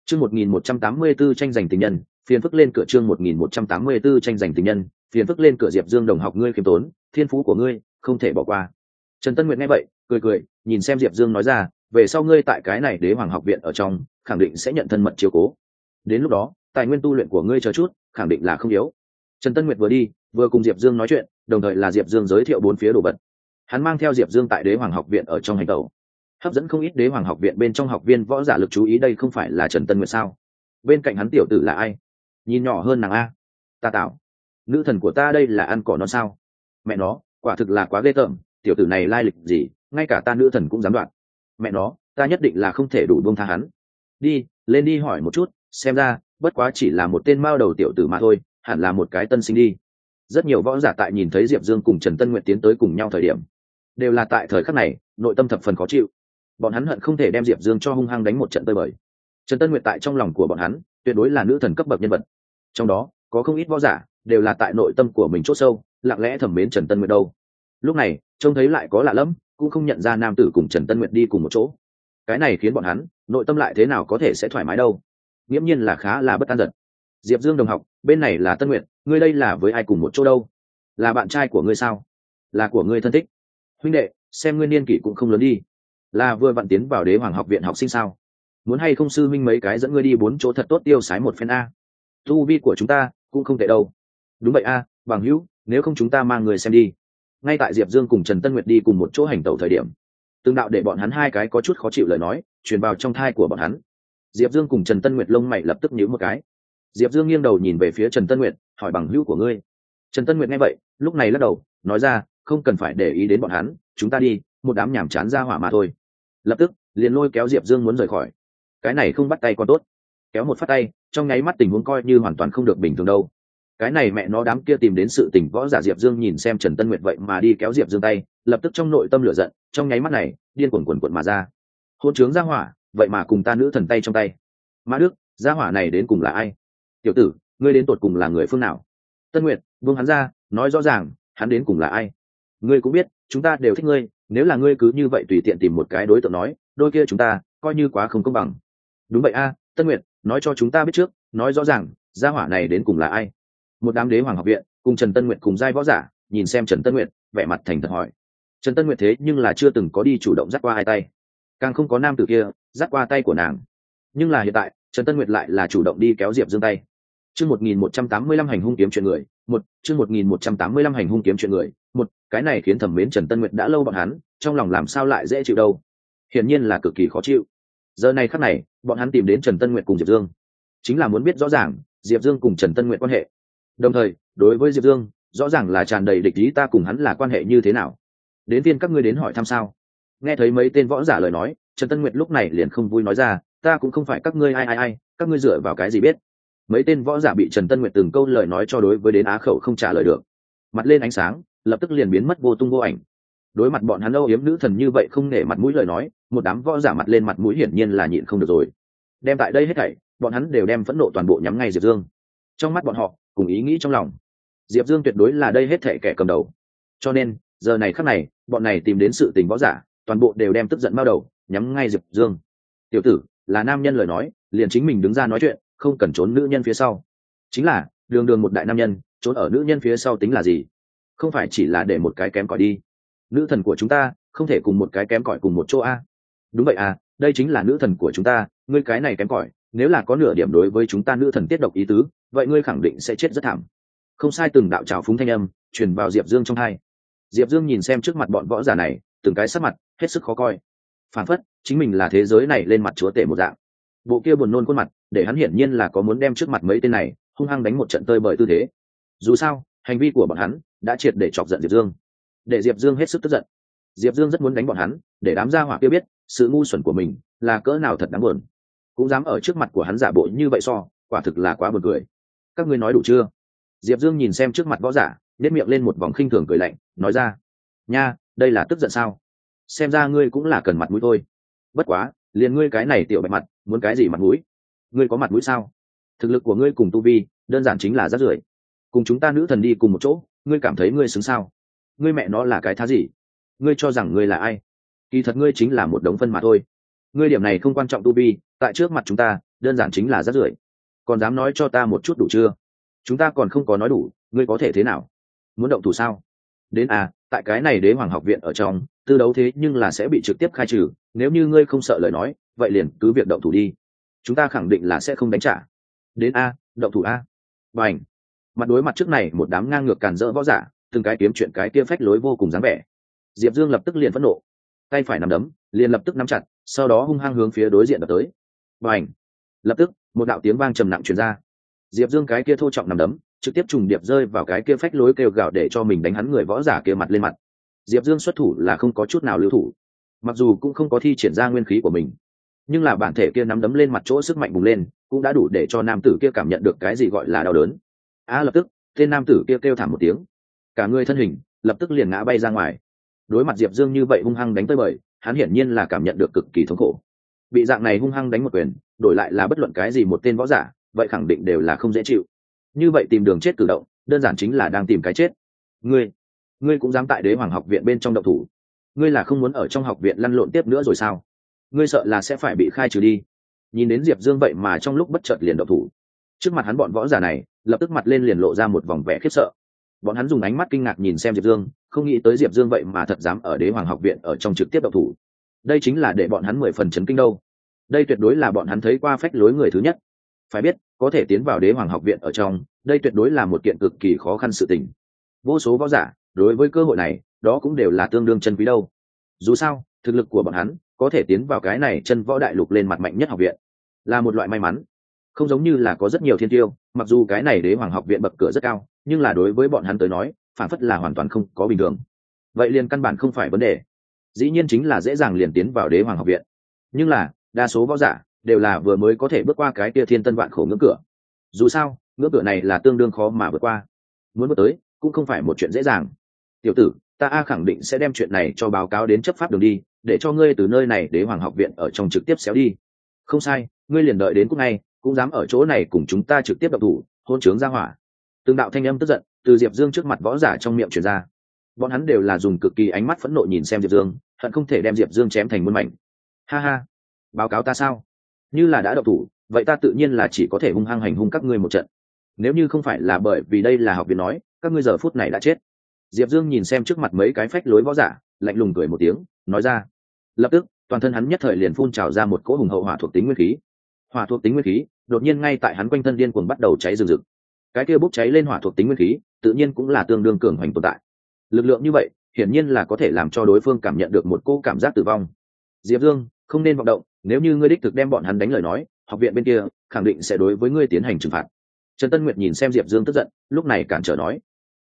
Chương 1184 tranh giành tình nhân, phiền phức lên cửa. Chương 1184 tranh giành tình nhân, phiền phức lên cửa. Diệp Dương đồng học, ngươi khiêm tốn, thiên phú của ngươi không thể bỏ qua. Trần Tân Nguyệt nghe vậy, cười cười, nhìn xem Diệp Dương nói ra, về sau ngươi tại cái này Đế Hoàng học viện ở trong, khẳng định sẽ nhận thân mật chiếu cố. Đến lúc đó, tài nguyên tu luyện của ngươi chờ chút, khẳng định là không yếu. Trần Tân Nguyệt vừa đi, vừa cùng Diệp Dương nói chuyện, đồng thời là Diệp Dương giới thiệu bốn phía đồ vật. Hắn mang theo Diệp Dương tại Đế Hoàng học viện ở trong hành tẩu, hấp dẫn không ít Đế Hoàng học viện bên trong học viên võ giả lực chú ý. Đây không phải là Trần Tân Nguyệt sao? Bên cạnh hắn tiểu tử là ai? Nhìn nhỏ hơn nàng a. Ta tạo, nữ thần của ta đây là ăn cỏ nó sao? Mẹ nó, quả thực là quá ghê tởm, tiểu tử này lai lịch gì, ngay cả ta nữ thần cũng dám đoạt. Mẹ nó, ta nhất định là không thể đủ buông tha hắn. Đi, lên đi hỏi một chút, xem ra bất quá chỉ là một tên mao đầu tiểu tử mà thôi, hẳn là một cái tân sinh đi. Rất nhiều võ giả tại nhìn thấy Diệp Dương cùng Trần Tân Nguyệt tiến tới cùng nhau thời điểm, đều là tại thời khắc này nội tâm thập phần khó chịu. Bọn hắn hận không thể đem Diệp Dương cho hung hăng đánh một trận tơi bời. Trần Tân Nguyệt tại trong lòng của bọn hắn tuyệt đối là nữ thần cấp bậc nhân vật, trong đó có không ít võ giả đều là tại nội tâm của mình chốt sâu lặng lẽ thẩm mến Trần Tân Nguyệt đâu. Lúc này trông thấy lại có lạ lẫm, cũng không nhận ra nam tử cùng Trần Tân Nguyệt đi cùng một chỗ, cái này khiến bọn hắn nội tâm lại thế nào có thể sẽ thoải mái đâu, nghiễm nhiên là khá là bất an giật. Diệp Dương đồng học, bên này là Tân Nguyệt, ngươi đây là với ai cùng một chỗ đâu? Là bạn trai của ngươi sao? Là của ngươi thân thích? Huynh đệ, xem ngươi niên kỷ cũng không lớn đi, là vừa vặn tiến vào Đế Hoàng học viện học sinh sao? Muốn hay không sư minh mấy cái dẫn ngươi đi bốn chỗ thật tốt tiêu sái một phen a? Tu vi của chúng ta cũng không tệ đâu. Đúng vậy a, bằng hữu, nếu không chúng ta mang người xem đi. Ngay tại Diệp Dương cùng Trần Tân Nguyệt đi cùng một chỗ hành tẩu thời điểm, tương đạo để bọn hắn hai cái có chút khó chịu lời nói truyền vào trong thai của bọn hắn. Diệp Dương cùng Trần Tân Nguyệt lông mày lập tức nhíu một cái. Diệp Dương nghiêng đầu nhìn về phía Trần Tân Nguyệt, hỏi bằng hữu của ngươi. Trần Tân Nguyệt nghe vậy, lúc này lắc đầu, nói ra, không cần phải để ý đến bọn hắn, chúng ta đi, một đám nhàm chán ra hỏa mà thôi. Lập tức liền lôi kéo Diệp Dương muốn rời khỏi. Cái này không bắt tay còn tốt, kéo một phát tay, trong nháy mắt tình huống coi như hoàn toàn không được bình thường đâu. Cái này mẹ nó đám kia tìm đến sự tình võ giả. Diệp Dương nhìn xem Trần Tân Nguyệt vậy mà đi kéo Diệp Dương tay, lập tức trong nội tâm lửa giận, trong nháy mắt này điên cuồn mà ra. Hôn trướng ra hỏa, vậy mà cùng ta nữ thần tay trong tay. Mã Đức, ra hỏa này đến cùng là ai? Tiểu tử, ngươi đến tột cùng là người phương nào? Tân Nguyệt, buông hắn ra, nói rõ ràng, hắn đến cùng là ai? Ngươi cũng biết, chúng ta đều thích ngươi, nếu là ngươi cứ như vậy tùy tiện tìm một cái đối tượng nói, đôi kia chúng ta coi như quá không công bằng. Đúng vậy a, Tân Nguyệt, nói cho chúng ta biết trước, nói rõ ràng, gia hỏa này đến cùng là ai? Một đám Đế Hoàng học viện cùng Trần Tân Nguyệt cùng giai võ giả nhìn xem Trần Tân Nguyệt, vẻ mặt thành thật hỏi. Trần Tân Nguyệt thế nhưng là chưa từng có đi chủ động dắt qua hai tay, càng không có nam tử kia dắt qua tay của nàng, nhưng là hiện tại Trần Tân Nguyệt lại là chủ động đi kéo Diệp Dương tay. Chương 1185 hành hung kiếm chuyện người, một chương 1185 hành hung kiếm chuyện người, một cái này khiến thẩm mến Trần Tân Nguyệt đã lâu bọn hắn trong lòng làm sao lại dễ chịu đâu, hiển nhiên là cực kỳ khó chịu. Giờ này khắc này bọn hắn tìm đến Trần Tân Nguyệt cùng Diệp Dương, chính là muốn biết rõ ràng Diệp Dương cùng Trần Tân Nguyệt quan hệ, đồng thời đối với Diệp Dương rõ ràng là tràn đầy địch ý, ta cùng hắn là quan hệ như thế nào, đến viên các ngươi đến hỏi thăm sao? Nghe thấy mấy tên võ giả lời nói, Trần Tân Nguyệt lúc này liền không vui nói ra, ta cũng không phải các ngươi ai, các ngươi dựa vào cái gì biết? Mấy tên võ giả bị Trần Tân Nguyệt từng câu lời nói cho đối với đến á khẩu không trả lời được, mặt lên ánh sáng, lập tức liền biến mất vô tung vô ảnh. Đối mặt bọn hắn âu yếm nữ thần như vậy không nể mặt mũi lời nói, một đám võ giả mặt lên mặt mũi hiển nhiên là nhịn không được rồi. Đem tại đây hết thảy, bọn hắn đều đem phẫn nộ toàn bộ nhắm ngay Diệp Dương. Trong mắt bọn họ, cùng ý nghĩ trong lòng, Diệp Dương tuyệt đối là đây hết thảy kẻ cầm đầu. Cho nên, giờ này khắc này, bọn này tìm đến sự tình võ giả, toàn bộ đều đem tức giận bao đầu, nhắm ngay Diệp Dương. Tiểu tử, là nam nhân lời nói, liền chính mình đứng ra nói chuyện, không cần trốn nữ nhân phía sau. Chính là, đường đường một đại nam nhân, trốn ở nữ nhân phía sau tính là gì? Không phải chỉ là để một cái kém cỏi đi. Nữ thần của chúng ta không thể cùng một cái kém cỏi cùng một chỗ a. Đúng vậy à, đây chính là nữ thần của chúng ta, ngươi cái này kém cỏi, nếu là có nửa điểm đối với chúng ta nữ thần tiết độc ý tứ, vậy ngươi khẳng định sẽ chết rất thảm. Không sai, từng đạo trào phúng thanh âm truyền vào Diệp Dương trong tai. Diệp Dương nhìn xem trước mặt bọn võ giả này, từng cái sắc mặt hết sức khó coi, phản phất chính mình là thế giới này lên mặt chúa tể một dạng. Bộ kia buồn nôn khuôn mặt để hắn hiển nhiên là có muốn đem trước mặt mấy tên này hung hăng đánh một trận tơi bời tư thế. Dù sao hành vi của bọn hắn đã triệt để chọc giận Diệp Dương, để Diệp Dương hết sức tức giận. Diệp Dương rất muốn đánh bọn hắn, để đám gia hỏa kia biết sự ngu xuẩn của mình là cỡ nào thật đáng buồn. Cũng dám ở trước mặt của hắn giả bộ như vậy, quả thực là quá buồn cười. Các ngươi nói đủ chưa? Diệp Dương nhìn xem trước mặt võ giả, nét miệng lên một vòng khinh thường cười lạnh, nói ra. Nha, đây là tức giận sao? Xem ra ngươi cũng là cần mặt mũi thôi. Bất quá, liền ngươi cái này tiểu bạch mặt, muốn cái gì mặt mũi? Ngươi có mặt mũi sao? Thực lực của ngươi cùng tu vi, đơn giản chính là rác rưởi. Cùng chúng ta nữ thần đi cùng một chỗ, ngươi cảm thấy ngươi xứng sao? Ngươi mẹ nó là cái thá gì? Ngươi cho rằng ngươi là ai? Kỳ thật ngươi chính là một đống phân mà thôi. Ngươi điểm này không quan trọng tu vi, tại trước mặt chúng ta, đơn giản chính là rác rưởi. Còn dám nói cho ta một chút đủ chưa? Chúng ta còn không có nói đủ, ngươi có thể thế nào? Muốn động thủ sao? Đến tại cái này Đế Hoàng học viện ở trong tư đấu thế nhưng là sẽ bị trực tiếp khai trừ, nếu như ngươi không sợ lời nói vậy liền cứ việc động thủ đi, chúng ta khẳng định là sẽ không đánh trả. Đến động thủ bành. Mặt đối mặt trước này một đám ngang ngược càn rỡ võ giả, từng cái kiếm chuyện cái kia phách lối vô cùng dáng vẻ. Diệp Dương lập tức liền phẫn nộ, tay phải nắm đấm liền lập tức nắm chặt, sau đó hung hăng hướng phía đối diện đập tới. Bành. Lập tức một đạo tiếng vang trầm nặng truyền ra, Diệp Dương cái kia thô trọng nắm đấm trực tiếp trùng điệp rơi vào cái kia phách lối kêu gào để cho mình đánh hắn người võ giả kia mặt lên mặt. Diệp Dương xuất thủ là không có chút nào lưu thủ, mặc dù cũng không có thi triển ra nguyên khí của mình, nhưng là bản thể kia nắm đấm lên mặt chỗ sức mạnh bùng lên cũng đã đủ để cho nam tử kia cảm nhận được cái gì gọi là đau đớn. Lập tức tên nam tử kia kêu thảm một tiếng, cả người thân hình lập tức liền ngã bay ra ngoài. Đối mặt Diệp Dương như vậy hung hăng đánh tới bời, hắn hiển nhiên là cảm nhận được cực kỳ thống khổ. Bị dạng này hung hăng đánh một quyền, đổi lại là bất luận cái gì một tên võ giả, vậy khẳng định đều là không dễ chịu. Như vậy tìm đường chết cử động, đơn giản chính là đang tìm cái chết. Ngươi cũng dám tại Đế Hoàng học viện bên trong động thủ? Ngươi là không muốn ở trong học viện lăn lộn tiếp nữa rồi sao? Ngươi sợ là sẽ phải bị khai trừ đi. Nhìn đến Diệp Dương vậy mà trong lúc bất chợt liền động thủ, trước mặt hắn bọn võ giả này lập tức mặt lên liền lộ ra một vòng vẻ khiếp sợ. Bọn hắn dùng ánh mắt kinh ngạc nhìn xem Diệp Dương, không nghĩ tới Diệp Dương vậy mà thật dám ở Đế Hoàng học viện ở trong trực tiếp động thủ. Đây chính là để bọn hắn 10 phần chấn kinh đâu. Đây tuyệt đối là bọn hắn thấy qua phách lối người thứ nhất. Phải biết, có thể tiến vào Đế Hoàng học viện ở trong, đây tuyệt đối là một kiện cực kỳ khó khăn sự tình. Vô số võ giả đối với cơ hội này, đó cũng đều là tương đương chân quý đâu. Dù sao, thực lực của bọn hắn có thể tiến vào cái này chân võ đại lục lên mặt mạnh nhất học viện, là một loại may mắn. Không giống như là có rất nhiều thiên tiêu, mặc dù cái này Đế Hoàng học viện bậc cửa rất cao, nhưng là đối với bọn hắn tới nói, phản phất là hoàn toàn không có bình thường. Vậy liền căn bản không phải vấn đề. Dĩ nhiên chính là dễ dàng liền tiến vào Đế Hoàng học viện. Nhưng là, đa số võ giả đều là vừa mới có thể bước qua cái kia thiên tân vạn khổ ngưỡng cửa. Dù sao, ngưỡng cửa này là tương đương khó mà vượt qua. Muốn bước tới, cũng không phải một chuyện dễ dàng. Tiểu tử, ta khẳng định sẽ đem chuyện này cho báo cáo đến chấp pháp đường đi, để cho ngươi từ nơi này Đế Hoàng học viện ở trong trực tiếp xéo đi. Không sai, ngươi liền đợi đến lúc này, cũng dám ở chỗ này cùng chúng ta trực tiếp động thủ, hôn trướng ra hỏa. Từng đạo thanh âm tức giận từ Diệp Dương trước mặt võ giả trong miệng truyền ra. Bọn hắn đều là dùng cực kỳ ánh mắt phẫn nộ nhìn xem Diệp Dương, hận không thể đem Diệp Dương chém thành muôn mảnh. Ha ha, báo cáo ta sao? Như là đã động thủ, vậy ta tự nhiên là chỉ có thể hung hăng hành hung các ngươi một trận. Nếu như không phải là bởi vì đây là học viện nói, các ngươi giờ phút này đã chết. Diệp Dương nhìn xem trước mặt mấy cái phách lối võ giả, lạnh lùng cười một tiếng, nói ra. Lập tức, toàn thân hắn nhất thời liền phun trào ra một cỗ hùng hậu hỏa thuộc tính nguyên khí. Hỏa thuộc tính nguyên khí, đột nhiên ngay tại hắn quanh thân điên cuồng bắt đầu cháy rừng rực. Cái kia bốc cháy lên hỏa thuộc tính nguyên khí, tự nhiên cũng là tương đương cường hoành tồn tại. Lực lượng như vậy, hiển nhiên là có thể làm cho đối phương cảm nhận được một cỗ cảm giác tử vong. Diệp Dương, không nên vọng động, nếu như ngươi đích thực đem bọn hắn đánh lời nói, học viện bên kia khẳng định sẽ đối với ngươi tiến hành trừng phạt. Trần Tân Nguyệt nhìn xem Diệp Dương tức giận, lúc này cản trở nói.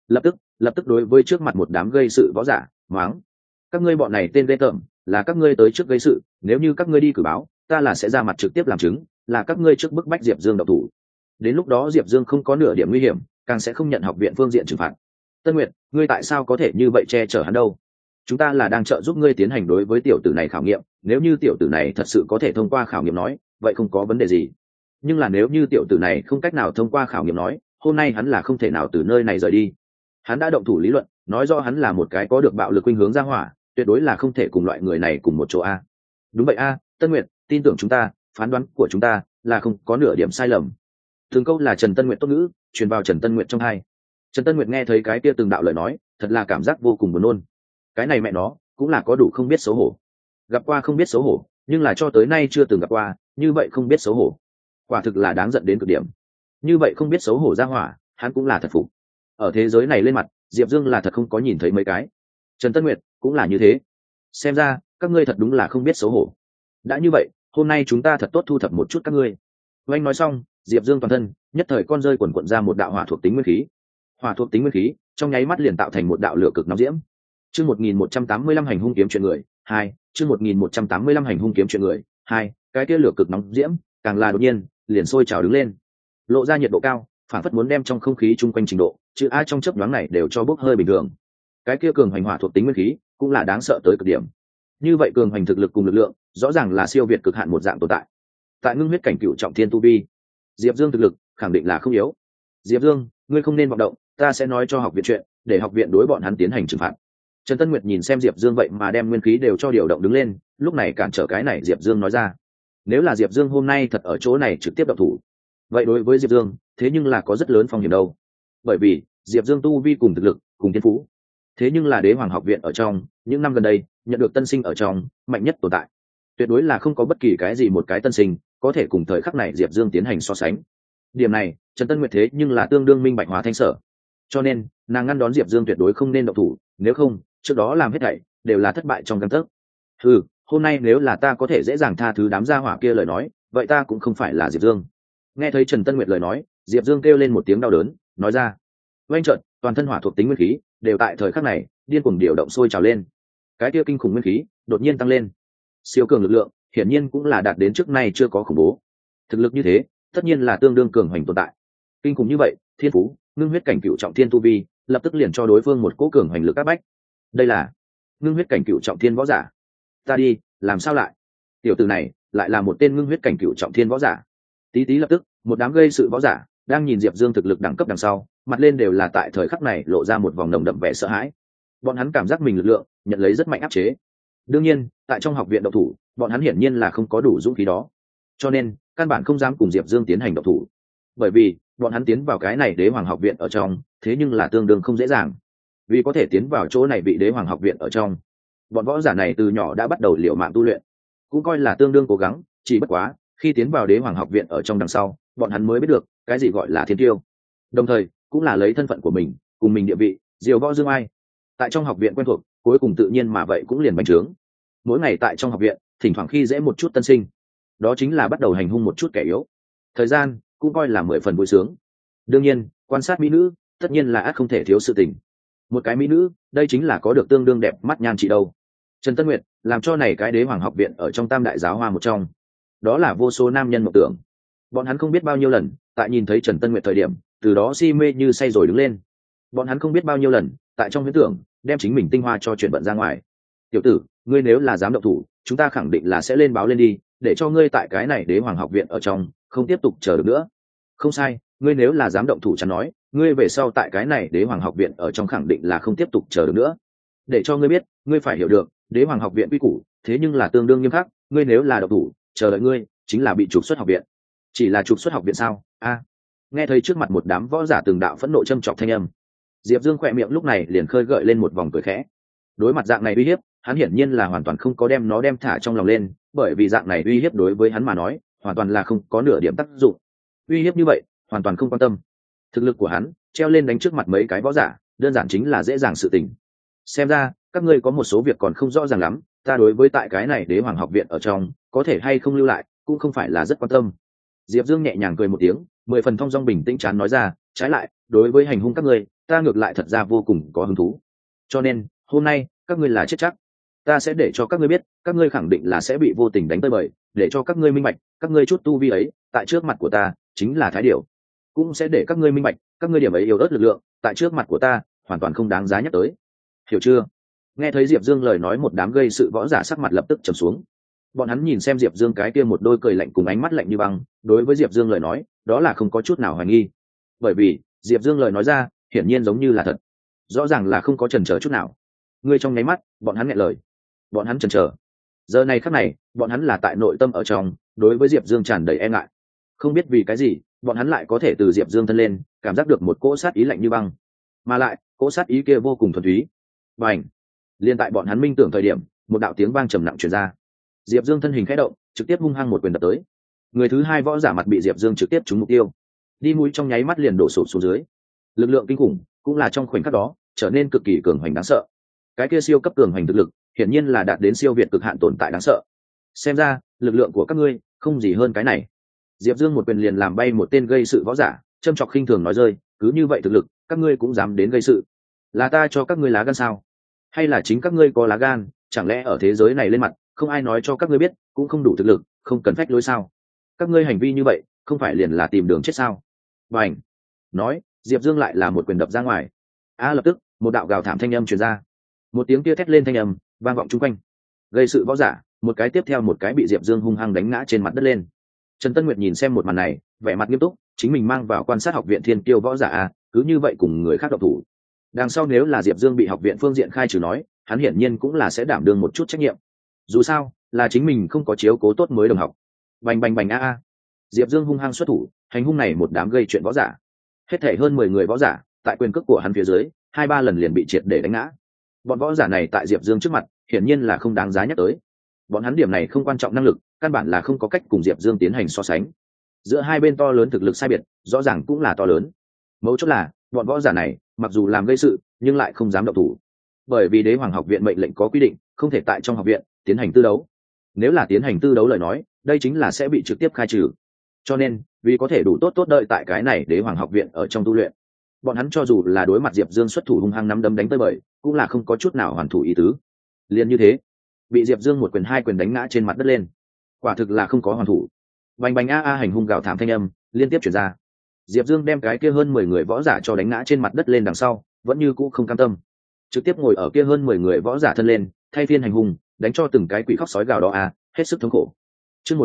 Lập tức đối với trước mặt một đám gây sự võ giả, mắng: các ngươi bọn này tên ghê tởm, là các ngươi tới trước gây sự, nếu như các ngươi đi cử báo, ta là sẽ ra mặt trực tiếp làm chứng, là các ngươi trước bức bách Diệp Dương động thủ. Đến lúc đó Diệp Dương không có nửa điểm nguy hiểm, càng sẽ không nhận học viện phương diện trừng phạt. Tân Nguyệt, ngươi tại sao có thể như vậy che chở hắn đâu? Chúng ta là đang trợ giúp ngươi tiến hành đối với tiểu tử này khảo nghiệm, nếu như tiểu tử này thật sự có thể thông qua khảo nghiệm nói, vậy không có vấn đề gì. Nhưng là nếu như tiểu tử này không cách nào thông qua khảo nghiệm nói, hôm nay hắn là không thể nào từ nơi này rời đi. Hắn đã động thủ lý luận, nói do hắn là một cái có được bạo lực khuynh hướng ra hỏa, tuyệt đối là không thể cùng loại người này cùng một chỗ a. Đúng vậy a, Tân Nguyệt, tin tưởng chúng ta, phán đoán của chúng ta là không có nửa điểm sai lầm. Từng câu là Trần Tân Nguyệt tốt ngữ truyền vào Trần Tân Nguyệt trong tai. Trần Tân Nguyệt nghe thấy cái kia từng đạo lời nói, thật là cảm giác vô cùng buồn nôn. Cái này mẹ nó cũng là có đủ không biết xấu hổ. Gặp qua không biết xấu hổ, nhưng là cho tới nay chưa từng gặp qua, như vậy không biết xấu hổ. Quả thực là đáng giận đến cực điểm. Như vậy không biết xấu hổ ra hỏa, hắn cũng là thật phục. Ở thế giới này lên mặt, Diệp Dương là thật không có nhìn thấy mấy cái. Trần Tân Nguyệt cũng là như thế. Xem ra, các ngươi thật đúng là không biết xấu hổ. Đã như vậy, hôm nay chúng ta thật tốt thu thập một chút các ngươi. Oanh nói xong, Diệp Dương toàn thân nhất thời con rơi quần quận ra một đạo hỏa thuộc tính nguyên khí. Hỏa thuộc tính nguyên khí trong nháy mắt liền tạo thành một đạo lửa cực nóng diễm. Chương 1185 hành hung kiếm chuyện người 2, chương 1185 hành hung kiếm chuyện người 2, cái kia lửa cực nóng diễm càng là đột nhiên liền sôi trào đứng lên, lộ ra nhiệt độ cao, phản phất muốn đem trong không khí chung quanh trình độ chữ a trong chớp nhoáng này đều cho bốc hơi bình thường. Cái kia cường hành hỏa thuộc tính nguyên khí cũng là đáng sợ tới cực điểm. Như vậy cường hành thực lực cùng lực lượng rõ ràng là siêu việt cực hạn một dạng tồn tại. Tại ngưng huyết cảnh cựu trọng thiên tu vi, Diệp Dương thực lực khẳng định là không yếu. Diệp Dương, ngươi không nên vọng động, ta sẽ nói cho học viện chuyện, để học viện đối bọn hắn tiến hành trừng phạt. Trần Tân Nguyệt nhìn xem Diệp Dương vậy mà đem nguyên khí đều cho điều động đứng lên, lúc này cản trở cái này Diệp Dương nói ra. nếu là Diệp Dương hôm nay thật ở chỗ này trực tiếp động thủ, vậy đối với Diệp Dương thế nhưng là có rất lớn phong hiểm đâu. Bởi vì Diệp Dương tu vi cùng thực lực cùng thiên phú, thế nhưng là Đế Hoàng học viện ở trong những năm gần đây nhận được tân sinh ở trong mạnh nhất tồn tại, tuyệt đối là không có bất kỳ cái gì một cái tân sinh có thể cùng thời khắc này Diệp Dương tiến hành so sánh. Điểm này Trần Tân Nguyệt thế nhưng là tương đương minh bạch hóa thanh sở, cho nên nàng ngăn đón Diệp Dương tuyệt đối không nên động thủ, nếu không trước đó làm hết thảy đều là thất bại trong căn tấc. Hôm nay nếu là ta có thể dễ dàng tha thứ đám gia hỏa kia lời nói, vậy ta cũng không phải là Diệp Dương. Nghe thấy Trần Tân Nguyệt lời nói, Diệp Dương kêu lên một tiếng đau đớn, nói ra. Oanh trận, toàn thân hỏa thuộc tính nguyên khí đều tại thời khắc này điên cuồng điều động sôi trào lên. Cái kia kinh khủng nguyên khí đột nhiên tăng lên, siêu cường lực lượng hiển nhiên cũng là đạt đến trước nay chưa có khủng bố. Thực lực như thế tất nhiên là tương đương cường hoành tồn tại. Kinh khủng như vậy, thiên phú ngưng huyết cảnh cựu trọng thiên tu vi lập tức liền cho đối phương một cỗ cường hoành lực áp bách. Đây là ngưng huyết cảnh cựu trọng thiên võ giả. Ta đi, làm sao lại tiểu tử này lại là một tên ngưng huyết cảnh cựu trọng thiên võ giả. Tí tí lập tức một đám gây sự võ giả đang nhìn Diệp Dương thực lực đẳng cấp đằng sau, mặt lên đều là tại thời khắc này lộ ra một vòng nồng đậm vẻ sợ hãi. Bọn hắn cảm giác mình lực lượng nhận lấy rất mạnh áp chế. Đương nhiên tại trong học viện độc thủ, bọn hắn hiển nhiên là không có đủ dũng khí đó, cho nên căn bản không dám cùng Diệp Dương tiến hành độc thủ. Bởi vì bọn hắn tiến vào cái này Đế Hoàng học viện ở trong thế nhưng là tương đương không dễ dàng. Vì có thể tiến vào chỗ này bị Đế Hoàng học viện ở trong, bọn võ giả này từ nhỏ đã bắt đầu liều mạng tu luyện, cũng coi là tương đương cố gắng. Chỉ bất quá khi tiến vào Đế Hoàng học viện ở trong đằng sau, bọn hắn mới biết được cái gì gọi là thiên tiêu, đồng thời cũng là lấy thân phận của mình cùng mình địa vị diều võ dương ai tại trong học viện quen thuộc, cuối cùng tự nhiên mà vậy cũng liền bành trướng. Mỗi ngày tại trong học viện thỉnh thoảng khi dễ một chút tân sinh, đó chính là bắt đầu hành hung một chút kẻ yếu, thời gian cũng coi là 10 phần vui sướng. Đương nhiên quan sát mỹ nữ tất nhiên là ắt không thể thiếu sự tình. Một cái mỹ nữ đây chính là có được tương đương đẹp mắt nhan trị đâu. Trần Tân Nguyệt làm cho này cái Đế Hoàng học viện ở trong tam đại giáo hoa một trong, đó là vô số nam nhân mộng tưởng. Bọn hắn không biết bao nhiêu lần tại nhìn thấy Trần Tân Nguyệt thời điểm từ đó si mê như say rồi đứng lên. Bọn hắn không biết bao nhiêu lần tại trong huyễn tưởng đem chính mình tinh hoa cho chuyện bận ra ngoài. Tiểu tử, ngươi nếu là dám động thủ, chúng ta khẳng định là sẽ lên báo lên đi, để cho ngươi tại cái này Đế Hoàng học viện ở trong không tiếp tục chờ được nữa. Không sai, ngươi nếu là dám động thủ chẳng nói, ngươi về sau tại cái này Đế Hoàng học viện ở trong khẳng định là không tiếp tục chờ được nữa. Để cho ngươi biết, ngươi phải hiểu được, Đế Hoàng học viện quy củ, thế nhưng là tương đương nghiêm khắc, ngươi nếu là động thủ, chờ đợi ngươi chính là bị trục xuất học viện. Chỉ là trục xuất học viện sao? Nghe thấy trước mặt một đám võ giả từng đạo phẫn nộ châm chọc thanh âm, Diệp Dương khỏe miệng lúc này liền khơi gợi lên một vòng cười khẽ. Đối mặt dạng này uy hiếp, hắn hiển nhiên là hoàn toàn không có đem nó đem thả trong lòng lên, bởi vì dạng này uy hiếp đối với hắn mà nói hoàn toàn là không có nửa điểm tác dụng. Uy hiếp như vậy hoàn toàn không quan tâm. Thực lực của hắn treo lên đánh trước mặt mấy cái võ giả đơn giản chính là dễ dàng sự tình. Xem ra các ngươi có một số việc còn không rõ ràng lắm, ta đối với tại cái này Đế Hoàng học viện ở trong có thể hay không lưu lại cũng không phải là rất quan tâm. Diệp Dương nhẹ nhàng cười một tiếng, 10 phần thong dong bình tĩnh chán nói ra, trái lại đối với hành hung các ngươi ta ngược lại thật ra vô cùng có hứng thú. Cho nên hôm nay các ngươi là chết chắc. Ta sẽ để cho các ngươi biết, các ngươi khẳng định là sẽ bị vô tình đánh tơi bời, để cho các ngươi minh bạch, các ngươi chút tu vi ấy tại trước mặt của ta chính là thái điểu. Cũng sẽ để các ngươi minh bạch, các ngươi điểm ấy yếu ớt lực lượng tại trước mặt của ta hoàn toàn không đáng giá nhắc tới. Hiểu chưa? Nghe thấy Diệp Dương lời nói, một đám gây sự võ giả sắc mặt lập tức trầm xuống. Bọn hắn nhìn xem Diệp Dương cái kia một đôi cười lạnh cùng ánh mắt lạnh như băng, đối với Diệp Dương lời nói đó là không có chút nào hoài nghi, bởi vì Diệp Dương lời nói ra hiển nhiên giống như là thật, rõ ràng là không có chần chờ chút nào. Ngươi trong nháy mắt bọn hắn nghẹn lời, bọn hắn chần chờ. Giờ này khắc này bọn hắn là tại nội tâm ở trong đối với Diệp Dương tràn đầy e ngại. Không biết vì cái gì bọn hắn lại có thể từ Diệp Dương thân lên cảm giác được một cỗ sát ý lạnh như băng, mà lại cỗ sát ý kia vô cùng thuần túy. Bành! Liên tại bọn hắn minh tưởng thời điểm, một đạo tiếng vang trầm nặng truyền ra. Diệp Dương thân hình khẽ động, trực tiếp hung hăng một quyền đập tới. Người thứ hai võ giả mặt bị Diệp Dương trực tiếp trúng mục tiêu, đi mũi trong nháy mắt liền đổ sụp xuống dưới. Lực lượng kinh khủng cũng là trong khoảnh khắc đó trở nên cực kỳ cường hoành đáng sợ. Cái kia siêu cấp cường hoành thực lực hiển nhiên là đạt đến siêu việt cực hạn tồn tại đáng sợ. Xem ra lực lượng của các ngươi không gì hơn cái này. Diệp Dương một quyền liền làm bay một tên gây sự võ giả, châm chọc khinh thường nói rơi, cứ như vậy thực lực các ngươi cũng dám đến gây sự? Là ta cho các ngươi lá gan sao? Hay là chính các ngươi có lá gan? Chẳng lẽ ở thế giới này lên mặt không ai nói cho các ngươi biết, cũng không đủ thực lực, không cần phách lối sao? Các ngươi hành vi như vậy không phải liền là tìm đường chết sao? Bành! Nói Diệp Dương lại là một quyền đập ra ngoài. Lập tức một đạo gào thảm thanh âm truyền ra, một tiếng kia thét lên thanh âm vang vọng chung quanh. Gây sự võ giả một cái tiếp theo một cái bị Diệp Dương hung hăng đánh ngã trên mặt đất lên. Trần Tân Nguyệt nhìn xem một màn này, vẻ mặt nghiêm túc, chính mình mang vào quan sát học viện thiên kiêu võ giả cứ như vậy cùng người khác độc thủ. Đằng sau nếu là Diệp Dương bị học viện phương diện khai trừ nói, hắn hiển nhiên cũng là sẽ đảm đương một chút trách nhiệm. Dù sao là chính mình không có chiếu cố tốt mới đồng học. bành bành bành a a. Diệp Dương hung hăng xuất thủ, hành hung này một đám gây chuyện võ giả. Hết thảy hơn 10 người võ giả, tại quyền cước của hắn phía dưới, 2-3 lần liền bị triệt để đánh ngã. Bọn võ giả này tại Diệp Dương trước mặt, hiển nhiên là không đáng giá nhắc tới. Bọn hắn điểm này không quan trọng năng lực, căn bản là không có cách cùng Diệp Dương tiến hành so sánh. Giữa hai bên to lớn thực lực sai biệt, rõ ràng cũng là to lớn. Mấu chốt là, bọn võ giả này, mặc dù làm gây sự, nhưng lại không dám động thủ. Bởi vì Đế Hoàng học viện mệnh lệnh có quy định, không thể tại trong học viện tiến hành tư đấu. Nếu là tiến hành tư đấu lời nói, đây chính là sẽ bị trực tiếp khai trừ. Cho nên, vì có thể đủ tốt đợi tại cái này Đế Hoàng học viện ở trong tu luyện, bọn hắn cho dù là đối mặt Diệp Dương xuất thủ hung hăng nắm đấm đánh tới bời, cũng là không có chút nào hoàn thủ ý tứ. Liền như thế, bị Diệp Dương một quyền hai quyền đánh ngã trên mặt đất lên. Quả thực là không có hoàn thủ. Bành bành a a hành hung gào thảm thanh âm liên tiếp truyền ra. Diệp Dương đem cái kia hơn 10 người võ giả cho đánh ngã trên mặt đất lên đằng sau, vẫn như cũ không cam tâm, trực tiếp ngồi ở kia hơn 10 người võ giả thân lên, thay phiên hành hung, đánh cho từng cái quỷ khóc sói gào đó hết sức thống khổ. Chương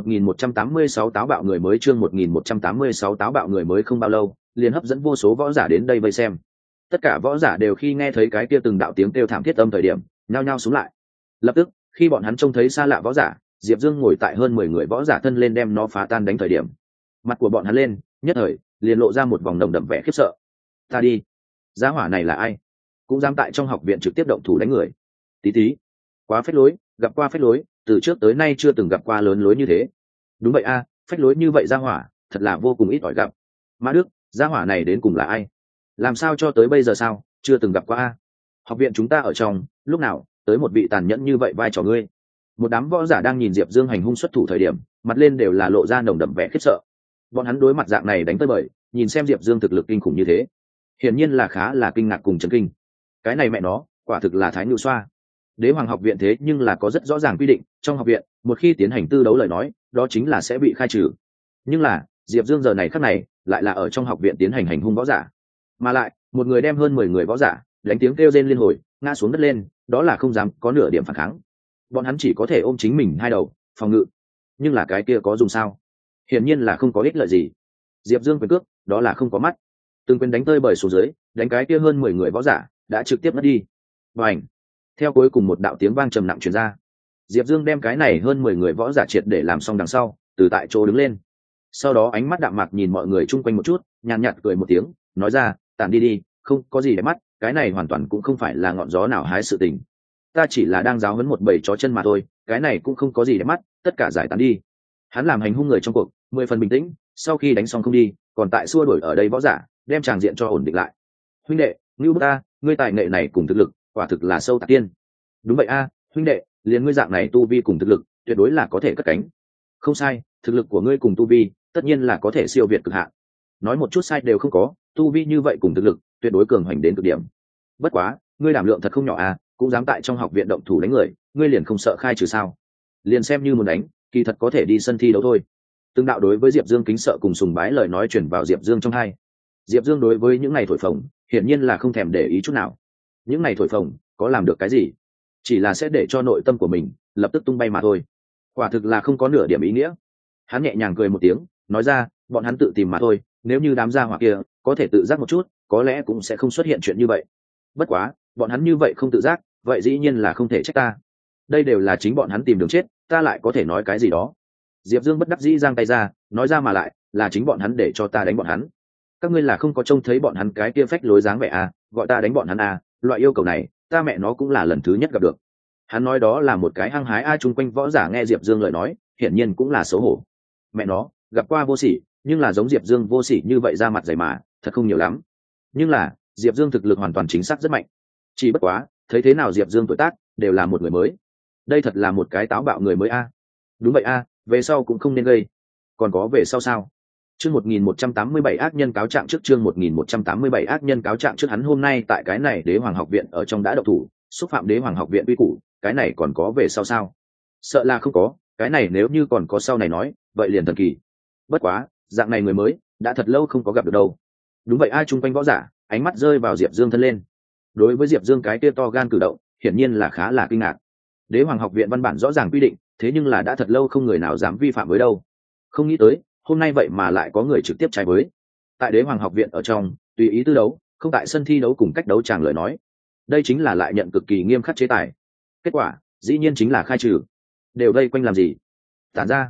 1186 táo bạo người mới, chương 1186 táo bạo người mới không bao lâu, liền hấp dẫn vô số võ giả đến đây vây xem. Tất cả võ giả đều khi nghe thấy cái kia từng đạo tiếng kêu thảm thiết âm thời điểm, nhao nhao xuống lại. Lập tức, khi bọn hắn trông thấy xa lạ võ giả, Diệp Dương ngồi tại hơn 10 người võ giả thân lên đem nó phá tan đánh thời điểm, mặt của bọn hắn lên, nhất thời liền lộ ra một vòng nồng đậm vẻ khiếp sợ. Ta đi, gia hỏa này là ai? Cũng dám tại trong học viện trực tiếp động thủ đánh người. Tí tí, quá phách lối, gặp qua phách lối, từ trước tới nay chưa từng gặp qua lớn lối như thế. Đúng vậy a, phách lối như vậy gia hỏa, thật là vô cùng ít ỏi gặp. Mã Đức, gia hỏa này đến cùng là ai? Làm sao cho tới bây giờ sao, chưa từng gặp qua a? Học viện chúng ta ở trong, lúc nào tới một vị tàn nhẫn như vậy vai trò ngươi? Một đám võ giả đang nhìn Diệp Dương hành hung xuất thủ thời điểm, mặt lên đều là lộ ra nồng đậm vẻ khiếp sợ. Bọn hắn đối mặt dạng này đánh tới bời, nhìn xem Diệp Dương thực lực kinh khủng như thế, hiển nhiên là khá là kinh ngạc cùng chấn kinh. Cái này mẹ nó, quả thực là thái ngưu xoa. Đế Hoàng học viện thế nhưng là có rất rõ ràng quy định, trong học viện, một khi tiến hành tư đấu lời nói, đó chính là sẽ bị khai trừ. Nhưng là, Diệp Dương giờ này khắc này, lại là ở trong học viện tiến hành hành hung võ giả. Mà lại, một người đem hơn 10 người võ giả, đánh tiếng kêu rên liên hồi, ngã xuống đất lên, đó là không dám có nửa điểm phản kháng. Bọn hắn chỉ có thể ôm chính mình hai đầu, phòng ngự. Nhưng là cái kia có dùng sao? Hiển nhiên là không có ích lợi gì. Diệp Dương quyền cước, đó là không có mắt. Từng quyền đánh tơi bời xuống dưới, đánh cái kia hơn 10 người võ giả, đã trực tiếp mất đi. Bành! Theo cuối cùng một đạo tiếng vang trầm nặng truyền ra, Diệp Dương đem cái này hơn 10 người võ giả triệt để làm xong đằng sau, từ tại chỗ đứng lên. Sau đó ánh mắt đạm mạc nhìn mọi người chung quanh một chút, nhàn nhạt cười một tiếng, nói ra, tản đi đi, không có gì để mắt, cái này hoàn toàn cũng không phải là ngọn gió nào hái sự tình. Ta chỉ là đang giáo huấn một bầy chó chân mà thôi, cái này cũng không có gì để mắt, tất cả giải tán đi. Hắn làm hành hung người trong cuộc, 10 phần bình tĩnh, sau khi đánh xong không đi, còn tại xua đuổi ở đây võ giả, đem tràng diện cho ổn định lại. Huynh đệ, ngưu bức ta, ngươi tài nghệ này cùng thực lực, quả thực là sâu tạc tiên. Đúng vậy a, huynh đệ, liền ngươi dạng này tu vi cùng thực lực, tuyệt đối là có thể cất cánh. Không sai, thực lực của ngươi cùng tu vi, tất nhiên là có thể siêu việt cực hạn. Nói một chút sai đều không có, tu vi như vậy cùng thực lực, tuyệt đối cường hoành đến cực điểm. Bất quá, ngươi đảm lượng thật không nhỏ a, cũng dám tại trong học viện động thủ đánh người, ngươi liền không sợ khai trừ sao? Liền xem như muốn đánh, kỳ thật có thể đi sân thi đấu thôi. Từng đạo đối với Diệp Dương kính sợ cùng sùng bái lời nói truyền vào Diệp Dương trong tai. Diệp Dương đối với những này thổi phồng, hiển nhiên là không thèm để ý chút nào. Những này thổi phồng, có làm được cái gì? Chỉ là sẽ để cho nội tâm của mình lập tức tung bay mà thôi. Quả thực là không có nửa điểm ý nghĩa. Hắn nhẹ nhàng cười một tiếng, nói ra, bọn hắn tự tìm mà thôi, nếu như đám gia hỏa kia có thể tự giác một chút, có lẽ cũng sẽ không xuất hiện chuyện như vậy. Bất quá, bọn hắn như vậy không tự giác, vậy dĩ nhiên là không thể trách ta. Đây đều là chính bọn hắn tìm đường chết, ta lại có thể nói cái gì đó. Diệp Dương bất đắc dĩ giang tay ra, nói ra mà lại, là chính bọn hắn để cho ta đánh bọn hắn. Các ngươi là không có trông thấy bọn hắn cái kia phách lối dáng vẻ à, gọi ta đánh bọn hắn à, loại yêu cầu này, ta mẹ nó cũng là lần thứ nhất gặp được. Hắn nói đó là một cái hăng hái ai chung quanh võ giả nghe Diệp Dương lời nói, hiển nhiên cũng là xấu hổ. Mẹ nó, gặp qua vô sỉ, nhưng là giống Diệp Dương vô sỉ như vậy ra mặt dày mà, thật không nhiều lắm. Nhưng là, Diệp Dương thực lực hoàn toàn chính xác rất mạnh. Chỉ bất quá, thấy thế nào Diệp Dương tuổi tác, đều là một người mới. Đây thật là một cái táo bạo người mới a. Đúng vậy a, về sau cũng không nên gây. Còn có về sau sao? Chương 1187 ác nhân cáo trạng trước, chương 1187 ác nhân cáo trạng trước. Hắn hôm nay tại cái này Đế Hoàng học viện ở trong đã độc thủ, xúc phạm Đế Hoàng học viện uy củ, cái này còn có về sau sao? Sợ là không có, cái này nếu như còn có sau này nói, vậy liền thần kỳ. Bất quá, dạng này người mới, đã thật lâu không có gặp được đâu. Đúng vậy ai chung quanh võ giả, ánh mắt rơi vào Diệp Dương thân lên. Đối với Diệp Dương cái kia to gan cử động, hiển nhiên là khá là kinh ngạc. Đế Hoàng học viện văn bản rõ ràng quy định, thế nhưng là đã thật lâu không người nào dám vi phạm với đâu. Không nghĩ tới, hôm nay vậy mà lại có người trực tiếp trái với. Tại Đế Hoàng học viện ở trong, tùy ý tư đấu, không tại sân thi đấu cùng cách đấu tràng lời nói. Đây chính là lại nhận cực kỳ nghiêm khắc chế tài. Kết quả, dĩ nhiên chính là khai trừ. Đều vây quanh làm gì? Tản ra.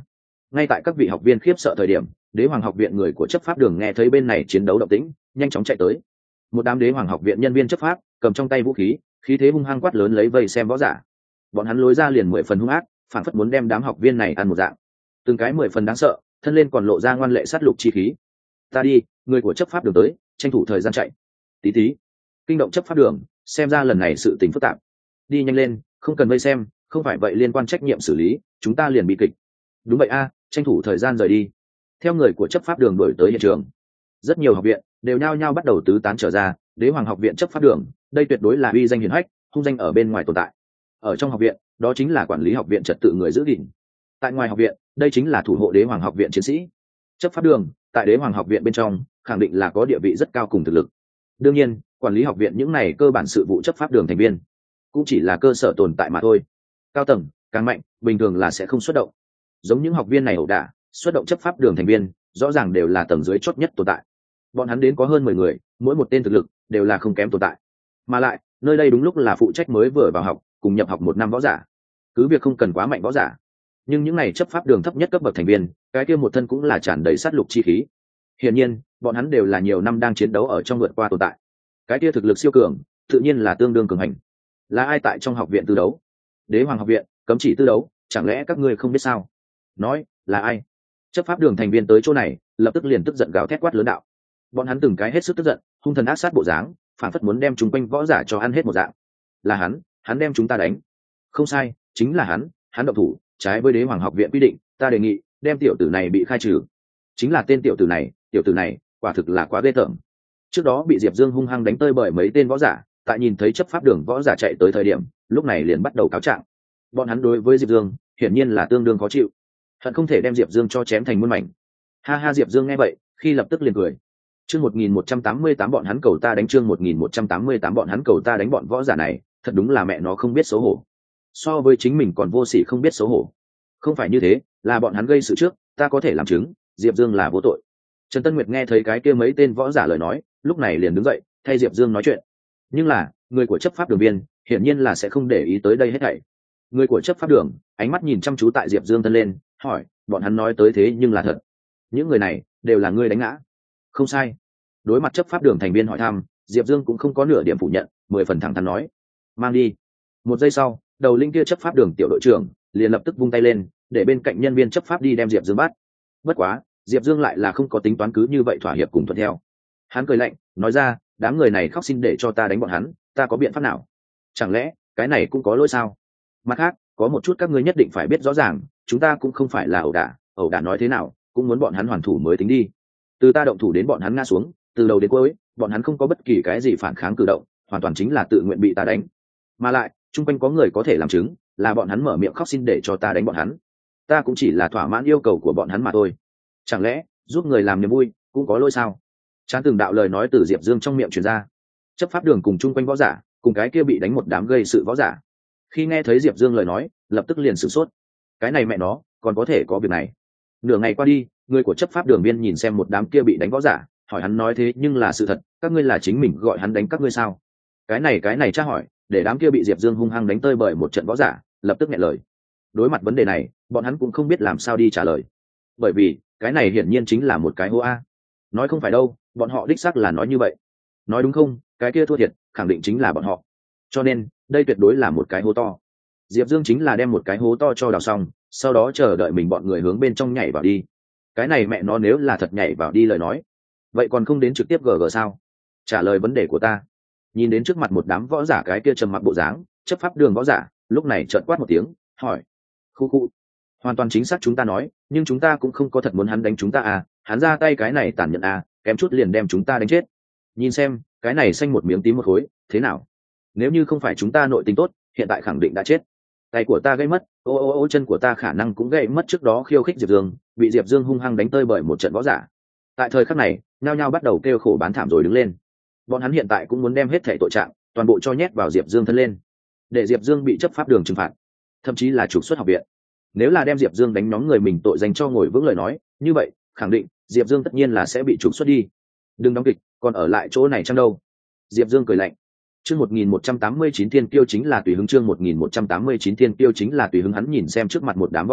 Ngay tại các vị học viên khiếp sợ thời điểm, đế hoàng học viện người của chấp pháp đường nghe thấy bên này chiến đấu động tĩnh, nhanh chóng chạy tới. Một đám đế hoàng học viện nhân viên chấp pháp cầm trong tay vũ khí, khí thế hung hăng quát lớn lấy vây xem võ giả. Bọn hắn lối ra liền 10 phần hung ác, phản phất muốn đem đám học viên này ăn một dạng. Từng cái 10 phần đáng sợ, thân lên còn lộ ra ngoan lệ sát lục chi khí. Ta đi, người của chấp pháp đường tới, tranh thủ thời gian chạy. Tí tí, kinh động chấp pháp đường, xem ra lần này sự tình phức tạp. Đi nhanh lên, không cần vây xem, không phải vậy liên quan trách nhiệm xử lý, chúng ta liền bị kịch. Đúng vậy a, tranh thủ thời gian rời đi. Theo người của chấp pháp đường đuổi tới hiện trường, rất nhiều học viện đều nhao nhao bắt đầu tứ tán trở ra. Đế hoàng học viện chấp pháp đường, đây tuyệt đối là uy danh hiển hách, hung danh ở bên ngoài tồn tại. Ở trong học viện, đó chính là quản lý học viện trật tự người giữ gìn. Tại ngoài học viện, đây chính là thủ hộ đế hoàng học viện chiến sĩ. Chấp pháp đường tại đế hoàng học viện bên trong khẳng định là có địa vị rất cao cùng thực lực. Đương nhiên, quản lý học viện những này cơ bản sự vụ chấp pháp đường thành viên cũng chỉ là cơ sở tồn tại mà thôi. Cao tầng càng mạnh, bình thường là sẽ không xuất động. Giống những học viên này ẩu đả xuất động chấp pháp đường thành viên, rõ ràng đều là tầng dưới chót nhất tồn tại. Bọn hắn đến có hơn 10 người, mỗi một tên thực lực đều là không kém tồn tại. Mà lại, nơi đây đúng lúc là phụ trách mới vừa vào học, cùng nhập học 1 năm võ giả. Cứ việc không cần quá mạnh võ giả, nhưng những này chấp pháp đường thấp nhất cấp bậc thành viên, cái kia một thân cũng là tràn đầy sát lục chi khí. Hiển nhiên, bọn hắn đều là nhiều năm đang chiến đấu ở trong vượt qua tồn tại. Cái kia thực lực siêu cường, tự nhiên là tương đương cường hành. Là ai tại trong học viện tư đấu? Đế hoàng học viện cấm chỉ tư đấu, chẳng lẽ các ngươi không biết sao? Nói, là ai? Chấp pháp đường thành viên tới chỗ này, lập tức liền tức giận gào thét quát lớn đạo. Bọn hắn từng cái hết sức tức giận, hung thần ác sát bộ dáng, phản phất muốn đem chúng quanh võ giả cho ăn hết một dạng. Là hắn đem chúng ta đánh. Không sai, chính là hắn động thủ, trái với đế hoàng học viện quy định, ta đề nghị đem tiểu tử này bị khai trừ. Chính là tên tiểu tử này quả thực là quá ghê tởm. Trước đó bị Diệp Dương hung hăng đánh tơi bởi mấy tên võ giả, tại nhìn thấy chấp pháp đường võ giả chạy tới thời điểm, lúc này liền bắt đầu cáo trạng. Bọn hắn đối với Diệp Dương hiển nhiên là tương đương khó chịu, hận không thể đem Diệp Dương cho chém thành muôn mảnh. Ha ha, Diệp Dương nghe vậy, khi lập tức liền cười. Chương 1188 bọn hắn cầu ta đánh, chương 1188 bọn hắn cầu ta đánh. Bọn võ giả này, thật đúng là mẹ nó không biết xấu hổ. So với chính mình còn vô sỉ không biết xấu hổ. Không phải như thế, là bọn hắn gây sự trước, ta có thể làm chứng, Diệp Dương là vô tội. Trần Tân Nguyệt nghe thấy cái kia mấy tên võ giả lời nói, lúc này liền đứng dậy, thay Diệp Dương nói chuyện. Nhưng là, người của chấp pháp đường viên, hiển nhiên là sẽ không để ý tới đây hết thảy. Người của chấp pháp đường, ánh mắt nhìn chăm chú tại Diệp Dương thân lên, hỏi, bọn hắn nói tới thế nhưng là thật. Những người này, đều là ngươi đánh ngã. Không sai. Đối mặt chấp pháp đường thành viên hỏi thăm, Diệp Dương cũng không có nửa điểm phủ nhận, 10 phần thẳng thắn nói. Mang đi. Một giây sau, đầu linh kia chấp pháp đường tiểu đội trưởng liền lập tức vung tay lên, để bên cạnh nhân viên chấp pháp đi đem Diệp Dương bắt. Bất quá, Diệp Dương lại là không có tính toán cứ như vậy thỏa hiệp cùng thuận theo. Hắn cười lạnh, nói ra, đám người này khóc xin để cho ta đánh bọn hắn, ta có biện pháp nào? Chẳng lẽ cái này cũng có lỗi sao? Mặt khác, có một chút các ngươi nhất định phải biết rõ ràng, chúng ta cũng không phải là ẩu đả nói thế nào cũng muốn bọn hắn hoàn thủ mới tính đi. Từ ta động thủ đến bọn hắn ngã xuống, từ đầu đến cuối, bọn hắn không có bất kỳ cái gì phản kháng cử động, hoàn toàn chính là tự nguyện bị ta đánh. Mà lại, chung quanh có người có thể làm chứng, là bọn hắn mở miệng khóc xin để cho ta đánh bọn hắn. Ta cũng chỉ là thỏa mãn yêu cầu của bọn hắn mà thôi. Chẳng lẽ giúp người làm niềm vui cũng có lỗi sao? Chán từng đạo lời nói từ Diệp Dương trong miệng truyền ra. Chấp pháp đường cùng chung quanh võ giả, cùng cái kia bị đánh một đám gây sự võ giả, khi nghe thấy Diệp Dương lời nói, lập tức liền sửng sốt. Cái này mẹ nó, còn có thể có việc này? Nửa ngày qua đi, người của chấp pháp đường viên nhìn xem một đám kia bị đánh võ giả, hỏi hắn nói thế nhưng là sự thật, các ngươi là chính mình gọi hắn đánh các ngươi sao? Cái này tra hỏi, để đám kia bị Diệp Dương hung hăng đánh tơi bởi một trận võ giả, lập tức nghẹn lời. Đối mặt vấn đề này, bọn hắn cũng không biết làm sao đi trả lời. Bởi vì, cái này hiển nhiên chính là một cái hô a. Nói không phải đâu, bọn họ đích xác là nói như vậy. Nói đúng không, cái kia thua thiệt, khẳng định chính là bọn họ. Cho nên, đây tuyệt đối là một cái hố to. Diệp Dương chính là đem một cái hố to cho đào xong, sau đó chờ đợi mình bọn người hướng bên trong nhảy vào đi. Cái này mẹ nó nếu là thật nhảy vào đi lời nói, vậy còn không đến trực tiếp GG sao? Trả lời vấn đề của ta. Nhìn đến trước mặt một đám võ giả cái kia trầm mặc bộ dáng, chấp pháp đường võ giả lúc này trợn quát một tiếng, hỏi: khu hoàn toàn chính xác chúng ta nói, nhưng chúng ta cũng không có thật muốn hắn đánh chúng ta à, hắn ra tay cái này tàn nhẫn à, kém chút liền đem chúng ta đánh chết. Nhìn xem, cái này xanh một miếng tím một khối, thế nào? Nếu như không phải chúng ta nội tình tốt, hiện tại khẳng định đã chết. Tay của ta gãy mất, ô chân của ta khả năng cũng gãy mất trước đó khiêu khích Diệp Dương, bị Diệp Dương hung hăng đánh tơi bởi một trận võ giả. Tại thời khắc này, nhao nhao bắt đầu kêu khổ bán thảm rồi đứng lên. Bọn hắn hiện tại cũng muốn đem hết thảy tội trạng toàn bộ cho nhét vào Diệp Dương thân lên, để Diệp Dương bị chấp pháp đường trừng phạt, thậm chí là trục xuất học viện. Nếu là đem Diệp Dương đánh nhóm người mình tội danh cho ngồi vững lời nói, như vậy khẳng định Diệp Dương tất nhiên là sẽ bị trục xuất đi. Đừng đóng kịch, còn ở lại chỗ này chăng đâu? Diệp Dương cười lạnh. Chương 1189 Thiên Kiêu chính là tùy hứng, chương 1189 Thiên Kiêu chính là tùy hứng. Hắn nhìn xem trước mặt một đám võ giả,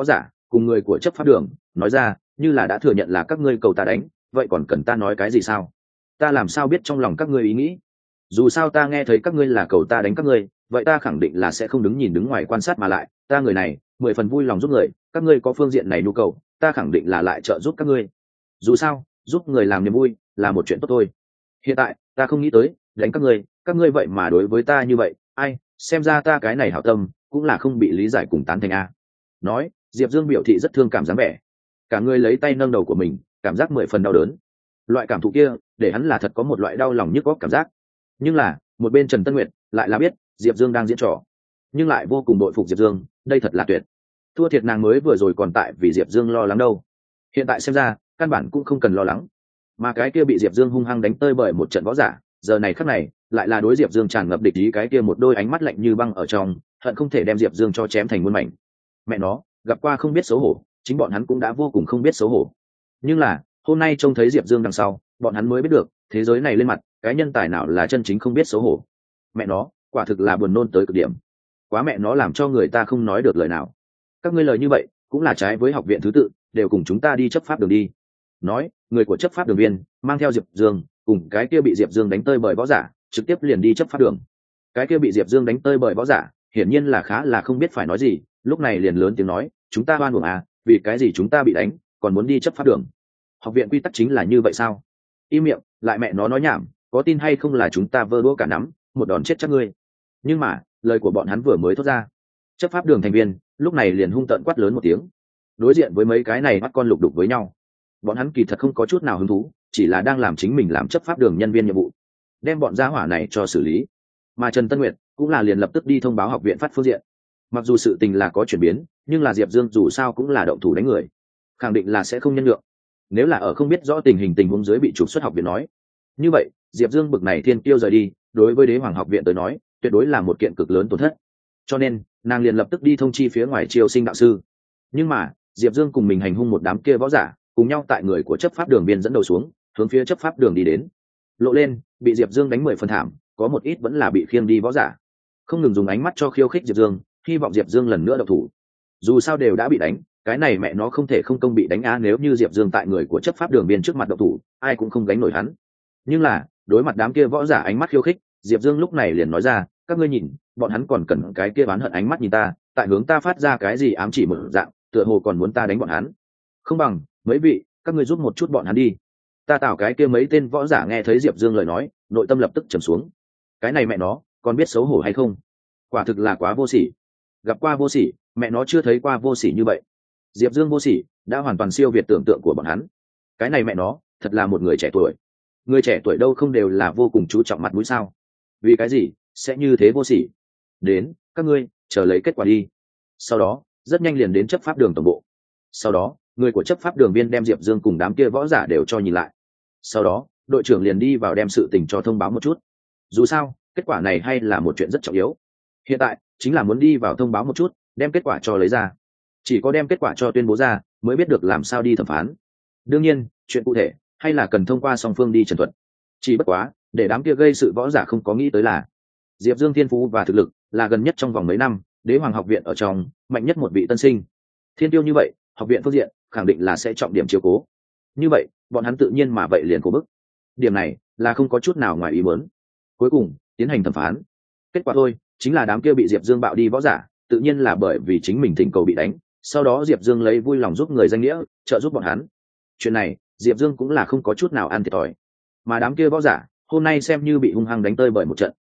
cùng người của chấp pháp đường nói ra, như là đã thừa nhận là các ngươi cầu ta đánh, vậy còn cần ta nói cái gì sao? Ta làm sao biết trong lòng các ngươi ý nghĩ? Dù sao ta nghe thấy các ngươi là cầu ta đánh các ngươi, vậy ta khẳng định là sẽ không đứng nhìn đứng ngoài quan sát, mà lại ta người này 10 phần vui lòng giúp người, các ngươi có phương diện này nhu cầu, ta khẳng định là lại trợ giúp các ngươi. Dù sao giúp người làm niềm vui là một chuyện tốt thôi. Hiện tại ta không nghĩ tới đánh các ngươi vậy mà đối với ta như vậy, ai, xem ra ta cái này hảo tâm cũng là không bị lý giải cùng tán thành a. Nói, Diệp Dương biểu thị rất thương cảm dáng vẻ, cả người lấy tay nâng đầu của mình, cảm giác 10 phần đau đớn. Loại cảm thụ kia để hắn là thật có một loại đau lòng nhức góc cảm giác. Nhưng là một bên Trần Tân Nguyệt lại là biết Diệp Dương đang diễn trò, nhưng lại vô cùng đội phục Diệp Dương, đây thật là tuyệt. Thua thiệt nàng mới vừa rồi còn tại vì Diệp Dương lo lắng đâu, hiện tại xem ra căn bản cũng không cần lo lắng. Mà cái kia bị Diệp Dương hung hăng đánh tơi bởi một trận võ giả, giờ này khắc này lại là đối Diệp Dương tràn ngập địch ý, cái kia một đôi ánh mắt lạnh như băng ở trong, hận không thể đem Diệp Dương cho chém thành muôn mảnh. Mẹ nó, gặp qua không biết xấu hổ, chính bọn hắn cũng đã vô cùng không biết xấu hổ. Nhưng là hôm nay trông thấy Diệp Dương đằng sau, bọn hắn mới biết được thế giới này lên mặt cái nhân tài nào là chân chính không biết xấu hổ. Mẹ nó, quả thực là buồn nôn tới cực điểm, quá mẹ nó làm cho người ta không nói được lời nào. Các ngươi lời như vậy cũng là trái với học viện thứ tự, đều cùng chúng ta đi chấp pháp đường đi. Nói, người của chấp pháp đường viên mang theo Diệp Dương cùng cái kia bị Diệp Dương đánh tơi bởi võ giả trực tiếp liền đi chấp pháp đường. Cái kia bị Diệp Dương đánh tơi bởi võ giả hiển nhiên là khá là không biết phải nói gì, lúc này liền lớn tiếng nói, chúng ta oan uổng à, vì cái gì chúng ta bị đánh còn muốn đi chấp pháp đường? Học viện quy tắc chính là như vậy sao? Im miệng, lại mẹ nó nói nhảm, có tin hay không là chúng ta vơ đũa cả nắm, một đòn chết chắc ngươi. Nhưng mà lời của bọn hắn vừa mới thốt ra, chấp pháp đường thành viên lúc này liền hung tợn quát lớn một tiếng. Đối diện với mấy cái này bắt con lục đục với nhau, bọn hắn kỳ thật không có chút nào hứng thú, chỉ là đang làm chính mình làm chấp pháp đường nhân viên nhiệm vụ, đem bọn gia hỏa này cho xử lý. Mà Trần Tân Nguyệt cũng là liền lập tức đi thông báo học viện phát phương diện. Mặc dù sự tình là có chuyển biến, nhưng là Diệp Dương dù sao cũng là động thủ đánh người, khẳng định là sẽ không nhân lượng. Nếu là ở không biết rõ tình huống dưới bị trục xuất học viện nói, như vậy Diệp Dương bực này thiên tiêu rời đi, đối với Đế Hoàng học viện tới nói tuyệt đối là một kiện cực lớn tổn thất. Cho nên nàng liền lập tức đi thông chi phía ngoài triều sinh đạo sư. Nhưng mà Diệp Dương cùng mình hành hung một đám kia võ giả, cùng nhau tại người của chấp pháp đường biên dẫn đầu xuống, hướng phía chấp pháp đường đi đến. Lộ lên bị Diệp Dương đánh 10 phần thảm, có một ít vẫn là bị khiêng đi võ giả, không ngừng dùng ánh mắt cho khiêu khích Diệp Dương, hy vọng Diệp Dương lần nữa độc thủ. Dù sao đều đã bị đánh, cái này mẹ nó không thể không công bị đánh á, nếu như Diệp Dương tại người của chấp pháp đường biên trước mặt độc thủ, ai cũng không gánh nổi hắn. Nhưng là đối mặt đám kia võ giả ánh mắt khiêu khích, Diệp Dương lúc này liền nói ra, các ngươi nhìn, bọn hắn còn cần cái kia oán hận ánh mắt nhìn ta, tại hướng ta phát ra cái gì ám chỉ một dạng, tựa hồ còn muốn ta đánh bọn hắn. Không bằng mấy vị, các ngươi giúp một chút bọn hắn đi. Ta tạo cái kia mấy tên võ giả nghe thấy Diệp Dương lời nói, nội tâm lập tức trầm xuống. Cái này mẹ nó còn biết xấu hổ hay không? Quả thực là quá vô sỉ. Gặp qua vô sỉ, mẹ nó chưa thấy qua vô sỉ như vậy. Diệp Dương vô sỉ đã hoàn toàn siêu việt tưởng tượng của bọn hắn. Cái này mẹ nó thật là một người trẻ tuổi. Người trẻ tuổi đâu không đều là vô cùng chú trọng mặt mũi sao? Vì cái gì sẽ như thế vô sỉ? Đến, các ngươi chờ lấy kết quả đi. Sau đó rất nhanh liền đến chấp pháp đường tổng bộ. Sau đó người của chấp pháp đường viên đem Diệp Dương cùng đám kia võ giả đều cho nhìn lại. Sau đó đội trưởng liền đi vào đem sự tình cho thông báo một chút. Dù sao kết quả này hay là một chuyện rất trọng yếu, hiện tại chính là muốn đi vào thông báo một chút, đem kết quả cho lấy ra. Chỉ có đem kết quả cho tuyên bố ra mới biết được làm sao đi thẩm phán. Đương nhiên chuyện cụ thể hay là cần thông qua song phương đi trần thuật. Chỉ bất quá để đám kia gây sự võ giả không có nghĩ tới là Diệp Dương thiên phú và thực lực là gần nhất trong vòng mấy năm Đế Hoàng học viện ở trong mạnh nhất một vị tân sinh. Thiên tiêu như vậy, học viện phương diện khẳng định là sẽ trọng điểm chiếu cố. Như vậy bọn hắn tự nhiên mà vậy liền cố bức. Điểm này là không có chút nào ngoài ý muốn. Cuối cùng tiến hành thẩm phán. Kết quả thôi chính là đám kia bị Diệp Dương bạo đi võ giả, tự nhiên là bởi vì chính mình thỉnh cầu bị đánh, sau đó Diệp Dương lấy vui lòng giúp người danh nghĩa trợ giúp bọn hắn. Chuyện này Diệp Dương cũng là không có chút nào ăn thiệt thòi. Mà đám kia võ giả hôm nay xem như bị hung hăng đánh tơi bởi một trận.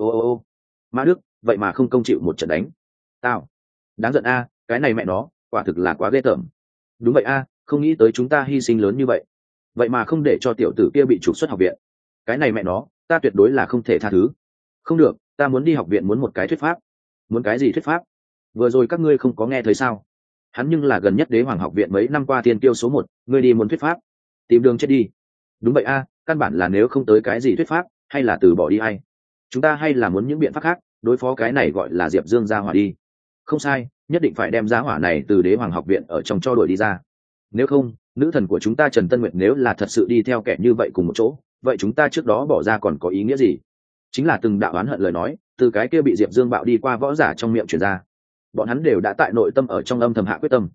Ô Mã Đức, vậy mà không công chịu một trận đánh tao, đáng giận a, cái này mẹ nó quả thực là quá ghê tởm. Đúng vậy a, không nghĩ tới chúng ta hy sinh lớn như vậy, vậy mà không để cho tiểu tử kia bị trục xuất học viện. Cái này mẹ nó ta tuyệt đối là không thể tha thứ. Không được, ta muốn đi học viện muốn một cái thuyết pháp. Muốn cái gì thuyết pháp? Vừa rồi các ngươi không có nghe thấy sao? Hắn nhưng là gần nhất Đế Hoàng học viện mấy năm qua tiên kiêu số 1, ngươi đi muốn thuyết pháp, tìm đường chết đi. Đúng vậy a, căn bản là nếu không tới cái gì thuyết pháp, hay là từ bỏ đi hay. Chúng ta hay là muốn những biện pháp khác đối phó cái này gọi là Diệp Dương gia hỏa đi. Không sai, nhất định phải đem gia hỏa này từ Đế Hoàng học viện ở trong cho đuổi đi ra. Nếu không, nữ thần của chúng ta Trần Tân Nguyệt nếu là thật sự đi theo kẻ như vậy cùng một chỗ, vậy chúng ta trước đó bỏ ra còn có ý nghĩa gì? Chính là từng đạo oán hận lời nói từ cái kia bị Diệp Dương bạo đi qua võ giả trong miệng truyền ra, bọn hắn đều đã tại nội tâm ở trong âm thầm hạ quyết tâm.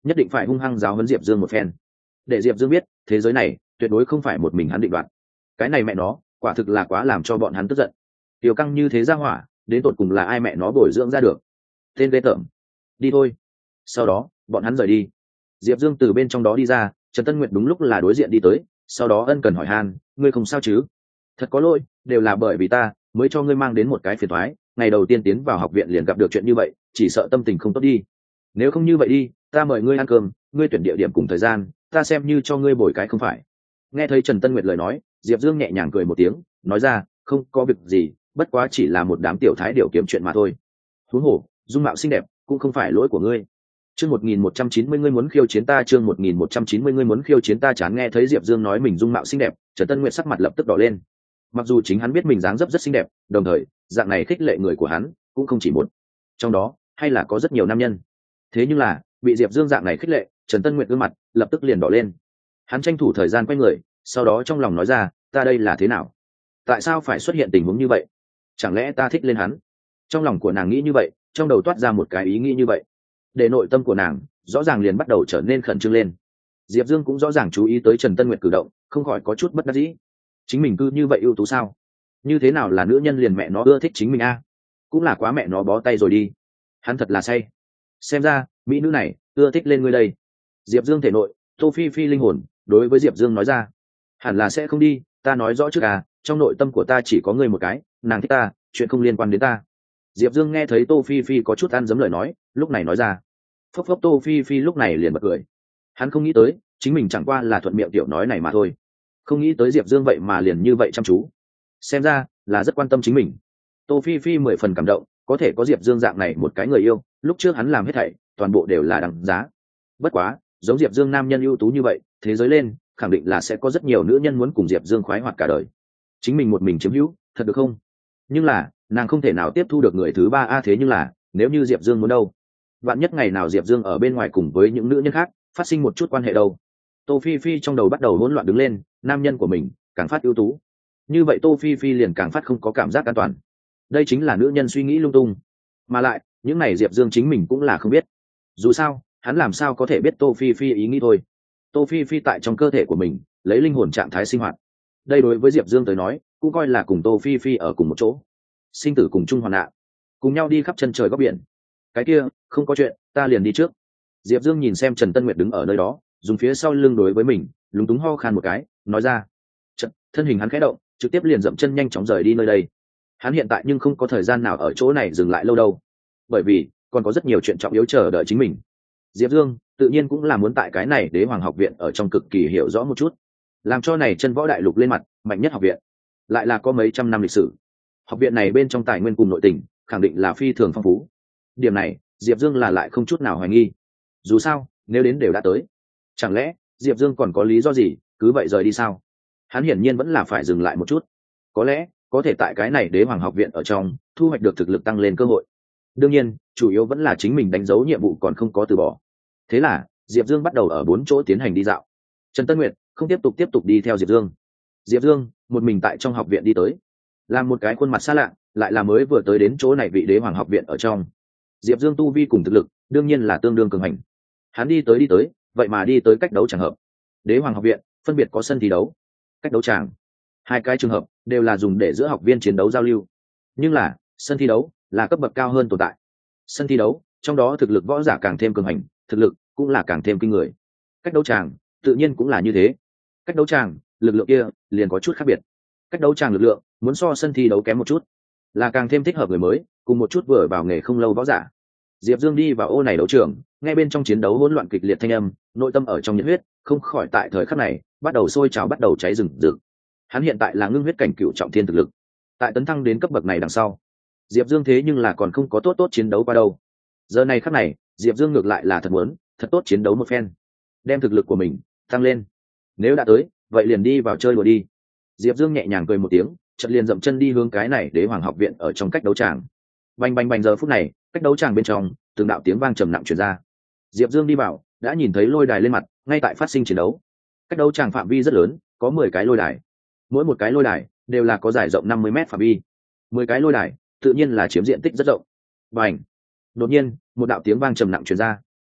nhất định phải hung hăng giáo huấn Diệp Dương một phen, để Diệp Dương biết thế giới này tuyệt đối không phải một mình hắn định đoạt. Cái này mẹ nó quả thực là quá làm cho bọn hắn tức giận. Tiểu Căng như thế ra hỏa, đến tột cùng là ai mẹ nó bồi dưỡng ra được? Tên ghê tởm. Đi thôi. Sau đó bọn hắn rời đi. Diệp Dương từ bên trong đó đi ra, Trần Tân Nguyệt đúng lúc là đối diện đi tới, sau đó ân cần hỏi han, ngươi không sao chứ? Thật có lỗi, đều là bởi vì ta mới cho ngươi mang đến một cái phiền toái, ngày đầu tiên tiến vào học viện liền gặp được chuyện như vậy, chỉ sợ tâm tình không tốt đi. Nếu không như vậy đi, ta mời ngươi ăn cơm, ngươi tuyển địa điểm cùng thời gian, ta xem như cho ngươi bồi cái không phải. Nghe thấy Trần Tân Nguyệt lời nói, Diệp Dương nhẹ nhàng cười một tiếng, nói ra, không có việc gì, bất quá chỉ là một đám tiểu thái điều kiếm chuyện mà thôi. Huống hồ, dung mạo xinh đẹp cũng không phải lỗi của ngươi. Chương 1190 ngươi muốn khiêu chiến ta, chương 1190 ngươi muốn khiêu chiến ta. Chán nghe thấy Diệp Dương nói mình dung mạo xinh đẹp, Trần Tân Nguyệt sắc mặt lập tức đỏ lên. Mặc dù chính hắn biết mình dáng dấp rất xinh đẹp, đồng thời, dạng này khích lệ người của hắn cũng không chỉ một. Trong đó, hay là có rất nhiều nam nhân. Thế nhưng là, bị Diệp Dương dạng này khích lệ, Trần Tân Nguyệt gương mặt lập tức liền đỏ lên. Hắn tranh thủ thời gian quay người, sau đó trong lòng nói ra, ta đây là thế nào? Tại sao phải xuất hiện tình huống như vậy? Chẳng lẽ ta thích lên hắn? Trong lòng của nàng nghĩ như vậy, trong đầu toát ra một cái ý nghĩ như vậy. Để nội tâm của nàng rõ ràng liền bắt đầu trở nên khẩn trương lên. Diệp Dương cũng rõ ràng chú ý tới Trần Tân Nguyệt cử động, không khỏi có chút bất đắc dĩ. Chính mình cứ như vậy ưu tú sao? Như thế nào là nữ nhân liền mẹ nó ưa thích chính mình a? Cũng là quá mẹ nó bó tay rồi đi. Hắn thật là say. Xem ra mỹ nữ này ưa thích lên ngươi đây. Diệp Dương thể nội Tô Phi Phi linh hồn đối với Diệp Dương nói ra, hẳn là sẽ không đi, ta nói rõ trước à, trong nội tâm của ta chỉ có ngươi một cái, nàng thích ta, chuyện không liên quan đến ta. Diệp Dương nghe thấy Tô Phi Phi có chút ăn dấm lời nói, lúc này nói ra. Phốc phốc, Tô Phi Phi lúc này liền bật cười. Hắn không nghĩ tới chính mình chẳng qua là thuận miệng tiểu nói này mà thôi, không nghĩ tới Diệp Dương vậy mà liền như vậy chăm chú, xem ra là rất quan tâm chính mình. Tô Phi Phi 10 phần cảm động, có thể có Diệp Dương dạng này một cái người yêu, lúc trước hắn làm hết thảy toàn bộ đều là đáng giá. Bất quá giống Diệp Dương nam nhân ưu tú như vậy, thế giới lên khẳng định là sẽ có rất nhiều nữ nhân muốn cùng Diệp Dương khoái hoạt cả đời, chính mình một mình chiếm hữu thật được không? Nhưng là nàng không thể nào tiếp thu được người thứ ba a. Thế nhưng là nếu như Diệp Dương muốn đâu, vạn nhất ngày nào Diệp Dương ở bên ngoài cùng với những nữ nhân khác phát sinh một chút quan hệ đâu? Tô Phi Phi trong đầu bắt đầu hỗn loạn đứng lên, nam nhân của mình càng phát ưu tú, như vậy Tô Phi Phi liền càng phát không có cảm giác an toàn. Đây chính là nữ nhân suy nghĩ lung tung, mà lại những này Diệp Dương chính mình cũng là không biết. Dù sao hắn làm sao có thể biết Tô Phi Phi ý nghĩ thôi. Tô Phi Phi tại trong cơ thể của mình lấy linh hồn trạng thái sinh hoạt, đây đối với Diệp Dương tới nói cũng coi là cùng Tô Phi Phi ở cùng một chỗ, sinh tử cùng chung hoạn nạn, cùng nhau đi khắp chân trời góc biển. Cái kia không có chuyện, ta liền đi trước. Diệp Dương nhìn xem Trần Tân Nguyệt đứng ở nơi đó, dùng phía sau lưng đối với mình lúng túng ho khan một cái, nói ra. Thân hình hắn khẽ động, trực tiếp liền dậm chân nhanh chóng rời đi nơi đây. Hắn hiện tại nhưng không có thời gian nào ở chỗ này dừng lại lâu đâu, bởi vì còn có rất nhiều chuyện trọng yếu chờ đợi chính mình. Diệp Dương tự nhiên cũng là muốn tại cái này Đế Hoàng học viện ở trong cực kỳ hiểu rõ một chút, làm cho này chân võ đại lục lên mặt mạnh nhất học viện, lại là có mấy trăm năm lịch sử. Học viện này bên trong tài nguyên cùng nội tình khẳng định là phi thường phong phú. Điểm này Diệp Dương là lại không chút nào hoài nghi. Dù sao nếu đến đều đã tới, chẳng lẽ Diệp Dương còn có lý do gì cứ vậy rời đi sao? Hắn hiển nhiên vẫn là phải dừng lại một chút, có lẽ có thể tại cái này Đế Hoàng học viện ở trong thu hoạch được thực lực tăng lên cơ hội. Đương nhiên chủ yếu vẫn là chính mình đánh dấu nhiệm vụ còn không có từ bỏ. Thế là Diệp Dương bắt đầu ở 4 chỗ tiến hành đi dạo. Trần Tân Nguyệt không tiếp tục đi theo Diệp Dương. Diệp Dương một mình tại trong học viện đi tới, làm một cái khuôn mặt xa lạ, lại là mới vừa tới đến chỗ này vị Đế Hoàng học viện ở trong. Diệp Dương tu vi cùng thực lực đương nhiên là tương đương cường hành. Hắn đi tới vậy mà đi tới cách đấu trường hợp. Đế Hoàng học viện phân biệt có sân thi đấu, cách đấu tràng, hai cái trường hợp đều là dùng để giữa học viên chiến đấu giao lưu. Nhưng là sân thi đấu là cấp bậc cao hơn tồn tại. Sân thi đấu trong đó thực lực võ giả càng thêm cường hành, thực lực cũng là càng thêm kinh người. Cách đấu tràng tự nhiên cũng là như thế. Cách đấu tràng lực lượng kia liền có chút khác biệt. Cách đấu tràng lực lượng muốn so sân thi đấu kém một chút, là càng thêm thích hợp người mới cùng một chút vừa vào nghề không lâu võ giả. Diệp Dương đi vào ô này đấu trường, nghe bên trong chiến đấu hỗn loạn kịch liệt thanh âm, nội tâm ở trong nhiệt huyết không khỏi tại thời khắc này bắt đầu sôi trào, bắt đầu cháy rừng rực. Hắn hiện tại là ngưng huyết cảnh cựu trọng thiên thực lực, tại tấn thăng đến cấp bậc này đằng sau, Diệp Dương thế nhưng là còn không có tốt chiến đấu qua đâu. Giờ này khắc này Diệp Dương ngược lại là thật muốn thật tốt chiến đấu một phen, đem thực lực của mình tăng lên. Nếu đã tới vậy liền đi vào chơi đùa đi. Diệp Dương nhẹ nhàng cười một tiếng, chợt liền dậm chân đi hướng cái này Đế Hoàng học viện ở trong cách đấu tràng. Bành bành bành, giờ phút này cách đấu tràng bên trong từng đạo tiếng vang trầm nặng truyền ra. Diệp Dương đi vào đã nhìn thấy lôi đài lên mặt ngay tại phát sinh chiến đấu. Cách đấu tràng phạm vi rất lớn, có 10 cái lôi đài, mỗi một cái lôi đài đều là có dài rộng 50 m phạm vi. 10 cái lôi đài tự nhiên là chiếm diện tích rất rộng. Bành! Đột nhiên một đạo tiếng vang trầm nặng truyền ra.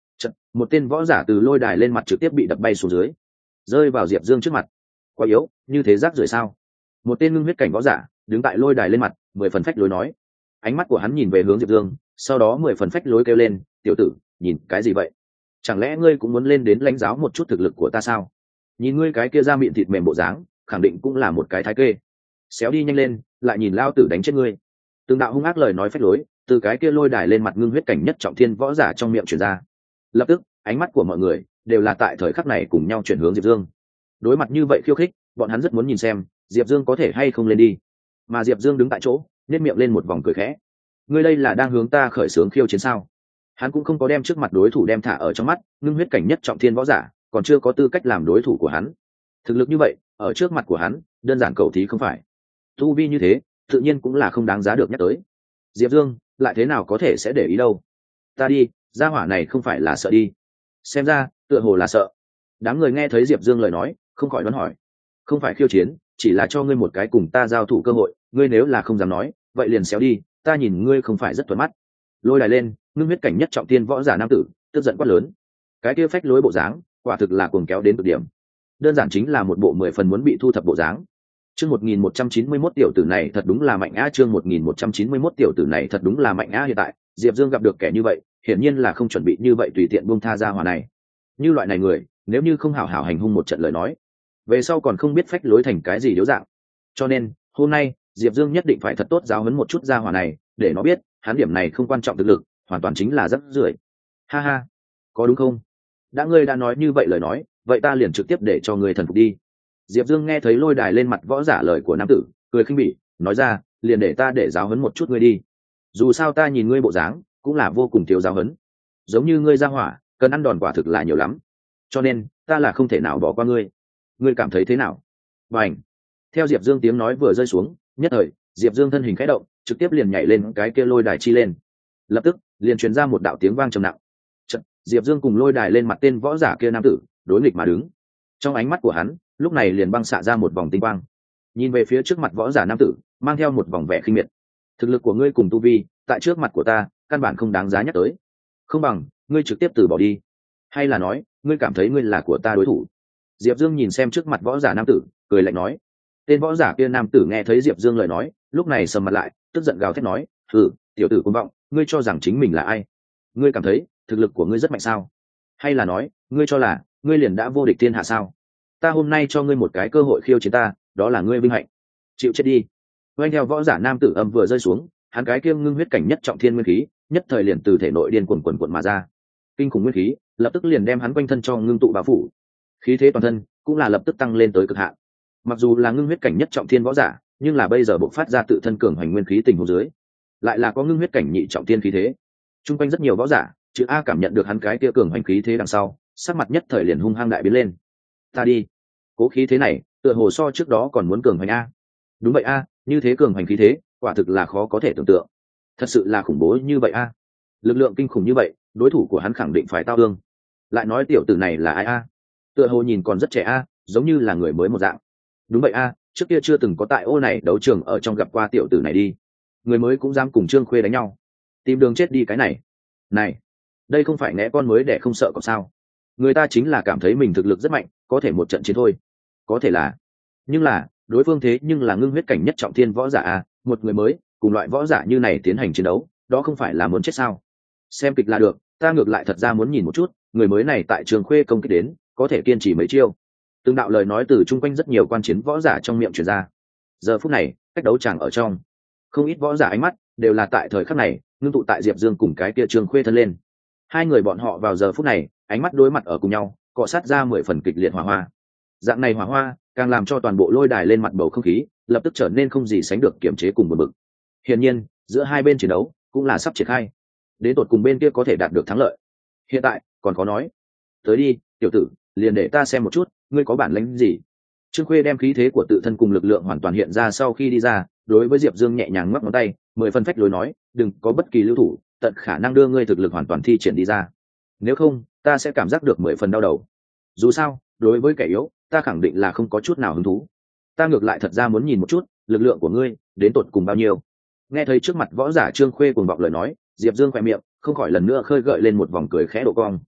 một tên võ giả từ lôi đài lên mặt trực tiếp bị đập bay xuống dưới, rơi vào Diệp Dương trước mặt. Quá yếu, như thế rác rưởi sao? Một tên ngưng huyết cảnh võ giả đứng tại lôi đài lên mặt, 10 phần phách lối nói. Ánh mắt của hắn nhìn về hướng Diệp Dương, sau đó 10 phần phách lối kêu lên, tiểu tử, nhìn cái gì vậy? Chẳng lẽ ngươi cũng muốn lên đến lãnh giáo một chút thực lực của ta sao? Nhìn ngươi cái kia da miệng thịt mềm bộ dáng, khẳng định cũng là một cái thái kê. Xéo đi nhanh lên, lại nhìn lao tử đánh chết ngươi. Từng đạo hung ác lời nói phách lối từ cái kia lôi đài lên mặt ngưng huyết cảnh nhất trọng thiên võ giả trong miệng truyền ra. Lập tức, ánh mắt của mọi người đều là tại thời khắc này cùng nhau chuyển hướng Diệp Dương. Đối mặt như vậy khiêu khích, bọn hắn rất muốn nhìn xem Diệp Dương có thể hay không lên đi. Mà Diệp Dương đứng tại chỗ, nhếch miệng lên một vòng cười khẽ. Ngươi đây là đang hướng ta khởi xướng khiêu chiến sao? Hắn cũng không có đem trước mặt đối thủ đem thả ở trong mắt, ngưng huyết cảnh nhất trọng thiên võ giả còn chưa có tư cách làm đối thủ của hắn. Thực lực như vậy, ở trước mặt của hắn, đơn giản cầu thí không phải. Tu vi như thế, tự nhiên cũng là không đáng giá được nhắc tới. Diệp Dương lại thế nào có thể sẽ để ý đâu? Ta đi, gia hỏa này không phải là sợ đi. Xem ra, tựa hồ là sợ. Đám người nghe thấy Diệp Dương lời nói, không khỏi đoán hỏi. Không phải khiêu chiến, chỉ là cho ngươi một cái cùng ta giao thủ cơ hội, ngươi nếu là không dám nói, vậy liền xéo đi, ta nhìn ngươi không phải rất thuận mắt. Lôi đài lên, ngưng huyết cảnh nhất trọng thiên võ giả nam tử, tức giận quát lớn. Cái kia phách lối bộ dáng, quả thực là cuồng kéo đến cực điểm. Đơn giản chính là một bộ 10 phần muốn bị thu thập bộ dáng. Chương 1191 tiểu tử này thật đúng là mạnh a, chương 1191 tiểu tử này thật đúng là mạnh a. Hiện tại, Diệp Dương gặp được kẻ như vậy, hiển nhiên là không chuẩn bị như vậy tùy tiện buông tha ra hỏa này. Như loại này người, nếu như không hảo hảo hành hung một trận lời nói, về sau còn không biết phách lối thành cái gì điếu dạng. Cho nên, hôm nay, Diệp Dương nhất định phải thật tốt giáo huấn một chút ra hỏa này, để nó biết, hắn điểm này không quan trọng thực lực, hoàn toàn chính là rất rưởi. Ha ha, có đúng không? Đã ngươi đã nói như vậy lời nói, vậy ta liền trực tiếp để cho ngươi thần phục đi. Diệp Dương nghe thấy lôi đài lên mặt võ giả lời của nam tử, cười khinh bỉ, nói ra, liền để ta để giáo huấn một chút ngươi đi. Dù sao ta nhìn ngươi bộ dáng, cũng là vô cùng thiếu giáo huấn. Giống như ngươi ra hỏa, cần ăn đòn quả thực là nhiều lắm. Cho nên, ta là không thể nào bỏ qua ngươi. Ngươi cảm thấy thế nào? Bành! Theo Diệp Dương tiếng nói vừa rơi xuống, nhất thời, Diệp Dương thân hình khẽ động, trực tiếp liền nhảy lên cái kia lôi đài chi lên. Lập tức, liền truyền ra một đạo tiếng vang trầm nặng. Chợt, Diệp Dương cùng lôi đài lên mặt tên võ giả kia nam tử, đối nghịch mà đứng. Trong ánh mắt của hắn, lúc này liền băng xạ ra một vòng tinh quang. Nhìn về phía trước mặt võ giả nam tử, mang theo một vòng vẻ khinh miệt. Thực lực của ngươi cùng tu vi, tại trước mặt của ta, căn bản không đáng giá nhắc tới. Không bằng, ngươi trực tiếp từ bỏ đi. Hay là nói, ngươi cảm thấy ngươi là của ta đối thủ? Diệp Dương nhìn xem trước mặt võ giả nam tử, cười lạnh nói. Tên võ giả kia nam tử nghe thấy Diệp Dương lời nói, lúc này sầm mặt lại, tức giận gào thét nói, "Hừ, tiểu tử cuồng vọng, ngươi cho rằng chính mình là ai? Ngươi cảm thấy thực lực của ngươi rất mạnh sao? Hay là nói, ngươi cho là ngươi liền đã vô địch thiên hạ sao? Ta hôm nay cho ngươi một cái cơ hội khiêu chiến ta, đó là ngươi vinh hạnh. Chịu chết đi." Oanh theo võ giả nam tử âm vừa rơi xuống, hắn cái kia ngưng huyết cảnh nhất trọng thiên nguyên khí, nhất thời liền từ thể nội điên cuồn cuộn cuộn mà ra. Kinh khủng nguyên khí, lập tức liền đem hắn quanh thân cho ngưng tụ bao phủ. Khí thế toàn thân cũng là lập tức tăng lên tới cực hạn. Mặc dù là ngưng huyết cảnh nhất trọng thiên võ giả, nhưng là bây giờ bộc phát ra tự thân cường hành nguyên khí tình huống dưới, lại là có ngưng huyết cảnh nhị trọng thiên khí thế. Trung quanh rất nhiều võ giả, chữ A cảm nhận được hắn cái kia cường hành khí thế đằng sau, sắc mặt nhất thời liền hung hăng đại biến lên. Ta đi, cố khí thế này, tựa hồ so trước đó còn muốn cường hành a. Đúng vậy a, như thế cường hành khí thế, quả thực là khó có thể tưởng tượng. Thật sự là khủng bố như vậy a. Lực lượng kinh khủng như vậy, đối thủ của hắn khẳng định phải tao thương. Lại nói tiểu tử này là ai a? Tựa hồ nhìn còn rất trẻ a, giống như là người mới một dạng. Đúng vậy a, trước kia chưa từng có tại ô này đấu trường ở trong gặp qua tiểu tử này đi. Người mới cũng dám cùng Trương Khuê đánh nhau, tìm đường chết đi cái này. Này, đây không phải né con mới để không sợ có sao? Người ta chính là cảm thấy mình thực lực rất mạnh, có thể một trận chiến thôi. Có thể là, nhưng là đối phương thế nhưng là ngưng huyết cảnh nhất trọng thiên võ giả a, một người mới cùng loại võ giả như này tiến hành chiến đấu, đó không phải là muốn chết sao? Xem kịch là được, ta ngược lại thật ra muốn nhìn một chút, người mới này tại Trường Khuê công kích đến, có thể kiên trì mấy chiêu. Từng đạo lời nói từ chung quanh rất nhiều quan chiến võ giả trong miệng truyền ra. Giờ phút này, cách đấu chẳng ở trong, không ít võ giả ánh mắt đều là tại thời khắc này ngưng tụ tại Diệp Dương cùng cái kia Trường Khuê thân lên. Hai người bọn họ vào giờ phút này, ánh mắt đối mặt ở cùng nhau, cọ sát ra 10 phần kịch liệt hỏa hoa. Dạng này hỏa hoa càng làm cho toàn bộ lôi đài lên mặt bầu không khí lập tức trở nên không gì sánh được kiểm chế cùng một bực. Hiển nhiên, giữa hai bên chiến đấu cũng là sắp triển khai. Đến tột cùng bên kia có thể đạt được thắng lợi. Hiện tại, còn có nói. Tới đi, tiểu tử, liền để ta xem một chút, ngươi có bản lĩnh gì. Trương Khuê đem khí thế của tự thân cùng lực lượng hoàn toàn hiện ra sau khi đi ra, đối với Diệp Dương nhẹ nhàng ngoắc ngón tay, 10 phân phách lối nói, đừng có bất kỳ lưu thủ, tận khả năng đưa ngươi thực lực hoàn toàn thi triển đi ra. Nếu không, ta sẽ cảm giác được 10 phần đau đầu. Dù sao, đối với kẻ yếu, ta khẳng định là không có chút nào hứng thú. Ta ngược lại thật ra muốn nhìn một chút, lực lượng của ngươi đến tột cùng bao nhiêu. Nghe thấy trước mặt võ giả Trương Khuê cuồng vọng lời nói, Diệp Dương khẽ miệng, không khỏi lần nữa khơi gợi lên một vòng cười khẽ độ cong.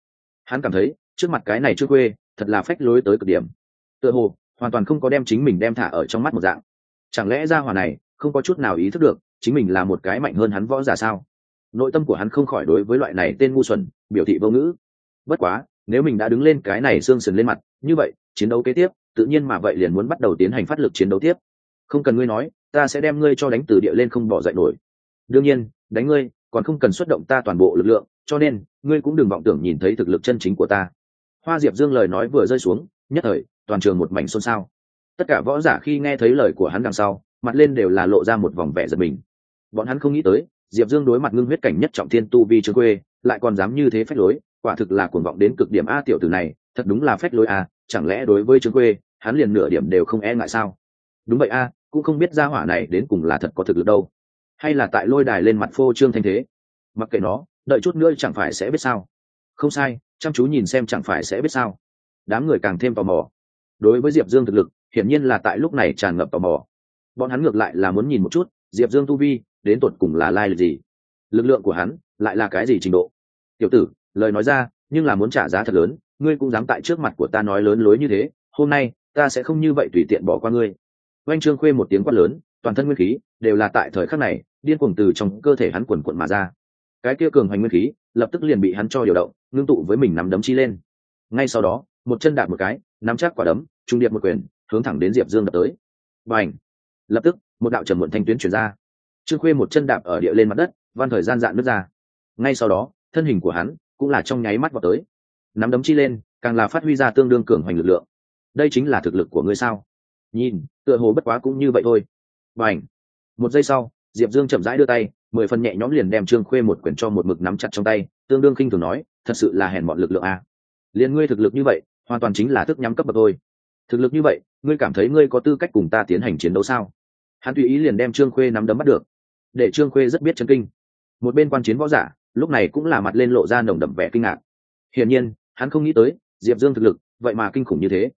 Hắn cảm thấy trước mặt cái này chưa quê thật là phách lối tới cực điểm, tựa hồ hoàn toàn không có đem chính mình đem thả ở trong mắt một dạng. Chẳng lẽ gia hỏa này không có chút nào ý thức được chính mình là một cái mạnh hơn hắn võ giả sao? Nội tâm của hắn không khỏi đối với loại này tên ngu xuẩn biểu thị vô ngữ. Bất quá nếu mình đã đứng lên cái này xương sườn lên mặt như vậy, chiến đấu kế tiếp tự nhiên mà vậy liền muốn bắt đầu tiến hành phát lực chiến đấu tiếp. Không cần ngươi nói, ta sẽ đem ngươi cho đánh từ địa lên không bỏ dậy nổi. Đương nhiên đánh ngươi còn không cần xuất động ta toàn bộ lực lượng, cho nên ngươi cũng đừng vọng tưởng nhìn thấy thực lực chân chính của ta. Hoa Diệp Dương lời nói vừa rơi xuống, nhất thời toàn trường một mảnh xôn xao. Tất cả võ giả khi nghe thấy lời của hắn đằng sau, mặt lên đều là lộ ra một vòng vẻ giật mình. Bọn hắn không nghĩ tới Diệp Dương đối mặt ngưng huyết cảnh nhất trọng thiên tu vi Trương Quê lại còn dám như thế phách lối, quả thực là cuồng vọng đến cực điểm. A, tiểu tử này thật đúng là phách lối a, chẳng lẽ đối với Trương Quê hắn liền nửa điểm đều không e ngại sao? Đúng vậy a, cũng không biết gia hỏa này đến cùng là thật có thực lực đâu, hay là tại lôi đài lên mặt phô trương thanh thế. Mặc kệ nó, đợi chút nữa chẳng phải sẽ biết sao. Không sai, chăm chú nhìn xem chẳng phải sẽ biết sao. Đám người càng thêm tò mò. Đối với Diệp Dương thực lực hiển nhiên là tại lúc này tràn ngập tò mò. Bọn hắn ngược lại là muốn nhìn một chút Diệp Dương tu vi đến tột cùng là lai lịch gì, lực lượng của hắn lại là cái gì trình độ. Tiểu tử, lời nói ra nhưng là muốn trả giá thật lớn, ngươi cũng dám tại trước mặt của ta nói lớn lối như thế, hôm nay ta sẽ không như vậy tùy tiện bỏ qua ngươi. Oanh Trương Khuê một tiếng quát lớn, toàn thân nguyên khí đều là tại thời khắc này điên cuồng từ trong cơ thể hắn quần quận mà ra. Cái kia cường hoành nguyên khí lập tức liền bị hắn cho điều động, ngưng tụ với mình nắm đấm chi lên. Ngay sau đó một chân đạp một cái, nắm chắc quả đấm trung điệp một quyền hướng thẳng đến Diệp Dương đập tới. Bành! Lập tức một đạo trầm muộn thanh tuyến truyền ra. Trương Khuê một chân đạp ở địa lên mặt đất, van thời gian dạn nứt ra. Ngay sau đó thân hình của hắn cũng là trong nháy mắt vào tới, nắm đấm chi lên càng là phát huy ra tương đương cường hoành lực lượng. Đây chính là thực lực của ngươi sao? Nhìn tựa hồ bất quá cũng như vậy thôi. Bành! Một giây sau Diệp Dương chậm rãi đưa tay, 10 phần nhẹ nhõm liền đem Trương Khuê một quyển cho một mực nắm chặt trong tay, tương đương khinh thường nói, thật sự là hèn mọn lực lượng a. Liên ngươi thực lực như vậy hoàn toàn chính là thức nhắm cấp bậc thôi. Thực lực như vậy ngươi cảm thấy ngươi có tư cách cùng ta tiến hành chiến đấu sao? Hắn tùy ý liền đem Trương Khuê nắm đấm bắt được, để Trương Khuê rất biết chấn kinh. Một bên quan chiến võ giả lúc này cũng là mặt lên lộ ra nồng đậm vẻ kinh ngạc. Hiển nhiên hắn không nghĩ tới Diệp Dương thực lực vậy mà kinh khủng như thế.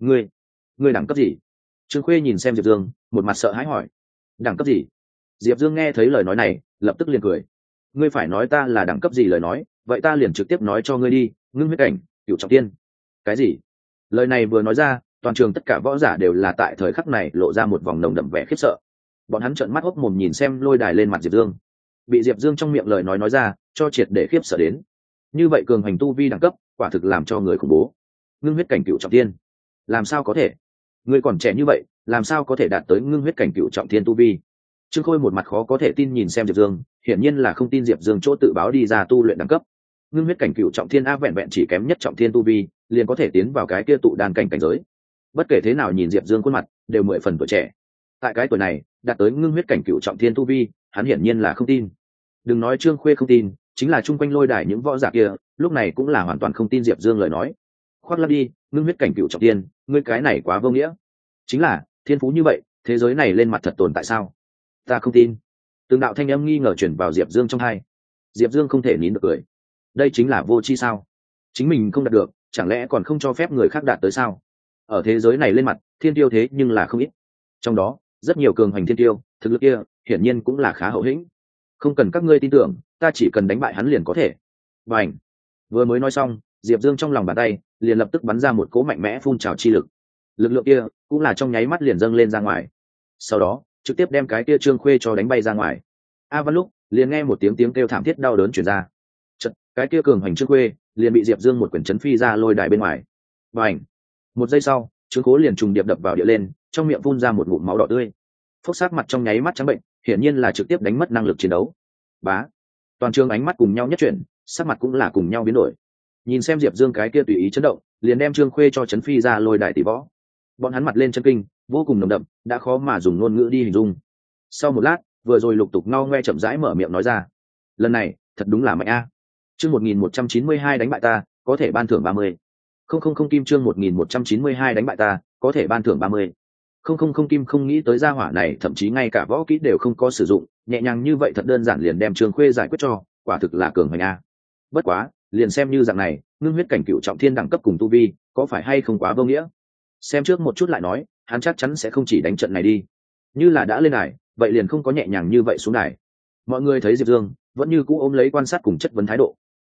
Ngươi đẳng cấp gì? Trương Khuê nhìn xem Diệp Dương, một mặt sợ hãi hỏi. Đẳng cấp gì? Diệp Dương nghe thấy lời nói này lập tức liền cười. Ngươi phải nói ta là đẳng cấp gì lời nói, vậy ta liền trực tiếp nói cho ngươi đi, ngưng huyết cảnh cửu trọng tiên. Cái gì? Lời này vừa nói ra, toàn trường tất cả võ giả đều là tại thời khắc này lộ ra một vòng nồng đậm vẻ khiếp sợ. Bọn hắn trợn mắt hốc mồm nhìn xem lôi đài lên mặt Diệp Dương. Bị Diệp Dương trong miệng lời nói ra cho triệt để khiếp sợ đến. Như vậy cường hành tu vi đẳng cấp quả thực làm cho người khủng bố. Ngưng huyết cảnh cửu trọng tiên, làm sao có thể? Ngươi còn trẻ như vậy làm sao có thể đạt tới ngưng huyết cảnh cửu trọng thiên tu vi? Trương Khôi một mặt khó có thể tin nhìn xem Diệp Dương, hiển nhiên là không tin Diệp Dương chỗ tự báo đi ra tu luyện đẳng cấp. Ngưng huyết cảnh cửu trọng thiên a, vẹn vẹn chỉ kém nhất trọng thiên tu vi liền có thể tiến vào cái kia tụ đan cảnh cảnh giới. Bất kể thế nào nhìn Diệp Dương khuôn mặt đều 10 phần tuổi trẻ. Tại cái tuổi này đạt tới ngưng huyết cảnh cửu trọng thiên tu vi, hắn hiển nhiên là không tin. Đừng nói Trương Khuê không tin, chính là chung quanh lôi đài những võ giả kia lúc này cũng là hoàn toàn không tin Diệp Dương lời nói. Khoác lác đi, ngưng huyết cảnh cửu trọng thiên, ngươi cái này quá vô nghĩa. Chính là thiên phú như vậy thế giới này lên mặt thật tồn tại sao? Ta không tin. Từng đạo thanh âm nghi ngờ chuyển vào Diệp Dương trong tai. Diệp Dương không thể nín được cười. Đây chính là vô tri sao? Chính mình không đạt được chẳng lẽ còn không cho phép người khác đạt tới sao? Ở thế giới này lên mặt thiên tiêu thế nhưng là không ít, trong đó rất nhiều cường hoành thiên tiêu, thực lực kia hiển nhiên cũng là khá hậu hĩnh. Không cần các ngươi tin tưởng, ta chỉ cần đánh bại hắn liền có thể. Bành! Vừa mới nói xong, Diệp Dương trong lòng bàn tay liền lập tức bắn ra một cỗ mạnh mẽ phun trào chi lực. Lực lượng kia cũng là trong nháy mắt liền dâng lên ra ngoài, sau đó trực tiếp đem cái kia Trương Khuê cho đánh bay ra ngoài. A Văn lúc liền nghe một tiếng kêu thảm thiết đau đớn truyền ra. Chật, cái kia cường hoành Trương Khuê liền bị Diệp Dương một quyển chấn phi ra lôi đài bên ngoài. Bành! Một giây sau, Trương Cố liền trùng điệp đập vào địa lên, trong miệng phun ra một ngụm máu đỏ tươi. Phốc sát mặt trong nháy mắt trắng bệnh, hiển nhiên là trực tiếp đánh mất năng lực chiến đấu. Bá! Toàn trường ánh mắt cùng nhau nhất chuyển, sắc mặt cũng là cùng nhau biến đổi. Nhìn xem Diệp Dương cái kia tùy ý chấn động, liền đem Trương Khuê cho chấn phi ra lôi đài tỷ võ. Bọn hắn mặt lên chân kinh, vô cùng nồng đậm, đã khó mà dùng ngôn ngữ đi hình dung. Sau một lát, vừa rồi lục tục ngao ngoe chậm rãi mở miệng nói ra. Lần này, thật đúng là mạnh a. Chương 1192 đánh bại ta, có thể ban thưởng 30. Không kim chương 1192 đánh bại ta, có thể ban thưởng 30. Không kim không nghĩ tới gia hỏa này thậm chí ngay cả võ kỹ đều không có sử dụng, nhẹ nhàng như vậy thật đơn giản liền đem Trương Khuê giải quyết cho, quả thực là cường hoành a. Bất quá, liền xem như dạng này, ngưng huyết cảnh cửu trọng thiên đẳng cấp cùng tu vi, có phải hay không quá vô nghĩa? Xem trước một chút lại nói, hắn chắc chắn sẽ không chỉ đánh trận này đi. Như là đã lên đài, vậy liền không có nhẹ nhàng như vậy xuống đài. Mọi người thấy Diệp Dương vẫn như cũ ôm lấy quan sát cùng chất vấn thái độ.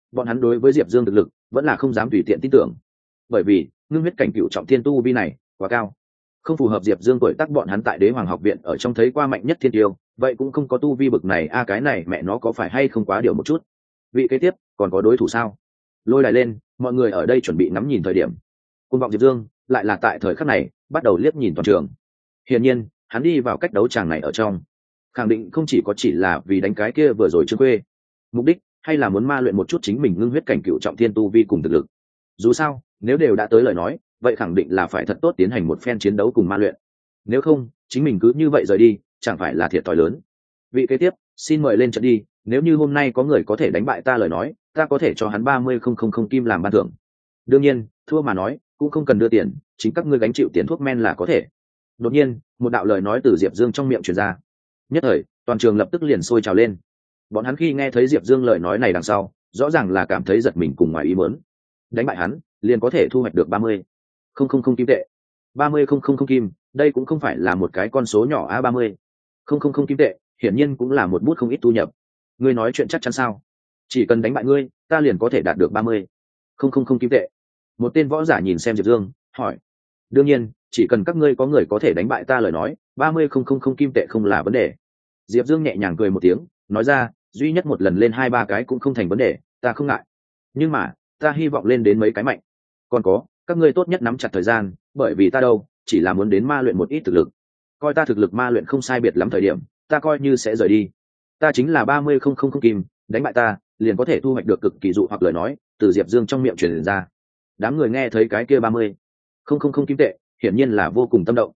bọn hắn đối với diệp dương thực lực vẫn là không dám tùy tiện tin tưởng, bởi vì ngưng huyết cảnh cựu trọng thiên tu vi này quá cao, không phù hợp diệp dương tuổi tác. Bọn hắn tại đế hoàng học viện ở trong thấy qua mạnh nhất thiên tiêu, vậy cũng không có tu vi bực này. Cái này mẹ nó có phải hay không quá điều một chút. Vị kế tiếp còn có đối thủ sao? Lôi đài lên, mọi người ở đây chuẩn bị ngắm nhìn thời điểm, côn vọng diệp dương lại là tại thời khắc này bắt đầu liếc nhìn toàn trường. Hiển nhiên hắn đi vào cách đấu tràng này ở trong, khẳng định không chỉ có chỉ là vì đánh cái kia vừa rồi chưa quê, mục đích hay là muốn ma luyện một chút chính mình ngưng huyết cảnh cựu trọng thiên tu vi cùng thực lực. Dù sao nếu đều đã tới lời nói, vậy khẳng định là phải thật tốt tiến hành một phen chiến đấu cùng ma luyện, nếu không chính mình cứ như vậy rời đi chẳng phải là thiệt thòi lớn. Vị kế tiếp xin mời lên trận đi, nếu như hôm nay có người có thể đánh bại ta lời nói, ta có thể cho hắn 30,000 kim làm ban thưởng. Đương nhiên thua mà nói cũng không cần đưa tiền, chính các ngươi gánh chịu tiền thuốc men là có thể. Đột nhiên một đạo lời nói từ diệp dương trong miệng truyền ra, nhất thời toàn trường lập tức liền sôi trào lên. Bọn hắn khi nghe thấy diệp dương lời nói này đằng sau, rõ ràng là cảm thấy giật mình cùng ngoài ý muốn. Đánh bại hắn liền có thể thu hoạch được 30,000 kim tệ. 30,000 kim, đây cũng không phải là một cái con số nhỏ. 30,000 kim tệ hiển nhiên cũng là một bút không ít thu nhập. Ngươi nói chuyện chắc chắn sao? Chỉ cần đánh bại ngươi, ta liền có thể đạt được 30,000 kim tệ. Một tên võ giả nhìn xem diệp dương hỏi. Đương nhiên chỉ cần các ngươi có người có thể đánh bại ta lời nói, 30,000 kim tệ không là vấn đề. Diệp dương nhẹ nhàng cười một tiếng nói ra, duy nhất một lần lên 2-3 cái cũng không thành vấn đề, ta không ngại. Nhưng mà ta hy vọng lên đến mấy cái mạnh. Còn có, các ngươi tốt nhất nắm chặt thời gian, bởi vì ta đâu chỉ là muốn đến ma luyện một ít thực lực. Coi ta thực lực ma luyện không sai biệt lắm thời điểm, ta coi như sẽ rời đi. Ta chính là 30,000 kim, đánh bại ta liền có thể thu hoạch được cực kỳ dụ hoặc lời nói từ diệp dương trong miệng truyền ra. Đám người nghe thấy cái kia 30,000 kim tệ hiển nhiên là vô cùng tâm động.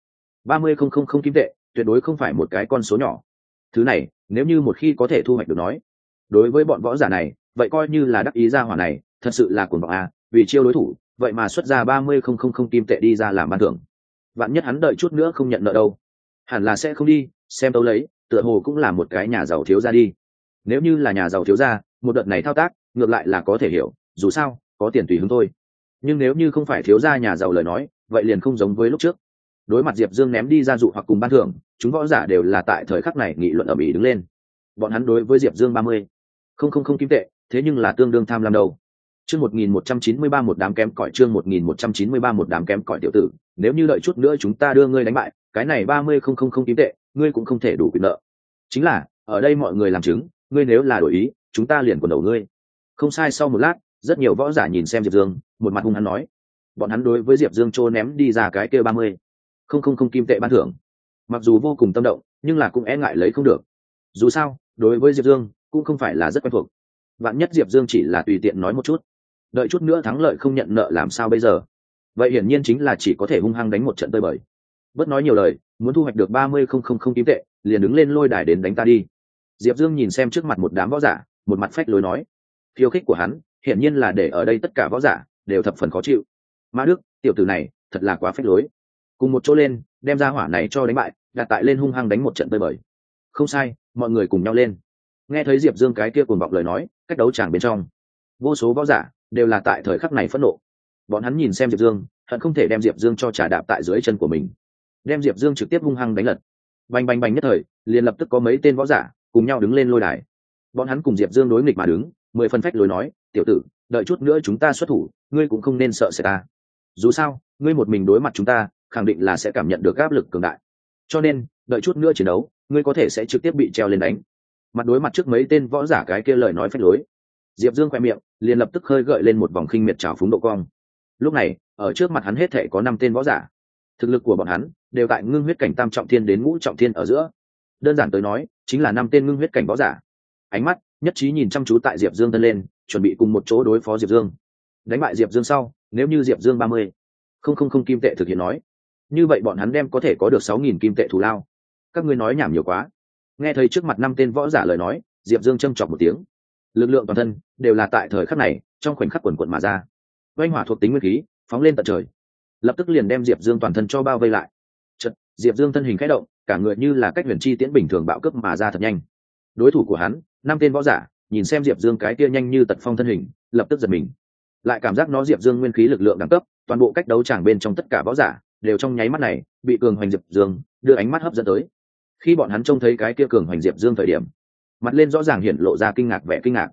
30,000 kim tệ tuyệt đối không phải một cái con số nhỏ. Thứ này nếu như một khi có thể thu hoạch được nói, đối với bọn võ giả này vậy coi như là đắc ý ra hỏa này thật sự là cuồng vọng vì chiêu đối thủ vậy mà xuất ra 30,000 kim tệ đi ra làm ban thưởng. Vạn nhất hắn đợi chút nữa không nhận nợ đâu, hẳn là sẽ không đi xem tấu lấy, tựa hồ cũng là một cái nhà giàu thiếu gia đi. Nếu như là nhà giàu thiếu gia, một đợt này thao tác ngược lại là có thể hiểu, dù sao có tiền tùy hứng thôi. Nhưng nếu như không phải thiếu gia nhà giàu lời nói, vậy liền không giống với lúc trước. Đối mặt diệp dương ném đi ra dụ hoặc cùng ban thưởng, chúng võ giả đều là tại thời khắc này nghị luận ầm ĩ đứng lên. Bọn hắn đối với diệp dương 30,000 kim tệ thế nhưng là tương đương tham lam đầu. Chương 1193 một đám kém cỏi, chương 1193 một đám kém cỏi tiểu tử, nếu như đợi chút nữa chúng ta đưa ngươi đánh bại, cái này 30,000 kim tệ, ngươi cũng không thể đủ quyền nợ. Chính là, ở đây mọi người làm chứng, ngươi nếu là đổi ý, chúng ta liền quần đầu ngươi. Không sai. Sau một lát, rất nhiều võ giả nhìn xem diệp dương, một mặt hung hăng nói. Bọn hắn đối với diệp dương trô ném đi ra cái kia 30,000 kim tệ ban thưởng, mặc dù vô cùng tâm động, nhưng là cũng e ngại lấy không được. Dù sao đối với diệp dương cũng không phải là rất quen thuộc. Vạn nhất diệp dương chỉ là tùy tiện nói một chút, đợi chút nữa thắng lợi không nhận nợ làm sao bây giờ? Vậy hiển nhiên chính là chỉ có thể hung hăng đánh một trận tơi bời. Bớt nói nhiều lời, muốn thu hoạch được 30,000 kim tệ liền đứng lên lôi đài đến đánh ta đi. Diệp dương nhìn xem trước mặt một đám võ giả, một mặt phách lối nói. Khiêu khích của hắn hiển nhiên là để ở đây tất cả võ giả đều thập phần khó chịu. Mã đức, tiểu tử này thật là quá phách lối. Cùng một chỗ lên, đem ra hỏa này cho đánh bại, đặt tại lên hung hăng đánh một trận tơi bời. Không sai, mọi người cùng nhau lên. Nghe thấy diệp dương cái kia cuồng vọng lời nói, cách đấu tràng bên trong vô số võ giả đều là tại thời khắc này phẫn nộ. Bọn hắn nhìn xem diệp dương, hận không thể đem diệp dương cho trà đạp tại dưới chân của mình, đem diệp dương trực tiếp hung hăng đánh lật. Bành bành bành nhất thời, liền lập tức có mấy tên võ giả cùng nhau đứng lên lôi đài. Bọn hắn cùng diệp dương đối nghịch mà đứng, 10 phân phách lối nói, tiểu tử, đợi chút nữa chúng ta xuất thủ, ngươi cũng không nên sợ sẽ ta. Dù sao ngươi một mình đối mặt chúng ta khẳng định là sẽ cảm nhận được áp lực cường đại, cho nên đợi chút nữa chiến đấu ngươi có thể sẽ trực tiếp bị treo lên đánh. Mặt đối mặt trước mấy tên võ giả cái kia lời nói phách lối, diệp dương khoe miệng liền lập tức hơi gợi lên một vòng khinh miệt trào phúng độ cong. Lúc này ở trước mặt hắn hết thể có 5 tên võ giả, thực lực của bọn hắn đều tại ngưng huyết cảnh tam trọng thiên đến ngũ trọng thiên ở giữa. Đơn giản tới nói chính là 5 tên ngưng huyết cảnh võ giả, ánh mắt nhất trí nhìn chăm chú tại diệp dương thân lên, chuẩn bị cùng một chỗ đối phó diệp dương. Đánh bại diệp dương sau, nếu như diệp dương 30,000 kim tệ thực hiện nói, như vậy bọn hắn đem có thể có được 6.000 kim tệ thù lao. Các ngươi nói nhảm nhiều quá. Nghe thấy trước mặt 5 tên võ giả lời nói, diệp dương châm chọc một tiếng, lực lượng toàn thân đều là tại thời khắc này trong khoảnh khắc quần quận mà ra. Oanh hỏa thuộc tính nguyên khí phóng lên tận trời, lập tức liền đem diệp dương toàn thân cho bao vây lại. Chợt diệp dương thân hình khẽ động, cả người như là cách huyền chi tiễn bình thường bạo cướp mà ra thật nhanh. Đối thủ của hắn 5 tên võ giả nhìn xem diệp dương cái kia nhanh như tật phong thân hình, lập tức giật mình, lại cảm giác nó diệp dương nguyên khí lực lượng đẳng cấp, toàn bộ cách đấu tràng bên trong tất cả võ giả đều trong nháy mắt này bị cường hoành diệp dương đưa ánh mắt hấp dẫn tới. Khi bọn hắn trông thấy cái kia cường hoành diệp dương thời điểm, mặt lên rõ ràng hiện lộ ra kinh ngạc vẻ kinh ngạc.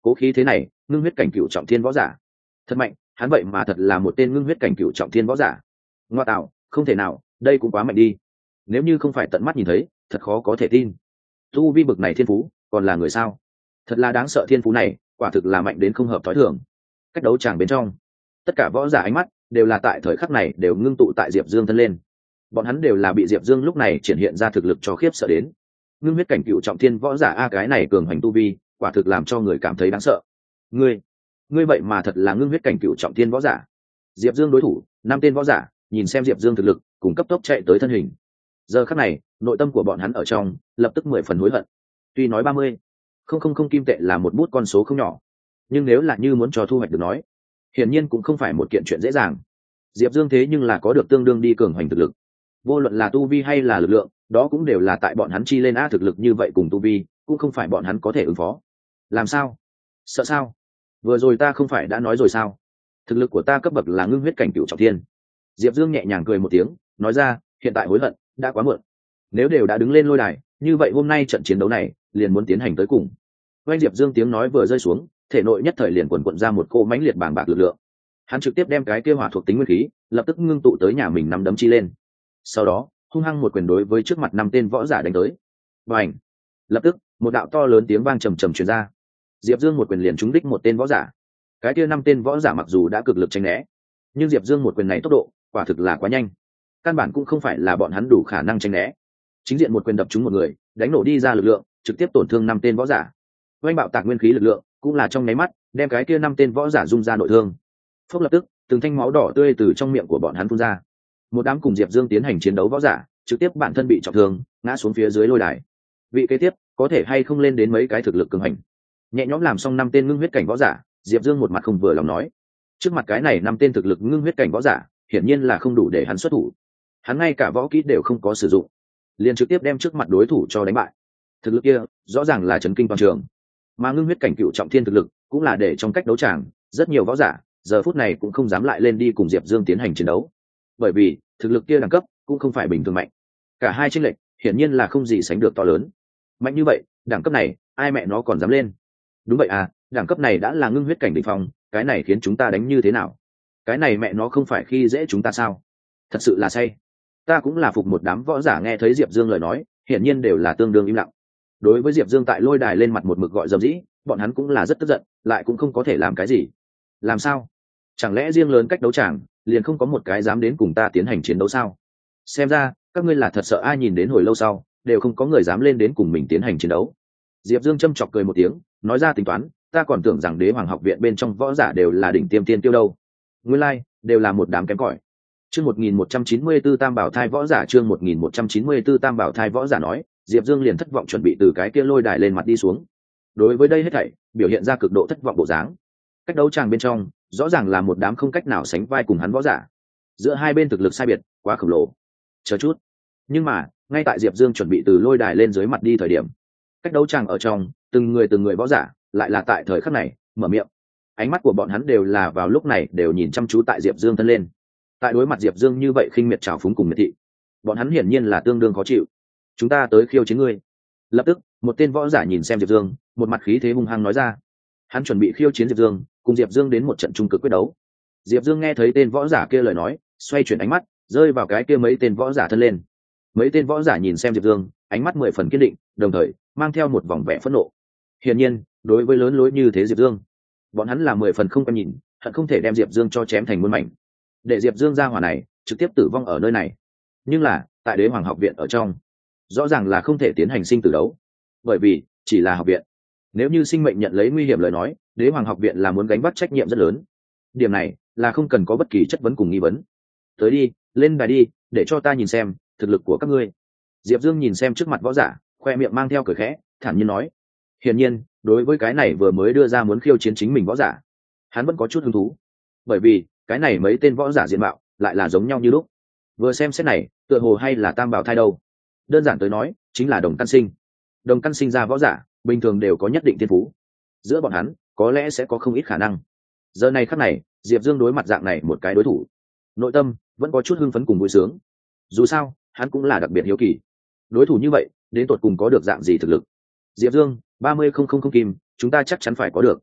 Cố khí thế này, ngưng huyết cảnh cựu trọng thiên võ giả thật mạnh, hắn vậy mà thật là một tên ngưng huyết cảnh cựu trọng thiên võ giả. Ngoa tạo, không thể nào, đây cũng quá mạnh đi. Nếu như không phải tận mắt nhìn thấy, thật khó có thể tin. Tu vi bực này thiên phú, còn là người sao? Thật là đáng sợ, thiên phú này quả thực là mạnh đến không hợp thói thường. Cách đấu tràng bên trong, tất cả võ giả ánh mắt đều là tại thời khắc này đều ngưng tụ tại Diệp Dương thân lên. Bọn hắn đều là bị Diệp Dương lúc này triển hiện ra thực lực cho khiếp sợ đến. Ngưng huyết cảnh cựu trọng thiên võ giả a, cái này cường hành tu vi, quả thực làm cho người cảm thấy đáng sợ. Ngươi vậy mà thật là ngưng huyết cảnh cựu trọng thiên võ giả. Diệp Dương đối thủ 5 tên võ giả nhìn xem Diệp Dương thực lực, cùng cấp tốc chạy tới thân hình. Giờ khắc này, nội tâm của bọn hắn ở trong lập tức 10 phần hối hận. Tuy nói 30,000 kim tệ là một bút con số không nhỏ, nhưng nếu là như muốn cho thu hoạch được nói, hiển nhiên cũng không phải một kiện chuyện dễ dàng. Diệp Dương thế nhưng là có được tương đương đi cường hành thực lực, vô luận là tu vi hay là lực lượng, đó cũng đều là tại bọn hắn chi lên a, thực lực như vậy cùng tu vi cũng không phải bọn hắn có thể ứng phó. Làm sao? Sợ sao? Vừa rồi ta không phải đã nói rồi sao? Thực lực của ta cấp bậc là ngưng huyết cảnh cửu trọng thiên. Diệp Dương nhẹ nhàng cười một tiếng, nói ra, hiện tại hối hận đã quá muộn. Nếu đều đã đứng lên lôi đài, như vậy hôm nay trận chiến đấu này liền muốn tiến hành tới cùng. Oanh, Diệp Dương tiếng nói vừa rơi xuống, thể nội nhất thời liền quần quận ra một cỗ mãnh liệt bàng bạc lực lượng. Hắn trực tiếp đem cái kia hỏa thuộc tính nguyên khí lập tức ngưng tụ tới nhà mình nắm đấm chi lên. Sau đó, hung hăng một quyền đối với trước mặt 5 tên võ giả đánh tới. Bành! Lập tức, một đạo to lớn tiếng vang trầm trầm truyền ra. Diệp Dương một quyền liền trúng đích một tên võ giả. Cái kia 5 tên võ giả mặc dù đã cực lực tránh né, nhưng Diệp Dương một quyền này tốc độ quả thực là quá nhanh, căn bản cũng không phải là bọn hắn đủ khả năng tránh né. Chính diện một quyền đập trúng một người, đánh nổ đi ra lực lượng, trực tiếp tổn thương 5 tên võ giả. Oanh, bạo tạc nguyên khí lực lượng cũng là trong nháy mắt đem cái kia 5 tên võ giả dung ra nội thương. Phốc, lập tức từng thanh máu đỏ tươi từ trong miệng của bọn hắn phun ra. Một đám cùng Diệp Dương tiến hành chiến đấu võ giả trực tiếp bản thân bị trọng thương, ngã xuống phía dưới lôi đài. Vị kế tiếp có thể hay không lên đến mấy cái thực lực cường hành. Nhẹ nhõm làm xong 5 tên ngưng huyết cảnh võ giả, Diệp Dương một mặt không vừa lòng nói, trước mặt cái này 5 tên thực lực ngưng huyết cảnh võ giả hiển nhiên là không đủ để hắn xuất thủ. Hắn ngay cả võ kỹ đều không có sử dụng, liền trực tiếp đem trước mặt đối thủ cho đánh bại. Thực lực kia rõ ràng là chấn kinh toàn trường, mà ngưng huyết cảnh cựu trọng thiên thực lực cũng là để trong cách đấu tràng rất nhiều võ giả giờ phút này cũng không dám lại lên đi cùng Diệp Dương tiến hành chiến đấu, bởi vì thực lực kia đẳng cấp cũng không phải bình thường mạnh. Cả hai chênh lệch hiển nhiên là không gì sánh được to lớn. Mạnh như vậy, đẳng cấp này ai mẹ nó còn dám lên? Đúng vậy à, đẳng cấp này đã là ngưng huyết cảnh đỉnh phong, cái này khiến chúng ta đánh như thế nào? Cái này mẹ nó không phải khi dễ chúng ta sao? Thật sự là say. Ta cũng là phục một đám võ giả nghe thấy Diệp Dương lời nói, hiển nhiên đều là tương đương im lặng. Đối với Diệp Dương tại lôi đài lên mặt một mực gọi dầm dĩ, bọn hắn cũng là rất tức giận, lại cũng không có thể làm cái gì. Làm sao? Chẳng lẽ riêng lớn cách đấu tràng liền không có một cái dám đến cùng ta tiến hành chiến đấu sao? Xem ra các ngươi là thật sợ ai, nhìn đến hồi lâu sau đều không có người dám lên đến cùng mình tiến hành chiến đấu. Diệp Dương châm chọc cười một tiếng, nói ra, tính toán, ta còn tưởng rằng Đế Hoàng học viện bên trong võ giả đều là đỉnh tiêm tiên tiêu đâu. Nguyên lai, đều là một đám kém cỏi. Chương 1194 Tam Bảo Thai võ giả, chương 1194 Tam Bảo Thai võ giả nói, Diệp Dương liền thất vọng chuẩn bị từ cái kia lôi đài lên mặt đi xuống. Đối với đây hết thảy, biểu hiện ra cực độ thất vọng bộ dáng. Cách đấu tràng bên trong, rõ ràng là một đám không cách nào sánh vai cùng hắn võ giả. Giữa hai bên thực lực sai biệt quá khổng lồ. Chờ chút. Nhưng mà, ngay tại Diệp Dương chuẩn bị từ lôi đài lên dưới mặt đi thời điểm, cách đấu tràng ở trong, từng người võ giả lại là tại thời khắc này mở miệng. Ánh mắt của bọn hắn đều là vào lúc này đều nhìn chăm chú tại Diệp Dương thân lên. Tại đối mặt Diệp Dương như vậy khinh miệt trào phúng cùng miệt thị, bọn hắn hiển nhiên là tương đương khó chịu. Chúng ta tới khiêu chiến ngươi. Lập tức, một tên võ giả nhìn xem Diệp Dương, một mặt khí thế hung hăng nói ra. Hắn chuẩn bị khiêu chiến Diệp Dương, cùng Diệp Dương đến một trận trung cực quyết đấu. Diệp Dương nghe thấy tên võ giả kia lời nói, xoay chuyển ánh mắt, rơi vào cái kia mấy tên võ giả thân lên. Mấy tên võ giả nhìn xem Diệp Dương, ánh mắt 10 phần kiên định, đồng thời mang theo một vòng vẻ phẫn nộ. Hiển nhiên, đối với lớn lối như thế Diệp Dương, bọn hắn là 10 phần không quen nhìn, hận không thể đem Diệp Dương cho chém thành muôn mảnh, để Diệp Dương ra hỏa này trực tiếp tử vong ở nơi này. Nhưng là, tại Đế Hoàng học viện ở trong, rõ ràng là không thể tiến hành sinh tử đấu, bởi vì chỉ là học viện. Nếu như sinh mệnh nhận lấy nguy hiểm lời nói, Đế Hoàng học viện là muốn gánh vác trách nhiệm rất lớn. Điểm này là không cần có bất kỳ chất vấn cùng nghi vấn. Tới đi, lên đài đi, để cho ta nhìn xem thực lực của các ngươi. Diệp Dương nhìn xem trước mặt võ giả, khoe miệng mang theo cười khẽ, thản nhiên nói. Hiển nhiên, đối với cái này vừa mới đưa ra muốn khiêu chiến chính mình võ giả, hắn vẫn có chút hứng thú, bởi vì cái này mấy tên võ giả diện mạo lại là giống nhau như lúc. Vừa xem xét này, tựa hồ hay là tam bảo thai đâu. Đơn giản tới nói, chính là đồng căn sinh. Đồng căn sinh ra võ giả, bình thường đều có nhất định thiên phú. Giữa bọn hắn, có lẽ sẽ có không ít khả năng. Giờ này khắc này, Diệp Dương đối mặt dạng này một cái đối thủ, nội tâm vẫn có chút hưng phấn cùng vui sướng. Dù sao, hắn cũng là đặc biệt hiếu kỳ. Đối thủ như vậy, đến tột cùng có được dạng gì thực lực? Diệp Dương, 30,000 kim, chúng ta chắc chắn phải có được.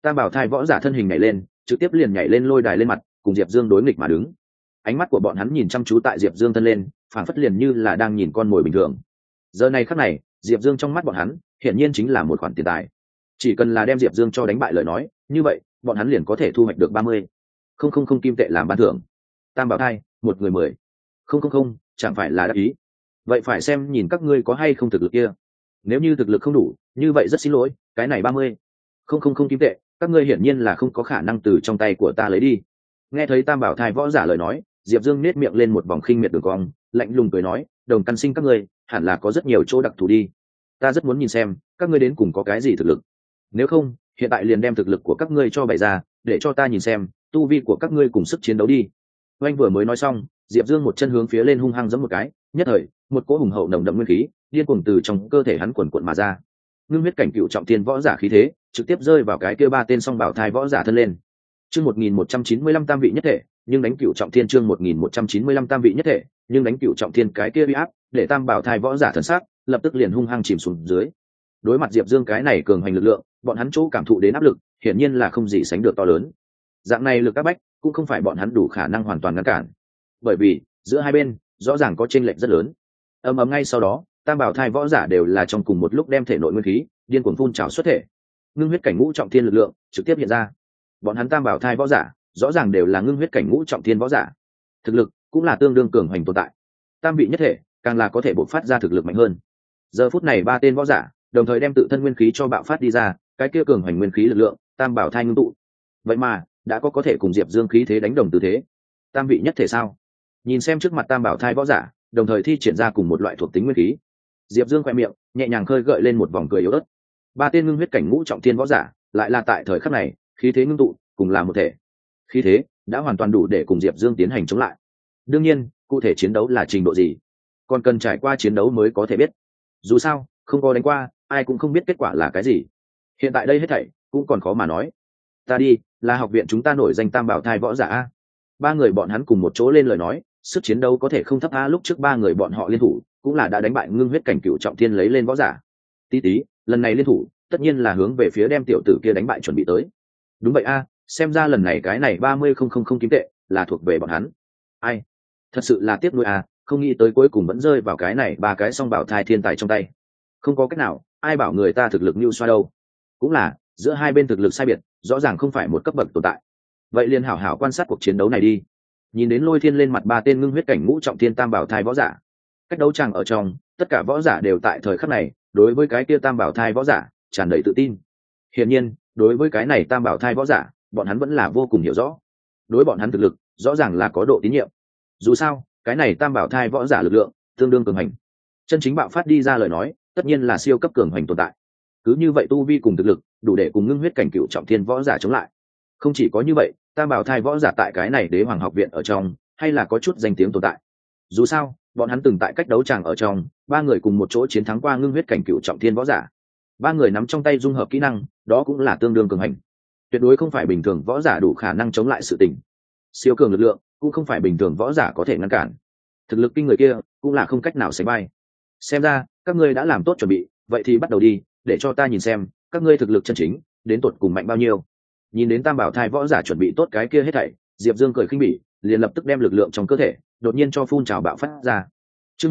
Tam bảo thai võ giả thân hình nhảy lên, trực tiếp liền nhảy lên lôi đài lên mặt, cùng Diệp Dương đối nghịch mà đứng. Ánh mắt của bọn hắn nhìn chăm chú tại Diệp Dương thân lên, phảng phất liền như là đang nhìn con mồi bình thường. Giờ này khắc này, Diệp Dương trong mắt bọn hắn hiển nhiên chính là một khoản tiền tài. Chỉ cần là đem Diệp Dương cho đánh bại lời nói, như vậy bọn hắn liền có thể thu hoạch được 30,000 kim tệ làm ban thưởng. Tam bảo thai, một người 10,000, chẳng phải là đắc ý. Vậy phải xem nhìn các ngươi có hay không thực lực kia. Nếu như thực lực không đủ, như vậy rất xin lỗi, cái này 30,000 kim tệ, các ngươi hiển nhiên là không có khả năng từ trong tay của ta lấy đi. Nghe thấy Tam bảo thai võ giả lời nói, Diệp Dương nét miệng lên một vòng khinh miệt đường cong, lạnh lùng cười nói, đồng căn sinh các ngươi hẳn là có rất nhiều chỗ đặc thù đi. Ta rất muốn nhìn xem các ngươi đến cùng có cái gì thực lực. Nếu không, hiện tại liền đem thực lực của các ngươi cho bày ra, để cho ta nhìn xem tu vi của các ngươi cùng sức chiến đấu đi. Oanh vừa mới nói xong, Diệp Dương một chân hướng phía lên hung hăng giẫm một cái, nhất thời một cỗ hùng hậu nồng đậm nguyên khí điên cuồng từ trong cơ thể hắn quần quận mà ra. Ngưng huyết cảnh cựu trọng thiên võ giả khí thế trực tiếp rơi vào cái kia ba tên song bảo thai võ giả thân lên. Chương 1195 tam vị nhất thể, nhưng đánh cựu trọng thiên chương 1195 tam vị nhất thể, nhưng đánh cựu trọng thiên cái kia uy áp, để tam bảo thai võ giả thần sắc lập tức liền hung hăng chìm xuống dưới. Đối mặt Diệp Dương cái này cường hành lực lượng, bọn hắn chỗ cảm thụ đến áp lực, hiển nhiên là không gì sánh được to lớn. Dạng này lực áp bách cũng không phải bọn hắn đủ khả năng hoàn toàn ngăn cản, bởi vì giữa hai bên rõ ràng có chênh lệch rất lớn. Ầm ầm ngay sau đó, tam bảo thai võ giả đều là trong cùng một lúc đem thể nội nguyên khí điên cuồng phun trào xuất thể. Ngưng huyết cảnh ngũ trọng thiên lực lượng trực tiếp hiện ra. Bọn hắn tam bảo thai võ giả rõ ràng đều là ngưng huyết cảnh ngũ trọng thiên võ giả, thực lực cũng là tương đương cường hành tồn tại. Tam vị nhất thể càng là có thể bộc phát ra thực lực mạnh hơn. Giờ phút này ba tên võ giả đồng thời đem tự thân nguyên khí cho bạo phát đi ra, cái kia cường hành nguyên khí lực lượng tam bảo thai ngưng tụ, vậy mà đã có thể cùng Diệp Dương khí thế đánh đồng tư thế. Tam vị nhất thể sao? Nhìn xem trước mặt tam bảo thai võ giả đồng thời thi triển ra cùng một loại thuộc tính nguyên khí, Diệp Dương khoe miệng nhẹ nhàng khơi gợi lên một vòng cười yếu ớt. Ba tên ngưng huyết cảnh ngũ trọng thiên võ giả lại là tại thời khắc này khí thế ngưng tụ cùng là một thể, khí thế đã hoàn toàn đủ để cùng Diệp Dương tiến hành chống lại. Đương nhiên, cụ thể chiến đấu là trình độ gì, còn cần trải qua chiến đấu mới có thể biết. Dù sao, không có đánh qua, ai cũng không biết kết quả là cái gì. Hiện tại đây hết thảy cũng còn khó mà nói. Ta đi, là học viện chúng ta nổi danh tam bảo thai võ giả a. Ba người bọn hắn cùng một chỗ lên lời nói, sức chiến đấu có thể không thấp a. Lúc trước ba người bọn họ liên thủ cũng là đã đánh bại ngưng huyết cảnh cửu trọng thiên lấy lên võ giả. Tí tí, lần này liên thủ tất nhiên là hướng về phía đem tiểu tử kia đánh bại chuẩn bị tới. Đúng vậy a, xem ra lần này cái này 30,000 kim tệ là thuộc về bọn hắn. Ai, thật sự là tiếc nuối a, không nghĩ tới cuối cùng vẫn rơi vào cái này ba cái song bảo thai thiên tài trong tay. Không có cách nào, ai bảo người ta thực lực như xoa đâu. Cũng là giữa hai bên thực lực sai biệt rõ ràng không phải một cấp bậc tồn tại. Vậy liền hảo hảo quan sát cuộc chiến đấu này đi. Nhìn đến Lôi Thiên lên mặt ba tên ngưng huyết cảnh ngũ trọng thiên tam bảo thai võ giả, cách đấu tràng ở trong tất cả võ giả đều tại thời khắc này đối với cái kia tam bảo thai võ giả tràn đầy tự tin. Hiển nhiên, đối với cái này tam bảo thai võ giả, bọn hắn vẫn là vô cùng hiểu rõ. Đối bọn hắn thực lực rõ ràng là có độ tín nhiệm. Dù sao, cái này tam bảo thai võ giả lực lượng tương đương cường hành, chân chính bạo phát đi ra lời nói tất nhiên là siêu cấp cường hành tồn tại. Cứ như vậy tu vi cùng thực lực đủ để cùng ngưng huyết cảnh cựu trọng thiên võ giả chống lại. Không chỉ có như vậy, tam bảo thai võ giả tại cái này đế hoàng học viện ở trong hay là có chút danh tiếng tồn tại. Dù sao, bọn hắn từng tại cách đấu tràng ở trong ba người cùng một chỗ chiến thắng qua ngưng huyết cảnh cựu trọng thiên võ giả. Ba người nắm trong tay dung hợp kỹ năng, đó cũng là tương đương cường hành. Tuyệt đối không phải bình thường võ giả đủ khả năng chống lại sự tình. Siêu cường lực lượng cũng không phải bình thường võ giả có thể ngăn cản. Thực lực kinh người kia cũng là không cách nào sánh vai. Xem ra các ngươi đã làm tốt chuẩn bị, vậy thì bắt đầu đi, để cho ta nhìn xem các ngươi thực lực chân chính đến tột cùng mạnh bao nhiêu. Nhìn đến tam bảo thai võ giả chuẩn bị tốt cái kia hết thảy, Diệp Dương cười khinh bỉ, liền lập tức đem lực lượng trong cơ thể đột nhiên cho phun trào bạo phát ra. Chương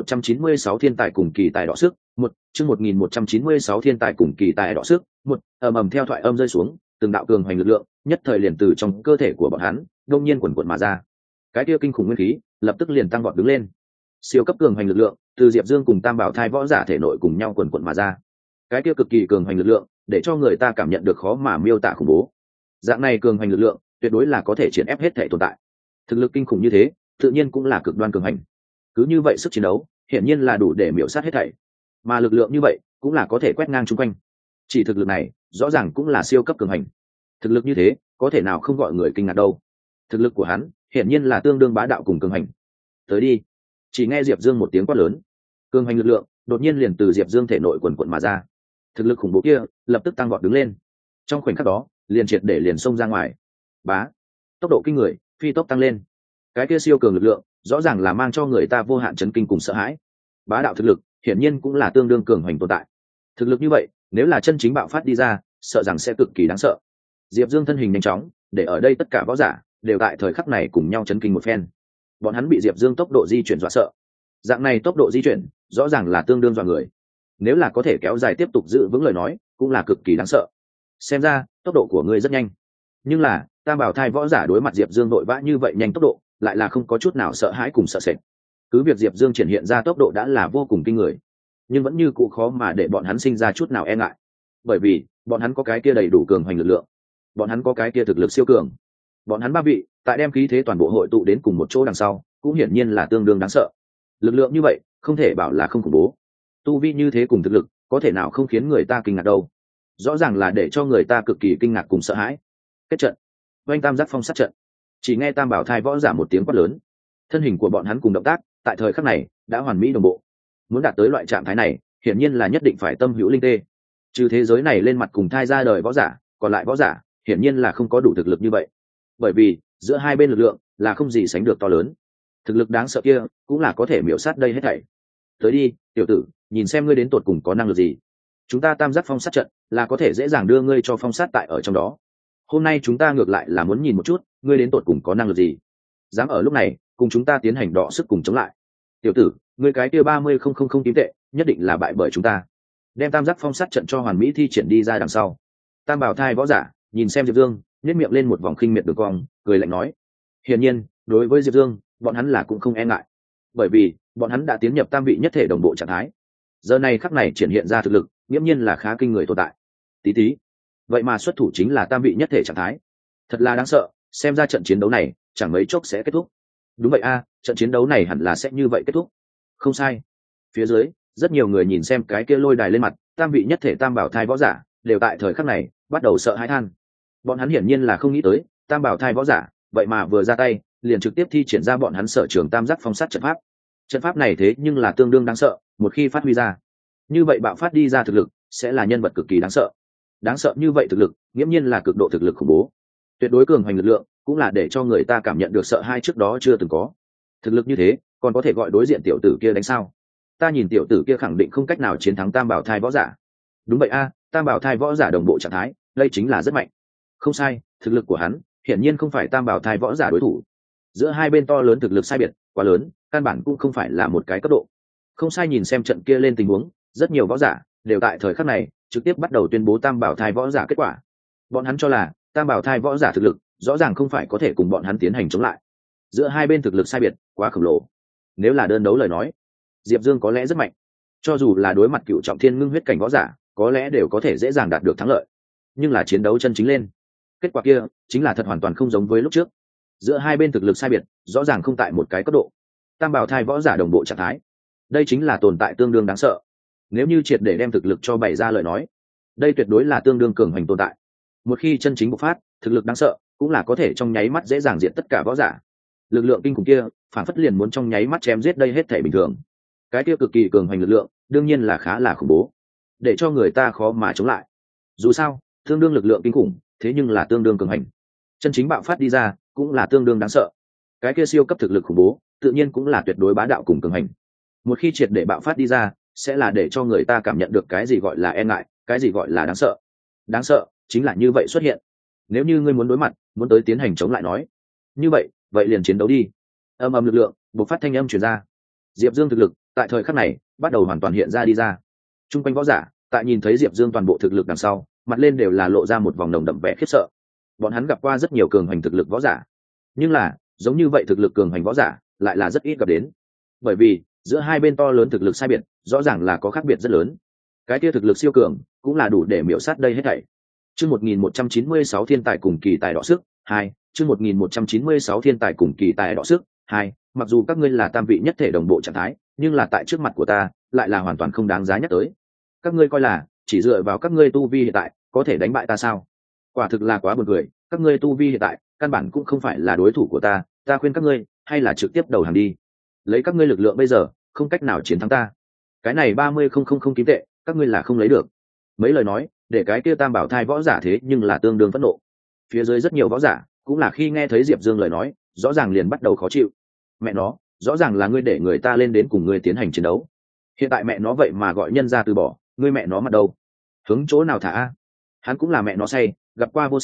1196 thiên tài cùng kỳ tài đọ sức, chương 1196 thiên tài cùng kỳ tài đọ sức, ầm ầm theo thoại âm rơi xuống, từng đạo cường hoành lực lượng nhất thời liền từ trong cơ thể của bọn hắn đột nhiên quần quần mà ra. Cái kia kinh khủng nguyên khí lập tức liền tăng vọt đứng lên. Siêu cấp cường hoành lực lượng từ Diệp Dương cùng tam bảo thai võ giả thể nội cùng nhau quần quần mà ra. Cái kia cực kỳ cường hoành lực lượng để cho người ta cảm nhận được khó mà miêu tả khủng bố. Dạng này cường hoành lực lượng tuyệt đối là có thể triển ép hết thể tồn tại. Thực lực kinh khủng như thế tự nhiên cũng là cực đoan cường hành. Cứ như vậy sức chiến đấu hiển nhiên là đủ để miểu sát hết thảy, mà lực lượng như vậy cũng là có thể quét ngang chung quanh. Chỉ thực lực này rõ ràng cũng là siêu cấp cường hành. Thực lực như thế có thể nào không gọi người kinh ngạc đâu. Thực lực của hắn hiển nhiên là tương đương bá đạo cùng cường hành. Tới đi. Chỉ nghe Diệp Dương một tiếng quát lớn, cường hành lực lượng đột nhiên liền từ Diệp Dương thể nội quần quần mà ra. Thực lực khủng bố kia lập tức tăng vọt đứng lên, trong khoảnh khắc đó liền triệt để liền xông ra ngoài. Bá, tốc độ kinh người phi tốc tăng lên. Cái kia siêu cường lực lượng rõ ràng là mang cho người ta vô hạn chấn kinh cùng sợ hãi. Bá đạo thực lực hiển nhiên cũng là tương đương cường hành tồn tại. Thực lực như vậy nếu là chân chính bạo phát đi ra, sợ rằng sẽ cực kỳ đáng sợ. Diệp Dương thân hình nhanh chóng, để ở đây tất cả võ giả đều tại thời khắc này cùng nhau chấn kinh một phen. Bọn hắn bị Diệp Dương tốc độ di chuyển dọa sợ. Dạng này tốc độ di chuyển rõ ràng là tương đương dọa người. Nếu là có thể kéo dài tiếp tục giữ vững lời nói, cũng là cực kỳ đáng sợ. Xem ra tốc độ của ngươi rất nhanh, nhưng là Tam Bảo Thai võ giả đối mặt Diệp Dương vội vã như vậy nhanh tốc độ, lại là không có chút nào sợ hãi cùng sợ sệt. Cứ việc Diệp Dương triển hiện ra tốc độ đã là vô cùng kinh người, nhưng vẫn như cũ khó mà để bọn hắn sinh ra chút nào e ngại, bởi vì bọn hắn có cái kia đầy đủ cường hoành lực lượng, bọn hắn có cái kia thực lực siêu cường. Bọn hắn ba vị tại đem khí thế toàn bộ hội tụ đến cùng một chỗ đằng sau, cũng hiển nhiên là tương đương đáng sợ. Lực lượng như vậy không thể bảo là không khủng bố. Tu vi như thế cùng thực lực, có thể nào không khiến người ta kinh ngạc đâu. Rõ ràng là để cho người ta cực kỳ kinh ngạc cùng sợ hãi. Kết trận, oanh tam giác phong sát trận. Chỉ nghe Tam Bảo Thai võ giả một tiếng quát lớn, thân hình của bọn hắn cùng động tác tại thời khắc này đã hoàn mỹ đồng bộ. Muốn đạt tới loại trạng thái này, hiển nhiên là nhất định phải tâm hữu linh tê. Trừ thế giới này lên mặt cùng thai ra đời võ giả, còn lại võ giả hiển nhiên là không có đủ thực lực như vậy, bởi vì giữa hai bên lực lượng là không gì sánh được to lớn. Thực lực đáng sợ kia cũng là có thể miểu sát đây hết thảy. Tới đi, tiểu tử, nhìn xem ngươi đến tột cùng có năng lực gì. Chúng ta tam giác phong sát trận là có thể dễ dàng đưa ngươi cho phong sát tại ở trong đó. Hôm nay chúng ta ngược lại là muốn nhìn một chút ngươi đến tột cùng có năng lực gì, dám ở lúc này cùng chúng ta tiến hành đọ sức cùng chống lại. Tiểu tử, ngươi cái kia 30,000 kim tệ nhất định là bại bởi chúng ta. Đem tam giác phong sát trận cho hoàn mỹ thi triển đi ra đằng sau, Tam Bảo Thai võ giả nhìn xem Diệp Dương, nhếch miệng lên một vòng khinh miệt đường cong, cười lạnh nói: hiển nhiên đối với Diệp Dương, bọn hắn là cũng không e ngại, bởi vì bọn hắn đã tiến nhập tam vị nhất thể đồng bộ trạng thái. Giờ này khắc này triển hiện ra thực lực nghiễm nhiên là khá kinh người tồn tại. Tí tí, vậy mà xuất thủ chính là tam vị nhất thể trạng thái, thật là đáng sợ. Xem ra trận chiến đấu này chẳng mấy chốc sẽ kết thúc. Đúng vậy a, trận chiến đấu này hẳn là sẽ như vậy kết thúc. Không sai. Phía dưới rất nhiều người nhìn xem cái kia lôi đài lên mặt tam vị nhất thể Tam Bảo Thai võ giả, đều tại thời khắc này bắt đầu sợ hãi than. Bọn hắn hiển nhiên là không nghĩ tới Tam Bảo Thai võ giả vậy mà vừa ra tay liền trực tiếp thi triển ra bọn hắn sở trường tam giác phong sát trận pháp. Trận pháp này thế nhưng là tương đương đáng sợ, một khi phát huy ra, như vậy bạo phát đi ra thực lực sẽ là nhân vật cực kỳ đáng sợ. Đáng sợ như vậy thực lực nghiễm nhiên là cực độ thực lực khủng bố, tuyệt đối cường hoành lực lượng, cũng là để cho người ta cảm nhận được sợ hai trước đó chưa từng có. Thực lực như thế còn có thể gọi đối diện tiểu tử kia đánh sao? Ta nhìn tiểu tử kia khẳng định không cách nào chiến thắng Tam Bảo Thai võ giả. Đúng vậy a, Tam Bảo Thai võ giả đồng bộ trạng thái, đây chính là rất mạnh. Không sai, thực lực của hắn hiển nhiên không phải Tam Bảo Thai võ giả đối thủ. Giữa hai bên to lớn thực lực sai biệt quá lớn, căn bản cũng không phải là một cái cấp độ. Không sai, nhìn xem trận kia lên tình huống, rất nhiều võ giả đều tại thời khắc này trực tiếp bắt đầu tuyên bố Tam Bảo Thai võ giả kết quả. Bọn hắn cho là Tam Bảo Thai võ giả thực lực rõ ràng không phải có thể cùng bọn hắn tiến hành chống lại. Giữa hai bên thực lực sai biệt quá khổng lồ. Nếu là đơn đấu lời nói, Diệp Dương có lẽ rất mạnh, cho dù là đối mặt cựu trọng thiên ngưng huyết cảnh võ giả, có lẽ đều có thể dễ dàng đạt được thắng lợi. Nhưng là chiến đấu chân chính lên, kết quả kia chính là thật hoàn toàn không giống với lúc trước. Giữa hai bên thực lực sai biệt rõ ràng không tại một cái cấp độ. Tam Bảo Thai võ giả đồng bộ trạng thái, đây chính là tồn tại tương đương đáng sợ. Nếu như triệt để đem thực lực cho bày ra lời nói, đây tuyệt đối là tương đương cường hành tồn tại. Một khi chân chính bộc phát, thực lực đáng sợ cũng là có thể trong nháy mắt dễ dàng diệt tất cả võ giả. Lực lượng kinh khủng kia phản phất liền muốn trong nháy mắt chém giết đây hết thể bình thường. Cái kia cực kỳ cường hành lực lượng đương nhiên là khá là khủng bố, để cho người ta khó mà chống lại. Dù sao tương đương lực lượng kinh khủng, thế nhưng là tương đương cường hành, chân chính bạo phát đi ra cũng là tương đương đáng sợ. Cái kia siêu cấp thực lực khủng bố tự nhiên cũng là tuyệt đối bá đạo cùng cường hành. Một khi triệt để bạo phát đi ra, sẽ là để cho người ta cảm nhận được cái gì gọi là e ngại, cái gì gọi là đáng sợ. Đáng sợ chính là như vậy xuất hiện. Nếu như ngươi muốn đối mặt, muốn tới tiến hành chống lại nói, như vậy liền chiến đấu đi. Âm ầm lực lượng bộc phát, thanh âm truyền ra. Diệp Dương thực lực tại thời khắc này bắt đầu hoàn toàn hiện ra đi ra. Trung quanh võ giả tại nhìn thấy Diệp Dương toàn bộ thực lực đằng sau, mặt lên đều là lộ ra một vòng nồng đậm vẻ khiếp sợ. Bọn hắn gặp qua rất nhiều cường hành thực lực võ giả, nhưng là giống như vậy thực lực cường hành võ giả lại là rất ít gặp đến, bởi vì giữa hai bên to lớn thực lực sai biệt rõ ràng là có khác biệt rất lớn. Cái kia thực lực siêu cường cũng là đủ để miểu sát đây hết thảy. Chương 1196 thiên tài cùng kỳ tài đọ sức 2, chương 1196 thiên tài cùng kỳ tài đọ sức 2, mặc dù các ngươi là tam vị nhất thể đồng bộ trạng thái, nhưng là tại trước mặt của ta lại là hoàn toàn không đáng giá nhắc tới. Các ngươi coi là chỉ dựa vào các ngươi tu vi hiện tại có thể đánh bại ta sao? Quả thực là quá buồn cười, các ngươi tu vi hiện tại căn bản cũng không phải là đối thủ của ta. Ta khuyên các ngươi hay là trực tiếp đầu hàng đi. Lấy các ngươi lực lượng bây giờ không cách nào chiến thắng ta. Cái này 30,000 kim tệ các ngươi là không lấy được. Mấy lời nói để cái kia Tam Bảo Thai võ giả thế nhưng là tương đương phẫn nộ. Phía dưới rất nhiều võ giả cũng là khi nghe thấy Diệp Dương lời nói, rõ ràng liền bắt đầu khó chịu. Mẹ nó, rõ ràng là ngươi để người ta lên đến cùng ngươi tiến hành chiến đấu, hiện tại mẹ nó vậy mà gọi nhân ra từ bỏ, ngươi mẹ nó mặt đâu, hướng chỗ nào thả a? Hắn cũng là mẹ nó say, gặp qua vô sỉ,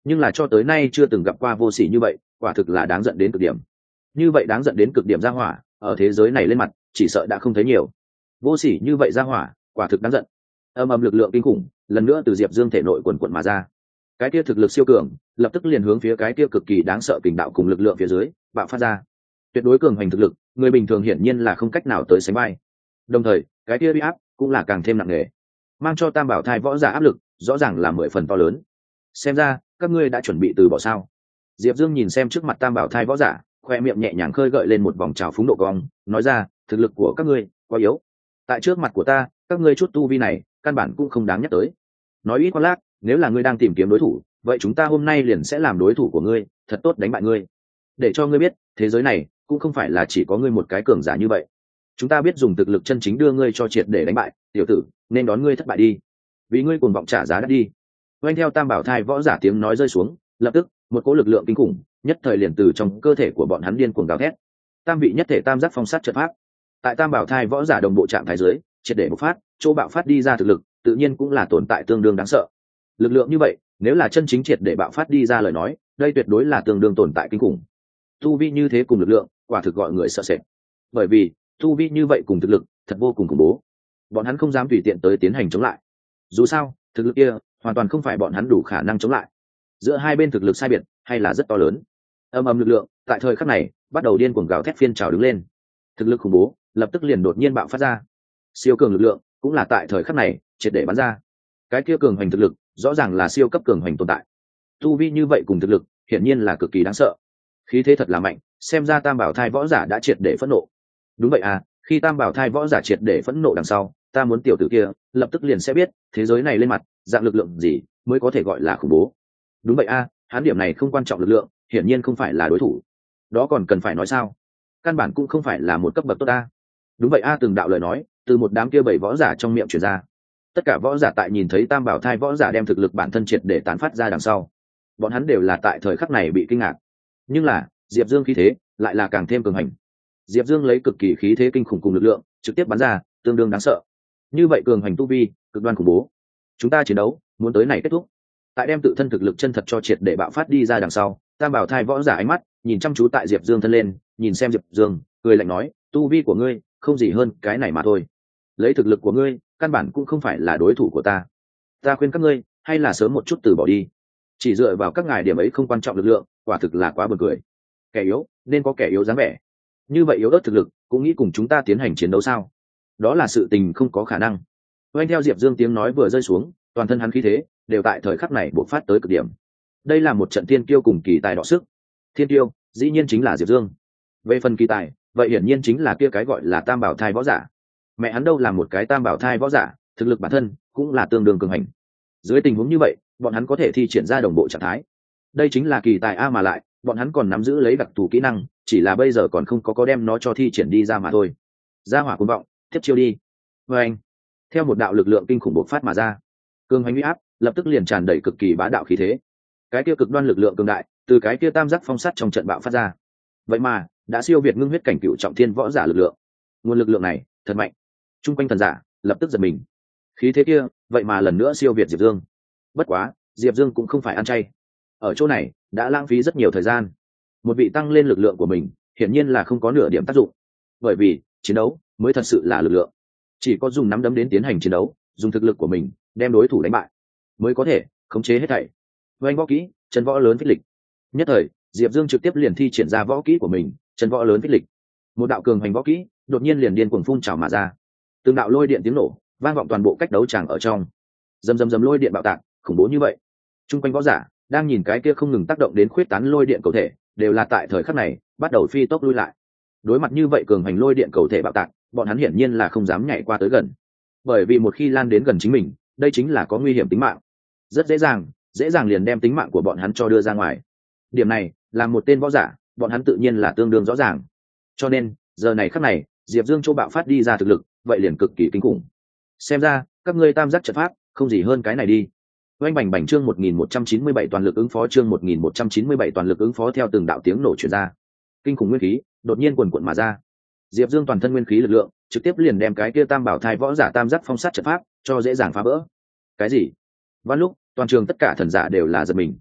nhưng là cho tới nay chưa từng gặp qua vô sỉ như vậy, quả thực là đáng giận đến cực điểm. Như vậy đáng giận đến cực điểm ra hỏa ở thế giới này lên mặt chỉ sợ đã không thấy nhiều. Vô sỉ như vậy ra hỏa quả thực đáng giận. Âm ầm lực lượng kinh khủng lần nữa từ Diệp Dương thể nội quần quận mà ra. Cái kia thực lực siêu cường lập tức liền hướng phía cái kia cực kỳ đáng sợ kình đạo cùng lực lượng phía dưới bạo phát ra. Tuyệt đối cường hành thực lực, người bình thường hiển nhiên là không cách nào tới sánh vai. Đồng thời cái kia uy áp cũng là càng thêm nặng nề, mang cho Tam Bảo Thai võ giả áp lực rõ ràng là 10 phần to lớn. Xem ra các ngươi đã chuẩn bị từ bỏ sao? Diệp Dương nhìn xem trước mặt Tam Bảo Thai võ giả, khoe miệng nhẹ nhàng khơi gợi lên một vòng trào phúng độ cong, nói ra, thực lực của các ngươi quá yếu. Tại trước mặt của ta, các ngươi chút tu vi này, căn bản cũng không đáng nhắc tới. Nói ít khoác lác, nếu là ngươi đang tìm kiếm đối thủ, vậy chúng ta hôm nay liền sẽ làm đối thủ của ngươi, thật tốt đánh bại ngươi. Để cho ngươi biết, thế giới này cũng không phải là chỉ có ngươi một cái cường giả như vậy. Chúng ta biết dùng thực lực chân chính đưa ngươi cho triệt để đánh bại, tiểu tử, nên đón ngươi thất bại đi. Vì ngươi cuồng vọng trả giá đắt đi. Oanh theo Tam Bảo Thai võ giả tiếng nói rơi xuống, lập tức, một cỗ lực lượng kinh khủng, nhất thời liền từ trong cơ thể của bọn hắn điên cuồng gào thét. Tam vị nhất thể tam giác phong sát trận pháp. Tại Tam Bảo Thai võ giả đồng bộ trạng thái dưới, triệt để bộc phát, chỗ bạo phát đi ra thực lực, tự nhiên cũng là tồn tại tương đương đáng sợ. Lực lượng như vậy, nếu là chân chính triệt để bạo phát đi ra lời nói, đây tuyệt đối là tương đương tồn tại kinh khủng. Tu vi như thế cùng lực lượng, quả thực gọi người sợ sệt. Bởi vì, tu vi như vậy cùng thực lực, thật vô cùng khủng bố. Bọn hắn không dám tùy tiện tới tiến hành chống lại. Dù sao, thực lực kia hoàn toàn không phải bọn hắn đủ khả năng chống lại. Giữa hai bên thực lực sai biệt hay là rất to lớn. Âm ầm lực lượng, tại thời khắc này, bắt đầu điên cuồng gào thét phiên trào đứng lên. Thực lực khủng bố, lập tức liền đột nhiên bạo phát ra. Siêu cường lực lượng, cũng là tại thời khắc này, triệt để bắn ra. Cái kia cường hành thực lực, rõ ràng là siêu cấp cường hành tồn tại. Tu vi như vậy cùng thực lực, hiển nhiên là cực kỳ đáng sợ. Khí thế thật là mạnh, xem ra Tam Bảo Thai võ giả đã triệt để phẫn nộ. Đúng vậy à, khi Tam Bảo Thai võ giả triệt để phẫn nộ đằng sau, ta muốn tiểu tử kia lập tức liền sẽ biết thế giới này lên mặt dạng lực lượng gì mới có thể gọi là khủng bố. Đúng vậy a, hắn điểm này không quan trọng lực lượng, hiển nhiên không phải là đối thủ. Đó còn cần phải nói sao? Căn bản cũng không phải là một cấp bậc tốt a. Đúng vậy a, từng đạo lời nói từ một đám kia bảy võ giả trong miệng truyền ra. Tất cả võ giả tại nhìn thấy Tam Bảo Thai võ giả đem thực lực bản thân triệt để tán phát ra đằng sau, bọn hắn đều là tại thời khắc này bị kinh ngạc. Nhưng là Diệp Dương khí thế lại là càng thêm cường hành. Diệp Dương lấy cực kỳ khí thế kinh khủng cùng lực lượng trực tiếp bắn ra, tương đương đáng sợ. Như vậy cường hành tu vi, cực đoan khủng bố. Chúng ta chiến đấu muốn tới này kết thúc. Tại đem tự thân thực lực chân thật cho triệt để bạo phát đi ra đằng sau, Tam Bảo Thai võ giả ánh mắt nhìn chăm chú tại Diệp Dương thân lên, nhìn xem Diệp Dương, cười lạnh nói, tu vi của ngươi không gì hơn cái này mà thôi. Lấy thực lực của ngươi, căn bản cũng không phải là đối thủ của ta. Ta khuyên các ngươi hay là sớm một chút từ bỏ đi. Chỉ dựa vào các ngài điểm ấy không quan trọng lực lượng, quả thực là quá buồn cười. Kẻ yếu nên có kẻ yếu dáng vẻ. Như vậy yếu ớt thực lực cũng nghĩ cùng chúng ta tiến hành chiến đấu sao? Đó là sự tình không có khả năng. Oanh theo Diệp Dương tiếng nói vừa rơi xuống, toàn thân hắn khí thế đều tại thời khắc này bộc phát tới cực điểm. Đây là một trận thiên kiêu cùng kỳ tài đọ sức. Thiên kiêu dĩ nhiên chính là Diệp Dương. Về phần kỳ tài, vậy hiển nhiên chính là kia cái gọi là Tam Bảo Thai võ giả. Mẹ hắn đâu là một cái Tam Bảo Thai võ giả, thực lực bản thân cũng là tương đương cường hành. Dưới tình huống như vậy, bọn hắn có thể thi triển ra đồng bộ trạng thái. Đây chính là kỳ tài a, mà lại bọn hắn còn nắm giữ lấy đặc thù kỹ năng, chỉ là bây giờ còn không có đem nó cho thi triển đi ra mà thôi. Ra hỏa cuồng vọng, tiếp chiêu đi. Và anh, theo một đạo lực lượng kinh khủng bộc phát mà ra, cường hành uy áp lập tức liền tràn đầy cực kỳ bá đạo khí thế. Cái kia cực đoan lực lượng cường đại từ cái kia tam giác phong sắt trong trận bạo phát ra, vậy mà đã siêu việt ngưng huyết cảnh cựu trọng thiên võ giả lực lượng. Nguồn lực lượng này thật mạnh. Trung quanh thần giả lập tức giật mình. Khí thế kia vậy mà lần nữa siêu việt Diệp Dương. Bất quá Diệp Dương cũng không phải ăn chay, ở chỗ này đã lãng phí rất nhiều thời gian. Một vị tăng lên lực lượng của mình hiển nhiên là không có nửa điểm tác dụng, bởi vì chiến đấu mới thật sự là lực lượng. Chỉ có dùng nắm đấm đến tiến hành chiến đấu, dùng thực lực của mình đem đối thủ đánh bại mới có thể khống chế hết thảy. Với anh võ kỹ chân võ lớn phích lịch, nhất thời Diệp Dương trực tiếp liền thi triển ra võ kỹ của mình, chân võ lớn phích lịch. Một đạo cường hành võ kỹ đột nhiên liền điên cuồng phun trào mà ra, từng đạo lôi điện tiếng nổ vang vọng toàn bộ cách đấu tràng ở trong. Rầm rầm rầm lôi điện bạo tạc khủng bố như vậy. Trung quanh võ giả đang nhìn cái kia không ngừng tác động đến khuyết tán lôi điện cầu thể, đều là tại thời khắc này bắt đầu phi tốc lui lại. Đối mặt như vậy cường hành lôi điện cầu thể bạo tạc, bọn hắn hiển nhiên là không dám nhảy qua tới gần, bởi vì một khi lan đến gần chính mình, đây chính là có nguy hiểm tính mạng. Rất dễ dàng liền đem tính mạng của bọn hắn cho đưa ra ngoài. Điểm này là một tên võ giả, bọn hắn tự nhiên là tương đương rõ ràng. Cho nên giờ này khắc này, Diệp Dương chỗ bạo phát đi ra thực lực, vậy liền cực kỳ kinh khủng. Xem ra các ngươi tam giác trận pháp không gì hơn cái này đi. Oanh bành bành chương 1197 toàn lực ứng phó, chương 1197 toàn lực ứng phó. Theo từng đạo tiếng nổ truyền ra, kinh khủng nguyên khí đột nhiên quần quần mà ra. Diệp Dương toàn thân nguyên khí lực lượng trực tiếp liền đem cái kia Tam Bảo Thai võ giả tam giác phong sát trận pháp cho dễ dàng phá vỡ. Cái gì? Văn lúc toàn trường tất cả thần giả đều là giật mình.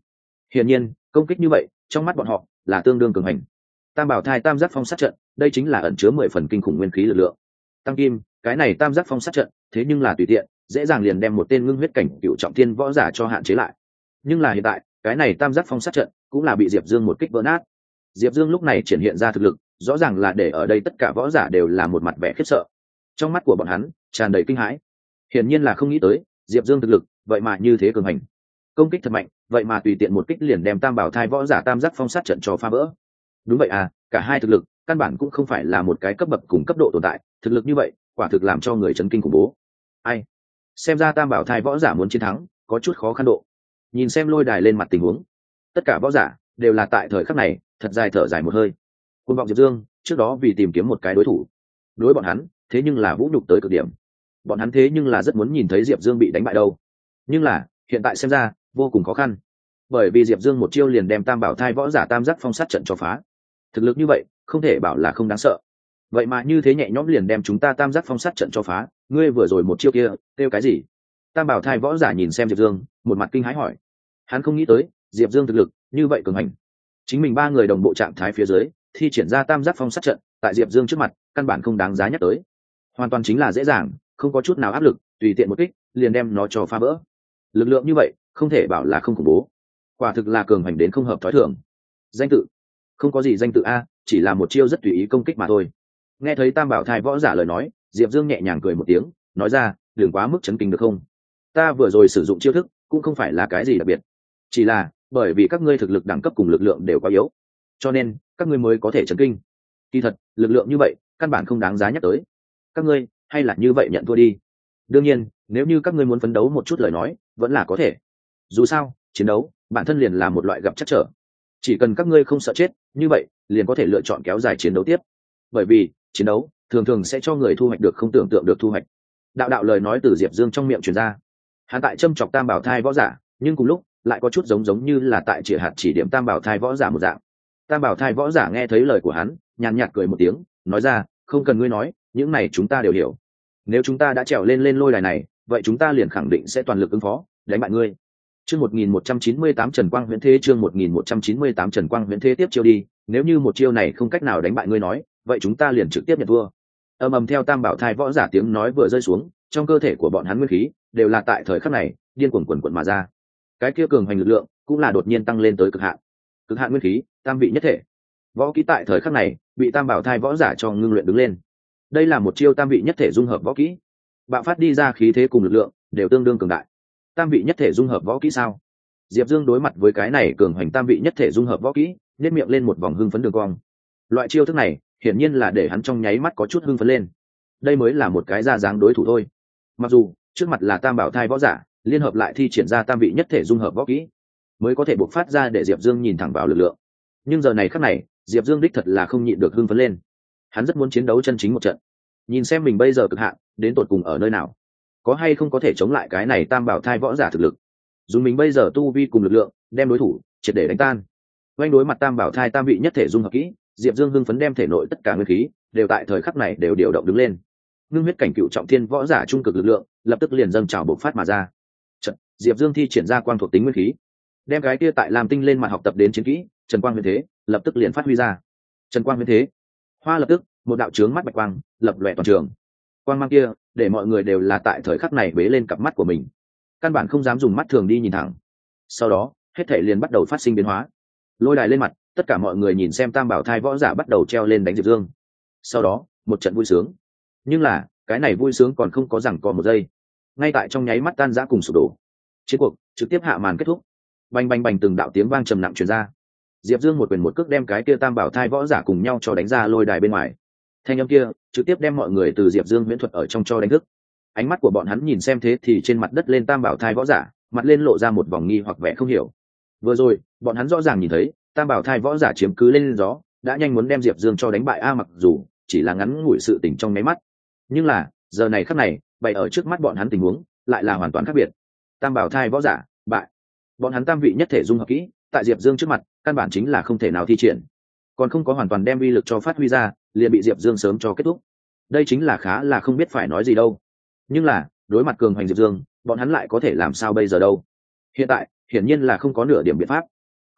hiển nhiên công kích như vậy trong mắt bọn họ là tương đương cường hành. Tam bảo thai tam giác phong sát trận, đây chính là ẩn chứa 10 phần kinh khủng nguyên khí lực lượng. Tăng kim, cái này tam giác phong sát trận thế nhưng là tùy tiện dễ dàng liền đem một tên ngưng huyết cảnh cựu trọng thiên võ giả cho hạn chế lại. Nhưng là hiện tại cái này tam giác phong sát trận cũng là bị Diệp Dương một kích vỡ nát. Diệp Dương lúc này triển hiện ra thực lực rõ ràng là để ở đây tất cả võ giả đều là một mặt vẻ khiếp sợ, trong mắt của bọn hắn tràn đầy kinh hãi. Hiển nhiên là không nghĩ tới Diệp Dương thực lực vậy mà như thế cường hành, công kích thật mạnh, vậy mà tùy tiện một kích liền đem tam bảo thai võ giả tam giác phong sát trận cho phá vỡ. Đúng vậy à, cả hai thực lực căn bản cũng không phải là một cái cấp bậc cùng cấp độ tồn tại, thực lực như vậy quả thực làm cho người chấn kinh khủng bố. Ai, xem ra tam bảo thai võ giả muốn chiến thắng có chút khó khăn độ. Nhìn xem lôi đài lên mặt tình huống, tất cả võ giả đều là tại thời khắc này thật dài thở dài một hơi. Cuồng vọng Diệp Dương trước đó vì tìm kiếm một cái đối thủ, đối bọn hắn thế nhưng là vũ nhục tới cực điểm. Bọn hắn thế nhưng là rất muốn nhìn thấy Diệp Dương bị đánh bại đâu. Nhưng là hiện tại xem ra vô cùng khó khăn, bởi vì Diệp Dương một chiêu liền đem tam bảo thai võ giả tam giác phong sát trận cho phá. Thực lực như vậy không thể bảo là không đáng sợ, vậy mà như thế nhẹ nhõm liền đem chúng ta tam giác phong sát trận cho phá. Ngươi vừa rồi một chiêu kia kêu cái gì? Tam bảo thai võ giả nhìn xem Diệp Dương một mặt kinh hãi hỏi. Hắn không nghĩ tới Diệp Dương thực lực như vậy cường hành, chính mình ba người đồng bộ trạng thái phía dưới thi triển ra tam giác phong sát trận, tại Diệp Dương trước mặt căn bản không đáng giá nhắc tới, hoàn toàn chính là dễ dàng không có chút nào áp lực, tùy tiện một kích liền đem nó cho phá vỡ. Lực lượng như vậy không thể bảo là không khủng bố, quả thực là cường hành đến không hợp thói thường. Danh tự không có gì danh tự a, chỉ là một chiêu rất tùy ý công kích mà thôi. Nghe thấy tam bảo thai võ giả lời nói, Diệp Dương nhẹ nhàng cười một tiếng, nói ra, đừng quá mức chấn kinh được không? Ta vừa rồi sử dụng chiêu thức cũng không phải là cái gì đặc biệt, chỉ là bởi vì các ngươi thực lực đẳng cấp cùng lực lượng đều quá yếu, cho nên các ngươi mới có thể chấn kinh. Kỳ thật lực lượng như vậy căn bản không đáng giá nhắc tới, các ngươi hay là như vậy nhận thua đi. Đương nhiên nếu như các ngươi muốn phấn đấu một chút lời nói vẫn là có thể, dù sao chiến đấu bản thân liền là một loại gặp chắc trở, chỉ cần các ngươi không sợ chết như vậy liền có thể lựa chọn kéo dài chiến đấu tiếp, bởi vì chiến đấu thường thường sẽ cho người thu hoạch được không tưởng tượng được thu hoạch. Đạo lời nói từ Diệp Dương trong miệng truyền ra, hắn tại châm chọc tam bảo thai võ giả, nhưng cùng lúc lại có chút giống như là tại chỉ hạt chỉ điểm tam bảo thai võ giả một dạng. Tam bảo thai võ giả nghe thấy lời của hắn nhàn nhạt cười một tiếng, nói ra, không cần ngươi nói, những này chúng ta đều hiểu. Nếu chúng ta đã trèo lên lôi đài này, vậy chúng ta liền khẳng định sẽ toàn lực ứng phó đánh bại ngươi. Chương 1198 Trần Quang Huyễn Thế, chương 1198 Trần Quang Huyễn Thế, tiếp chiêu đi, nếu như một chiêu này không cách nào đánh bại ngươi nói, vậy chúng ta liền trực tiếp nhận thua. Ầm theo tam bảo thai võ giả tiếng nói vừa rơi xuống, trong cơ thể của bọn hắn nguyên khí đều là tại thời khắc này điên cuồng quần mà ra. Cái kia cường hành lực lượng cũng là đột nhiên tăng lên tới cực hạn. Cực hạn nguyên khí, tam vị nhất thể. Võ kỹ tại thời khắc này bị tam bảo thai võ giả cho ngưng luyện đứng lên. Đây là một chiêu tam vị nhất thể dung hợp võ kỹ, bạo phát đi ra khí thế cùng lực lượng đều tương đương cường đại. Tam vị nhất thể dung hợp võ kỹ sao? Diệp Dương đối mặt với cái này cường hành tam vị nhất thể dung hợp võ kỹ, nhếch miệng lên một vòng hưng phấn đường cong. Loại chiêu thức này hiển nhiên là để hắn trong nháy mắt có chút hưng phấn lên. Đây mới là một cái ra dáng đối thủ thôi. Mặc dù trước mặt là tam bảo thai võ giả liên hợp lại thi triển ra tam vị nhất thể dung hợp võ kỹ mới có thể bộc phát ra để Diệp Dương nhìn thẳng vào lực lượng, nhưng giờ này khắc này Diệp Dương đích thật là không nhịn được hưng phấn lên. Hắn rất muốn chiến đấu chân chính một trận, nhìn xem mình bây giờ cực hạn đến tột cùng ở nơi nào, có hay không có thể chống lại cái này tam bảo thai võ giả thực lực, dùng mình bây giờ tu vi cùng lực lượng đem đối thủ triệt để đánh tan. Oanh đối mặt tam bảo thai tam vị nhất thể dung hợp kỹ, Diệp Dương hưng phấn đem thể nội tất cả nguyên khí đều tại thời khắc này đều điều động đứng lên. Ngưng huyết cảnh cựu trọng thiên võ giả trung cực lực lượng lập tức liền dâng trào bộc phát mà ra. Trận, Diệp Dương thi triển ra quang thuộc tính nguyên khí, đem cái kia tại Lam Tinh lên mặt học tập đến chiến kỹ Trần Quang Huyễn Thế lập tức liền phát huy ra. Trần Quang Huyễn Thế, hoa lập tức một đạo chướng mắt bạch quang lập lòe toàn trường. Quang mang kia để mọi người đều là tại thời khắc này bế lên cặp mắt của mình, căn bản không dám dùng mắt thường đi nhìn thẳng. Sau đó hết thảy liền bắt đầu phát sinh biến hóa. Lôi đài lên mặt, tất cả mọi người nhìn xem tam bảo thai võ giả bắt đầu treo lên đánh Diệp Dương. Sau đó một trận vui sướng, nhưng là cái này vui sướng còn không có rằng có một giây, ngay tại trong nháy mắt tan rã cùng sụp đổ. Chiến cuộc trực tiếp hạ màn kết thúc. Bành bành bành từng đạo tiếng vang trầm nặng truyền ra. Diệp Dương một quyền một cước đem cái kia tam bảo thai võ giả cùng nhau cho đánh ra lôi đài bên ngoài. Thanh âm kia trực tiếp đem mọi người từ Diệp Dương huyễn thuật ở trong cho đánh thức. Ánh mắt của bọn hắn nhìn xem thế thì trên mặt đất lên tam bảo thai võ giả, mặt lên lộ ra một vòng nghi hoặc vẻ không hiểu. Vừa rồi bọn hắn rõ ràng nhìn thấy tam bảo thai võ giả chiếm cứ lên gió, đã nhanh muốn đem Diệp Dương cho đánh bại a, mặc dù chỉ là ngắn ngủi sự tình trong nháy mắt, nhưng là giờ này khắc này bày ở trước mắt bọn hắn tình huống lại là hoàn toàn khác biệt. Tam bảo thai võ giả bại, bọn hắn tam vị nhất thể dung hợp kỹ tại Diệp Dương trước mặt căn bản chính là không thể nào thi triển, còn không có hoàn toàn đem uy lực cho phát huy ra liền bị Diệp Dương sớm cho kết thúc. Đây chính là khá là không biết phải nói gì đâu. Nhưng là đối mặt cường hoành Diệp Dương, bọn hắn lại có thể làm sao bây giờ đâu. Hiện tại hiển nhiên là không có nửa điểm biện pháp.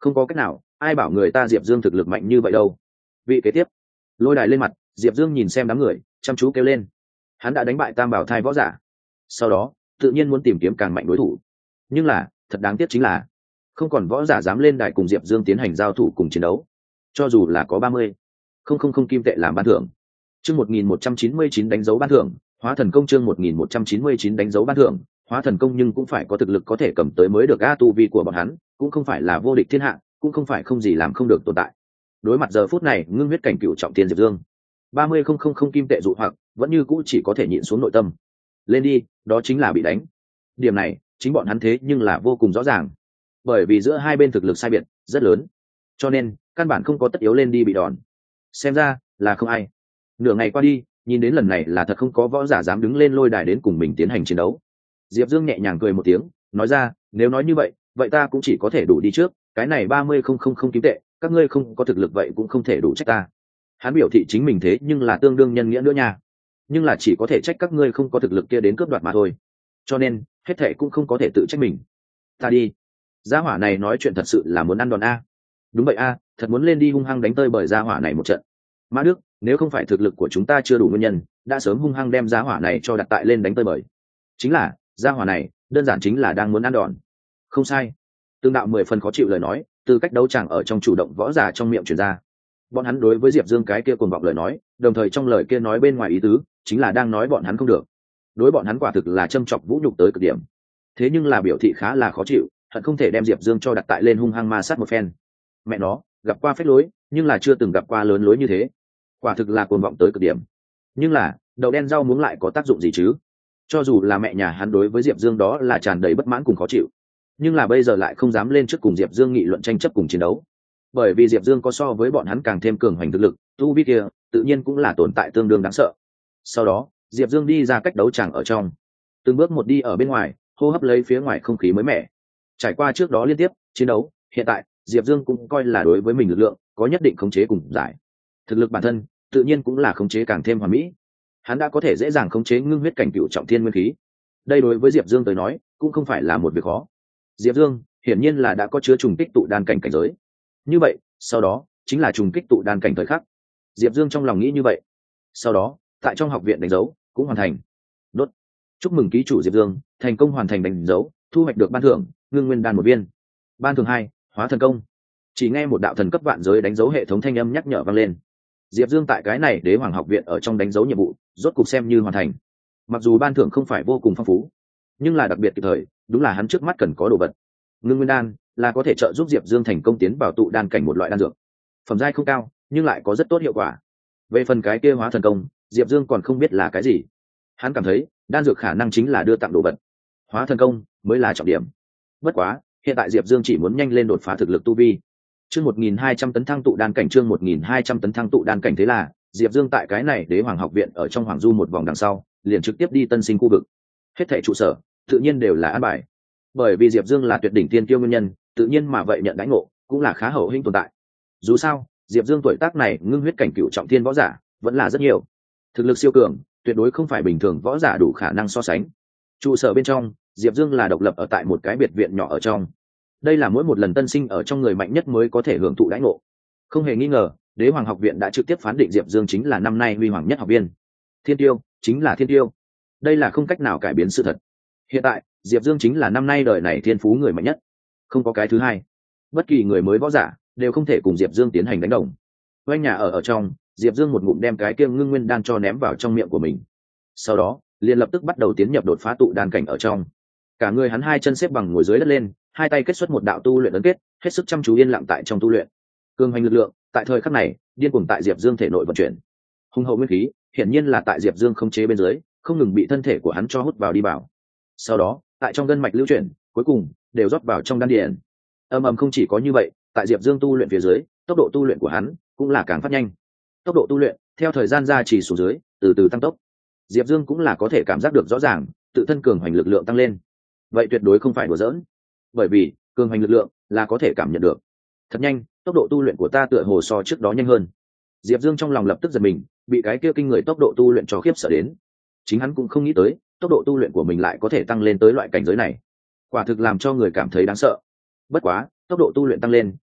Không có cách nào, ai bảo người ta Diệp Dương thực lực mạnh như vậy đâu. Vị kế tiếp, lôi đài lên mặt, Diệp Dương nhìn xem đám người, chăm chú kêu lên. Hắn đã đánh bại tam bảo thai võ giả, sau đó tự nhiên muốn tìm kiếm càng mạnh đối thủ. Nhưng là thật đáng tiếc chính là không còn võ giả dám lên đài cùng Diệp Dương tiến hành giao thủ cùng chiến đấu. Cho dù là có 30,000 kim tệ làm ban thưởng. Chương 1199 đánh dấu ban thưởng, Hóa Thần Công chương 1199 đánh dấu ban thưởng, Hóa Thần Công, nhưng cũng phải có thực lực có thể cầm tới mới được. A tu vi của bọn hắn cũng không phải là vô địch thiên hạ, cũng không phải không gì làm không được tồn tại. Đối mặt giờ phút này ngưng huyết cảnh cựu trọng thiên Diệp Dương, 30,000 kim tệ dụ hoặc vẫn như cũ chỉ có thể nhịn xuống nội tâm. Lên đi, đó chính là bị đánh. Điểm này chính bọn hắn thế nhưng là vô cùng rõ ràng, bởi vì giữa hai bên thực lực sai biệt rất lớn, cho nên căn bản không có tất yếu lên đi bị đòn. Xem ra là không ai. Nửa ngày qua đi, nhìn đến lần này là thật không có võ giả dám đứng lên lôi đài đến cùng mình tiến hành chiến đấu. Diệp Dương nhẹ nhàng cười một tiếng, nói ra, nếu nói như vậy, vậy ta cũng chỉ có thể đủ đi trước, cái này 30,000 kim tệ, các ngươi không có thực lực vậy cũng không thể đủ trách ta. Hắn biểu thị chính mình thế nhưng là tương đương nhân nghĩa nữa nha, nhưng là chỉ có thể trách các ngươi không có thực lực kia đến cướp đoạt mà thôi, cho nên hết thệ cũng không có thể tự trách mình. Ta đi. Gia hỏa này nói chuyện thật sự là muốn ăn đòn a. Đúng vậy a, thật muốn lên đi hung hăng đánh tơi bởi gia hỏa này một trận. Mã Đức, nếu không phải thực lực của chúng ta chưa đủ nguyên nhân, đã sớm hung hăng đem gia hỏa này cho đặt tại lên đánh tơi bời. Chính là gia hỏa này đơn giản chính là đang muốn ăn đòn. Không sai. Tương đạo 10 phần khó chịu lời nói từ cách đấu tràng ở trong chủ động võ giả trong miệng truyền ra. Bọn hắn đối với Diệp Dương cái kia cuồng vọng lời nói, đồng thời trong lời kia nói bên ngoài ý tứ chính là đang nói bọn hắn không được. Đối bọn hắn quả thực là châm chọc vũ nhục tới cực điểm. Thế nhưng là biểu thị khá là khó chịu, hận không thể đem Diệp Dương cho đặt tại lên hung hăng ma sát một phen. Mẹ nó, gặp qua phách lối, nhưng là chưa từng gặp qua lớn lối như thế. Quả thực là cuồng vọng tới cực điểm. Nhưng là đậu đen rau muống lại có tác dụng gì chứ? Cho dù là mẹ nhà hắn đối với Diệp Dương đó là tràn đầy bất mãn cùng khó chịu, nhưng là bây giờ lại không dám lên trước cùng Diệp Dương nghị luận tranh chấp cùng chiến đấu, bởi vì Diệp Dương có so với bọn hắn càng thêm cường hoành thực lực, tu vi kia tự nhiên cũng là tồn tại tương đương đáng sợ. Sau đó Diệp Dương đi ra cách đấu tràng ở trong, từng bước một đi ở bên ngoài, hô hấp lấy phía ngoài không khí mới mẻ. Trải qua trước đó liên tiếp chiến đấu, hiện tại Diệp Dương cũng coi là đối với mình lực lượng có nhất định khống chế cùng giải. Thực lực bản thân tự nhiên cũng là khống chế càng thêm hoàn mỹ. Hắn đã có thể dễ dàng khống chế ngưng huyết cảnh cựu trọng thiên nguyên khí. Đây đối với Diệp Dương tới nói cũng không phải là một việc khó. Diệp Dương hiển nhiên là đã có chứa trùng kích tụ đan cảnh cảnh giới. Như vậy sau đó chính là trùng kích tụ đan cảnh thời khắc. Diệp Dương trong lòng nghĩ như vậy. Sau đó tại trong học viện đánh dấu cũng hoàn thành. Đốt. Chúc mừng ký chủ Diệp Dương thành công hoàn thành đánh dấu, thu hoạch được ban thưởng ngưng nguyên đan 1 viên. Ban thưởng 2, Hóa Thần Công. Chỉ nghe một đạo thần cấp vạn giới đánh dấu hệ thống thanh âm nhắc nhở vang lên. Diệp Dương tại cái này Đế Hoàng học viện ở trong đánh dấu nhiệm vụ rốt cục xem như hoàn thành. Mặc dù ban thưởng không phải vô cùng phong phú, nhưng là đặc biệt kịp thời, đúng là hắn trước mắt cần có đồ vật. Ngưng nguyên đan là có thể trợ giúp Diệp Dương thành công tiến vào tụ đan cảnh một loại đan dược. Phẩm giai không cao, nhưng lại có rất tốt hiệu quả. Về phần cái kia Hóa Thần Công, Diệp Dương còn không biết là cái gì. Hắn cảm thấy đan dược khả năng chính là đưa tặng đồ vật. Hóa Thần Công mới là trọng điểm. Bất quá, hiện tại Diệp Dương chỉ muốn nhanh lên đột phá thực lực tu vi. Chương 1200 tấn thăng tụ đan cảnh, chương 1200 tấn thăng tụ đan cảnh, thế là Diệp Dương tại cái này Đế Hoàng học viện ở trong Hoàng Du một vòng đằng sau, liền trực tiếp đi Tân Sinh khu vực. Hết thảy trụ sở tự nhiên đều là an bài. Bởi vì Diệp Dương là tuyệt đỉnh tiên tiêu nguyên nhân, tự nhiên mà vậy nhận đãi ngộ cũng là khá hậu hĩnh tồn tại. Dù sao, Diệp Dương tuổi tác này ngưng huyết cảnh cửu trọng thiên võ giả vẫn là rất nhiều. Thực lực siêu cường, tuyệt đối không phải bình thường võ giả đủ khả năng so sánh. Trụ sở bên trong, Diệp Dương là độc lập ở tại một cái biệt viện nhỏ ở trong. Đây là mỗi một lần tân sinh ở trong người mạnh nhất mới có thể hưởng thụ đãi ngộ. Không hề nghi ngờ, Đế Hoàng học viện đã trực tiếp phán định Diệp Dương chính là năm nay huy hoàng nhất học viên. Thiên tiêu chính là thiên tiêu. Đây là không cách nào cải biến sự thật. Hiện tại, Diệp Dương chính là năm nay đời này thiên phú người mạnh nhất. Không có cái thứ hai. Bất kỳ người mới võ giả đều không thể cùng Diệp Dương tiến hành đánh đồng. Quanh nhà ở trong, Diệp Dương một ngụm đem cái kia ngưng nguyên đan cho ném vào trong miệng của mình. Sau đó, liền lập tức bắt đầu tiến nhập đột phá tụ đan cảnh ở trong. Cả người hắn hai chân xếp bằng ngồi dưới đất lên, hai tay kết xuất một đạo tu luyện ấn kết, hết sức chăm chú yên lặng tại trong tu luyện. Cường hành lực lượng tại thời khắc này điên cuồng tại Diệp Dương thể nội vận chuyển. Hùng hậu nguyên khí hiển nhiên là tại Diệp Dương không chế bên dưới, không ngừng bị thân thể của hắn cho hút vào đi vào. Sau đó, tại trong gân mạch lưu chuyển, cuối cùng đều rót vào trong đan điền. Không chỉ có như vậy, tại Diệp Dương tu luyện phía dưới, tốc độ tu luyện của hắn cũng là càng phát nhanh. Tốc độ tu luyện theo thời gian gia trì xuống dưới, từ từ tăng tốc. Diệp Dương cũng là có thể cảm giác được rõ ràng, tự thân cường hành lực lượng tăng lên. Vậy tuyệt đối không phải đùa giỡn, bởi vì cường hành lực lượng là có thể cảm nhận được. Thật nhanh, tốc độ tu luyện của ta tựa hồ so trước đó nhanh hơn. Diệp Dương trong lòng lập tức giật mình, bị cái kia kinh người tốc độ tu luyện cho khiếp sợ đến. Chính hắn cũng không nghĩ tới, tốc độ tu luyện của mình lại có thể tăng lên tới loại cảnh giới này. Quả thực làm cho người cảm thấy đáng sợ. Bất quá, tốc độ tu luyện tăng lên,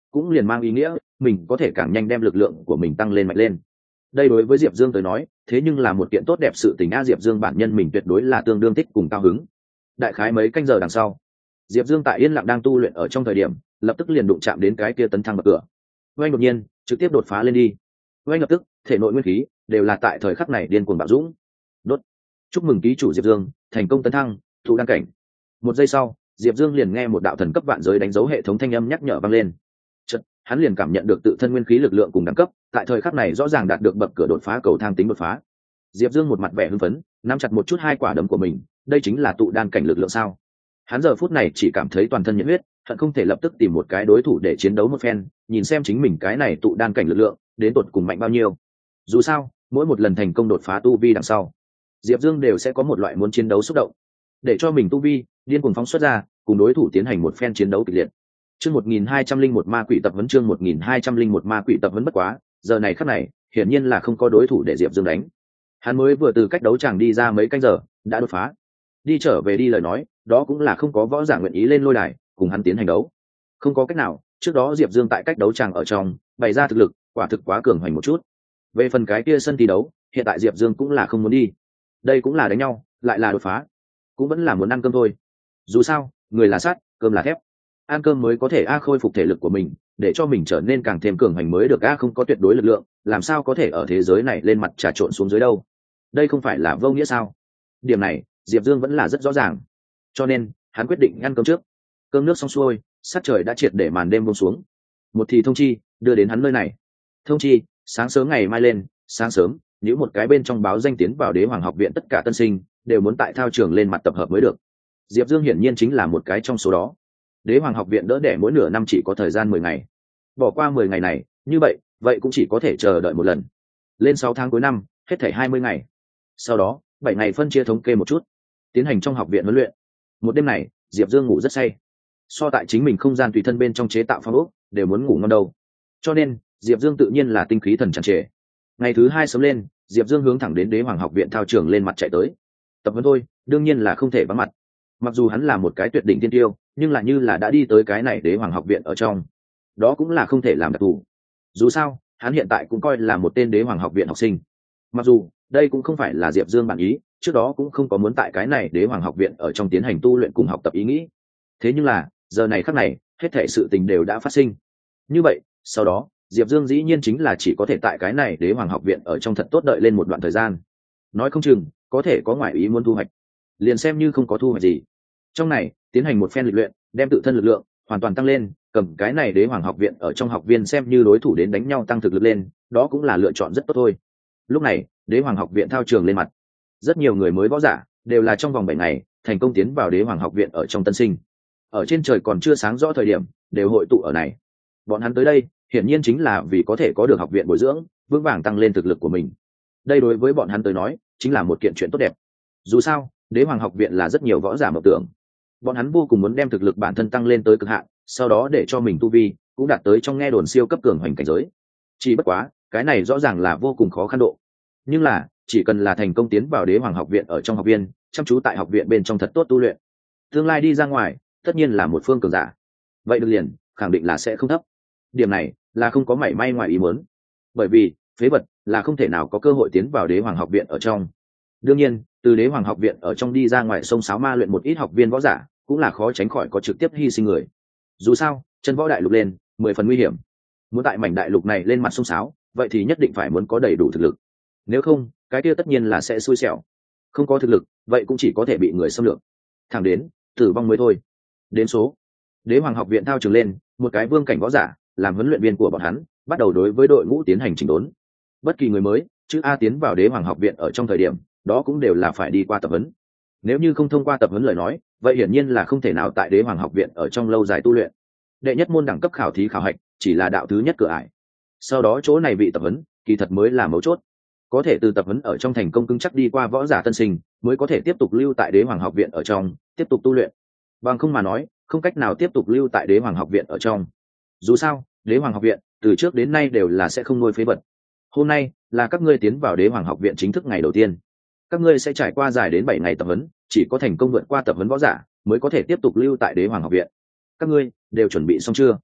cũng liền mang ý nghĩa mình có thể càng nhanh đem lực lượng của mình tăng lên mạnh lên. Đây đối với Diệp Dương tới nói thế nhưng là một kiện tốt đẹp sự tình a. Diệp Dương bản nhân mình tuyệt đối là tương đương thích cùng cao hứng. Đại khái mấy canh giờ đằng sau, Diệp Dương tại yên lặng đang tu luyện ở trong thời điểm lập tức liền đụng chạm đến cái kia tấn thăng bậc cửa. Oanh đột nhiên trực tiếp đột phá lên đi. Oanh lập tức thể nội nguyên khí đều là tại thời khắc này điên cuồng bạo dũng. Đốt. Chúc mừng ký chủ Diệp Dương thành công tấn thăng thụ đăng cảnh. Một giây sau, Diệp Dương liền nghe một đạo thần cấp vạn giới đánh dấu hệ thống thanh âm nhắc nhở vang lên. Chợt, hắn liền cảm nhận được tự thân nguyên khí lực lượng cùng đẳng cấp, tại thời khắc này rõ ràng đạt được bậc cửa đột phá cầu thang tính đột phá. Diệp Dương một mặt vẻ hưng phấn, nắm chặt một chút hai quả đấm của mình, đây chính là tụ đan cảnh lực lượng sao? Hắn giờ phút này chỉ cảm thấy toàn thân nhiệt huyết, hận không thể lập tức tìm một cái đối thủ để chiến đấu một phen, nhìn xem chính mình cái này tụ đan cảnh lực lượng đến tột cùng mạnh bao nhiêu. Dù sao, mỗi một lần thành công đột phá tu vi đằng sau, Diệp Dương đều sẽ có một loại muốn chiến đấu xúc động, để cho mình tu vi điên cuồng phóng xuất ra, cùng đối thủ tiến hành một phen chiến đấu kịch liệt. Chương 1201 ma quỷ tập huấn, chương 1201 ma quỷ tập huấn. Bất quá, giờ này khắc này, hiển nhiên là không có đối thủ để Diệp Dương đánh. Hắn mới vừa từ cách đấu tràng đi ra mấy canh giờ, đã đột phá. Đi trở về đi lời nói, đó cũng là không có võ giả nguyện ý lên lôi đài cùng hắn tiến hành đấu. Không có cách nào, trước đó Diệp Dương tại cách đấu tràng ở trong bày ra thực lực, quả thực quá cường hoành một chút. Về phần cái kia sân thi đấu, hiện tại Diệp Dương cũng là không muốn đi. Đây cũng là đánh nhau, lại là đột phá, cũng vẫn là muốn ăn cơm thôi. Dù sao, người là sắt, cơm là thép. Ăn cơm mới có thể khôi phục thể lực của mình, để cho mình trở nên càng thêm cường hành mới được. Không có tuyệt đối lực lượng, làm sao có thể ở thế giới này lên mặt trà trộn xuống dưới đâu. Đây không phải là vô nghĩa sao? Điểm này Diệp Dương vẫn là rất rõ ràng, cho nên hắn quyết định ăn cơm trước. Cơm nước xong xuôi, sắc trời đã triệt để màn đêm buông xuống. Một thì thông chi đưa đến hắn nơi này. Thông chi sáng sớm ngày mai lên. Sáng sớm, nếu một cái bên trong báo danh tiến vào Đế Hoàng học viện tất cả tân sinh đều muốn tại thao trường lên mặt tập hợp mới được. Diệp Dương hiển nhiên chính là một cái trong số đó. Đế Hoàng học viện đỡ đẻ mỗi nửa năm chỉ có thời gian 10 ngày. Bỏ qua 10 ngày này, như vậy cũng chỉ có thể chờ đợi một lần. Lên 6 tháng cuối năm, hết thảy 20 ngày. Sau đó, 7 ngày phân chia thống kê một chút, tiến hành trong học viện huấn luyện. Một đêm này, Diệp Dương ngủ rất say. So tại chính mình không gian tùy thân bên trong chế tạo phong ốc, đều muốn ngủ ngon đâu. Cho nên, Diệp Dương tự nhiên là tinh khí thần tràn trề. Ngày thứ 2 sớm lên, Diệp Dương hướng thẳng đến Đế Hoàng học viện thao trường lên mặt chạy tới. Tập huấn thôi, đương nhiên là không thể vắng mặt. Mặc dù hắn là một cái tuyệt đỉnh tiên tiêu, nhưng là như là đã đi tới cái này Đế Hoàng học viện ở trong, đó cũng là không thể làm đặc thù. Dù sao, hắn hiện tại cũng coi là một tên Đế Hoàng học viện học sinh. Mặc dù đây cũng không phải là Diệp Dương bản ý, trước đó cũng không có muốn tại cái này Đế Hoàng học viện ở trong tiến hành tu luyện cùng học tập ý nghĩ. Thế nhưng là, giờ này khắc này, hết thảy sự tình đều đã phát sinh. Như vậy, sau đó, Diệp Dương dĩ nhiên chính là chỉ có thể tại cái này Đế Hoàng học viện ở trong thật tốt đợi lên một đoạn thời gian. Nói không chừng, có thể có ngoại ý muốn thu hoạch. Liền xem như không có thu hoạch gì. Trong này, tiến hành một phen lịch luyện, đem tự thân lực lượng hoàn toàn tăng lên, cầm cái này Đế Hoàng học viện ở trong học viên xem như đối thủ đến đánh nhau tăng thực lực lên, đó cũng là lựa chọn rất tốt thôi. Lúc này, Đế Hoàng học viện thao trường lên mặt. Rất nhiều người mới võ giả đều là trong vòng 7 ngày thành công tiến vào Đế Hoàng học viện ở trong tân sinh. Ở trên trời còn chưa sáng rõ thời điểm, đều hội tụ ở này. Bọn hắn tới đây, hiển nhiên chính là vì có thể có được học viện bồi dưỡng, vững vàng tăng lên thực lực của mình. Đây đối với bọn hắn tới nói, chính là một kiện chuyện tốt đẹp. Dù sao, Đế Hoàng học viện là rất nhiều võ giả mộng tưởng. Bọn hắn vô cùng muốn đem thực lực bản thân tăng lên tới cực hạn, sau đó để cho mình tu vi cũng đạt tới trong nghe đồn siêu cấp cường hoành cảnh giới. Chỉ bất quá, cái này rõ ràng là vô cùng khó khăn độ. Nhưng là, chỉ cần là thành công tiến vào Đế Hoàng học viện ở trong học viên, chăm chú tại học viện bên trong thật tốt tu luyện, tương lai đi ra ngoài, tất nhiên là một phương cường giả. Vậy được liền, khẳng định là sẽ không thấp. Điểm này là không có mảy may ngoài ý muốn. Bởi vì, phế vật là không thể nào có cơ hội tiến vào Đế Hoàng học viện ở trong. Đương nhiên, từ Đế Hoàng học viện ở trong đi ra ngoài sông sáo ma luyện một ít học viên võ giả, cũng là khó tránh khỏi có trực tiếp hy sinh người. Dù sao, chân võ đại lục lên, 10 phần nguy hiểm. Muốn tại mảnh đại lục này lên mặt sông sáo, vậy thì nhất định phải muốn có đầy đủ thực lực. Nếu không, cái kia tất nhiên là sẽ xui xẻo. Không có thực lực, vậy cũng chỉ có thể bị người xâm lược. Thẳng đến tử vong mới thôi. Đến số Đế Hoàng học viện thao trường lên, một cái vương cảnh võ giả làm huấn luyện viên của bọn hắn, bắt đầu đối với đội ngũ tiến hành chỉnh đốn. Bất kỳ người mới chữ A tiến vào Đế Hoàng học viện ở trong thời điểm đó cũng đều là phải đi qua tập huấn. Nếu như không thông qua tập huấn lời nói, vậy hiển nhiên là không thể nào tại Đế Hoàng học viện ở trong lâu dài tu luyện. Đệ nhất môn đẳng cấp khảo thí khảo hạch chỉ là đạo thứ nhất cửa ải. Sau đó chỗ này bị tập huấn, kỳ thật mới là mấu chốt. Có thể từ tập huấn ở trong thành công cứng chắc đi qua võ giả tân sinh, mới có thể tiếp tục lưu tại Đế Hoàng học viện ở trong, tiếp tục tu luyện. Bằng không mà nói, không cách nào tiếp tục lưu tại Đế Hoàng học viện ở trong. Dù sao, Đế Hoàng học viện từ trước đến nay đều là sẽ không nuôi phế vật. Hôm nay là các ngươi tiến vào Đế Hoàng học viện chính thức ngày đầu tiên. Các ngươi sẽ trải qua dài đến 7 ngày tập huấn, chỉ có thành công vượt qua tập huấn võ giả mới có thể tiếp tục lưu tại Đế Hoàng học viện. Các ngươi đều chuẩn bị xong chưa?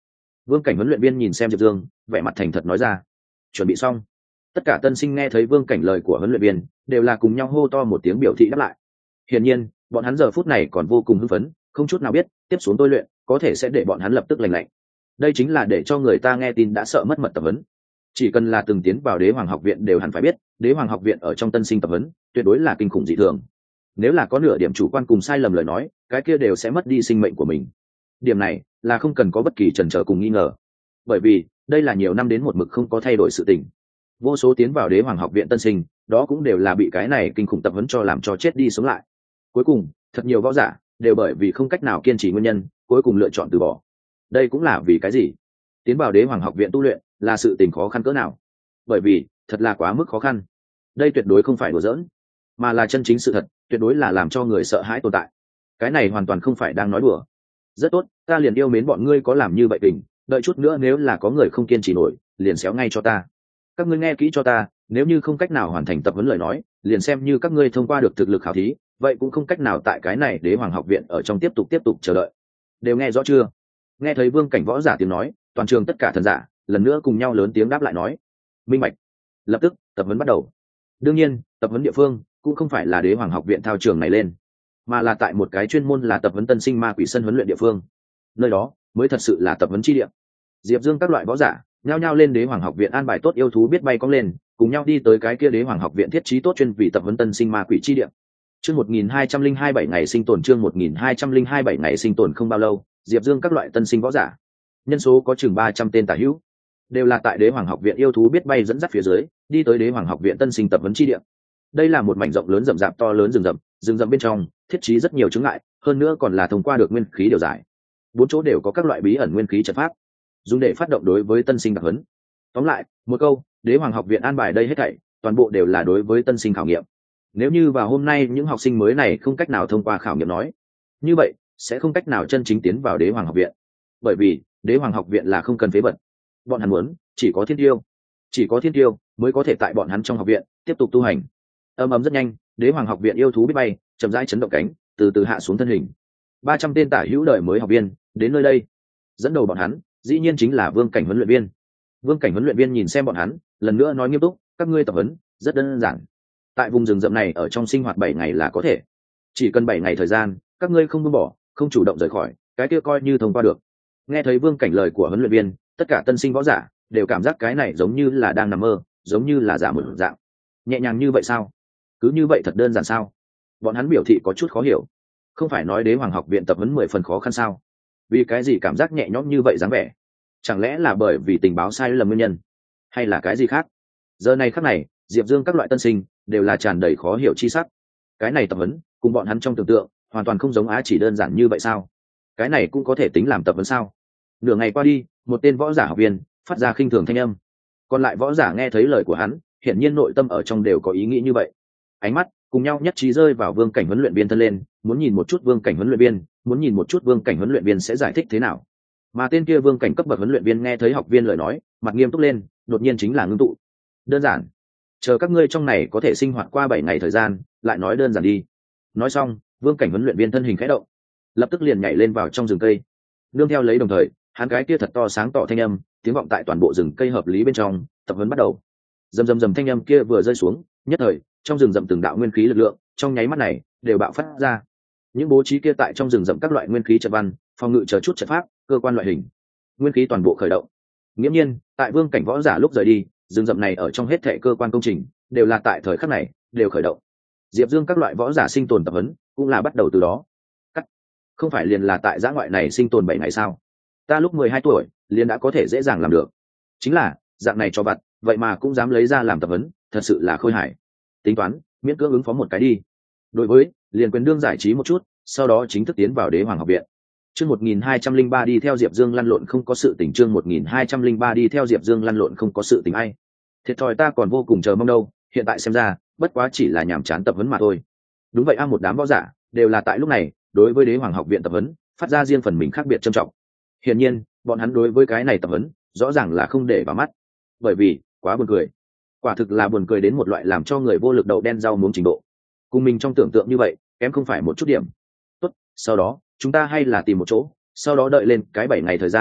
Vương Cảnh huấn luyện viên nhìn xem Diệp Dương, vẻ mặt thành thật nói ra. Chuẩn bị xong. Tất cả tân sinh nghe thấy Vương Cảnh lời của huấn luyện viên, đều là cùng nhau hô to một tiếng biểu thị đáp lại. Hiển nhiên, bọn hắn giờ phút này còn vô cùng hưng phấn, không chút nào biết tiếp xuống tôi luyện có thể sẽ để bọn hắn lập tức lành lạnh. Đây chính là để cho người ta nghe tin đã sợ mất mật tập huấn. Chỉ cần là từng tiến vào Đế Hoàng học viện đều hẳn phải biết, Đế Hoàng học viện ở trong tân sinh tập huấn, tuyệt đối là kinh khủng dị thường. Nếu là có nửa điểm chủ quan cùng sai lầm lời nói, cái kia đều sẽ mất đi sinh mệnh của mình. Điểm này là không cần có bất kỳ chần chờ cùng nghi ngờ, bởi vì đây là nhiều năm đến một mực không có thay đổi sự tình. Vô số tiến vào Đế Hoàng học viện tân sinh, đó cũng đều là bị cái này kinh khủng tập huấn cho làm cho chết đi sống lại. Cuối cùng, thật nhiều võ giả đều bởi vì không cách nào kiên trì nguyên nhân, cuối cùng lựa chọn từ bỏ. Đây cũng là vì cái gì? Tiến vào Đế Hoàng học viện tu luyện là sự tình khó khăn cỡ nào? Bởi vì thật là quá mức khó khăn. Đây tuyệt đối không phải đùa giỡn, mà là chân chính sự thật, tuyệt đối là làm cho người sợ hãi tồn tại. Cái này hoàn toàn không phải đang nói đùa. Rất tốt, ta liền yêu mến bọn ngươi có làm như vậy tình, đợi chút nữa nếu là có người không kiên trì nổi, liền xéo ngay cho ta. Các ngươi nghe kỹ cho ta, nếu như không cách nào hoàn thành tập huấn lời nói, liền xem như các ngươi thông qua được thực lực khảo thí, vậy cũng không cách nào tại cái này Đế Hoàng học viện ở trong tiếp tục chờ đợi. Đều nghe rõ chưa? Nghe thấy Vương Cảnh võ giả tiếng nói, toàn trường tất cả thần giả lần nữa cùng nhau lớn tiếng đáp lại nói. Minh bạch. Lập tức tập huấn bắt đầu. Đương nhiên, tập huấn địa phương cũng không phải là Đế Hoàng học viện thao trường này lên, mà là tại một cái chuyên môn là tập huấn tân sinh ma quỷ sân huấn luyện địa phương. Nơi đó mới thật sự là tập huấn chi địa. Diệp Dương các loại võ giả nhao nhao lên Đế Hoàng học viện an bài tốt yêu thú biết bay cong lên, cùng nhau đi tới cái kia Đế Hoàng học viện thiết trí tốt chuyên vì tập huấn tân sinh ma quỷ chi địa. Chương 1202 7 ngày sinh tồn, chương 1202 7 ngày sinh tồn không bao lâu, Diệp Dương các loại tân sinh võ giả, nhân số có chừng 300 tên tả hữu, đều là tại Đế Hoàng học viện yêu thú biết bay dẫn dắt phía dưới, đi tới Đế Hoàng học viện tân sinh tập huấn chi địa. Đây là một mảnh rộng lớn rậm rạp to lớn rừng rậm bên trong thiết trí rất nhiều chướng ngại, hơn nữa còn là thông qua được nguyên khí điều giải. Bốn chỗ đều có các loại bí ẩn nguyên khí trận pháp, dùng để phát động đối với tân sinh đặc huấn. Tóm lại, một câu, Đế Hoàng học viện an bài đây hết thảy, toàn bộ đều là đối với tân sinh khảo nghiệm. Nếu như vào hôm nay những học sinh mới này không cách nào thông qua khảo nghiệm nói, như vậy sẽ không cách nào chân chính tiến vào Đế Hoàng học viện. Bởi vì Đế Hoàng học viện là không cần phế vật, bọn hắn muốn chỉ có thiên tiêu, chỉ có thiên tiêu mới có thể tại bọn hắn trong học viện tiếp tục tu hành. Ầm ầm rất nhanh, Đế Hoàng học viện yêu thú biết bay chậm rãi chấn động cánh, từ từ hạ xuống thân hình. 300 tên tả hữu đời mới học viên đến nơi đây, dẫn đầu bọn hắn dĩ nhiên chính là Vương Cảnh huấn luyện viên. Vương Cảnh huấn luyện viên nhìn xem bọn hắn, lần nữa nói nghiêm túc, các ngươi tập huấn rất đơn giản, tại vùng rừng rậm này ở trong sinh hoạt 7 ngày là có thể, chỉ cần 7 ngày thời gian, các ngươi không buông bỏ, không chủ động rời khỏi, cái kia coi như thông qua được. Nghe thấy Vương Cảnh lời của huấn luyện viên, tất cả tân sinh võ giả đều cảm giác cái này giống như là đang nằm mơ, giống như là giả một dạng. Nhẹ nhàng như vậy sao? Cứ như vậy thật đơn giản sao? Bọn hắn biểu thị có chút khó hiểu. Không phải nói Đế Hoàng học viện tập huấn 10 phần khó khăn sao? Vì cái gì cảm giác nhẹ nhõm như vậy dáng vẻ? Chẳng lẽ là bởi vì tình báo sai lầm nguyên nhân, hay là cái gì khác? Giờ này khắc này, Diệp Dương các loại tân sinh đều là tràn đầy khó hiểu chi sắc. Cái này tập huấn cùng bọn hắn trong tưởng tượng hoàn toàn không giống á, chỉ đơn giản như vậy sao? Cái này cũng có thể tính làm tập huấn sao? Nửa ngày qua đi, một tên võ giả học viên phát ra khinh thường thanh âm. Còn lại võ giả nghe thấy lời của hắn, hiển nhiên nội tâm ở trong đều có ý nghĩ như vậy. Ánh mắt cùng nhau nhất trí rơi vào Vương Cảnh huấn luyện viên thân lên, muốn nhìn một chút Vương Cảnh huấn luyện viên, muốn nhìn một chút Vương Cảnh huấn luyện viên sẽ giải thích thế nào. Mà tên kia Vương Cảnh cấp bậc huấn luyện viên nghe thấy học viên lời nói, mặt nghiêm túc lên, đột nhiên chính là ngưng tụ. Đơn giản, chờ các ngươi trong này có thể sinh hoạt qua 7 ngày thời gian, lại nói đơn giản đi. Nói xong, Vương Cảnh huấn luyện viên thân hình khẽ động, lập tức liền nhảy lên vào trong rừng cây. Nương theo lấy đồng thời, hắn cái kia thật to sáng tỏ thanh âm, tiếng vọng tại toàn bộ rừng cây hợp lý bên trong, tập huấn bắt đầu. Rầm rầm rầm thanh âm kia vừa rơi xuống, nhất thời, trong rừng rậm từng đạo nguyên khí lực lượng, trong nháy mắt này, đều bạo phát ra. Những bố trí kia tại trong rừng rậm các loại nguyên khí trận văn, phòng ngự chờ chút trận pháp, cơ quan loại hình, nguyên khí toàn bộ khởi động. Nghiễm nhiên, tại Vương Cảnh võ giả lúc rời đi, rừng rậm này ở trong hết thảy cơ quan công trình, đều là tại thời khắc này, đều khởi động. Diệp Dương các loại võ giả sinh tồn tập huấn, cũng là bắt đầu từ đó. Không phải liền là tại dã ngoại này sinh tồn 7 ngày sao? Ta lúc 12 tuổi, liền đã có thể dễ dàng làm được. Chính là, dạng này cho vặt, vậy mà cũng dám lấy ra làm tập huấn, thật sự là khôi hài. Tính toán, miễn cưỡng ứng phó một cái đi. Đối với, liền quyền đương giải trí một chút, sau đó chính thức tiến vào Đế Hoàng học viện. Chương 1203 đi theo Diệp Dương lăn lộn không có sự tình, chương 1203 đi theo Diệp Dương lăn lộn không có sự tình ai. Thiệt thòi ta còn vô cùng chờ mong đâu, hiện tại xem ra, bất quá chỉ là nhàm chán tập huấn mà thôi. Đúng vậy, một đám võ giả đều là tại lúc này, đối với Đế Hoàng học viện tập huấn, phát ra riêng phần mình khác biệt trầm trọng. Hiển nhiên, bọn hắn đối với cái này tập huấn, rõ ràng là không để vào mắt. Bởi vì, quá buồn cười. Quả thực là buồn cười đến một loại làm cho người vô lực đậu đen rau muống trình độ. Cùng mình trong tưởng tượng như vậy, kém không phải một chút điểm. Tốt, sau đó, chúng ta hay là tìm một chỗ, sau đó đợi lên cái 7 ngày thời gian,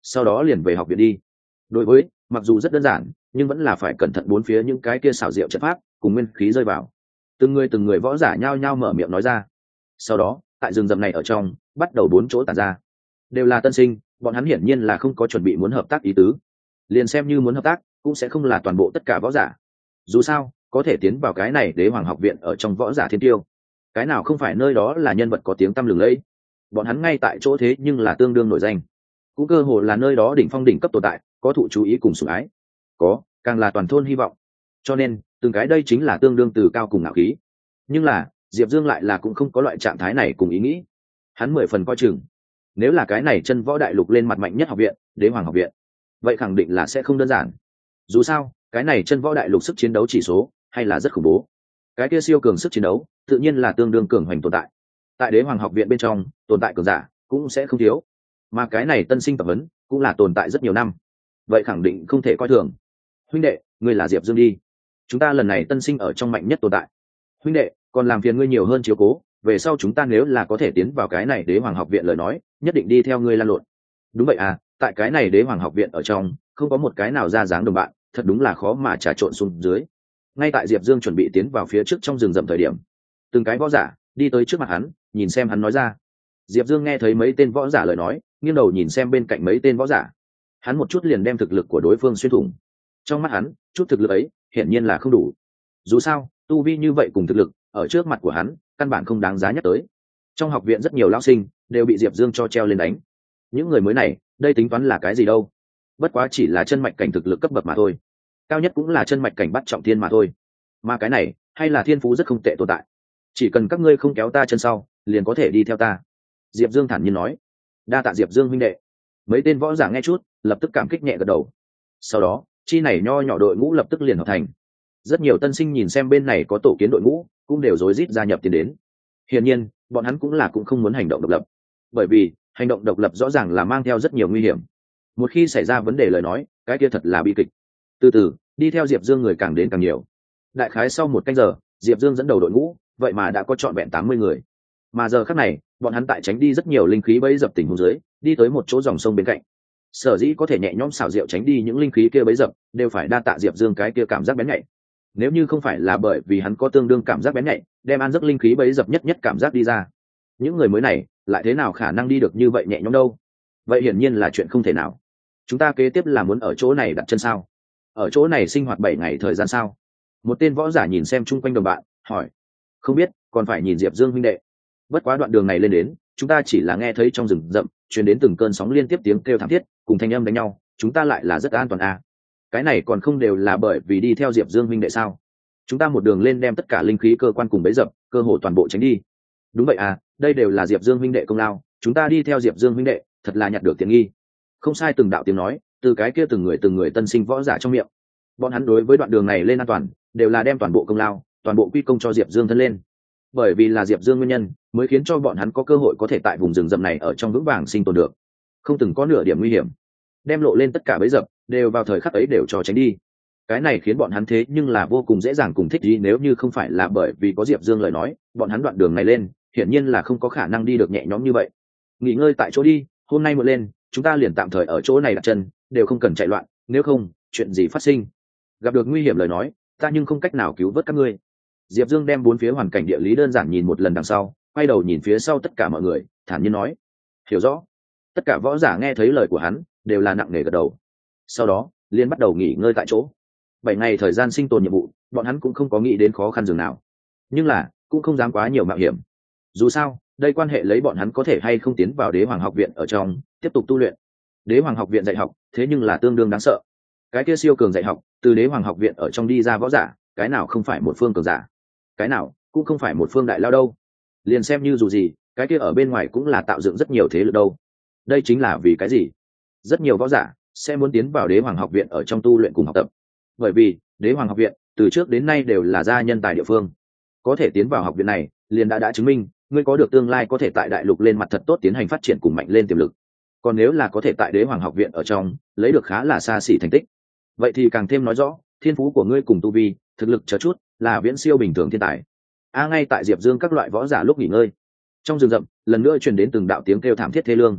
sau đó liền về học viện đi. Đối với mặc dù rất đơn giản nhưng vẫn là phải cẩn thận bốn phía những cái kia xảo diệu chất pháp cùng nguyên khí rơi vào. Từng người võ giả nhao nhao mở miệng nói ra. Sau đó tại rừng rậm này ở trong bắt đầu bốn chỗ tản ra, đều là tân sinh, bọn hắn hiển nhiên là không có chuẩn bị muốn hợp tác ý tứ. Liền xem như muốn hợp tác cũng sẽ không là toàn bộ tất cả võ giả, dù sao có thể tiến vào cái này đế hoàng học viện ở trong võ giả thiên tiêu, cái nào không phải nơi đó là nhân vật có tiếng tăm lừng lẫy. Bọn hắn ngay tại chỗ thế nhưng là tương đương nổi danh, cũng cơ hồ là nơi đó đỉnh phong đỉnh cấp tồn tại, có thụ chú ý cùng sủng ái, có càng là toàn thôn hy vọng. Cho nên từng cái đây chính là tương đương từ cao cùng ngạo khí. Nhưng là Diệp Dương lại là cũng không có loại trạng thái này cùng ý nghĩ. Hắn 10 phần coi chừng, nếu là cái này chân võ đại lục lên mặt mạnh nhất học viện, đế hoàng học viện, vậy khẳng định là sẽ không đơn giản. Dù sao cái này chân võ đại lục sức chiến đấu chỉ số hay là rất khủng bố, cái kia siêu cường sức chiến đấu tự nhiên là tương đương cường hoành tồn tại. Tại đế hoàng học viện bên trong tồn tại cường giả cũng sẽ không thiếu, mà cái này tân sinh tập huấn cũng là tồn tại rất nhiều năm, vậy khẳng định không thể coi thường. Huynh đệ, ngươi là Diệp Dương đi, chúng ta lần này tân sinh ở trong mạnh nhất tồn tại. Huynh đệ, còn làm phiền ngươi nhiều hơn chiếu cố, về sau chúng ta nếu là có thể tiến vào cái này đế hoàng học viện lời nói, nhất định đi theo ngươi lan lộn. Đúng vậy à, tại cái này đế hoàng học viện ở trong không có một cái nào ra dáng đồng bạn, thật đúng là khó mà trà trộn xuống dưới. Ngay tại Diệp Dương chuẩn bị tiến vào phía trước trong rừng rậm thời điểm, từng cái võ giả đi tới trước mặt hắn, nhìn xem hắn nói ra. Diệp Dương nghe thấy mấy tên võ giả lời nói, nghiêng đầu nhìn xem bên cạnh mấy tên võ giả, hắn một chút liền đem thực lực của đối phương xuyên thủng. Trong mắt hắn chút thực lực ấy hiển nhiên là không đủ, dù sao tu vi như vậy cùng thực lực ở trước mặt của hắn căn bản không đáng giá nhắc tới. Trong học viện rất nhiều lão sinh đều bị Diệp Dương cho treo lên đánh. Những người mới này đây tính toán là cái gì đâu, bất quá chỉ là chân mạch cảnh thực lực cấp bậc mà thôi, cao nhất cũng là chân mạch cảnh bắt trọng thiên mà thôi, mà cái này hay là thiên phú rất không tệ tồn tại. Chỉ cần các ngươi không kéo ta chân sau liền có thể đi theo ta, Diệp Dương thản nhiên nói. Đa tạ Diệp Dương huynh đệ. Mấy tên võ giả nghe chút lập tức cảm kích nhẹ gật đầu. Sau đó chi này nho nhỏ đội ngũ lập tức liền hợp thành. Rất nhiều tân sinh nhìn xem bên này có tổ kiến đội ngũ cũng đều rối rít gia nhập tiến đến. Hiển nhiên bọn hắn cũng không muốn hành động độc lập, bởi vì hành động độc lập rõ ràng là mang theo rất nhiều nguy hiểm. Một khi xảy ra vấn đề lời nói, cái kia thật là bi kịch. Từ từ đi theo Diệp Dương người càng đến càng nhiều. Đại khái sau 1 canh giờ, Diệp Dương dẫn đầu đội ngũ vậy mà đã có trọn vẹn 80 người. Mà giờ khắc này bọn hắn tại tránh đi rất nhiều linh khí bẫy dập tình huống dưới, đi tới một chỗ dòng sông bên cạnh. Sở dĩ có thể nhẹ nhõm xảo diệu tránh đi những linh khí kia bẫy dập, đều phải đa tạ Diệp Dương cái kia cảm giác bén nhạy. Nếu như không phải là bởi vì hắn có tương đương cảm giác bén nhạy, đem ăn giấc linh khí bẫy dập nhất cảm giác đi ra, những người mới này lại thế nào khả năng đi được như vậy nhẹ nhõm đâu. Vậy hiển nhiên là chuyện không thể nào. Chúng ta kế tiếp là muốn ở chỗ này đặt chân sao? Ở chỗ này sinh hoạt 7 ngày thời gian sao? Một tên võ giả nhìn xem chung quanh đồng bạn hỏi. Không biết, còn phải nhìn Diệp Dương huynh đệ. Bất quá đoạn đường này lên đến, chúng ta chỉ là nghe thấy trong rừng rậm truyền đến từng cơn sóng liên tiếp tiếng kêu thảm thiết cùng thanh âm đánh nhau, chúng ta lại là rất an toàn à. Cái này còn không đều là bởi vì đi theo Diệp Dương huynh đệ sao? Chúng ta một đường lên đem tất cả linh khí cơ quan cùng bấy dập, cơ hồ toàn bộ tránh đi. Đúng vậy à, đây đều là Diệp Dương huynh đệ công lao, chúng ta đi theo Diệp Dương huynh đệ, thật là nhặt được tiện nghi. Không sai, từng đạo tiếng nói từ cái kia từng người tân sinh võ giả trong miệng. Bọn hắn đối với đoạn đường này lên an toàn đều là đem toàn bộ công lao, toàn bộ quy công cho Diệp Dương thân lên. Bởi vì là Diệp Dương nguyên nhân mới khiến cho bọn hắn có cơ hội có thể tại vùng rừng rậm này ở trong vững vàng sinh tồn được, không từng có nửa điểm nguy hiểm, đem lộ lên tất cả bẫy dập đều vào thời khắc ấy đều cho tránh đi. Cái này khiến bọn hắn thế nhưng là vô cùng dễ dàng cùng thích gì, nếu như không phải là bởi vì có Diệp Dương lời nói, bọn hắn đoạn đường này lên hiển nhiên là không có khả năng đi được nhẹ nhõm như vậy. Nghỉ ngơi tại chỗ đi, hôm nay muộn lên chúng ta liền tạm thời ở chỗ này đặt chân, đều không cần chạy loạn, nếu không chuyện gì phát sinh, gặp được nguy hiểm lời nói, ta nhưng không cách nào cứu vớt các ngươi. Diệp Dương đem bốn phía hoàn cảnh địa lý đơn giản nhìn một lần đằng sau, quay đầu nhìn phía sau tất cả mọi người, thản nhiên nói. Hiểu rõ. Tất cả võ giả nghe thấy lời của hắn đều là nặng nề gật đầu. Sau đó liền bắt đầu nghỉ ngơi tại chỗ. 7 ngày thời gian sinh tồn nhiệm vụ, bọn hắn cũng không có nghĩ đến khó khăn dường nào, nhưng là cũng không dám quá nhiều mạo hiểm. Dù sao đây quan hệ lấy bọn hắn có thể hay không tiến vào đế hoàng học viện ở trong tiếp tục tu luyện. Đế hoàng học viện dạy học thế nhưng là tương đương đáng sợ. Cái kia siêu cường dạy học, từ đế hoàng học viện ở trong đi ra võ giả, cái nào không phải một phương cường giả, cái nào cũng không phải một phương đại lao đâu. Liền xem như dù gì cái kia ở bên ngoài cũng là tạo dựng rất nhiều thế lực đâu. Đây chính là vì cái gì rất nhiều võ giả sẽ muốn tiến vào đế hoàng học viện ở trong tu luyện cùng học tập, bởi vì đế hoàng học viện từ trước đến nay đều là gia nhân tài địa phương. Có thể tiến vào học viện này liền đã chứng minh ngươi có được tương lai có thể tại đại lục lên mặt thật tốt tiến hành phát triển cùng mạnh lên tiềm lực. Còn nếu là có thể tại đế hoàng học viện ở trong lấy được khá là xa xỉ thành tích, vậy thì càng thêm nói rõ thiên phú của ngươi cùng tu vi thực lực chờ chút là viễn siêu bình thường thiên tài. Ngay tại Diệp Dương các loại võ giả lúc nghỉ ngơi, trong rừng rậm lần nữa truyền đến từng đạo tiếng kêu thảm thiết thê lương.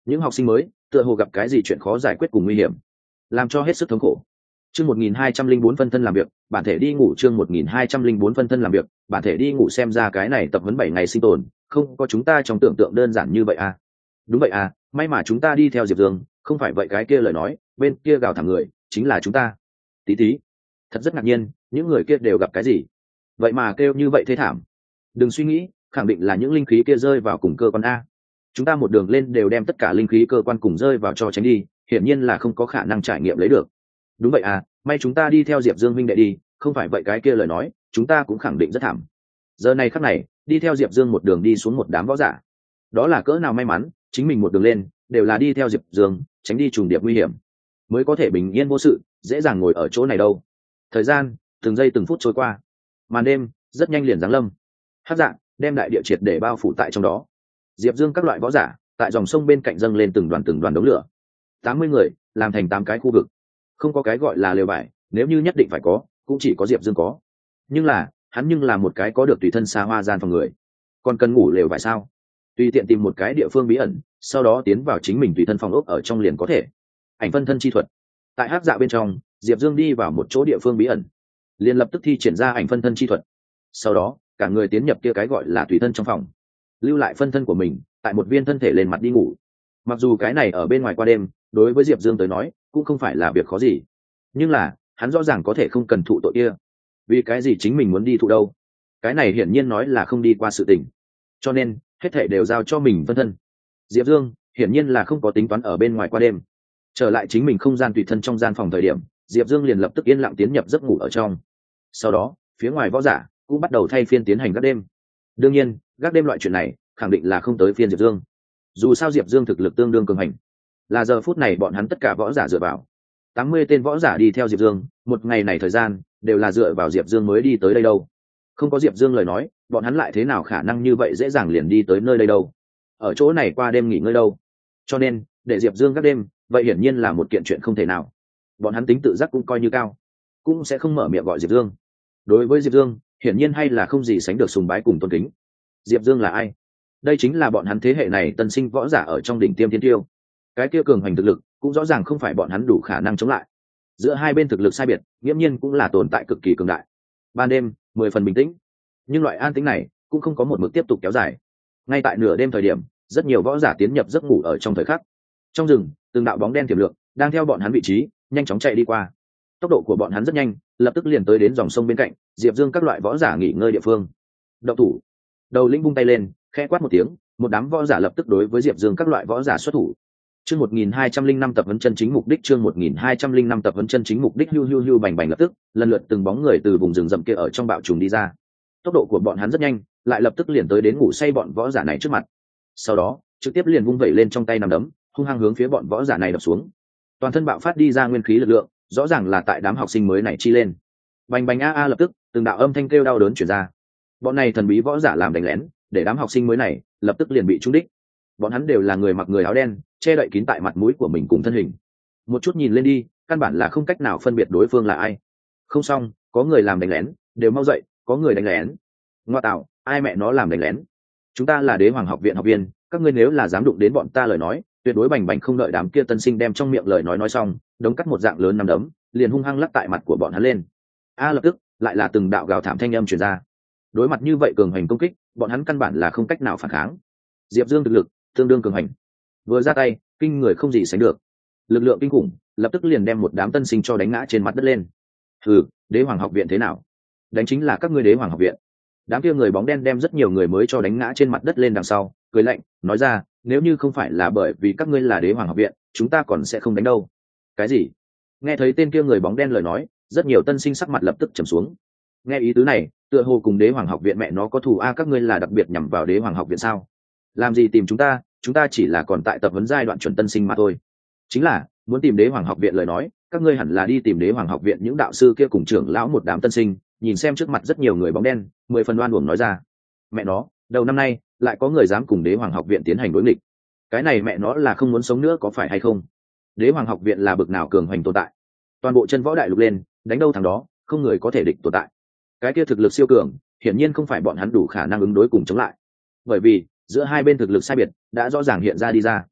những học sinh mới tựa hồ gặp cái gì chuyện khó giải quyết cùng nguy hiểm, làm cho hết sức thống khổ. Chương 1204 phân thân làm việc, bản thể đi ngủ. Chương 1204 phân thân làm việc, bản thể đi ngủ. Xem ra cái này tập huấn 7 ngày sinh tồn, không có chúng ta trong tưởng tượng đơn giản như vậy à? Đúng vậy à, may mà chúng ta đi theo Diệp Dương, không phải vậy cái kia lời nói, bên kia gào thảm người chính là chúng ta. Tí tí, thật rất ngạc nhiên, những người kia đều gặp cái gì? Vậy mà kêu như vậy thê thảm. Đừng suy nghĩ, khẳng định là những linh khí kia rơi vào cùng cơ quan a. Chúng ta một đường lên đều đem tất cả linh khí cơ quan cùng rơi vào cho tránh đi, hiển nhiên là không có khả năng trải nghiệm lấy được. Đúng vậy à, may chúng ta đi theo Diệp Dương huynh đệ đi, không phải vậy cái kia lời nói, chúng ta cũng khẳng định rất thảm. Giờ này khắc này, đi theo Diệp Dương một đường đi xuống một đám võ giả. Đó là cỡ nào may mắn, chính mình một đường lên đều là đi theo Diệp Dương, tránh đi trùng điệp nguy hiểm, mới có thể bình yên vô sự, dễ dàng ngồi ở chỗ này đâu. Thời gian từng giây từng phút trôi qua, màn đêm rất nhanh liền giáng lâm. Hắc Dạ đem đại địa triệt để bao phủ tại trong đó. Diệp Dương các loại võ giả tại dòng sông bên cạnh dâng lên từng đoàn đống lửa. 80 người làm thành 8 cái khu vực, không có cái gọi là lều vải, nếu như nhất định phải có cũng chỉ có Diệp Dương có. Nhưng là hắn nhưng là một cái có được tùy thân xa hoa gian phòng người, còn cần ngủ lều vải sao? Tùy tiện tìm một cái địa phương bí ẩn, sau đó tiến vào chính mình tùy thân phòng ốc ở trong liền có thể. Ảnh phân thân chi thuật. Tại Hắc Dạ bên trong, Diệp Dương đi vào một chỗ địa phương bí ẩn, liền lập tức thi triển ra ảnh phân thân chi thuật. Sau đó cả người tiến nhập kia cái gọi là tùy thân trong phòng, lưu lại phân thân của mình tại một viên thân thể lên mặt đi ngủ. Mặc dù cái này ở bên ngoài qua đêm đối với Diệp Dương tới nói cũng không phải là việc khó gì, nhưng là hắn rõ ràng có thể không cần thụ tội kia. Vì cái gì chính mình muốn đi thụ đâu? Cái này hiển nhiên nói là không đi qua sự tình, cho nên hết thể đều giao cho mình phân thân. Diệp Dương hiển nhiên là không có tính toán ở bên ngoài qua đêm. Trở lại chính mình không gian tùy thân trong gian phòng thời điểm, Diệp Dương liền lập tức yên lặng tiến nhập giấc ngủ ở trong. Sau đó phía ngoài võ giả cũng bắt đầu thay phiên tiến hành gác đêm. Đương nhiên gác đêm loại chuyện này khẳng định là không tới phiên Diệp Dương, dù sao Diệp Dương thực lực tương đương cường hành, là giờ phút này bọn hắn tất cả võ giả dựa vào. 80 tên võ giả đi theo Diệp Dương, một ngày này thời gian đều là dựa vào Diệp Dương mới đi tới đây đâu. Không có Diệp Dương lời nói, bọn hắn lại thế nào khả năng như vậy dễ dàng liền đi tới nơi đây đâu, ở chỗ này qua đêm nghỉ ngơi đâu. Cho nên để Diệp Dương gác đêm, vậy hiển nhiên là một kiện chuyện không thể nào. Bọn hắn tính tự giác cũng coi như cao, cũng sẽ không mở miệng gọi Diệp Dương. Đối với Diệp Dương hiển nhiên hay là không gì sánh được sùng bái cùng tôn kính. Diệp Dương là ai? Đây chính là bọn hắn thế hệ này tân sinh võ giả ở trong đỉnh tiêm thiên tiêu. Cái kia cường hành thực lực cũng rõ ràng không phải bọn hắn đủ khả năng chống lại. Giữa hai bên thực lực sai biệt nghiễm nhiên cũng là tồn tại cực kỳ cường đại. Ban đêm 10 phần bình tĩnh, nhưng loại an tĩnh này cũng không có một mực tiếp tục kéo dài. Ngay tại nửa đêm thời điểm, rất nhiều võ giả tiến nhập giấc ngủ ở trong thời khắc. Trong rừng từng đạo bóng đen tiềm lượng đang theo bọn hắn vị trí nhanh chóng chạy đi qua. Tốc độ của bọn hắn rất nhanh, lập tức liền tới đến dòng sông bên cạnh Diệp Dương các loại võ giả nghỉ ngơi địa phương. Động thủ! Đầu lĩnh vung tay lên, khẽ quát một tiếng, một đám võ giả lập tức đối với Diệp Dương các loại võ giả xuất thủ. Chương 1205 tập huấn chân chính mục đích. Chương 1205 tập huấn chân chính mục đích. Hưu hưu hưu bành bành, lập tức lần lượt từng bóng người từ vùng rừng rậm kia ở trong bạo trùng đi ra. Tốc độ của bọn hắn rất nhanh, lại lập tức liền tới đến ngủ say bọn võ giả này trước mặt. Sau đó trực tiếp liền vung vẩy lên trong tay nắm đấm, hung hăng hướng phía bọn võ giả này đập xuống. Toàn thân bạo phát đi ra nguyên khí lực lượng, rõ ràng là tại đám học sinh mới này chi lên. Bành bành a a, lập tức từng đạo âm thanh kêu đau đớn truyền ra. Bọn này thần bí võ giả làm đánh lén, để đám học sinh mới này lập tức liền bị trúng đích. Bọn hắn đều là người mặc người áo đen, che đậy kín tại mặt mũi của mình cùng thân hình. Một chút nhìn lên đi, căn bản là không cách nào phân biệt đối phương là ai. Không xong, có người làm đánh lén, đều mau dậy, có người đánh lén. Ngoa tạo, ai mẹ nó làm đánh lén? Chúng ta là Đế Hoàng học viện học viên, các ngươi nếu là dám đụng đến bọn ta lời nói, tuyệt đối bành bành. Không đợi đám kia tân sinh đem trong miệng lời nói xong, đống cắt một dạng lớn nằm đấm, liền hung hăng lắc tại mặt của bọn hắn lên. A, lập tức lại là từng đạo gào thảm thanh âm truyền ra. Đối mặt như vậy cường hành công kích, bọn hắn căn bản là không cách nào phản kháng. Diệp Dương thực lực tương đương cường hành, vừa ra tay kinh người không gì sánh được, lực lượng kinh khủng, lập tức liền đem một đám tân sinh cho đánh ngã trên mặt đất lên. Hừ, Đế Hoàng học viện thế nào? Đánh chính là các ngươi Đế Hoàng học viện. Đám kia người bóng đen đem rất nhiều người mới cho đánh ngã trên mặt đất lên đằng sau, cười lạnh nói ra, nếu như không phải là bởi vì các ngươi là Đế Hoàng học viện, chúng ta còn sẽ không đánh đâu. Cái gì? Nghe thấy tên kia người bóng đen lời nói, rất nhiều tân sinh sắc mặt lập tức trầm xuống. Nghe ý tứ này, tựa hồ cùng Đế Hoàng học viện mẹ nó có thù a. Các ngươi là đặc biệt nhằm vào Đế Hoàng học viện sao? Làm gì tìm chúng ta? Chúng ta chỉ là còn tại tập huấn giai đoạn chuẩn tân sinh mà thôi. Chính là muốn tìm Đế Hoàng học viện lời nói, các ngươi hẳn là đi tìm Đế Hoàng học viện những đạo sư kia cùng trưởng lão một đám tân sinh. Nhìn xem trước mặt rất nhiều người bóng đen, 10 phần đoan uổng nói ra. Mẹ nó, đầu năm nay lại có người dám cùng Đế Hoàng học viện tiến hành đối nghịch. Cái này mẹ nó là không muốn sống nữa có phải hay không? Đế Hoàng học viện là bực nào cường hoành tồn tại, toàn bộ chân võ đại lục lên đánh đâu thằng đó, không người có thể địch tồn tại. Cái kia thực lực siêu cường, hiển nhiên không phải bọn hắn đủ khả năng ứng đối cùng chống lại, bởi vì giữa hai bên thực lực sai biệt đã rõ ràng hiện ra đi ra.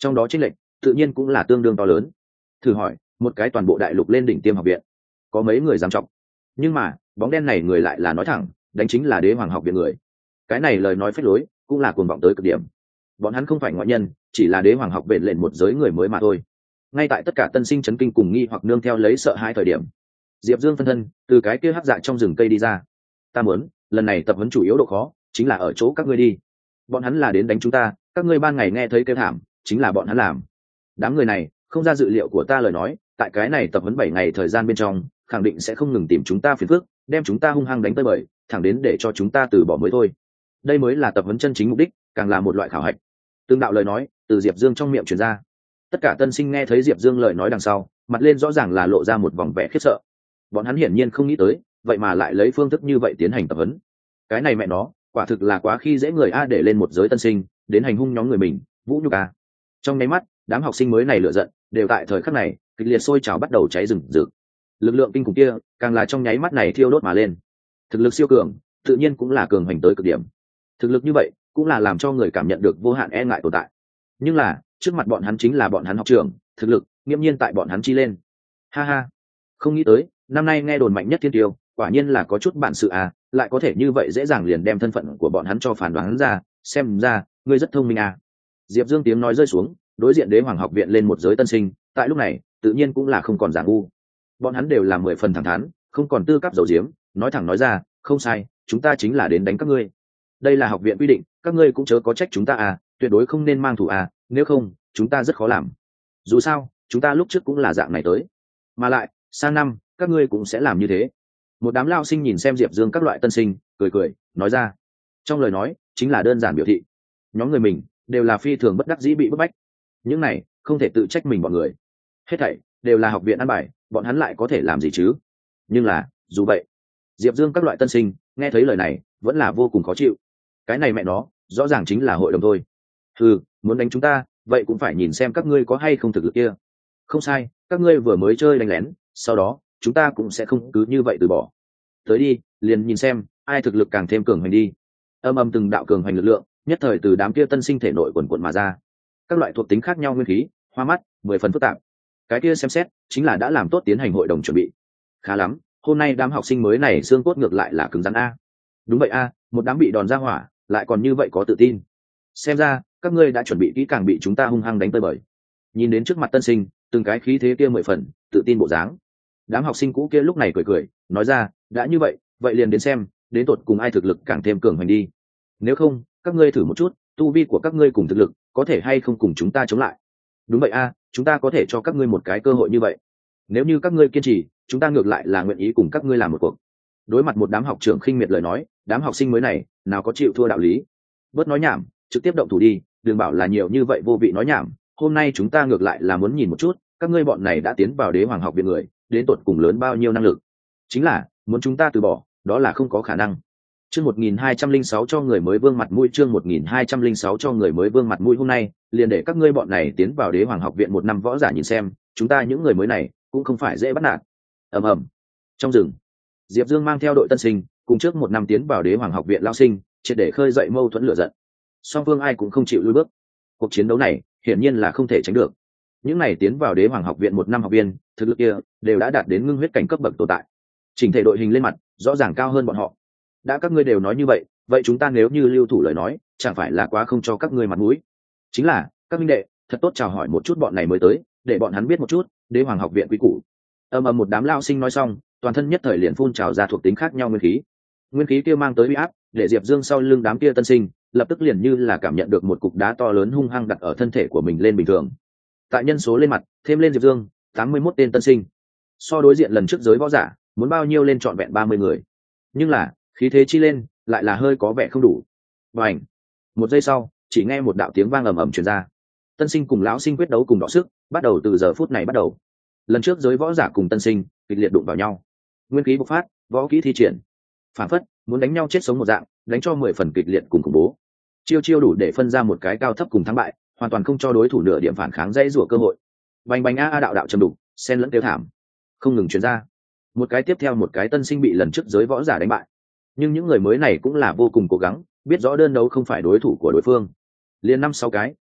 trong đó chênh lệch tự nhiên cũng là tương đương to lớn. Thử hỏi, một cái toàn bộ đại lục lên đỉnh tiêm học viện, có mấy người dám trọng? Nhưng mà bóng đen này người lại là nói thẳng, đánh chính là đế hoàng học viện người. Cái này lời nói phách lối, cũng là cuồng vọng tới cực điểm. Bọn hắn không phải ngoại nhân, chỉ là đế hoàng học viện lệnh một giới người mới mà thôi. Ngay tại tất cả tân sinh chấn kinh cùng nghi hoặc nương theo lấy sợ hãi thời điểm, Diệp Dương phân thân từ cái kia hắc dạ trong rừng cây đi ra. Ta muốn, lần này tập huấn chủ yếu độ khó chính là ở chỗ các ngươi đi. Bọn hắn là đến đánh chúng ta, các ngươi ban ngày nghe thấy kêu thảm, chính là bọn hắn làm. Đám người này không ra dự liệu của ta lời nói, tại cái này tập huấn 7 ngày thời gian bên trong, khẳng định sẽ không ngừng tìm chúng ta phiền phức, đem chúng ta hung hăng đánh tới bời, thẳng đến để cho chúng ta từ bỏ mới thôi. Đây mới là tập huấn chân chính mục đích, càng là một loại khảo hạch. Tương đạo lời nói từ Diệp Dương trong miệng truyền ra. Tất cả tân sinh nghe thấy Diệp Dương lời nói đằng sau, mặt lên rõ ràng là lộ ra một vòng vẻ khiếp sợ. Bọn hắn hiển nhiên không nghĩ tới, vậy mà lại lấy phương thức như vậy tiến hành tập huấn. Cái này mẹ nó, quả thực là quá khi dễ người a, để lên một giới tân sinh đến hành hung nhóm người mình, vũ nhục a. Trong nháy mắt, đám học sinh mới này lựa giận đều tại thời khắc này kịch liệt sôi trào, bắt đầu cháy rừng rực. Lực lượng kinh khủng kia càng là trong nháy mắt này thiêu đốt mà lên. Thực lực siêu cường tự nhiên cũng là cường hành tới cực điểm. Thực lực như vậy cũng là làm cho người cảm nhận được vô hạn e ngại tồn tại. Nhưng là trước mặt bọn hắn chính là bọn hắn học trưởng, thực lực nghiễm nhiên tại bọn hắn chi lên. Ha ha, không nghĩ tới năm nay nghe đồn mạnh nhất thiên tiêu quả nhiên là có chút bản sự à, lại có thể như vậy dễ dàng liền đem thân phận của bọn hắn cho phán đoán ra, xem ra ngươi rất thông minh à. Diệp Dương tiếng nói rơi xuống, đối diện đế hoàng học viện lên một giới tân sinh, tại lúc này tự nhiên cũng là không còn giả ngu. Bọn hắn đều là 10 phần thẳng thắn, không còn tư cách giấu giếm, nói thẳng nói ra, không sai, chúng ta chính là đến đánh các ngươi. Đây là học viện quy định, các ngươi cũng chớ có trách chúng ta à, tuyệt đối không nên mang thủ à, nếu không chúng ta rất khó làm. Dù sao chúng ta lúc trước cũng là dạng này tới, mà lại sang năm các ngươi cũng sẽ làm như thế. Một đám lao sinh nhìn xem Diệp Dương các loại tân sinh, cười cười nói ra. Trong lời nói chính là đơn giản biểu thị nhóm người mình đều là phi thường bất đắc dĩ bị bức bách. Những này không thể tự trách mình bọn người, hết thảy đều là học viện ăn bài, bọn hắn lại có thể làm gì chứ. Nhưng là dù vậy, Diệp Dương các loại tân sinh nghe thấy lời này vẫn là vô cùng khó chịu. Cái này mẹ nó rõ ràng chính là hội đồng thôi. Muốn đánh chúng ta, vậy cũng phải nhìn xem các ngươi có hay không thực lực kia. Không sai, các ngươi vừa mới chơi đánh lén, sau đó chúng ta cũng sẽ không cứ như vậy từ bỏ. Tới đi, liền nhìn xem ai thực lực càng thêm cường hoành đi. Âm âm từng đạo cường hoành lực lượng nhất thời từ đám kia tân sinh thể nội quần quận mà ra. Các loại thuộc tính khác nhau nguyên khí, hoa mắt, 10 phần phức tạp. Cái kia xem xét chính là đã làm tốt tiến hành hội đồng chuẩn bị. Khá lắm, hôm nay đám học sinh mới này xương cốt ngược lại là cứng rắn a. Đúng vậy a, một đám bị đòn ra hỏa lại còn như vậy có tự tin. Xem ra các ngươi đã chuẩn bị kỹ càng bị chúng ta hung hăng đánh tơi bời. Nhìn đến trước mặt tân sinh từng cái khí thế kia 10 phần tự tin bộ dáng, đám học sinh cũ kia lúc này cười cười nói ra, đã như vậy vậy liền đến xem đến tột cùng ai thực lực càng thêm cường hoành đi. Nếu không các ngươi thử một chút, tu vi của các ngươi cùng thực lực có thể hay không cùng chúng ta chống lại. Đúng vậy a, chúng ta có thể cho các ngươi một cái cơ hội như vậy. Nếu như các ngươi kiên trì, chúng ta ngược lại là nguyện ý cùng các ngươi làm một cuộc. Đối mặt một đám học trưởng khinh miệt lời nói, đám học sinh mới này nào có chịu thua đạo lý. Bớt nói nhảm, trực tiếp động thủ đi, đừng bảo là nhiều như vậy vô vị nói nhảm. Hôm nay chúng ta ngược lại là muốn nhìn một chút các ngươi bọn này đã tiến vào đế hoàng học viện người đến tột cùng lớn bao nhiêu năng lực. Chính là muốn chúng ta từ bỏ, đó là không có khả năng. Chương 1206 cho người mới vương mặt mũi, chương 1206 cho người mới vương mặt mũi. Hôm nay liền để các ngươi bọn này tiến vào đế hoàng học viện 1 năm võ giả nhìn xem, chúng ta những người mới này cũng không phải dễ bắt nạt. Ầm ầm. Trong rừng, Diệp Dương mang theo đội tân sinh cùng trước 1 năm tiến vào đế hoàng học viện lao sinh, triệt để khơi dậy mâu thuẫn lửa giận. Song phương ai cũng không chịu lùi bước. Cuộc chiến đấu này hiển nhiên là không thể tránh được. Những này tiến vào đế hoàng học viện 1 năm học viên, thực lực kia đều đã đạt đến ngưng huyết cảnh cấp bậc tồn tại. Chỉnh thể đội hình lên mặt rõ ràng cao hơn bọn họ. Đã các ngươi đều nói như vậy, vậy chúng ta nếu như lưu thủ lời nói, chẳng phải là quá không cho các ngươi mặt mũi. Chính là các minh đệ, thật tốt chào hỏi một chút bọn này mới tới, để bọn hắn biết một chút đế hoàng học viện quý củ. Một đám lao sinh nói xong, toàn thân nhất thời liền phun trào ra thuộc tính khác nhau nguyên khí. Nguyên khí kia mang tới uy áp, để Diệp Dương sau lưng đám kia tân sinh lập tức liền như là cảm nhận được một cục đá to lớn hung hăng đặt ở thân thể của mình lên bình thường. Tại nhân số lên mặt thêm lên Diệp Dương 81 tên tân sinh, so đối diện lần trước giới võ giả muốn bao nhiêu lên trọn vẹn 30 người. Nhưng là khí thế chi lên lại là hơi có vẻ không đủ. Bành! Một giây sau, chỉ nghe một đạo tiếng vang ầm ầm truyền ra. Tân sinh cùng lão sinh quyết đấu cùng đọ sức, bắt đầu từ giờ phút này bắt đầu. Lần trước giới võ giả cùng tân sinh kịch liệt đụng vào nhau, nguyên khí bộc phát, võ kỹ thi triển, phản phất muốn đánh nhau chết sống một dạng, đánh cho 10 phần kịch liệt cùng khủng bố. Chiêu chiêu đủ để phân ra một cái cao thấp cùng thắng bại, hoàn toàn không cho đối thủ nửa điểm phản kháng dãy rủa cơ hội. Bành bành a a, đạo đạo trầm đục, xen lẫn kêu thảm, không ngừng truyền ra. Một cái tiếp theo một cái tân sinh bị lần trước giới võ giả đánh bại. Nhưng những người mới này cũng là vô cùng cố gắng, biết rõ đơn đấu không phải đối thủ của đối phương. Liên 5-6 cái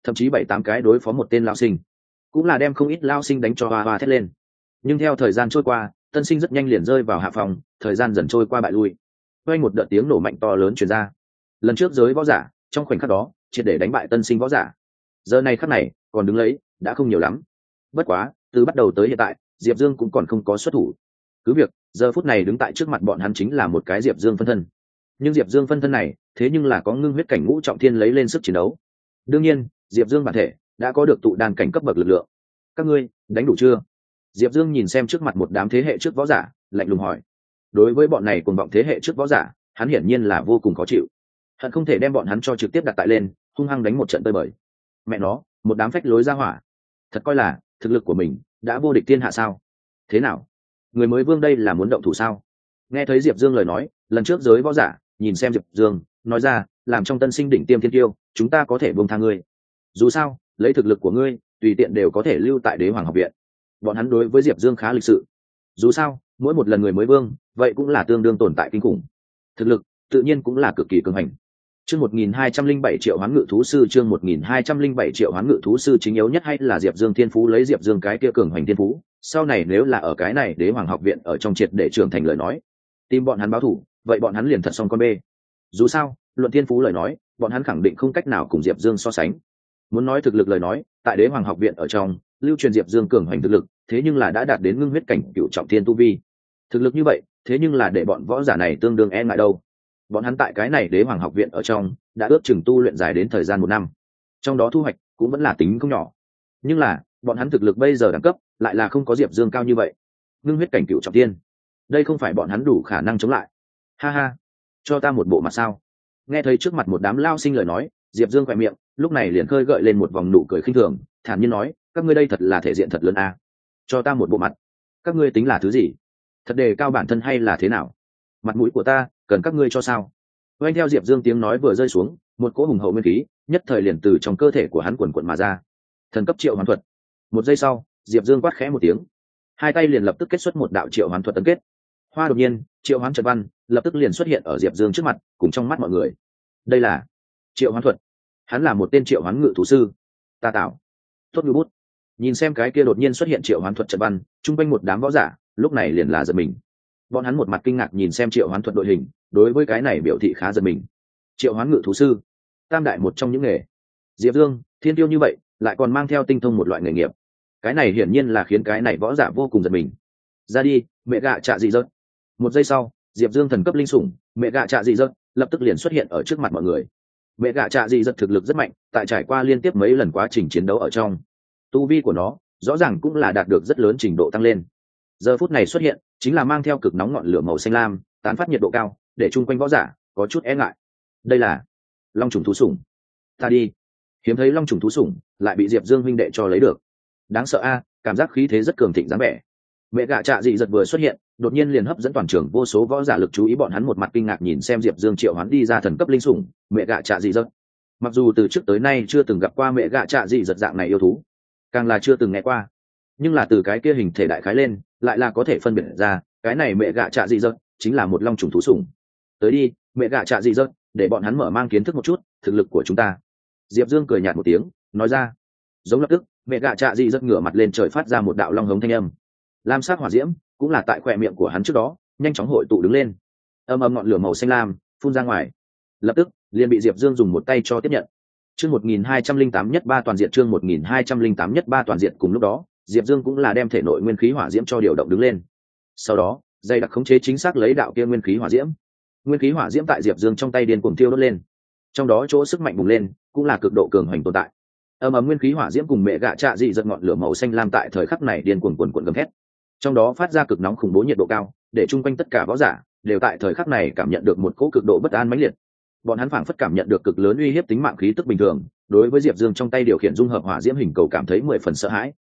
thậm chí 7-8 cái đối phó một tên lao sinh, cũng là đem không ít lao sinh đánh cho hoa hoa thét lên. Nhưng theo thời gian trôi qua, tân sinh rất nhanh liền rơi vào hạ phòng, thời gian dần trôi qua bại lui. Quanh một đợt tiếng nổ mạnh to lớn truyền ra. Lần trước giới võ giả trong khoảnh khắc đó triệt để đánh bại tân sinh võ giả, giờ này khắc này còn đứng lấy đã không nhiều lắm. Bất quá từ bắt đầu tới hiện tại, Diệp Dương cũng còn không có xuất thủ. Cứ việc giờ phút này đứng tại trước mặt bọn hắn chính là một cái Diệp Dương phân thân, nhưng Diệp Dương phân thân này thế nhưng là có ngưng huyết cảnh ngũ trọng thiên lấy lên sức chiến đấu. Đương nhiên Diệp Dương bản thể đã có được tụ đan cảnh cấp bậc lực lượng. Các ngươi đánh đủ chưa? Diệp Dương nhìn xem trước mặt một đám thế hệ trước võ giả, lạnh lùng hỏi. Đối với bọn này cuồng vọng thế hệ trước võ giả, hắn hiển nhiên là vô cùng khó chịu, hận không thể đem bọn hắn cho trực tiếp đặt tại lên, hung hăng đánh một trận tơi bời. Mẹ nó, một đám phách lối ra hỏa, thật coi là thực lực của mình đã vô địch thiên hạ sao? Thế nào, người mới vương đây là muốn động thủ sao? Nghe thấy Diệp Dương lời nói, lần trước giới võ giả nhìn xem Diệp Dương, nói ra, làm trong tân sinh đỉnh tiêm thiên tiêu, chúng ta có thể buông tha ngươi. Dù sao, lấy thực lực của ngươi, tùy tiện đều có thể lưu tại Đế Hoàng học viện. Bọn hắn đối với Diệp Dương khá lịch sự. Dù sao, mỗi một lần người mới vương, vậy cũng là tương đương tồn tại kinh khủng. Thực lực tự nhiên cũng là cực kỳ cường hành. Chương 1207 triệu hoán ngự thú sư, chương 1207 triệu hoán ngự thú sư, chính yếu nhất hay là Diệp Dương thiên phú, lấy Diệp Dương cái kia cường hành thiên phú, sau này nếu là ở cái này Đế Hoàng học viện ở trong triệt để trưởng thành lời nói, tìm bọn hắn báo thủ, vậy bọn hắn liền thật xong con bê. Dù sao, luận thiên phú lời nói, bọn hắn khẳng định không cách nào cùng Diệp Dương so sánh. Muốn nói thực lực lời nói, tại Đế Hoàng học viện ở trong, lưu truyền Diệp Dương cường hành thực lực, thế nhưng là đã đạt đến ngưng huyết cảnh cửu trọng thiên tu vi. Thực lực như vậy, thế nhưng là để bọn võ giả này tương đương e ngại đâu. Bọn hắn tại cái này Đế Hoàng học viện ở trong đã ước chừng tu luyện dài đến thời gian 1 năm, trong đó thu hoạch cũng vẫn là tính không nhỏ. Nhưng là bọn hắn thực lực bây giờ đẳng cấp lại là không có Diệp Dương cao như vậy, ngưng huyết cảnh cửu trọng thiên, đây không phải bọn hắn đủ khả năng chống lại. Ha ha, cho ta một bộ mặt sao? Nghe thấy trước mặt một đám lao sinh lời nói, Diệp Dương khỏe miệng lúc này liền khơi gợi lên một vòng nụ cười khinh thường, thản nhiên nói, các ngươi đây thật là thể diện thật lớn a. Cho ta một bộ mặt, các ngươi tính là thứ gì? Thật đề cao bản thân hay là thế nào? Mặt mũi của ta cần các ngươi cho sao? Oanh theo Diệp Dương tiếng nói vừa rơi xuống, một cỗ hùng hậu nguyên khí nhất thời liền từ trong cơ thể của hắn quần quận mà ra. Thần cấp triệu hoán thuật. Một giây sau, Diệp Dương quát khẽ một tiếng, hai tay liền lập tức kết xuất một đạo triệu hoán thuật tấn kết. Hoa đột nhiên, triệu hoán trận văn lập tức liền xuất hiện ở Diệp Dương trước mặt, cùng trong mắt mọi người. Đây là triệu hoán thuật. Hắn là một tên triệu hoán ngự thú sư. Ta tạo. Tốt như bút. Nhìn xem cái kia đột nhiên xuất hiện triệu hoán thuật trận văn, chung quanh một đám võ giả lúc này liền là giật mình. Bọn hắn một mặt kinh ngạc nhìn xem triệu hoán thuật đội hình, đối với cái này biểu thị khá giật mình. Triệu hoán ngự thú sư, tam đại một trong những nghề. Diệp Dương thiên tiêu như vậy, lại còn mang theo tinh thông một loại nghề nghiệp, cái này hiển nhiên là khiến cái này võ giả vô cùng giật mình. Ra đi, mẹ gạ trạ dị dật. Một giây sau, Diệp Dương thần cấp linh sủng mẹ gạ trạ dị dật lập tức liền xuất hiện ở trước mặt mọi người. Mẹ gạ trạ dị dật thực lực rất mạnh, tại trải qua liên tiếp mấy lần quá trình chiến đấu ở trong, tu vi của nó rõ ràng cũng là đạt được rất lớn trình độ tăng lên. Giờ phút này xuất hiện chính là mang theo cực nóng ngọn lửa màu xanh lam, tán phát nhiệt độ cao, để chung quanh võ giả có chút e ngại. Đây là long trùng thú sủng. Ta đi, hiếm thấy long trùng thú sủng lại bị Diệp Dương huynh đệ cho lấy được, đáng sợ a, cảm giác khí thế rất cường thịnh dáng vẻ. Mẹ gạ trạ dị giật vừa xuất hiện, đột nhiên liền hấp dẫn toàn trường vô số võ giả lực chú ý, bọn hắn một mặt kinh ngạc nhìn xem Diệp Dương triệu hoán đi ra thần cấp linh sủng mẹ gạ trạ dị giật. Mặc dù từ trước tới nay chưa từng gặp qua mẹ gạ trạ dị giật dạng này yêu thú, càng là chưa từng nghe qua, nhưng là từ cái kia hình thể đại khái lên, lại là có thể phân biệt ra cái này mẹ gạ trạ dị giật chính là một long trùng thú sủng. Tới đi, mẹ gạ trạ dị giật, để bọn hắn mở mang kiến thức một chút thực lực của chúng ta. Diệp Dương cười nhạt một tiếng, nói ra. Giống lập tức, mẹ gạ trạ dị giật ngửa mặt lên trời phát ra một đạo long hống thanh âm. Lam sắc hỏa diễm cũng là tại khỏe miệng của hắn trước đó nhanh chóng hội tụ đứng lên, âm âm ngọn lửa màu xanh lam phun ra ngoài, lập tức liền bị Diệp Dương dùng một tay cho tiếp nhận. Chương 1208 nhất ba toàn diện, chương 1208 nhất ba toàn diện. Cùng lúc đó, Diệp Dương cũng là đem thể nội nguyên khí hỏa diễm cho điều động đứng lên. Sau đó, dây đặc khống chế chính xác lấy đạo kia nguyên khí hỏa diễm. Nguyên khí hỏa diễm tại Diệp Dương trong tay điên cuồng thiêu đốt lên. Trong đó chỗ sức mạnh bùng lên, cũng là cực độ cường hành tồn tại. Âm ầm nguyên khí hỏa diễm cùng mẹ gạ trạ dị giật ngọn lửa màu xanh lam tại thời khắc này điên cuồng cuồn cuộn gầm thét. Trong đó phát ra cực nóng khủng bố nhiệt độ cao, để chung quanh tất cả võ giả đều tại thời khắc này cảm nhận được một cỗ cực độ bất an mãnh liệt. Bọn hắn phảng phất cảm nhận được cực lớn uy hiếp tính mạng khí tức bình thường, đối với Diệp Dương trong tay điều khiển dung hợp hỏa diễm hình cầu cảm thấy 10 phần sợ hãi.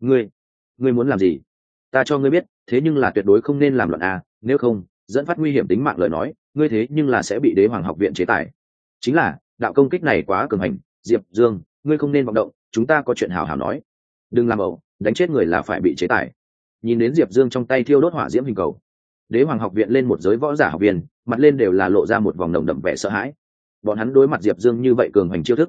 Ngươi muốn làm gì? Ta cho ngươi biết, thế nhưng là tuyệt đối không nên làm loạn a, nếu không, dẫn phát nguy hiểm tính mạng lời nói, ngươi thế nhưng là sẽ bị Đế Hoàng học viện chế tài. Chính là, đạo công kích này quá cường hành, Diệp Dương, ngươi không nên vọng động, chúng ta có chuyện hào hào nói. Đừng làm ẩu, đánh chết người là phải bị chế tài. Nhìn đến Diệp Dương trong tay thiêu đốt hỏa diễm hình cầu, Đế Hoàng học viện lên một giới võ giả học viên, mặt lên đều là lộ ra một vòng nồng đậm vẻ sợ hãi. Bọn hắn đối mặt Diệp Dương như vậy cường hành chiêu thức,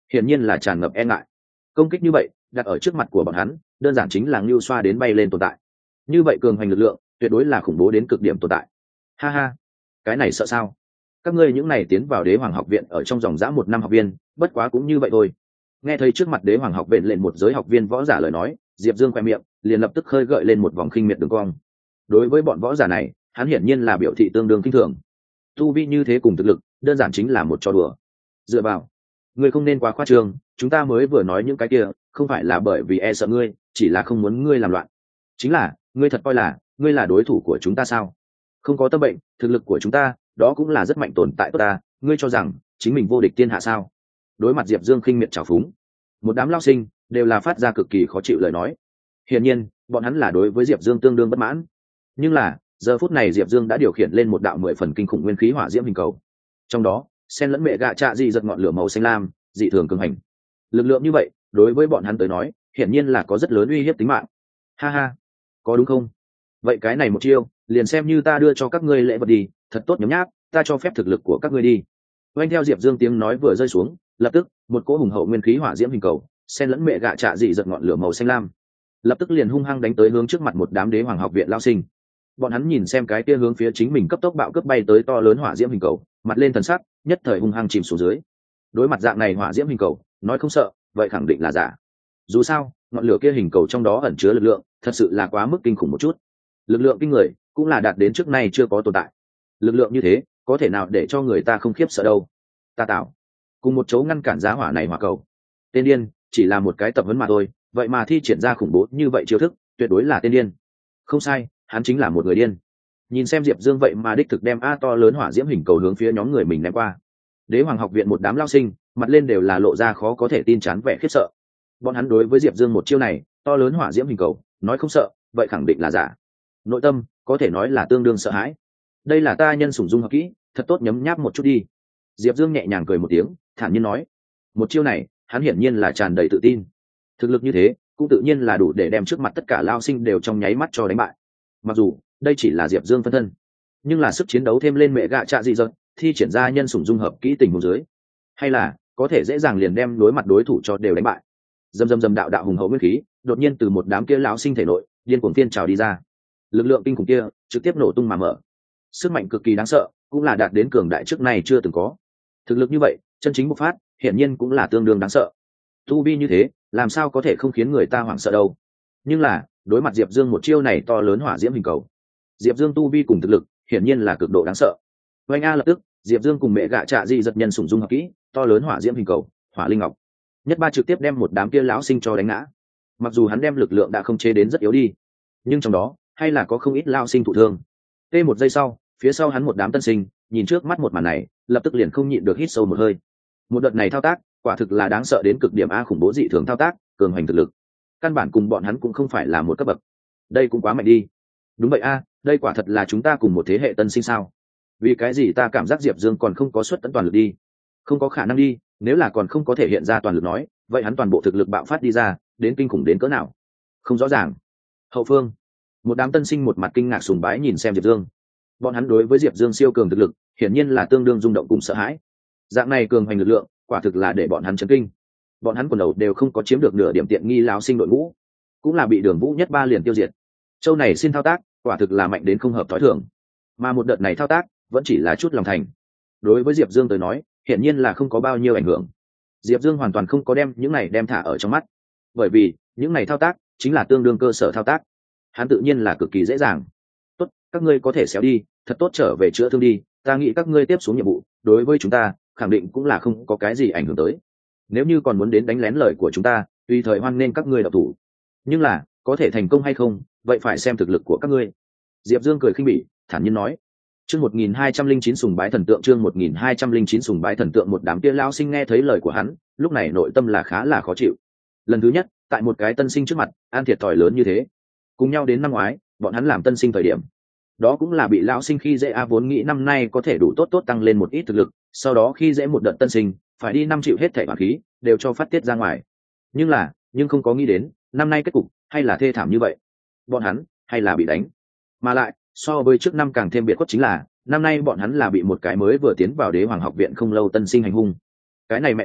hiển nhiên là tràn ngập e ngại. Công kích như vậy đặt ở trước mặt của bọn hắn đơn giản chính là ngưu xoa đến bay lên tồn tại. Như vậy cường hành lực lượng tuyệt đối là khủng bố đến cực điểm tồn tại. Ha ha, cái này sợ sao? Các ngươi những này tiến vào đế hoàng học viện ở trong dòng dã 1 năm học viên bất quá cũng như vậy thôi. Nghe thấy trước mặt đế hoàng học viện lên một giới học viên võ giả lời nói, Diệp Dương khoe miệng liền lập tức khơi gợi lên một vòng khinh miệt đường cong. Đối với bọn võ giả này hắn hiển nhiên là biểu thị tương đương kinh thường. Tu vi như thế cùng thực lực đơn giản chính là một trò đùa. Dựa vào, ngươi không nên quá khoa trương, chúng ta mới vừa nói những cái kia không phải là bởi vì e sợ ngươi, chỉ là không muốn ngươi làm loạn. Chính là ngươi thật coi là ngươi là đối thủ của chúng ta sao? Không có tâm bệnh, thực lực của chúng ta đó cũng là rất mạnh tồn tại tốt ta, ngươi cho rằng chính mình vô địch thiên hạ sao? Đối mặt Diệp Dương khinh miệt trào phúng, một đám lao sinh đều là phát ra cực kỳ khó chịu lời nói. Hiển nhiên bọn hắn là đối với Diệp Dương tương đương bất mãn. Nhưng là giờ phút này Diệp Dương đã điều khiển lên một đạo 10 phần kinh khủng nguyên khí hỏa diễm hình cầu, trong đó xen lẫn mẹ gạ trạ dị giật ngọn lửa màu xanh lam dị thường cường hành. Lực lượng như vậy đối với bọn hắn tới nói hiển nhiên là có rất lớn uy hiếp tính mạng. Ha ha, có đúng không? Vậy cái này một chiêu liền xem như ta đưa cho các ngươi lễ vật đi, thật tốt nhấm nháp, ta cho phép thực lực của các ngươi đi. Oanh theo Diệp Dương tiếng nói vừa rơi xuống, lập tức một cỗ hùng hậu nguyên khí hỏa diễm hình cầu xen lẫn mẹ gạ trạ dị giật ngọn lửa màu xanh lam lập tức liền hung hăng đánh tới hướng trước mặt một đám đế hoàng học viện lao sinh. Bọn hắn nhìn xem cái kia hướng phía chính mình cấp tốc bạo cướp bay tới to lớn hỏa diễm hình cầu, mặt lên thần sắc nhất thời hung hăng chìm xuống dưới. Đối mặt dạng này hỏa diễm hình cầu nói không sợ vậy khẳng định là giả. Dù sao ngọn lửa kia hình cầu trong đó ẩn chứa lực lượng thật sự là quá mức kinh khủng một chút. Lực lượng kinh người cũng là đạt đến trước nay chưa có tồn tại. Lực lượng như thế có thể nào để cho người ta không khiếp sợ đâu. Ta tạo cùng một chỗ ngăn cản giá hỏa này hỏa cầu. Tên điên chỉ là một cái tập huấn mà thôi, vậy mà thi triển ra khủng bố như vậy chiêu thức, tuyệt đối là tên điên. Không sai, hắn chính là một người điên. Nhìn xem Diệp Dương vậy mà đích thực đem to lớn hỏa diễm hình cầu hướng phía nhóm người mình ném qua. Đế hoàng học viện một đám lao sinh mặt lên đều là lộ ra khó có thể tin chán vẻ khiếp sợ. Bọn hắn đối với Diệp Dương một chiêu này to lớn hỏa diễm hình cầu nói không sợ vậy khẳng định là giả. Nội tâm có thể nói là tương đương sợ hãi. Đây là ta nhân sủng dung hợp kỹ, thật tốt nhấm nháp một chút đi. Diệp Dương nhẹ nhàng cười một tiếng, thản nhiên nói. Một chiêu này hắn hiển nhiên là tràn đầy tự tin. Thực lực như thế cũng tự nhiên là đủ để đem trước mặt tất cả lao sinh đều trong nháy mắt cho đánh bại. Mặc dù đây chỉ là Diệp Dương phân thân, nhưng là sức chiến đấu thêm lên mẹ gạ trạ dị dật thi triển ra nhân sủng dung hợp kỹ tình huống dưới, hay là có thể dễ dàng liền đem đối mặt đối thủ cho đều đánh bại. Dầm đạo đạo hùng hậu nguyên khí đột nhiên từ một đám kia lão sinh thể nội điên cuồng tiên trào đi ra. Lực lượng kinh khủng kia trực tiếp nổ tung mà mở. Sức mạnh cực kỳ đáng sợ, cũng là đạt đến cường đại trước nay chưa từng có. Thực lực như vậy chân chính bộc phát hiển nhiên cũng là tương đương đáng sợ. Tu vi như thế làm sao có thể không khiến người ta hoảng sợ đâu. Nhưng là đối mặt Diệp Dương một chiêu này to lớn hỏa diễm hình cầu, Diệp Dương tu vi cùng thực lực hiển nhiên là cực độ đáng sợ. Oanh lập tức Diệp Dương cùng mẹ gạ trạ dị giật nhân sủng dung hợp kỹ to lớn hỏa diễm hình cầu hỏa linh ngọc nhất ba trực tiếp đem một đám kia lão sinh cho đánh ngã. Mặc dù hắn đem lực lượng đã không chế đến rất yếu đi, nhưng trong đó hay là có không ít lao sinh thụ thương. Một giây sau phía sau hắn một đám tân sinh nhìn trước mắt một màn này lập tức liền không nhịn được hít sâu một hơi. Một đợt này thao tác quả thực là đáng sợ đến cực điểm, khủng bố dị thường thao tác, cường hành thực lực căn bản cùng bọn hắn cũng không phải là một cấp bậc. Đây cũng quá mạnh đi. Đúng vậy đây quả thật là chúng ta cùng một thế hệ tân sinh sao? Vì cái gì ta cảm giác Diệp Dương còn không có xuất tận toàn lực đi? Không có khả năng đi, nếu là còn không có thể hiện ra toàn lực nói, vậy hắn toàn bộ thực lực bạo phát đi ra đến kinh khủng đến cỡ nào? Không rõ ràng. Hậu phương một đám tân sinh một mặt kinh ngạc sùng bái nhìn xem Diệp Dương. Bọn hắn đối với Diệp Dương siêu cường thực lực hiển nhiên là tương đương rung động cùng sợ hãi. Dạng này cường hành lực lượng quả thực là để bọn hắn chấn kinh. Bọn hắn quần đầu đều không có chiếm được nửa điểm tiện nghi, láo sinh đội ngũ cũng là bị Đường Vũ nhất ba liền tiêu diệt. Châu này xin thao tác quả thực là mạnh đến không hợp thói thường, mà một đợt này thao tác vẫn chỉ là chút lòng thành. Đối với Diệp Dương tới nói hiển nhiên là không có bao nhiêu ảnh hưởng. Diệp Dương hoàn toàn không có đem những này đem thả ở trong mắt, bởi vì những này thao tác chính là tương đương cơ sở thao tác, hắn tự nhiên là cực kỳ dễ dàng. Tốt, các ngươi có thể xéo đi, thật tốt trở về chữa thương đi, ta nghĩ các ngươi tiếp xuống nhiệm vụ đối với chúng ta khẳng định cũng là không có cái gì ảnh hưởng tới. Nếu như còn muốn đến đánh lén lời của chúng ta, tùy thời hoan nên các ngươi đọc thủ, nhưng là có thể thành công hay không vậy phải xem thực lực của các ngươi. Diệp Dương cười khinh bỉ, thản nhiên nói. Chương 1209 sùng bái thần tượng, chương 1209 sùng bái thần tượng. Một đám kia lão sinh nghe thấy lời của hắn, lúc này nội tâm là khá là khó chịu. Lần thứ nhất, tại một cái tân sinh trước mặt, ăn thiệt thòi lớn như thế. Cùng nhau đến năm ngoái, bọn hắn làm tân sinh thời điểm, đó cũng là bị lão sinh khi dễ, vốn nghĩ năm nay có thể đủ tốt tăng lên một ít thực lực, sau đó khi dễ một đợt tân sinh, phải đi 5 triệu hết thảy bản khí, đều cho phát tiết ra ngoài. Nhưng không có nghĩ đến, năm nay kết cục hay là thê thảm như vậy. Bọn hắn hay là bị đánh, mà lại so với trước năm càng thêm biệt khuất chính là năm nay bọn hắn là bị một cái mới vừa tiến vào đế hoàng học viện không lâu tân sinh hành hung. Cái này mẹ nó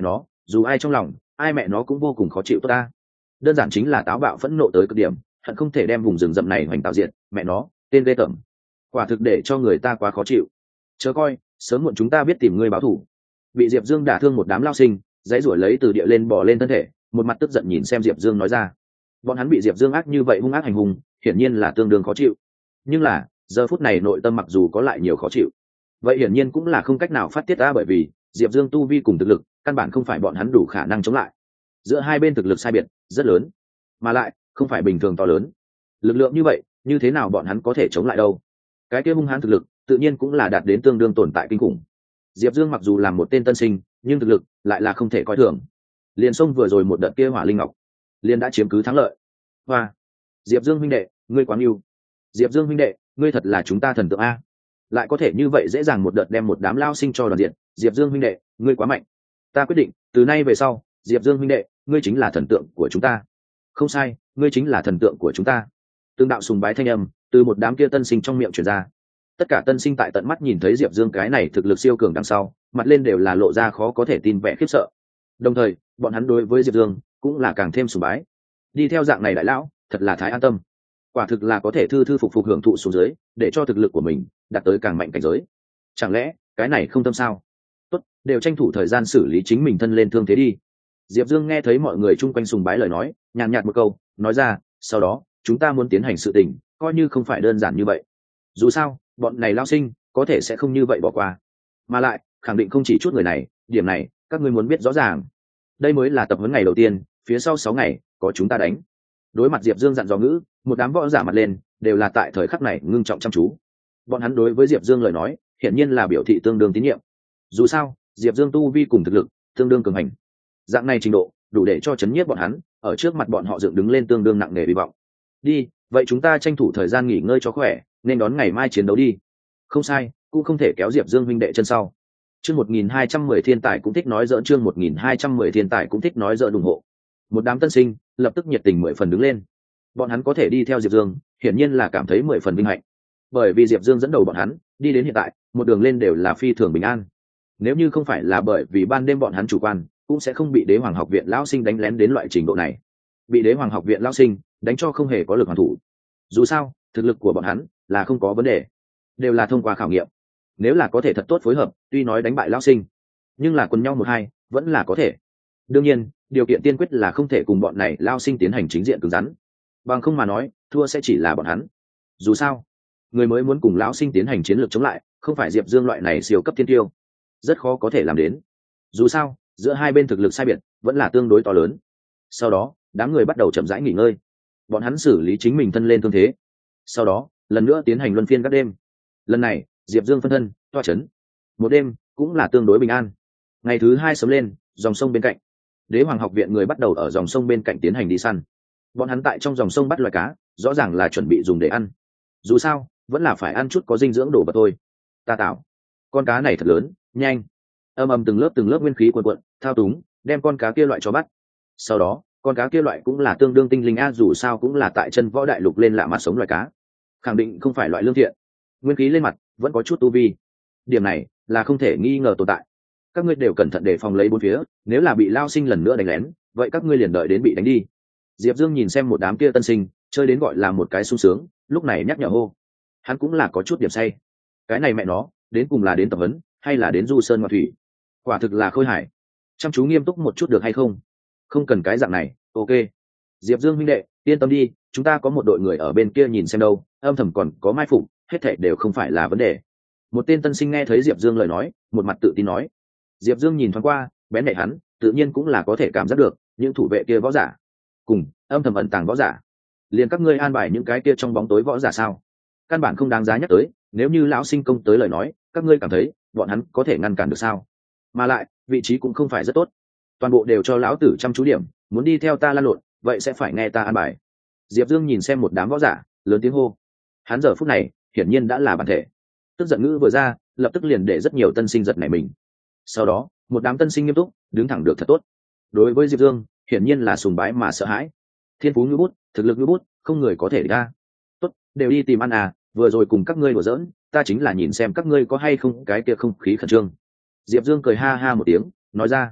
dù ai trong lòng ai mẹ nó cũng vô cùng khó chịu tốt ta. Đơn giản chính là táo bạo phẫn nộ tới cực điểm, hận không thể đem vùng rừng rậm này hoành tạo diện, mẹ nó tên ghê tởm, quả thực để cho người ta quá khó chịu. Chờ coi, sớm muộn chúng ta biết tìm ngươi báo thù. Bị Diệp Dương đả thương một đám lao sinh, dãy ruổi lấy từ địa lên bò lên thân thể, một mặt tức giận nhìn xem Diệp Dương nói ra. Bọn hắn bị Diệp Dương ác như vậy hung ác hành hung, hiển nhiên là tương đương khó chịu. Nhưng là giờ phút này nội tâm mặc dù có lại nhiều khó chịu, vậy hiển nhiên cũng là không cách nào phát tiết ra, bởi vì Diệp Dương tu vi cùng thực lực căn bản không phải bọn hắn đủ khả năng chống lại. Giữa hai bên thực lực sai biệt rất lớn, mà lại không phải bình thường to lớn. Lực lượng như vậy, như thế nào bọn hắn có thể chống lại đâu? Cái kia hung hãn thực lực tự nhiên cũng là đạt đến tương đương tồn tại kinh khủng. Diệp Dương mặc dù là một tên tân sinh, nhưng thực lực lại là không thể coi thường. Liền xông vừa rồi một đợt kia hỏa linh ngọc, liền đã chiếm cứ thắng lợi. Hoa, Diệp Dương huynh đệ, ngươi quá yêu. Diệp Dương huynh đệ, ngươi thật là chúng ta thần tượng a. Lại có thể như vậy dễ dàng một đợt đem một đám lao sinh cho đoàn diện. Diệp Dương huynh đệ, ngươi quá mạnh. Ta quyết định, từ nay về sau, Diệp Dương huynh đệ, ngươi chính là thần tượng của chúng ta. Không sai, ngươi chính là thần tượng của chúng ta. Tương đạo sùng bái thanh âm từ một đám kia tân sinh trong miệng truyền ra. Tất cả tân sinh tại tận mắt nhìn thấy Diệp Dương cái này thực lực siêu cường đằng sau, mặt lên đều là lộ ra khó có thể tin vẻ khiếp sợ. Đồng thời, bọn hắn đối với Diệp Dương cũng là càng thêm sùng bái. Đi theo dạng này đại lão, thật là thái an tâm. Quả thực là có thể thư thư phục phục hưởng thụ xuống dưới, để cho thực lực của mình đạt tới càng mạnh cảnh giới. Chẳng lẽ cái này không tâm sao? Tốt, đều tranh thủ thời gian xử lý chính mình thân lên thương thế đi. Diệp Dương nghe thấy mọi người chung quanh sùng bái lời nói, nhàn nhạt một câu, nói ra, sau đó chúng ta muốn tiến hành sự tình, coi như không phải đơn giản như vậy. Dù sao, bọn này lao sinh có thể sẽ không như vậy bỏ qua, mà lại khẳng định không chỉ chút người này, điểm này các ngươi muốn biết rõ ràng. Đây mới là tập huấn ngày đầu tiên, phía sau 6 ngày có chúng ta đánh. Đối mặt Diệp Dương dặn dò ngữ, một đám võ giả mặt lên đều là tại thời khắc này ngưng trọng chăm chú. Bọn hắn đối với Diệp Dương lời nói hiển nhiên là biểu thị tương đương tín nhiệm. Dù sao, Diệp Dương tu vi cùng thực lực tương đương cường hành, dạng này trình độ đủ để cho chấn nhiếp bọn hắn, ở trước mặt bọn họ dựng đứng lên tương đương nặng nề hy vọng. Đi, vậy chúng ta tranh thủ thời gian nghỉ ngơi cho khỏe, nên đón ngày mai chiến đấu đi. Không sai, cũng không thể kéo Diệp Dương huynh đệ chân sau. Chương 1210 thiên tài cũng thích nói giỡn, chương 1210 thiên tài cũng thích nói giỡn ủng hộ. Một đám tân sinh lập tức nhiệt tình 10 phần đứng lên. Bọn hắn có thể đi theo Diệp Dương, hiển nhiên là cảm thấy 10 phần vinh hạnh. Bởi vì Diệp Dương dẫn đầu bọn hắn, đi đến hiện tại, một đường lên đều là phi thường bình an. Nếu như không phải là bởi vì ban đêm bọn hắn chủ quan, cũng sẽ không bị Đế Hoàng học viện lão sinh đánh lén đến loại trình độ này. Bị Đế Hoàng học viện lão sinh đánh cho không hề có lực hoàn thủ. Dù sao, thực lực của bọn hắn là không có vấn đề, đều là thông qua khảo nghiệm. Nếu là có thể thật tốt phối hợp, tuy nói đánh bại lão sinh, nhưng là quần nhau 1-2 vẫn là có thể. Đương nhiên, điều kiện tiên quyết là không thể cùng bọn này lão sinh tiến hành chính diện cứng rắn. Bằng không mà nói, thua sẽ chỉ là bọn hắn. Dù sao, người mới muốn cùng lão sinh tiến hành chiến lược chống lại, không phải Diệp Dương loại này siêu cấp thiên tiêu, rất khó có thể làm đến. Dù sao, giữa hai bên thực lực sai biệt vẫn là tương đối to lớn. Sau đó, đám người bắt đầu chậm rãi nghỉ ngơi. Bọn hắn xử lý chính mình thân lên thương thế. Sau đó, lần nữa tiến hành luân phiên các đêm. Lần này, Diệp Dương phân thân toa chấn. Một đêm cũng là tương đối bình an. Ngày thứ 2 sớm lên, dòng sông bên cạnh, Đế Hoàng học viện người bắt đầu ở dòng sông bên cạnh tiến hành đi săn. Bọn hắn tại trong dòng sông bắt loài cá, rõ ràng là chuẩn bị dùng để ăn. Dù sao, vẫn là phải ăn chút có dinh dưỡng đồ vật thôi. Ta tạo, con cá này thật lớn, nhanh. Âm ầm từng lớp nguyên khí cuồn cuộn, thao túng, đem con cá kia loại cho bắt. Sau đó, con cá kia loại cũng là tương đương tinh linh a, dù sao cũng là tại chân võ đại lục lên lạ mặt sống loài cá, khẳng định không phải loại lương thiện. Nguyên khí lên mặt, vẫn có chút tu vi. Điểm này là không thể nghi ngờ tồn tại. Các ngươi đều cẩn thận đề phòng lấy bốn phía, nếu là bị lao sinh lần nữa đánh lén, vậy các ngươi liền đợi đến bị đánh đi. Diệp Dương nhìn xem một đám kia tân sinh, chơi đến gọi là một cái sung sướng, lúc này nhắc nhở hô. Hắn cũng là có chút điểm say. Cái này mẹ nó, đến cùng là đến tập huấn, hay là đến du sơn ngoại thủy? Quả thực là khôi hài. Chăm chú nghiêm túc một chút được hay không? Không cần cái dạng này, ok. Diệp Dương huynh đệ, yên tâm đi, chúng ta có một đội người ở bên kia nhìn xem đâu, âm thầm còn có mai phục, hết thảy đều không phải là vấn đề. Một tên tân sinh nghe thấy Diệp Dương lời nói, một mặt tự tin nói. Diệp Dương nhìn thoáng qua, bén nhạy hắn, tự nhiên cũng là có thể cảm giác được những thủ vệ kia võ giả, cùng âm thầm ẩn tàng võ giả. Liền các ngươi an bài những cái kia trong bóng tối võ giả sao? Căn bản không đáng giá nhắc tới, nếu như lão sinh công tới lời nói, các ngươi cảm thấy bọn hắn có thể ngăn cản được sao? Mà lại, vị trí cũng không phải rất tốt. Toàn bộ đều cho lão tử chăm chú điểm, muốn đi theo ta lan lộn, vậy sẽ phải nghe ta an bài. Diệp Dương nhìn xem một đám võ giả, lớn tiếng hô. Hắn giờ phút này, hiển nhiên đã là bản thể. Tức giận ngữ vừa ra, lập tức liền để rất nhiều tân sinh giật nảy mình. Sau đó, một đám tân sinh nghiêm túc, đứng thẳng được thật tốt. Đối với Diệp Dương, hiển nhiên là sùng bái mà sợ hãi. Thiên phú như bút, thực lực như bút, không người có thể ra. Tốt, đều đi tìm ăn à, vừa rồi cùng các ngươi đùa giỡn, ta chính là nhìn xem các ngươi có hay không cái kia không khí khẩn trương. Diệp Dương cười ha ha một tiếng, nói ra.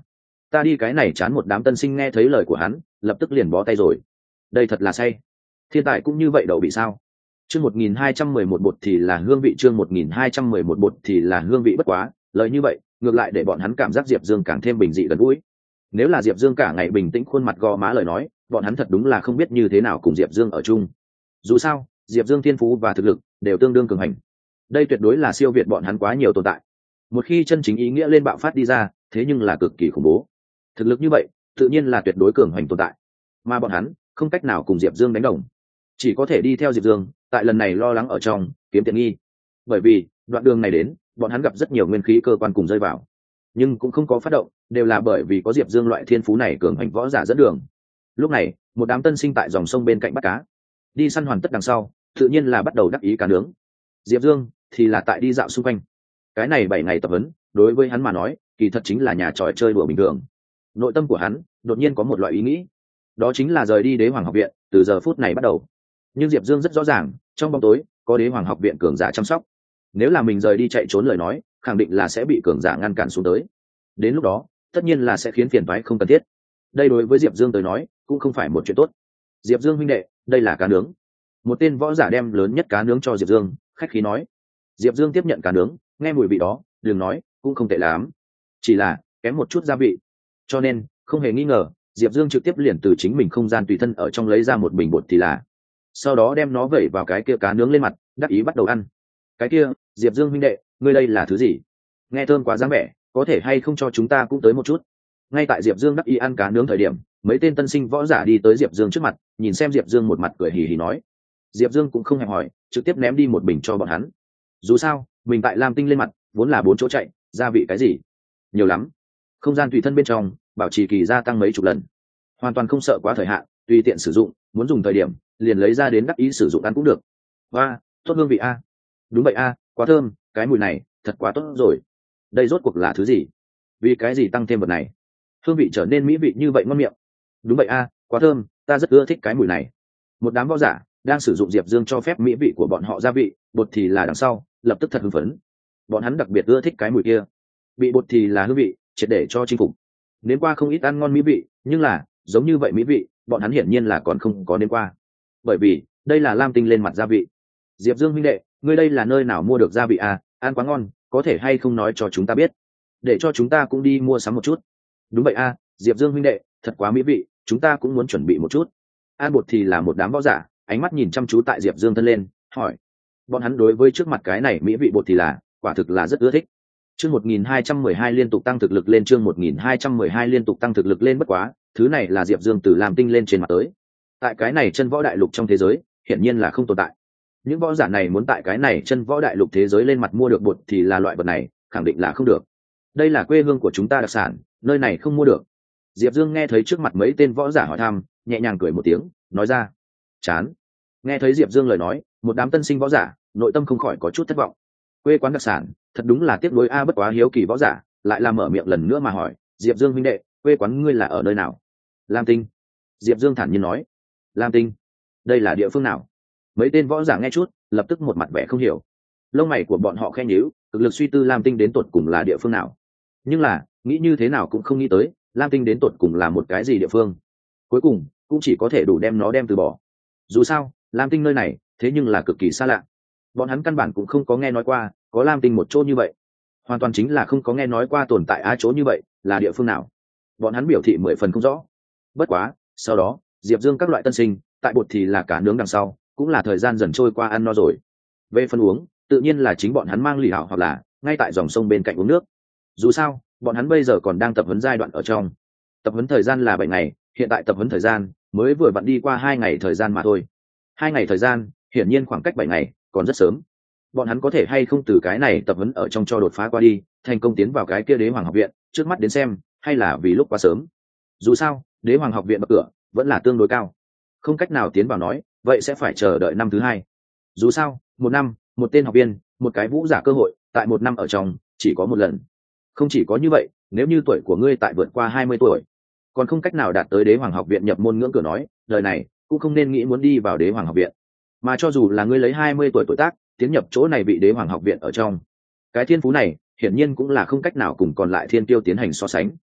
ta đi cái này chán. Một đám tân sinh nghe thấy lời của hắn lập tức liền bó tay rồi. Đây thật là say. Thiên tài cũng như vậy đậu bị sao? Chương 1211 bột thì là hương vị, chương 1211 bột thì là hương vị. Bất quá lời như vậy ngược lại để bọn hắn cảm giác Diệp Dương càng thêm bình dị gần gũi. Nếu là Diệp Dương cả ngày bình tĩnh khuôn mặt gò má lời nói, bọn hắn thật đúng là không biết như thế nào cùng Diệp Dương ở chung. Dù sao Diệp Dương thiên phú và thực lực đều tương đương cường hành, đây tuyệt đối là siêu việt bọn hắn quá nhiều tồn tại. Một khi chân chính ý nghĩa lên bạo phát đi ra, thế nhưng là cực kỳ khủng bố. Thực lực như vậy tự nhiên là tuyệt đối cường hành tồn tại, mà bọn hắn không cách nào cùng Diệp Dương đánh đồng, chỉ có thể đi theo Diệp Dương tại lần này lo lắng ở trong kiếm tiện nghi. Bởi vì đoạn đường này đến bọn hắn gặp rất nhiều nguyên khí cơ quan cùng rơi vào, nhưng cũng không có phát động, đều là bởi vì có Diệp Dương loại thiên phú này cường hành võ giả dẫn đường. Lúc này một đám tân sinh tại dòng sông bên cạnh bắt cá, đi săn hoàn tất đằng sau tự nhiên là bắt đầu đắc ý cá nướng. Diệp Dương thì là tại đi dạo xung quanh. Cái này 7 ngày tập huấn đối với hắn mà nói kỳ thật chính là nhà trò chơi đùa bình thường. Nội tâm của hắn đột nhiên có một loại ý nghĩ, đó chính là rời đi Đế Hoàng học viện từ giờ phút này bắt đầu. Nhưng Diệp Dương rất rõ ràng trong bóng tối có Đế Hoàng học viện cường giả chăm sóc, nếu là mình rời đi chạy trốn lời nói khẳng định là sẽ bị cường giả ngăn cản xuống tới, đến lúc đó tất nhiên là sẽ khiến phiền toái không cần thiết. Đây đối với Diệp Dương tới nói cũng không phải một chuyện tốt. Diệp Dương huynh đệ, đây là cá nướng. Một tên võ giả đem lớn nhất cá nướng cho Diệp Dương, khách khí nói. Diệp Dương tiếp nhận cá nướng, nghe mùi vị đó đừng nói cũng không tệ lắm, chỉ là kém một chút gia vị. Cho nên không hề nghi ngờ Diệp Dương trực tiếp liền từ chính mình không gian tùy thân ở trong lấy ra một bình bột thì là, sau đó đem nó vẩy vào cái kia cá nướng lên mặt, đắc ý bắt đầu ăn. Cái kia Diệp Dương huynh đệ, ngươi đây là thứ gì? Nghe thơm quá dáng vẻ, có thể hay không cho chúng ta cũng tới một chút? Ngay tại Diệp Dương đắc ý ăn cá nướng thời điểm, mấy tên tân sinh võ giả đi tới Diệp Dương trước mặt, nhìn xem Diệp Dương một mặt cười hì hì nói. Diệp Dương cũng không hẹn hỏi, trực tiếp ném đi một bình cho bọn hắn. Dù sao mình tại Lam Tinh lên mặt vốn là 4 chỗ chạy, gia vị cái gì nhiều lắm. Không gian tùy thân bên trong bảo trì kỳ gia tăng mấy chục lần, hoàn toàn không sợ quá thời hạn, tùy tiện sử dụng, muốn dùng thời điểm liền lấy ra đến đắc ý sử dụng ăn cũng được. Và tốt hương vị a. Đúng vậy a, quá thơm, cái mùi này thật quá tốt rồi. Đây rốt cuộc là thứ gì? Vì cái gì tăng thêm vật này hương vị trở nên mỹ vị như vậy ngon miệng? Đúng vậy a, quá thơm, ta rất ưa thích cái mùi này. Một đám võ giả đang sử dụng Diệp Dương cho phép mỹ vị của bọn họ gia vị bột thì là đằng sau lập tức thật hưng phấn. Bọn hắn đặc biệt ưa thích cái mùi kia, bị bột thì là hương vị triệt để cho chinh phục. Nếm qua không ít ăn ngon mỹ vị, nhưng là giống như vậy mỹ vị bọn hắn hiển nhiên là còn không có nếm qua, bởi vì đây là Lam Tinh lên mặt gia vị. Diệp Dương huynh đệ, ngươi đây là nơi nào mua được gia vị à? Ăn quá ngon, có thể hay không nói cho chúng ta biết, để cho chúng ta cũng đi mua sắm một chút. Đúng vậy a, Diệp Dương huynh đệ, thật quá mỹ vị, chúng ta cũng muốn chuẩn bị một chút. An bột thì là một đám võ giả, ánh mắt nhìn chăm chú tại Diệp Dương thân lên, hỏi. Bọn hắn đối với trước mặt cái này mỹ vị bột thì là quả thực là rất ưa thích. Chương 1212 liên tục tăng thực lực lên, chương 1212 liên tục tăng thực lực lên. Bất quá thứ này là Diệp Dương từ Lam Tinh lên trên mặt tới, tại cái này chân võ đại lục trong thế giới hiển nhiên là không tồn tại. Những võ giả này muốn tại cái này chân võ đại lục thế giới lên mặt mua được bột thì là loại vật này khẳng định là không được. Đây là quê hương của chúng ta đặc sản, nơi này không mua được. Diệp Dương nghe thấy trước mặt mấy tên võ giả hỏi thăm, nhẹ nhàng cười một tiếng, nói ra. Chán. Nghe thấy Diệp Dương lời nói, một đám tân sinh võ giả nội tâm không khỏi có chút thất vọng. Quê quán đặc sản thật đúng là tiếc nuối a. Bất quá hiếu kỳ võ giả lại làm mở miệng lần nữa mà hỏi. Diệp Dương huynh đệ, quê quán ngươi là ở nơi nào? Lam Tinh. Diệp Dương thản nhiên nói. Lam Tinh? Đây là địa phương nào? Mấy tên võ giả nghe chút lập tức một mặt vẻ không hiểu. Lông mày của bọn họ khe nhíu, cực lực suy tư Lam Tinh đến tột cùng là địa phương nào, nhưng là nghĩ như thế nào cũng không nghĩ tới Lam Tinh đến tột cùng là một cái gì địa phương. Cuối cùng cũng chỉ có thể đủ đem nó đem từ bỏ. Dù sao Lam Tinh nơi này thế nhưng là cực kỳ xa lạ, bọn hắn căn bản cũng không có nghe nói qua có Lam Tinh một chỗ như vậy, hoàn toàn chính là không có nghe nói qua tồn tại chỗ như vậy là địa phương nào. Bọn hắn biểu thị 10 phần không rõ. Bất quá sau đó Diệp Dương các loại tân sinh tại bột thì là cá nướng đằng sau cũng là thời gian dần trôi qua ăn no rồi. Về phần uống tự nhiên là chính bọn hắn mang lì hảo hoặc là ngay tại dòng sông bên cạnh uống nước. Dù sao bọn hắn bây giờ còn đang tập huấn giai đoạn ở trong, tập huấn thời gian là 7 ngày, hiện tại tập huấn thời gian mới vừa vặn đi qua 2 ngày thời gian mà thôi. 2 ngày thời gian hiển nhiên khoảng cách 7 ngày còn rất sớm. Bọn hắn có thể hay không từ cái này tập huấn ở trong cho đột phá qua đi thành công tiến vào cái kia Đế Hoàng học viện, trước mắt đến xem hay là vì lúc quá sớm. Dù sao Đế Hoàng học viện bậc cửa vẫn là tương đối cao, không cách nào tiến vào nói vậy sẽ phải chờ đợi năm thứ 2. Dù sao 1 năm một tên học viên, một cái vũ giả cơ hội tại 1 năm ở trong chỉ có 1 lần. Không chỉ có như vậy, nếu như tuổi của ngươi tại vượt qua 20 tuổi còn không cách nào đạt tới Đế Hoàng học viện nhập môn ngưỡng cửa nói, đời này cũng không nên nghĩ muốn đi vào Đế Hoàng học viện. Mà cho dù là ngươi lấy 20 tuổi tuổi tác tiến nhập chỗ này bị Đế Hoàng học viện ở trong, cái thiên phú này hiển nhiên cũng là không cách nào cùng còn lại thiên tiêu tiến hành so sánh.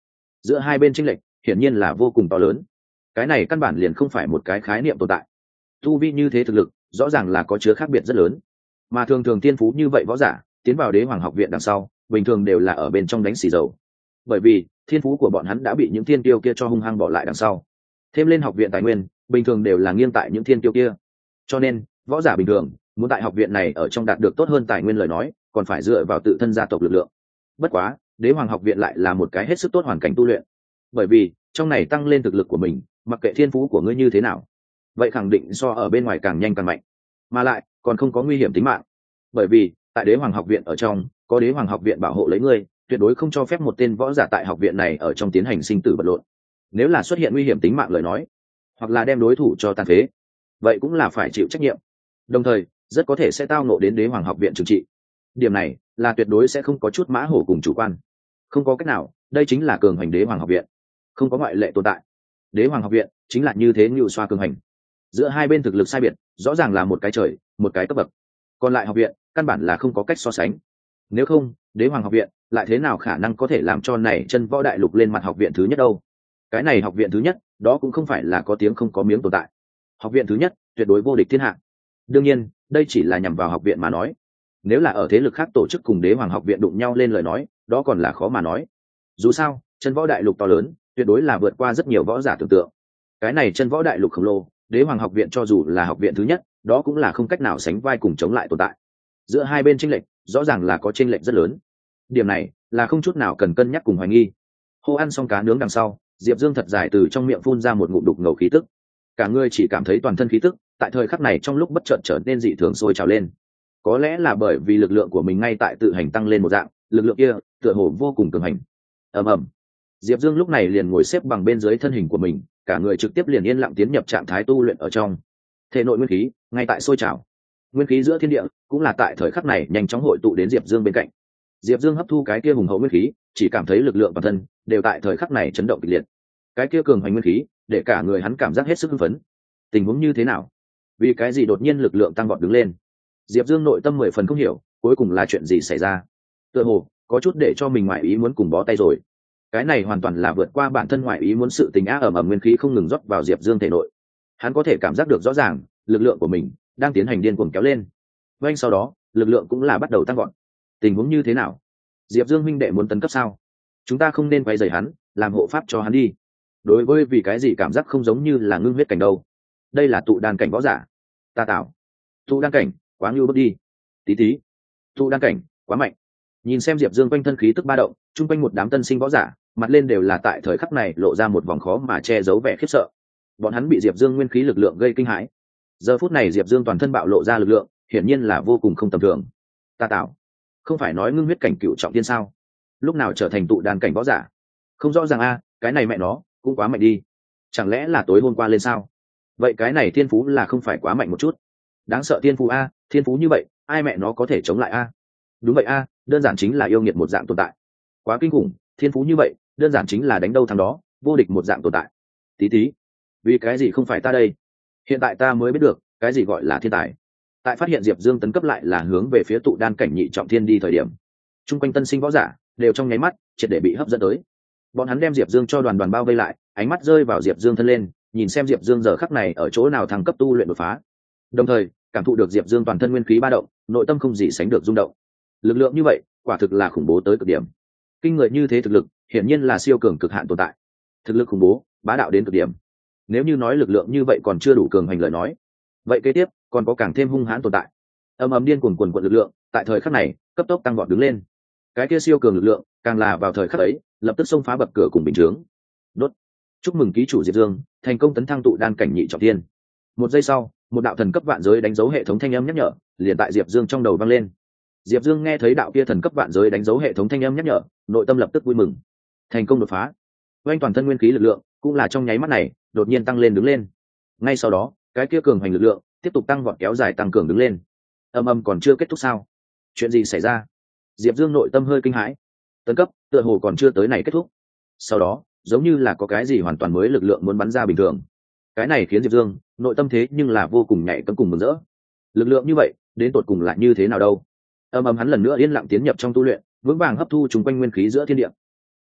giữa hai bên chênh lệch hiển nhiên là vô cùng to lớn. Cái này căn bản liền không phải một cái khái niệm tồn tại. Tu vi như thế thực lực rõ ràng là có chứa khác biệt rất lớn, mà thường thường thiên phú như vậy võ giả tiến vào đế hoàng học viện đằng sau bình thường đều là ở bên trong đánh xì dầu, bởi vì thiên phú của bọn hắn đã bị những thiên tiêu kia cho hung hăng bỏ lại đằng sau. Thêm lên học viện tài nguyên bình thường đều là nghiêng tại những thiên tiêu kia, cho nên võ giả bình thường muốn tại học viện này ở trong đạt được tốt hơn tài nguyên lời nói còn phải dựa vào tự thân gia tộc lực lượng. Bất quá đế hoàng học viện lại là một cái hết sức tốt hoàn cảnh tu luyện, bởi vì trong này tăng lên thực lực của mình, mặc kệ thiên phú của ngươi như thế nào, vậy khẳng định so ở bên ngoài càng nhanh càng mạnh, mà lại còn không có nguy hiểm tính mạng, bởi vì tại đế hoàng học viện ở trong có đế hoàng học viện bảo hộ lấy ngươi, tuyệt đối không cho phép một tên võ giả tại học viện này ở trong tiến hành sinh tử vật lộn. Nếu là xuất hiện nguy hiểm tính mạng lời nói, hoặc là đem đối thủ cho tàn phế, vậy cũng là phải chịu trách nhiệm, đồng thời rất có thể sẽ tao nộ đến đế hoàng học viện trừng trị. Điểm này là tuyệt đối sẽ không có chút mã hổ cùng chủ quan, không có cách nào, đây chính là cường hành đế hoàng học viện, không có ngoại lệ tồn tại. Đế hoàng học viện chính là như thế, ngưu xoa cường hành, giữa hai bên thực lực sai biệt rõ ràng là một cái trời một cái cấp bậc, còn lại học viện căn bản là không có cách so sánh. Nếu không đế hoàng học viện lại thế nào khả năng có thể làm cho này chân võ đại lục lên mặt học viện thứ nhất đâu. Cái này học viện thứ nhất đó cũng không phải là có tiếng không có miếng tồn tại, học viện thứ nhất tuyệt đối vô địch thiên hạ. Đương nhiên đây chỉ là nhằm vào học viện mà nói, nếu là ở thế lực khác tổ chức cùng đế hoàng học viện đụng nhau lên lời nói, đó còn là khó mà nói. Dù sao chân võ đại lục to lớn, tuyệt đối là vượt qua rất nhiều võ giả tưởng tượng. Cái này chân võ đại lục khổng lồ, đế hoàng học viện cho dù là học viện thứ nhất, đó cũng là không cách nào sánh vai cùng chống lại tồn tại. Giữa hai bên chênh lệch rõ ràng là có chênh lệch rất lớn, điểm này là không chút nào cần cân nhắc cùng hoài nghi. Hô ăn xong cá nướng đằng sau, Diệp Dương thật dài từ trong miệng phun ra một ngụm đục ngầu khí tức, cả người chỉ cảm thấy toàn thân khí tức tại thời khắc này trong lúc bất chợt trở nên dị thường sôi trào lên. Có lẽ là bởi vì lực lượng của mình ngay tại tự hành tăng lên một dạng, lực lượng kia tựa hồ vô cùng cường hành. Ầm ầm. Diệp Dương lúc này liền ngồi xếp bằng bên dưới thân hình của mình, cả người trực tiếp liền yên lặng tiến nhập trạng thái tu luyện ở trong. Thể nội nguyên khí ngay tại sôi trào, nguyên khí giữa thiên địa cũng là tại thời khắc này nhanh chóng hội tụ đến Diệp Dương bên cạnh. Diệp Dương hấp thu cái kia hùng hậu nguyên khí, chỉ cảm thấy lực lượng bản thân đều tại thời khắc này chấn động kịch liệt. Cái kia cường hành nguyên khí để cả người hắn cảm giác hết sức hưng phấn. Tình huống như thế nào? Vì cái gì đột nhiên lực lượng tăng vọt đứng lên? Diệp Dương nội tâm 10 phần không hiểu, cuối cùng là chuyện gì xảy ra? Tựa hồ có chút để cho mình ngoại ý muốn cùng bó tay rồi. Cái này hoàn toàn là vượt qua bản thân ngoại ý muốn sự tình á. Ầm ầm, nguyên khí không ngừng rót vào Diệp Dương thể nội. Hắn có thể cảm giác được rõ ràng, lực lượng của mình đang tiến hành điên cuồng kéo lên. Ngay sau đó, lực lượng cũng là bắt đầu tăng vọt. Tình huống như thế nào? Diệp Dương huynh đệ muốn tấn cấp sao? Chúng ta không nên quay rầy hắn, làm hộ pháp cho hắn đi. Đối với vì cái gì cảm giác không giống như là ngưng huyết cảnh đâu? Đây là tụ đan cảnh võ giả. Ta tạo. Tụ đan cảnh, quá nhu bước đi. Tí tí. Tụ đan cảnh, quá mạnh. Nhìn xem Diệp Dương quanh thân khí tức ba động, chung quanh một đám tân sinh võ giả, mặt lên đều là tại thời khắc này lộ ra một vòng khó mà che giấu vẻ khiếp sợ. Bọn hắn bị Diệp Dương nguyên khí lực lượng gây kinh hãi. Giờ phút này Diệp Dương toàn thân bạo lộ ra lực lượng, hiển nhiên là vô cùng không tầm thường. Ta tạo, không phải nói ngưng huyết cảnh cựu trọng thiên sao? Lúc nào trở thành tụ đan cảnh võ giả? Không rõ ràng a, cái này mẹ nó cũng quá mạnh đi. Chẳng lẽ là tối hôm qua lên sao? Vậy cái này thiên phú là không phải quá mạnh một chút? Đáng sợ thiên phú a, thiên phú như vậy, ai mẹ nó có thể chống lại a? Đúng vậy a, đơn giản chính là yêu nghiệt một dạng tồn tại. Quá kinh khủng, thiên phú như vậy, đơn giản chính là đánh đâu thắng đó, vô địch một dạng tồn tại. Tí tí, vì cái gì không phải ta đây? Hiện tại ta mới biết được cái gì gọi là thiên tài. Tại phát hiện Diệp Dương tấn cấp lại là hướng về phía tụ đan cảnh nhị trọng thiên đi thời điểm, chung quanh tân sinh võ giả đều trong nháy mắt triệt để bị hấp dẫn tới. Bọn hắn đem Diệp Dương cho đoàn đoàn bao vây lại, ánh mắt rơi vào Diệp Dương thân lên, nhìn xem Diệp Dương giờ khắc này ở chỗ nào thăng cấp tu luyện đột phá. Đồng thời cảm thụ được Diệp Dương toàn thân nguyên khí ba động, nội tâm không gì sánh được rung động. Lực lượng như vậy quả thực là khủng bố tới cực điểm. Kinh người như thế thực lực hiển nhiên là siêu cường cực hạn tồn tại. Thực lực khủng bố, bá đạo đến cực điểm. Nếu như nói lực lượng như vậy còn chưa đủ cường hành lời nói, vậy kế tiếp còn có càng thêm hung hãn tồn tại. Ầm ầm, điên cuồng quần quật lực lượng tại thời khắc này cấp tốc tăng vọt đứng lên. Cái kia siêu cường lực lượng càng là vào thời khắc ấy lập tức xông phá bậc cửa cùng bình chướng. Đốt. Chúc mừng ký chủ Diệp Dương thành công tấn thăng tụ đan cảnh nhị trọng thiên. Một giây sau, một đạo thần cấp vạn giới đánh dấu hệ thống thanh âm nhắc nhở liền tại Diệp Dương trong đầu vang lên. Diệp Dương nghe thấy đạo kia thần cấp vạn giới đánh dấu hệ thống thanh âm nhắc nhở, nội tâm lập tức vui mừng. Thành công đột phá. Oanh toàn thân nguyên khí lực lượng cũng là trong nháy mắt này đột nhiên tăng lên đứng lên. Ngay sau đó, cái kia cường hành lực lượng tiếp tục tăng vọt kéo dài tăng cường đứng lên. Âm âm còn chưa kết thúc sao? Chuyện gì xảy ra? Diệp Dương nội tâm hơi kinh hãi. Tấn cấp tựa hồ còn chưa tới này kết thúc. Sau đó giống như là có cái gì hoàn toàn mới lực lượng muốn bắn ra bình thường. Cái này khiến Diệp Dương nội tâm thế nhưng là vô cùng nhạy cẫng cùng mừng rỡ. Lực lượng như vậy đến tột cùng là như thế nào đâu? Âm âm hắn lần nữa yên lặng tiến nhập trong tu luyện, vững vàng hấp thu chúng quanh nguyên khí giữa thiên địa.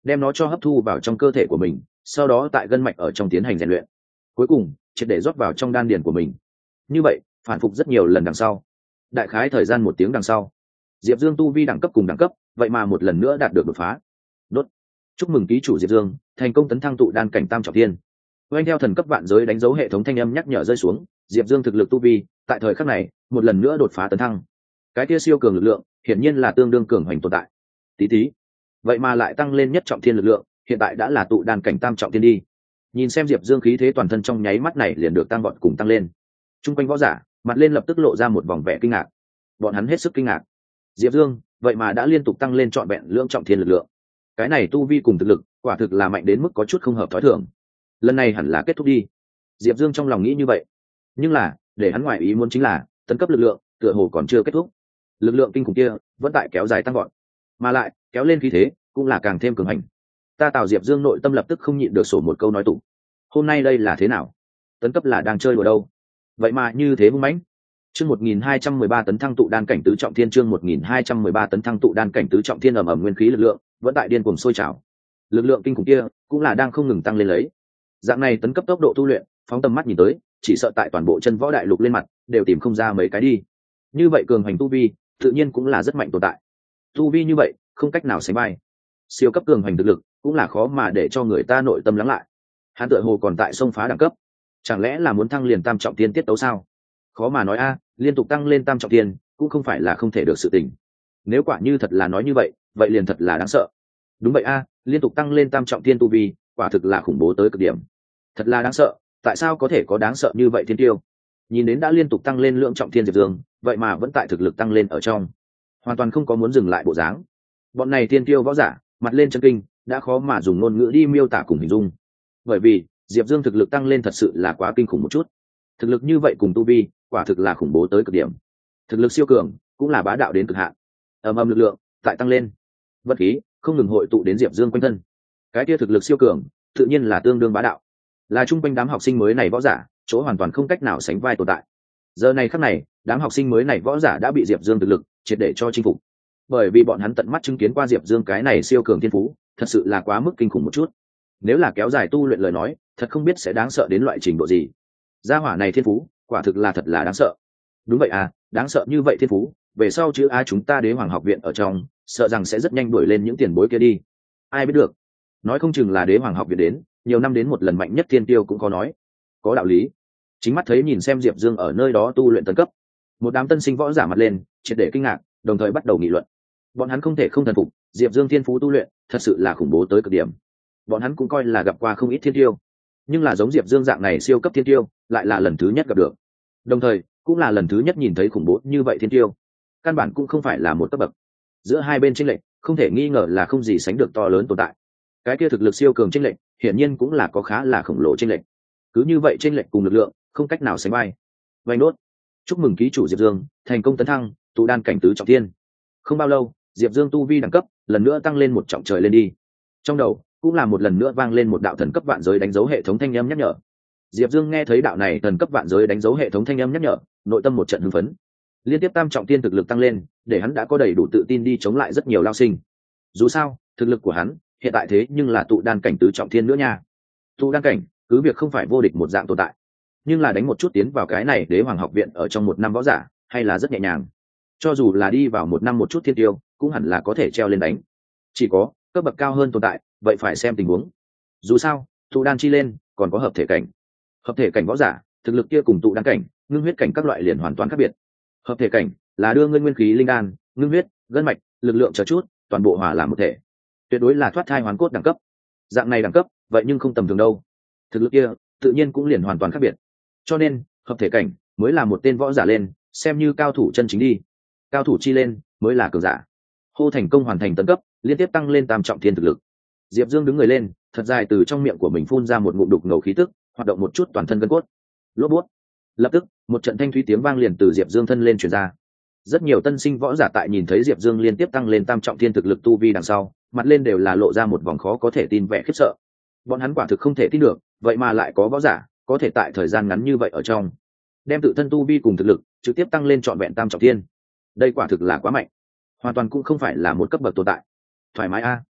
đem nó cho hấp thu vào trong cơ thể của mình, sau đó tại gân mạch ở trong tiến hành rèn luyện, cuối cùng triệt để rót vào trong đan điền của mình. Như vậy phản phục rất nhiều lần đằng sau, đại khái thời gian 1 tiếng đằng sau, Diệp Dương tu vi đẳng cấp cùng đẳng cấp vậy mà một lần nữa đạt được đột phá. Đốt. Chúc mừng ký chủ Diệp Dương thành công tấn thăng tụ đan cảnh tam trọng thiên. Oanh theo thần cấp vạn giới đánh dấu hệ thống thanh âm nhắc nhở rơi xuống, Diệp Dương thực lực tu vi tại thời khắc này một lần nữa đột phá tấn thăng. Cái kia siêu cường lực lượng hiển nhiên là tương đương cường hoành tồn tại. Tí tí, vậy mà lại tăng lên nhất trọng thiên lực lượng, hiện tại đã là tụ đan cảnh tam trọng thiên đi. Nhìn xem Diệp Dương khí thế toàn thân trong nháy mắt này liền được tăng vọt cùng tăng lên. Trung quanh võ giả mặt lên lập tức lộ ra một vòng vẻ kinh ngạc. Bọn hắn hết sức kinh ngạc. Diệp Dương vậy mà đã liên tục tăng lên trọn vẹn lưỡng trọng thiên lực lượng. Cái này tu vi cùng thực lực quả thực là mạnh đến mức có chút không hợp thói thường. Lần này hẳn là kết thúc đi. Diệp Dương trong lòng nghĩ như vậy. Nhưng là để hắn ngoài ý muốn chính là tấn cấp lực lượng tựa hồ còn chưa kết thúc. Lực lượng kinh khủng kia vẫn tại kéo dài tăng vọt, mà lại kéo lên khí thế cũng là càng thêm cường hành. Ta Tào Diệp Dương nội tâm lập tức không nhịn được sổ một câu nói tụ. Hôm nay đây là thế nào? Tấn cấp là đang chơi đùa đâu? Vậy mà như thế hung mãnh. Chương 1213 tấn thăng tụ đan cảnh tứ trọng thiên, chương 1213 tấn thăng tụ đan cảnh tứ trọng thiên, ầm ầm nguyên khí lực lượng vẫn tại điên cuồng sôi trào. Lực lượng kinh khủng kia cũng là đang không ngừng tăng lên lấy. Dạng này tấn cấp tốc độ tu luyện, phóng tầm mắt nhìn tới, chỉ sợ tại toàn bộ chân võ đại lục lên mặt đều tìm không ra mấy cái đi. Như vậy cường hành tu vi, tự nhiên cũng là rất mạnh tồn tại. Tu vi như vậy, không cách nào sánh vai. Siêu cấp cường hành thực lực, cũng là khó mà để cho người ta nội tâm lắng lại. Hắn tựa hồ còn tại xông phá đẳng cấp, chẳng lẽ là muốn thăng liền tam trọng thiên tiết tấu sao? Khó mà nói a, liên tục tăng lên tam trọng thiên cũng không phải là không thể được sự tình. Nếu quả như thật là nói như vậy, vậy liền thật là đáng sợ. Đúng vậy a, liên tục tăng lên tam trọng thiên tu vi, quả thực là khủng bố tới cực điểm. Thật là đáng sợ, tại sao có thể có đáng sợ như vậy thiên tiêu? Nhìn đến đã liên tục tăng lên lượng trọng thiên Diệp Dương, vậy mà vẫn tại thực lực tăng lên ở trong, hoàn toàn không có muốn dừng lại bộ dáng. Bọn này thiên tiêu võ giả, mặt lên chân kinh, đã khó mà dùng ngôn ngữ đi miêu tả cùng hình dung. Bởi vì Diệp Dương thực lực tăng lên thật sự là quá kinh khủng một chút. Thực lực như vậy cùng tu vi, quả thực là khủng bố tới cực điểm. Thực lực siêu cường, cũng là bá đạo đến cực hạn. Ầm ầm lực lượng tại tăng lên, vật khí không ngừng hội tụ đến Diệp Dương quanh thân. Cái kia thực lực siêu cường, tự nhiên là tương đương bá đạo, là trung quanh đám học sinh mới này võ giả chỗ hoàn toàn không cách nào sánh vai tồn tại. Giờ này khắc này, đám học sinh mới này võ giả đã bị Diệp Dương thực lực triệt để cho chinh phục, bởi vì bọn hắn tận mắt chứng kiến qua Diệp Dương cái này siêu cường thiên phú, thật sự là quá mức kinh khủng một chút. Nếu là kéo dài tu luyện lời nói, thật không biết sẽ đáng sợ đến loại trình độ gì. Gia hỏa này thiên phú, quả thực là thật là đáng sợ. Đúng vậy à, đáng sợ như vậy thiên phú, về sau chữ A chúng ta Đế Hoàng học viện ở trong, sợ rằng sẽ rất nhanh đuổi lên những tiền bối kia đi. Ai biết được, nói không chừng là Đế Hoàng học viện đến, nhiều năm đến một lần mạnh nhất thiên tiêu cũng có nói. Có đạo lý. Chính mắt thấy nhìn xem Diệp Dương ở nơi đó tu luyện tấn cấp, một đám tân sinh võ giả mặt lên, triệt để kinh ngạc, đồng thời bắt đầu nghị luận. Bọn hắn không thể không thần phục, Diệp Dương thiên phú tu luyện, thật sự là khủng bố tới cực điểm. Bọn hắn cũng coi là gặp qua không ít thiên tiêu, nhưng là giống Diệp Dương dạng này siêu cấp thiên tiêu, lại là lần thứ nhất gặp được. Đồng thời, cũng là lần thứ nhất nhìn thấy khủng bố như vậy thiên tiêu. Căn bản cũng không phải là một cấp bậc. Giữa hai bên chênh lệch, không thể nghi ngờ là không gì sánh được to lớn tồn tại. Cái kia thực lực siêu cường chênh lệch, hiển nhiên cũng là có khá là khổng lồ chênh lệch. Cứ như vậy chênh lệch cùng lực lượng, không cách nào sánh vai. Vành đốt. Chúc mừng ký chủ Diệp Dương thành công tấn thăng tụ đan cảnh tứ trọng thiên. Không bao lâu, Diệp Dương tu vi đẳng cấp lần nữa tăng lên một trọng trời lên đi. Trong đầu cũng là một lần nữa vang lên một đạo thần cấp vạn giới đánh dấu hệ thống thanh âm nhắc nhở. Diệp Dương nghe thấy đạo này thần cấp vạn giới đánh dấu hệ thống thanh âm nhắc nhở, nội tâm một trận hưng phấn. Liên tiếp tam trọng thiên thực lực tăng lên, để hắn đã có đầy đủ tự tin đi chống lại rất nhiều lao sinh. Dù sao, thực lực của hắn hiện tại thế nhưng là tụ đan cảnh tứ trọng thiên nữa nha. Tụ đan cảnh, cứ việc không phải vô địch một dạng tồn tại, nhưng là đánh một chút tiến vào cái này Đế Hoàng học viện ở trong một năm võ giả, hay là rất nhẹ nhàng. Cho dù là đi vào một năm một chút thiên tiêu, cũng hẳn là có thể treo lên đánh. Chỉ có cấp bậc cao hơn tồn tại, vậy phải xem tình huống. Dù sao, tụ đan chi lên còn có hợp thể cảnh. Hợp thể cảnh võ giả, thực lực kia cùng tụ đan cảnh, ngưng huyết cảnh các loại liền hoàn toàn khác biệt. Hợp thể cảnh là đưa ngươi nguyên khí linh đan, ngưng huyết, gân mạch, lực lượng chờ chút, toàn bộ hòa làm một thể. Tuyệt đối là thoát thai hoàn cốt đẳng cấp. Dạng này đẳng cấp, vậy nhưng không tầm thường đâu. Thực lực kia, tự nhiên cũng liền hoàn toàn khác biệt. Cho nên, hợp thể cảnh mới là một tên võ giả lên, xem như cao thủ chân chính đi. Cao thủ chi lên mới là cường giả. Hô thành công hoàn thành tấn cấp, liên tiếp tăng lên tam trọng thiên thực lực. Diệp Dương đứng người lên, thật dài từ trong miệng của mình phun ra một ngụm đục ngầu khí tức, hoạt động một chút toàn thân gân cốt. Lốp bút. Lập tức, một trận thanh thúy tiếng vang liền từ Diệp Dương thân lên truyền ra. Rất nhiều tân sinh võ giả tại nhìn thấy Diệp Dương liên tiếp tăng lên tam trọng thiên thực lực tu vi đằng sau, mặt lên đều là lộ ra một vòng khó có thể tin vẻ khiếp sợ. Bọn hắn quả thực không thể tin được, vậy mà lại có võ giả có thể tại thời gian ngắn như vậy ở trong đem tự thân tu vi cùng thực lực trực tiếp tăng lên trọn vẹn tam trọng thiên. Đây quả thực là quá mạnh, hoàn toàn cũng không phải là một cấp bậc tồn tại. Thoải mái a.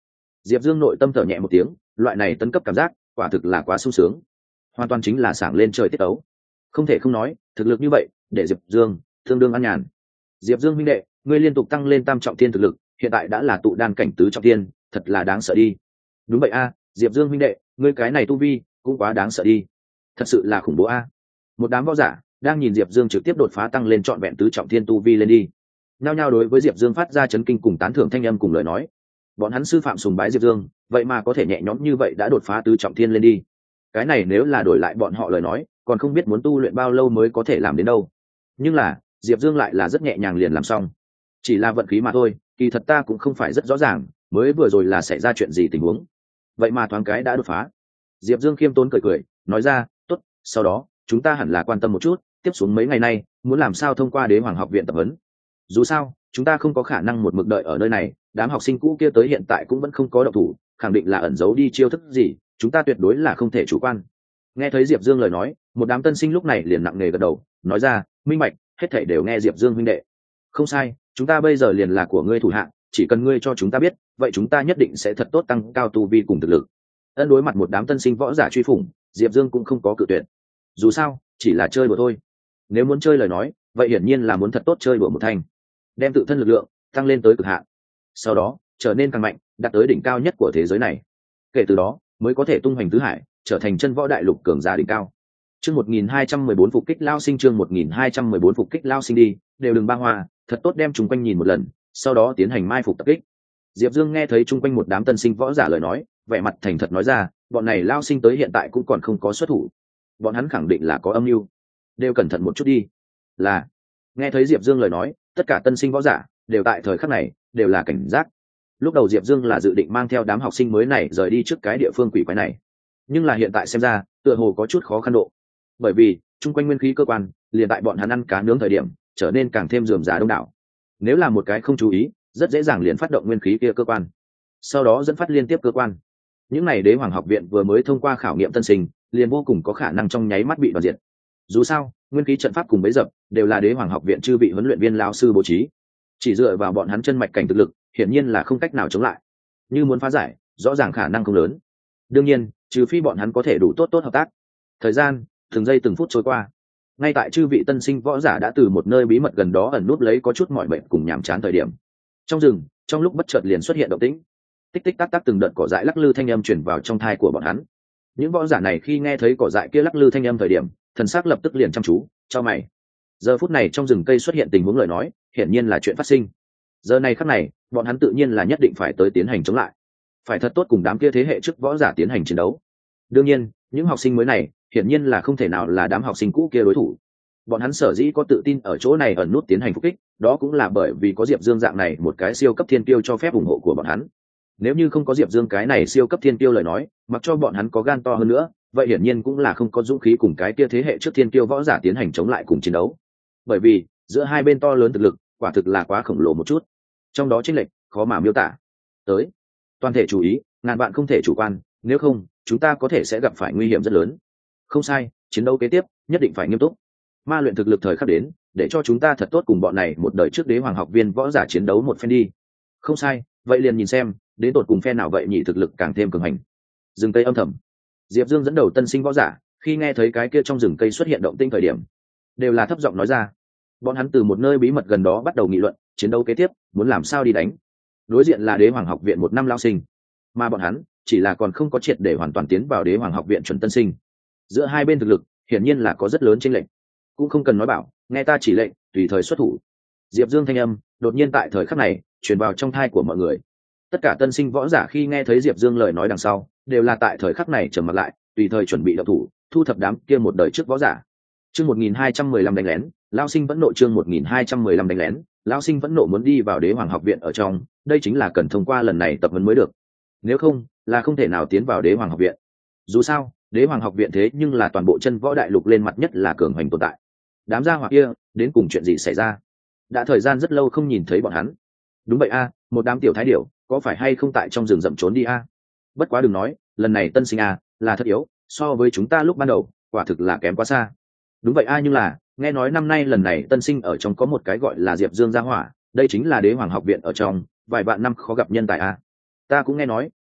Diệp Dương nội tâm thở nhẹ một tiếng, loại này tấn cấp cảm giác quả thực là quá sung sướng, hoàn toàn chính là sảng lên trời tiết tấu. Không thể không nói, thực lực như vậy để Diệp Dương tương đương an nhàn. Diệp Dương huynh đệ, ngươi liên tục tăng lên tam trọng thiên thực lực, hiện tại đã là tụ đan cảnh tứ trọng thiên, thật là đáng sợ đi. Đúng vậy a, Diệp Dương huynh đệ, ngươi cái này tu vi cũng quá đáng sợ đi, thật sự là khủng bố a. Một đám võ giả đang nhìn Diệp Dương trực tiếp đột phá tăng lên trọn vẹn tứ trọng thiên tu vi lên đi, nhao nhao đối với Diệp Dương phát ra chấn kinh cùng tán thưởng thanh âm cùng lời nói. Bọn hắn sư phạm sùng bái Diệp Dương, vậy mà có thể nhẹ nhõm như vậy đã đột phá tứ trọng thiên lên đi. Cái này nếu là đổi lại bọn họ lời nói, còn không biết muốn tu luyện bao lâu mới có thể làm đến đâu. Nhưng là Diệp Dương lại là rất nhẹ nhàng liền làm xong, chỉ là vận khí mà thôi. Kỳ thật ta cũng không phải rất rõ ràng mới vừa rồi là xảy ra chuyện gì tình huống, vậy mà thoáng cái đã đột phá. Diệp Dương khiêm tốn cười cười nói ra, tốt, sau đó chúng ta hẳn là quan tâm một chút tiếp xuống mấy ngày nay muốn làm sao thông qua Đế Hoàng học viện tập huấn. Dù sao chúng ta không có khả năng một mực đợi ở nơi này, đám học sinh cũ kia tới hiện tại cũng vẫn không có động thủ, khẳng định là ẩn giấu đi chiêu thức gì, chúng ta tuyệt đối là không thể chủ quan. Nghe thấy Diệp Dương lời nói, một đám tân sinh lúc này liền nặng nề gật đầu nói ra, minh bạch, hết thảy đều nghe Diệp Dương huynh đệ. Không sai, chúng ta bây giờ liền là của ngươi thủ hạ, chỉ cần ngươi cho chúng ta biết, vậy chúng ta nhất định sẽ thật tốt tăng cao tu vi cùng thực lực. Ân, đối mặt một đám tân sinh võ giả truy phủng, Diệp Dương cũng không có cự tuyệt. Dù sao chỉ là chơi đùa thôi, nếu muốn chơi lời nói vậy hiển nhiên là muốn thật tốt chơi đùa một thành, đem tự thân lực lượng tăng lên tới cực hạn, sau đó trở nên càng mạnh, đạt tới đỉnh cao nhất của thế giới này. Kể từ đó mới có thể tung hoành tứ hải, trở thành chân võ đại lục cường giả đỉnh cao. Chương 1214 phục kích lao sinh, chương 1214 phục kích lao sinh đi, đều đừng ba hoa, thật tốt đem chúng quanh nhìn một lần, sau đó tiến hành mai phục tập kích. Diệp Dương nghe thấy chung quanh một đám tân sinh võ giả lời nói, vẻ mặt thành thật nói ra, bọn này lao sinh tới hiện tại cũng còn không có xuất thủ, bọn hắn khẳng định là có âm mưu, đều cẩn thận một chút đi. Là. Nghe thấy Diệp Dương lời nói, tất cả tân sinh võ giả đều tại thời khắc này đều là cảnh giác. Lúc đầu Diệp Dương là dự định mang theo đám học sinh mới này rời đi trước cái địa phương quỷ quái này, nhưng là hiện tại xem ra tựa hồ có chút khó khăn độ, bởi vì chung quanh nguyên khí cơ quan liền tại bọn hắn ăn cá nướng thời điểm trở nên càng thêm rườm rà đông đảo. Nếu là một cái không chú ý, rất dễ dàng liền phát động nguyên khí kia cơ quan, sau đó dẫn phát liên tiếp cơ quan. Những này Đế Hoàng học viện vừa mới thông qua khảo nghiệm tân sinh, liền vô cùng có khả năng trong nháy mắt bị đoạt diệt. Dù sao nguyên khí trận pháp cùng bấy dập đều là Đế Hoàng học viện chư vị huấn luyện viên lão sư bố trí, chỉ dựa vào bọn hắn chân mạch cảnh thực lực hiển nhiên là không cách nào chống lại. Như muốn phá giải, rõ ràng khả năng không lớn. Đương nhiên trừ phi bọn hắn có thể đủ tốt hợp tác. Thời gian từng giây từng phút trôi qua, ngay tại chư vị tân sinh võ giả đã từ một nơi bí mật gần đó ẩn núp lấy có chút mỏi mệt cùng nhàm chán thời điểm, trong rừng trong lúc bất chợt liền xuất hiện động tĩnh. Tích tích tắc tắc từng đợt cỏ dại lắc lư thanh âm truyền vào trong thai của bọn hắn. Những võ giả này khi nghe thấy cỏ dại kia lắc lư thanh âm thời điểm, thần sắc lập tức liền chăm chú chau mày. Giờ phút này trong rừng cây xuất hiện tình huống lời nói, hiển nhiên là chuyện phát sinh. Giờ này khắc này bọn hắn tự nhiên là nhất định phải tới tiến hành chống lại, phải thật tốt cùng đám kia thế hệ trước võ giả tiến hành chiến đấu. Đương nhiên những học sinh mới này hiển nhiên là không thể nào là đám học sinh cũ kia đối thủ. Bọn hắn sở dĩ có tự tin ở chỗ này ẩn nút tiến hành phục kích, đó cũng là bởi vì có Diệp Dương dạng này một cái siêu cấp thiên tiêu cho phép ủng hộ của bọn hắn. Nếu như không có Diệp Dương cái này siêu cấp thiên tiêu lời nói, mặc cho bọn hắn có gan to hơn nữa, vậy hiển nhiên cũng là không có dũng khí cùng cái kia thế hệ trước thiên tiêu võ giả tiến hành chống lại cùng chiến đấu. Bởi vì giữa hai bên to lớn thực lực quả thực là quá khổng lồ một chút, trong đó chênh lệch khó mà miêu tả. Tới, toàn thể chú ý, ngàn bạn không thể chủ quan, nếu không chúng ta có thể sẽ gặp phải nguy hiểm rất lớn. Không sai, chiến đấu kế tiếp nhất định phải nghiêm túc. Ma luyện thực lực thời khắc đến, để cho chúng ta thật tốt cùng bọn này một đời trước Đế Hoàng học viên võ giả chiến đấu một phen đi. Không sai, vậy liền nhìn xem đến tột cùng phe nào vậy nhị thực lực càng thêm cường hành. Rừng cây âm thầm, Diệp Dương dẫn đầu tân sinh võ giả khi nghe thấy cái kia trong rừng cây xuất hiện động tĩnh thời điểm, đều là thấp giọng nói ra. Bọn hắn từ một nơi bí mật gần đó bắt đầu nghị luận chiến đấu kế tiếp muốn làm sao đi đánh. Đối diện là Đế Hoàng học viện một năm lao sinh, mà bọn hắn chỉ là còn không có triệt để hoàn toàn tiến vào Đế Hoàng học viện chuẩn tân sinh. Giữa hai bên thực lực hiển nhiên là có rất lớn chênh lệch, cũng không cần nói bảo, nghe ta chỉ lệnh tùy thời xuất thủ. Diệp Dương thanh âm đột nhiên tại thời khắc này truyền vào trong thai của mọi người. Tất cả tân sinh võ giả khi nghe thấy Diệp Dương lời nói đằng sau, đều là tại thời khắc này trầm mặt lại, tùy thời chuẩn bị động thủ, thu thập đám kia một đời trước võ giả. Chương 1215 đánh lén, lão sinh vẫn nộ, chương 1215 đánh lén, lão sinh vẫn nộ muốn đi vào Đế Hoàng học viện ở trong, đây chính là cần thông qua lần này tập huấn mới được. Nếu không, là không thể nào tiến vào Đế Hoàng học viện. Dù sao, Đế Hoàng học viện thế nhưng là toàn bộ chân võ đại lục lên mặt nhất là cường hành tồn tại. Đám gia hỏa kia, đến cùng chuyện gì xảy ra? Đã thời gian rất lâu không nhìn thấy bọn hắn. Đúng vậy a, một đám tiểu thái điểu, có phải hay không tại trong rừng rậm trốn đi a? Bất quá đừng nói, lần này tân sinh a, là thật yếu, so với chúng ta lúc ban đầu, quả thực là kém quá xa. Đúng vậy a, nhưng là, nghe nói năm nay lần này tân sinh ở trong có một cái gọi là Diệp Dương gia hỏa, đây chính là Đế Hoàng học viện ở trong, vài vạn năm khó gặp nhân tài a. Ta cũng nghe nói,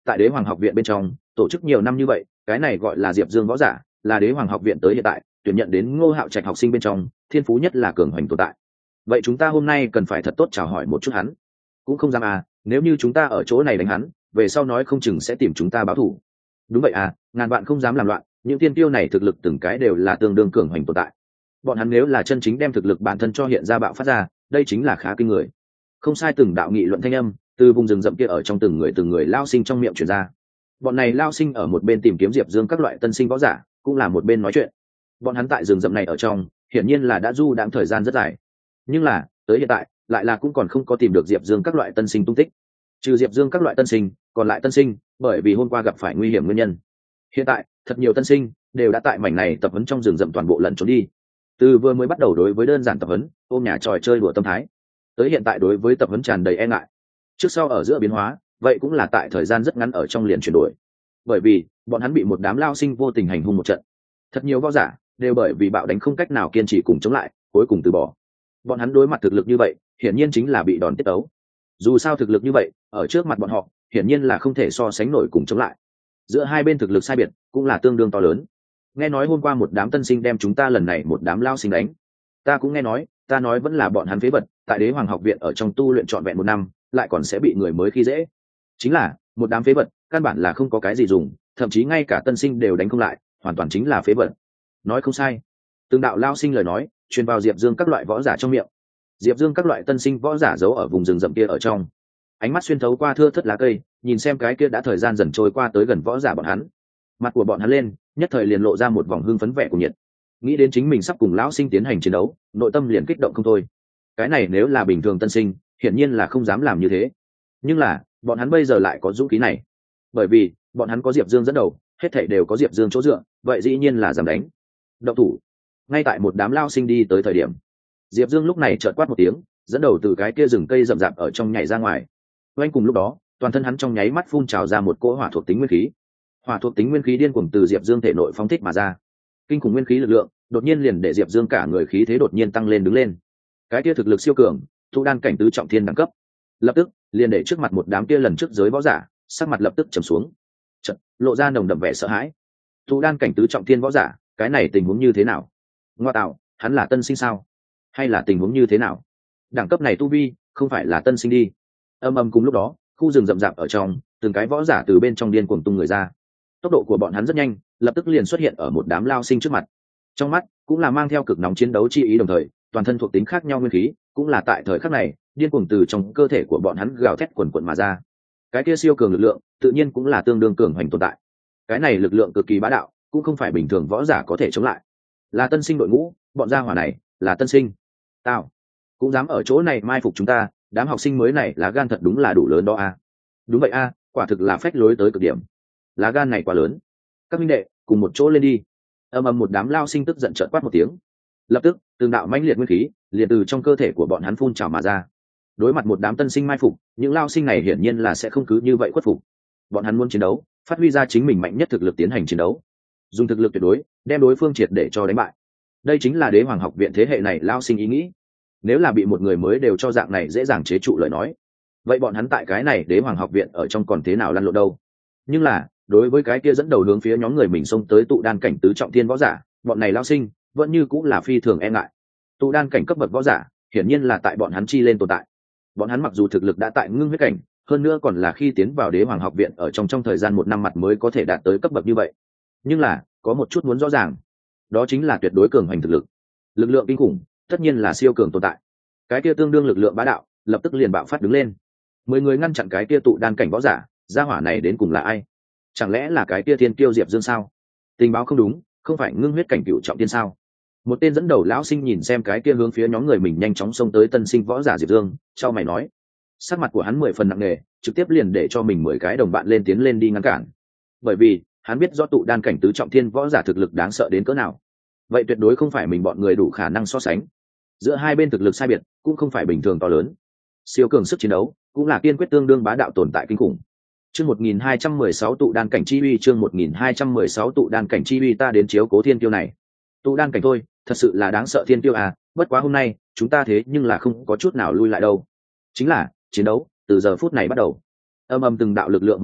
tại đế hoàng học viện bên trong tổ chức nhiều năm như vậy, cái này gọi là Diệp Dương võ giả, là đế hoàng học viện tới hiện tại tuyển nhận đến Ngô Hạo Trạch học sinh bên trong thiên phú nhất là cường hoành tồn tại. Vậy chúng ta hôm nay cần phải thật tốt chào hỏi một chút hắn. Cũng không dám à, nếu như chúng ta ở chỗ này đánh hắn, về sau nói không chừng sẽ tìm chúng ta báo thù. Đúng vậy à, ngàn vạn không dám làm loạn, những tiên tiêu này thực lực từng cái đều là tương đương cường hoành tồn tại. Bọn hắn nếu là chân chính đem thực lực bản thân cho hiện ra bạo phát ra, đây chính là khá kinh người. Không sai, từng đạo nghị luận thanh âm từ vùng rừng rậm kia ở trong từng người lao sinh trong miệng truyền ra. Bọn này lao sinh ở một bên tìm kiếm Diệp Dương các loại tân sinh võ giả, cũng là một bên nói chuyện. Bọn hắn tại rừng rậm này ở trong hiển nhiên là đã du đãng thời gian rất dài, nhưng là tới hiện tại lại là cũng còn không có tìm được Diệp Dương các loại tân sinh tung tích. Trừ Diệp Dương các loại tân sinh, còn lại tân sinh bởi vì hôm qua gặp phải nguy hiểm nguyên nhân, hiện tại thật nhiều tân sinh đều đã tại mảnh này tập huấn trong rừng rậm toàn bộ lẩn trốn đi. Từ vừa mới bắt đầu đối với đơn giản tập huấn ôm nhà tròi chơi đùa tâm thái, tới hiện tại đối với tập huấn tràn đầy e ngại. Trước sau ở giữa biến hóa, vậy cũng là tại thời gian rất ngắn ở trong liền chuyển đổi. Bởi vì bọn hắn bị một đám lao sinh vô tình hành hung một trận, thật nhiều võ giả đều bởi vì bạo đánh không cách nào kiên trì cùng chống lại, cuối cùng từ bỏ. Bọn hắn đối mặt thực lực như vậy, hiển nhiên chính là bị đòn tiết ấu. Dù sao thực lực như vậy ở trước mặt bọn họ hiển nhiên là không thể so sánh nổi cùng chống lại. Giữa hai bên thực lực sai biệt cũng là tương đương to lớn. Nghe nói hôm qua một đám tân sinh đem chúng ta lần này một đám lao sinh đánh. Ta cũng nghe nói, ta nói vẫn là bọn hắn phế vật, tại đế hoàng học viện ở trong tu luyện trọn vẹn 1 năm, lại còn sẽ bị người mới khi dễ. Chính là một đám phế vật, căn bản là không có cái gì dùng, thậm chí ngay cả tân sinh đều đánh không lại, hoàn toàn chính là phế vật. Nói không sai. Từng đạo lao sinh lời nói truyền vào Diệp Dương các loại võ giả trong miệng. Diệp Dương các loại tân sinh võ giả giấu ở vùng rừng rậm kia ở trong, ánh mắt xuyên thấu qua thưa thớt lá cây, nhìn xem cái kia đã thời gian dần trôi qua tới gần võ giả bọn hắn. Mặt của bọn hắn lên nhất thời liền lộ ra một vòng hưng phấn vẻ của nhiệt. Nghĩ đến chính mình sắp cùng lão sinh tiến hành chiến đấu, nội tâm liền kích động không thôi. Cái này nếu là bình thường tân sinh hiển nhiên là không dám làm như thế, nhưng là bọn hắn bây giờ lại có dũng khí này, bởi vì bọn hắn có Diệp Dương dẫn đầu, hết thảy đều có Diệp Dương chỗ dựa, vậy dĩ nhiên là dám đánh. Động thủ. Ngay tại một đám lao sinh đi tới thời điểm, Diệp Dương lúc này chợt quát một tiếng, dẫn đầu từ cái kia rừng cây rậm rạp ở trong nhảy ra ngoài. Oanh, cùng lúc đó toàn thân hắn trong nháy mắt phun trào ra một cỗ hỏa thuộc tính nguyên khí. Hỏa thuộc tính nguyên khí điên cuồng từ Diệp Dương thể nội phóng thích mà ra. Kinh khủng nguyên khí lực lượng đột nhiên liền để Diệp Dương cả người khí thế đột nhiên tăng lên đứng lên. Cái kia thực lực siêu cường, Thụ Đan cảnh tứ trọng thiên đẳng cấp, lập tức liền để trước mặt một đám kia lần trước giới võ giả, sắc mặt lập tức trầm xuống, chợt lộ ra nồng đậm vẻ sợ hãi. Thụ Đan cảnh tứ trọng thiên võ giả, cái này tình huống như thế nào? Ngoa tạo, hắn là tân sinh sao? Hay là tình huống như thế nào? Đẳng cấp này tu vi không phải là tân sinh đi. Âm ầm cùng lúc đó, khu rừng rậm rạp ở trong, từng cái võ giả từ bên trong điên cuồng tung người ra. Tốc độ của bọn hắn rất nhanh, lập tức liền xuất hiện ở một đám lao sinh trước mặt. Trong mắt cũng là mang theo cực nóng chiến đấu chi ý, đồng thời toàn thân thuộc tính khác nhau nguyên khí cũng là tại thời khắc này điên cuồng từ trong cơ thể của bọn hắn gào thét quần quận mà ra. Cái kia siêu cường lực lượng tự nhiên cũng là tương đương cường hoành tồn tại. Cái này lực lượng cực kỳ bá đạo, cũng không phải bình thường võ giả có thể chống lại. Là tân sinh đội ngũ, bọn gia hỏa này là tân sinh. Tao cũng dám ở chỗ này mai phục chúng ta, đám học sinh mới này lá gan thật đúng là đủ lớn đó a. Đúng vậy a, quả thực là phách lối tới cực điểm. Lá gan này quá lớn. Các minh đệ cùng một chỗ lên đi. Ầm ầm, một đám lao sinh tức giận trợn quát một tiếng. Lập tức từng đạo mãnh liệt nguyên khí liền từ trong cơ thể của bọn hắn phun trào mà ra. Đối mặt một đám tân sinh mai phục, những lao sinh này hiển nhiên là sẽ không cứ như vậy khuất phục. Bọn hắn muốn chiến đấu, phát huy ra chính mình mạnh nhất thực lực tiến hành chiến đấu, dùng thực lực tuyệt đối đem đối phương triệt để cho đánh bại. Đây chính là đế hoàng học viện thế hệ này lao sinh ý nghĩ. Nếu là bị một người mới đều cho dạng này dễ dàng chế trụ lời nói, vậy bọn hắn tại cái này đế hoàng học viện ở trong còn thế nào lăn lộn đâu. Nhưng là đối với cái kia dẫn đầu hướng phía nhóm người mình xông tới Tụ Đan cảnh tứ trọng thiên võ giả, bọn này lao sinh vẫn như cũng là phi thường e ngại. Tụ Đan cảnh cấp bậc võ giả hiển nhiên là tại bọn hắn chi lên tồn tại. Bọn hắn mặc dù thực lực đã tại ngưng huyết cảnh, hơn nữa còn là khi tiến vào đế hoàng học viện ở trong thời gian 1 năm mặt mới có thể đạt tới cấp bậc như vậy. Nhưng là có một chút muốn rõ ràng, đó chính là tuyệt đối cường hoành thực lực. Lực lượng kinh khủng tất nhiên là siêu cường tồn tại. Cái kia tương đương lực lượng bá đạo lập tức liền bạo phát đứng lên. 10 người ngăn chặn cái kia Tụ Đan cảnh võ giả, gia hỏa này đến cùng là ai? Chẳng lẽ là cái kia thiên kiêu Diệp Dương sao? Tình báo không đúng, không phải ngưng huyết cảnh cửu trọng thiên sao? Một tên dẫn đầu lão sinh nhìn xem cái kia hướng phía nhóm người mình nhanh chóng xông tới tân sinh võ giả Diệp Dương, chau mày nói. Sắc mặt của hắn 10 phần nặng nề, trực tiếp liền để cho mình 10 cái đồng bạn lên tiến lên đi ngăn cản. Bởi vì hắn biết rõ Tụ Đan cảnh tứ trọng thiên võ giả thực lực đáng sợ đến cỡ nào. Vậy tuyệt đối không phải mình bọn người đủ khả năng so sánh. Giữa hai bên thực lực sai biệt cũng không phải bình thường to lớn. Siêu cường sức chiến đấu cũng là kiên quyết tương đương bá đạo tồn tại kinh khủng. Chương 1216 Tụ Đan cảnh chi uy, chương 1216 Tụ Đan cảnh chi uy, ta đến chiếu cố thiên tiêu này. Tụ Đan cảnh thôi, thật sự là đáng sợ thiên tiêu à, bất quá hôm nay, chúng ta thế nhưng là không có chút nào lui lại đâu. Chính là chiến đấu từ giờ phút này bắt đầu. Âm ầm, từng đạo lực lượng hùng hậu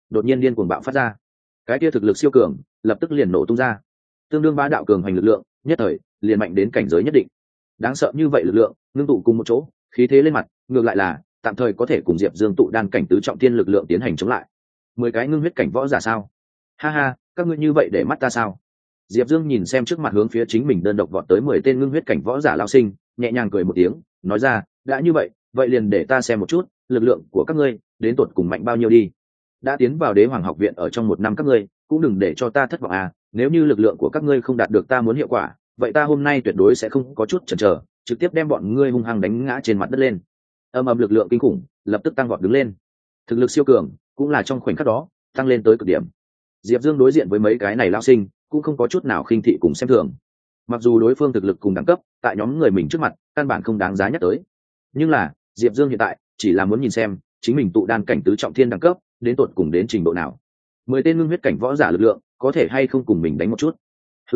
đột nhiên điên cuồng bạo phát ra. Cái kia thực lực siêu cường lập tức liền nổ tung ra, tương đương bá đạo cường hành lực lượng, nhất thời liền mạnh đến cảnh giới nhất định. Đáng sợ như vậy lực lượng ngưng tụ cùng một chỗ, khí thế lên mặt, ngược lại là tạm thời có thể cùng Diệp Dương tụ đan cảnh tứ trọng thiên lực lượng tiến hành chống lại. 10 cái ngưng huyết cảnh võ giả sao? Ha ha, các ngươi như vậy để mắt ta sao? Diệp Dương nhìn xem trước mặt hướng phía chính mình đơn độc vọt tới 10 tên ngưng huyết cảnh võ giả lao sinh, nhẹ nhàng cười một tiếng, nói ra, đã như vậy, vậy liền để ta xem một chút, lực lượng của các ngươi đến tột cùng mạnh bao nhiêu đi. Đã tiến vào Đế Hoàng học viện ở trong 1 năm các ngươi, cũng đừng để cho ta thất vọng à, nếu như lực lượng của các ngươi không đạt được ta muốn hiệu quả, vậy ta hôm nay tuyệt đối sẽ không có chút chần chờ, trực tiếp đem bọn ngươi hung hăng đánh ngã trên mặt đất lên. Âm ầm lực lượng kinh khủng, lập tức tăng vọt đứng lên. Thực lực siêu cường, cũng là trong khoảnh khắc đó, tăng lên tới cực điểm. Diệp Dương đối diện với mấy cái này lao sinh, cũng không có chút nào khinh thị cùng xem thường. Mặc dù đối phương thực lực cùng đẳng cấp, tại nhóm người mình trước mặt, căn bản không đáng giá nhắc tới. Nhưng là, Diệp Dương hiện tại chỉ là muốn nhìn xem, chính mình tụ đan cảnh tứ trọng thiên đẳng cấp, đến tột cùng đến trình độ nào. 10 tên ngưng huyết cảnh võ giả lực lượng, có thể hay không cùng mình đánh một chút.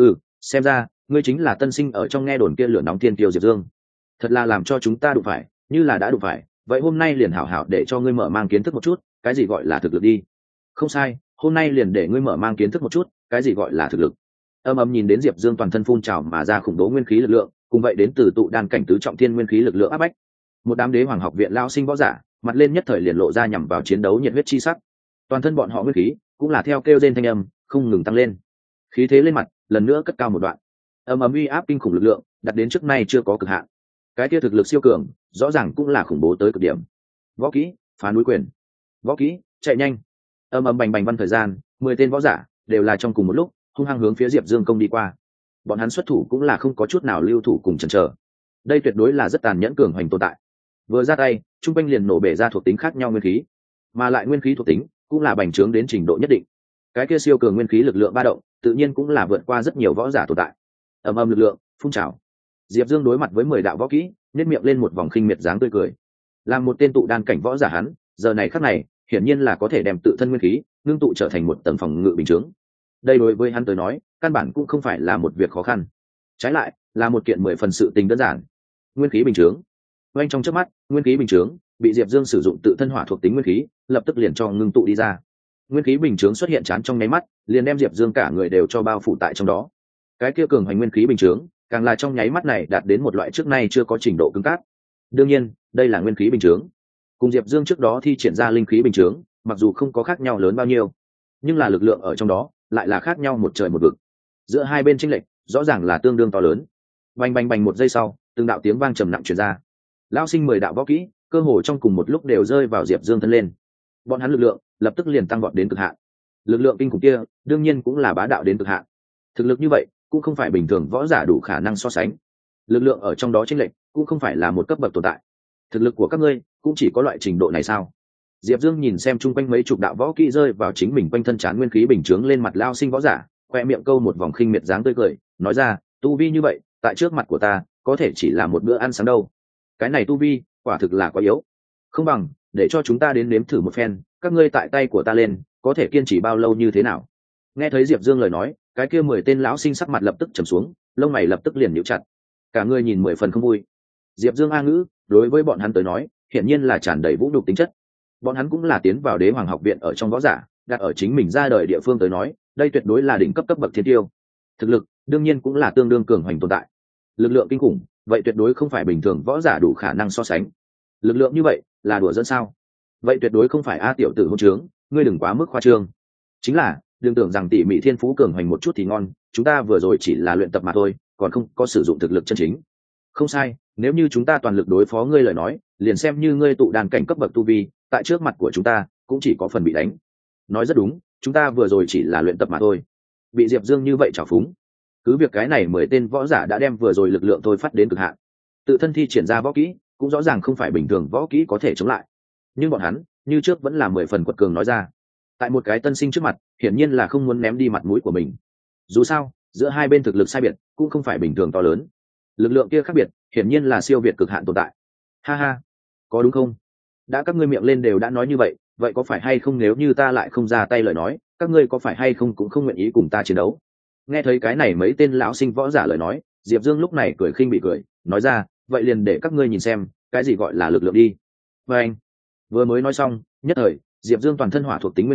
Xem ra, ngươi chính là tân sinh ở trong nghe đồn kia lửa nóng thiên tiêu Diệp Dương. Thật là làm cho chúng ta đụng phải, như là đã đụng phải, vậy hôm nay liền hảo hảo để cho ngươi mở mang kiến thức một chút, cái gì gọi là thực lực đi. Không sai, hôm nay liền để ngươi mở mang kiến thức một chút, cái gì gọi là thực lực. Âm ầm nhìn đến Diệp Dương toàn thân phun trào mà ra khủng bố nguyên khí lực lượng, cùng vậy đến từ tụ đan cảnh tứ trọng thiên nguyên khí lực lượng áp bách. Một đám Đế Hoàng học viện lao sinh võ giả, mặt lên nhất thời liền lộ ra nhằm vào chiến đấu nhiệt huyết chi sắc. Toàn thân bọn họ nguyên khí cũng là theo kêu rên thanh âm, không ngừng tăng lên. Khí thế lên mặt, lần nữa cất cao một đoạn. Âm ầm uy áp kinh khủng lực lượng, đặt đến trước nay chưa có cực hạn. Cái kia thực lực siêu cường, rõ ràng cũng là khủng bố tới cực điểm. Võ kỹ, phá núi quyền. Võ kỹ, chạy nhanh. Âm ầm bành bành văn thời gian, 10 tên võ giả đều là trong cùng một lúc, hung hăng hướng phía Diệp Dương công đi qua. Bọn hắn xuất thủ cũng là không có chút nào lưu thủ cùng chần chờ. Đây tuyệt đối là rất tàn nhẫn cường hành tồn tại. Vừa ra tay, trung quanh liền nổ bể ra thuộc tính khác nhau nguyên khí, mà lại nguyên khí thuộc tính cũng là bành trướng đến trình độ nhất định. Cái kia siêu cường nguyên khí lực lượng ba động, tự nhiên cũng là vượt qua rất nhiều võ giả tồn tại. Ầm ầm lực lượng phun trào. Diệp Dương đối mặt với 10 đạo võ kỹ, nhếch miệng lên một vòng khinh miệt dáng tươi cười. Làm một tên tụ đan cảnh võ giả hắn, giờ này khắc này, hiển nhiên là có thể đem tự thân nguyên khí ngưng tụ trở thành một tầng phòng ngự bình chướng. Đây đối với hắn tới nói, căn bản cũng không phải là một việc khó khăn. Trái lại, là một kiện 10 phần sự tình đơn giản. Nguyên khí bình chướng. Ngay trong chớp mắt, nguyên khí bình chướng bị Diệp Dương sử dụng tự thân hỏa thuộc tính nguyên khí, lập tức liền cho ngưng tụ đi ra. Nguyên khí bình chướng xuất hiện chán trong nháy mắt, liền đem Diệp Dương cả người đều cho bao phủ tại trong đó. Cái kia cường hành nguyên khí bình chướng, càng là trong nháy mắt này đạt đến một loại trước nay chưa có trình độ cứng cáp. Đương nhiên, đây là nguyên khí bình chướng. Cùng Diệp Dương trước đó thi triển ra linh khí bình chướng, mặc dù không có khác nhau lớn bao nhiêu, nhưng là lực lượng ở trong đó lại là khác nhau một trời một vực. Giữa hai bên chênh lệch rõ ràng là tương đương to lớn. Bành bành bành, một giây sau, từng đạo tiếng vang trầm nặng truyền ra. Lão sinh 10 đạo võ kỹ, cơ hồ trong cùng một lúc đều rơi vào Diệp Dương thân lên. Bọn hắn lực lượng lập tức liền tăng vọt đến cực hạn. Lực lượng kinh khủng kia, đương nhiên cũng là bá đạo đến cực hạn. Thực lực như vậy, cũng không phải bình thường võ giả đủ khả năng so sánh. Lực lượng ở trong đó chênh lệch, cũng không phải là một cấp bậc tồn tại. Thực lực của các ngươi cũng chỉ có loại trình độ này sao? Diệp Dương nhìn xem chung quanh mấy chục đạo võ kỹ rơi vào chính mình quanh thân trán nguyên khí bình chướng lên mặt lao sinh võ giả, khoe miệng câu một vòng khinh miệt dáng tươi cười, nói ra, tu vi như vậy, tại trước mặt của ta, có thể chỉ là một bữa ăn sáng đâu. Cái này tu vi, quả thực là quá yếu. Không bằng, để cho chúng ta đến nếm thử một phen, các ngươi tại tay của ta lên, có thể kiên trì bao lâu như thế nào? Nghe thấy Diệp Dương lời nói, cái kia 10 tên lão sinh sắc mặt lập tức trầm xuống, lông mày lập tức liền nhíu chặt. Cả người nhìn 10 phần không vui. Diệp Dương a ngữ, đối với bọn hắn tới nói, hiển nhiên là tràn đầy vũ nhục tính chất. Bọn hắn cũng là tiến vào Đế Hoàng học viện ở trong võ giả, đặt ở chính mình ra đời địa phương tới nói, đây tuyệt đối là đỉnh cấp cấp bậc thiên tiêu. Thực lực, đương nhiên cũng là tương đương cường hoành tồn tại. Lực lượng kinh khủng, vậy tuyệt đối không phải bình thường võ giả đủ khả năng so sánh. Lực lượng như vậy, là đùa dẫn sao? Vậy tuyệt đối không phải a tiểu tử hỗn trướng, ngươi đừng quá mức khoa trương. Chính là, đừng tưởng rằng tỉ mỉ thiên phú cường hoành một chút thì ngon, chúng ta vừa rồi chỉ là luyện tập mà thôi, còn không có sử dụng thực lực chân chính. Không sai, nếu như chúng ta toàn lực đối phó ngươi lời nói, liền xem như ngươi tụ đàn cảnh cấp bậc tu vi, tại trước mặt của chúng ta cũng chỉ có phần bị đánh. Nói rất đúng, chúng ta vừa rồi chỉ là luyện tập mà thôi. Bị Diệp Dương như vậy trào phúng. Cứ việc cái này 10 tên võ giả đã đem vừa rồi lực lượng thôi phát đến cực hạn, tự thân thi triển ra võ kỹ cũng rõ ràng không phải bình thường võ kỹ có thể chống lại, nhưng bọn hắn như trước vẫn là 10 phần quật cường nói ra. Tại một cái tân sinh trước mặt, hiển nhiên là không muốn ném đi mặt mũi của mình. Dù sao, giữa hai bên thực lực sai biệt cũng không phải bình thường to lớn, lực lượng kia khác biệt, hiển nhiên là siêu việt cực hạn tồn tại. Ha ha, có đúng không? Đã các ngươi miệng lên đều đã nói như vậy, vậy có phải hay không nếu như ta lại không ra tay lời nói, các ngươi có phải hay không cũng không nguyện ý cùng ta chiến đấu? Nghe thấy cái này mấy tên lão sinh võ giả lời nói, Diệp Dương lúc này cười khinh bị cười, nói ra, vậy liền để các ngươi nhìn xem, cái gì gọi là lực lượng đi. Và anh vừa mới nói xong, nhất thời, Diệp Dương toàn thân hỏa thuộc tính nguyên khí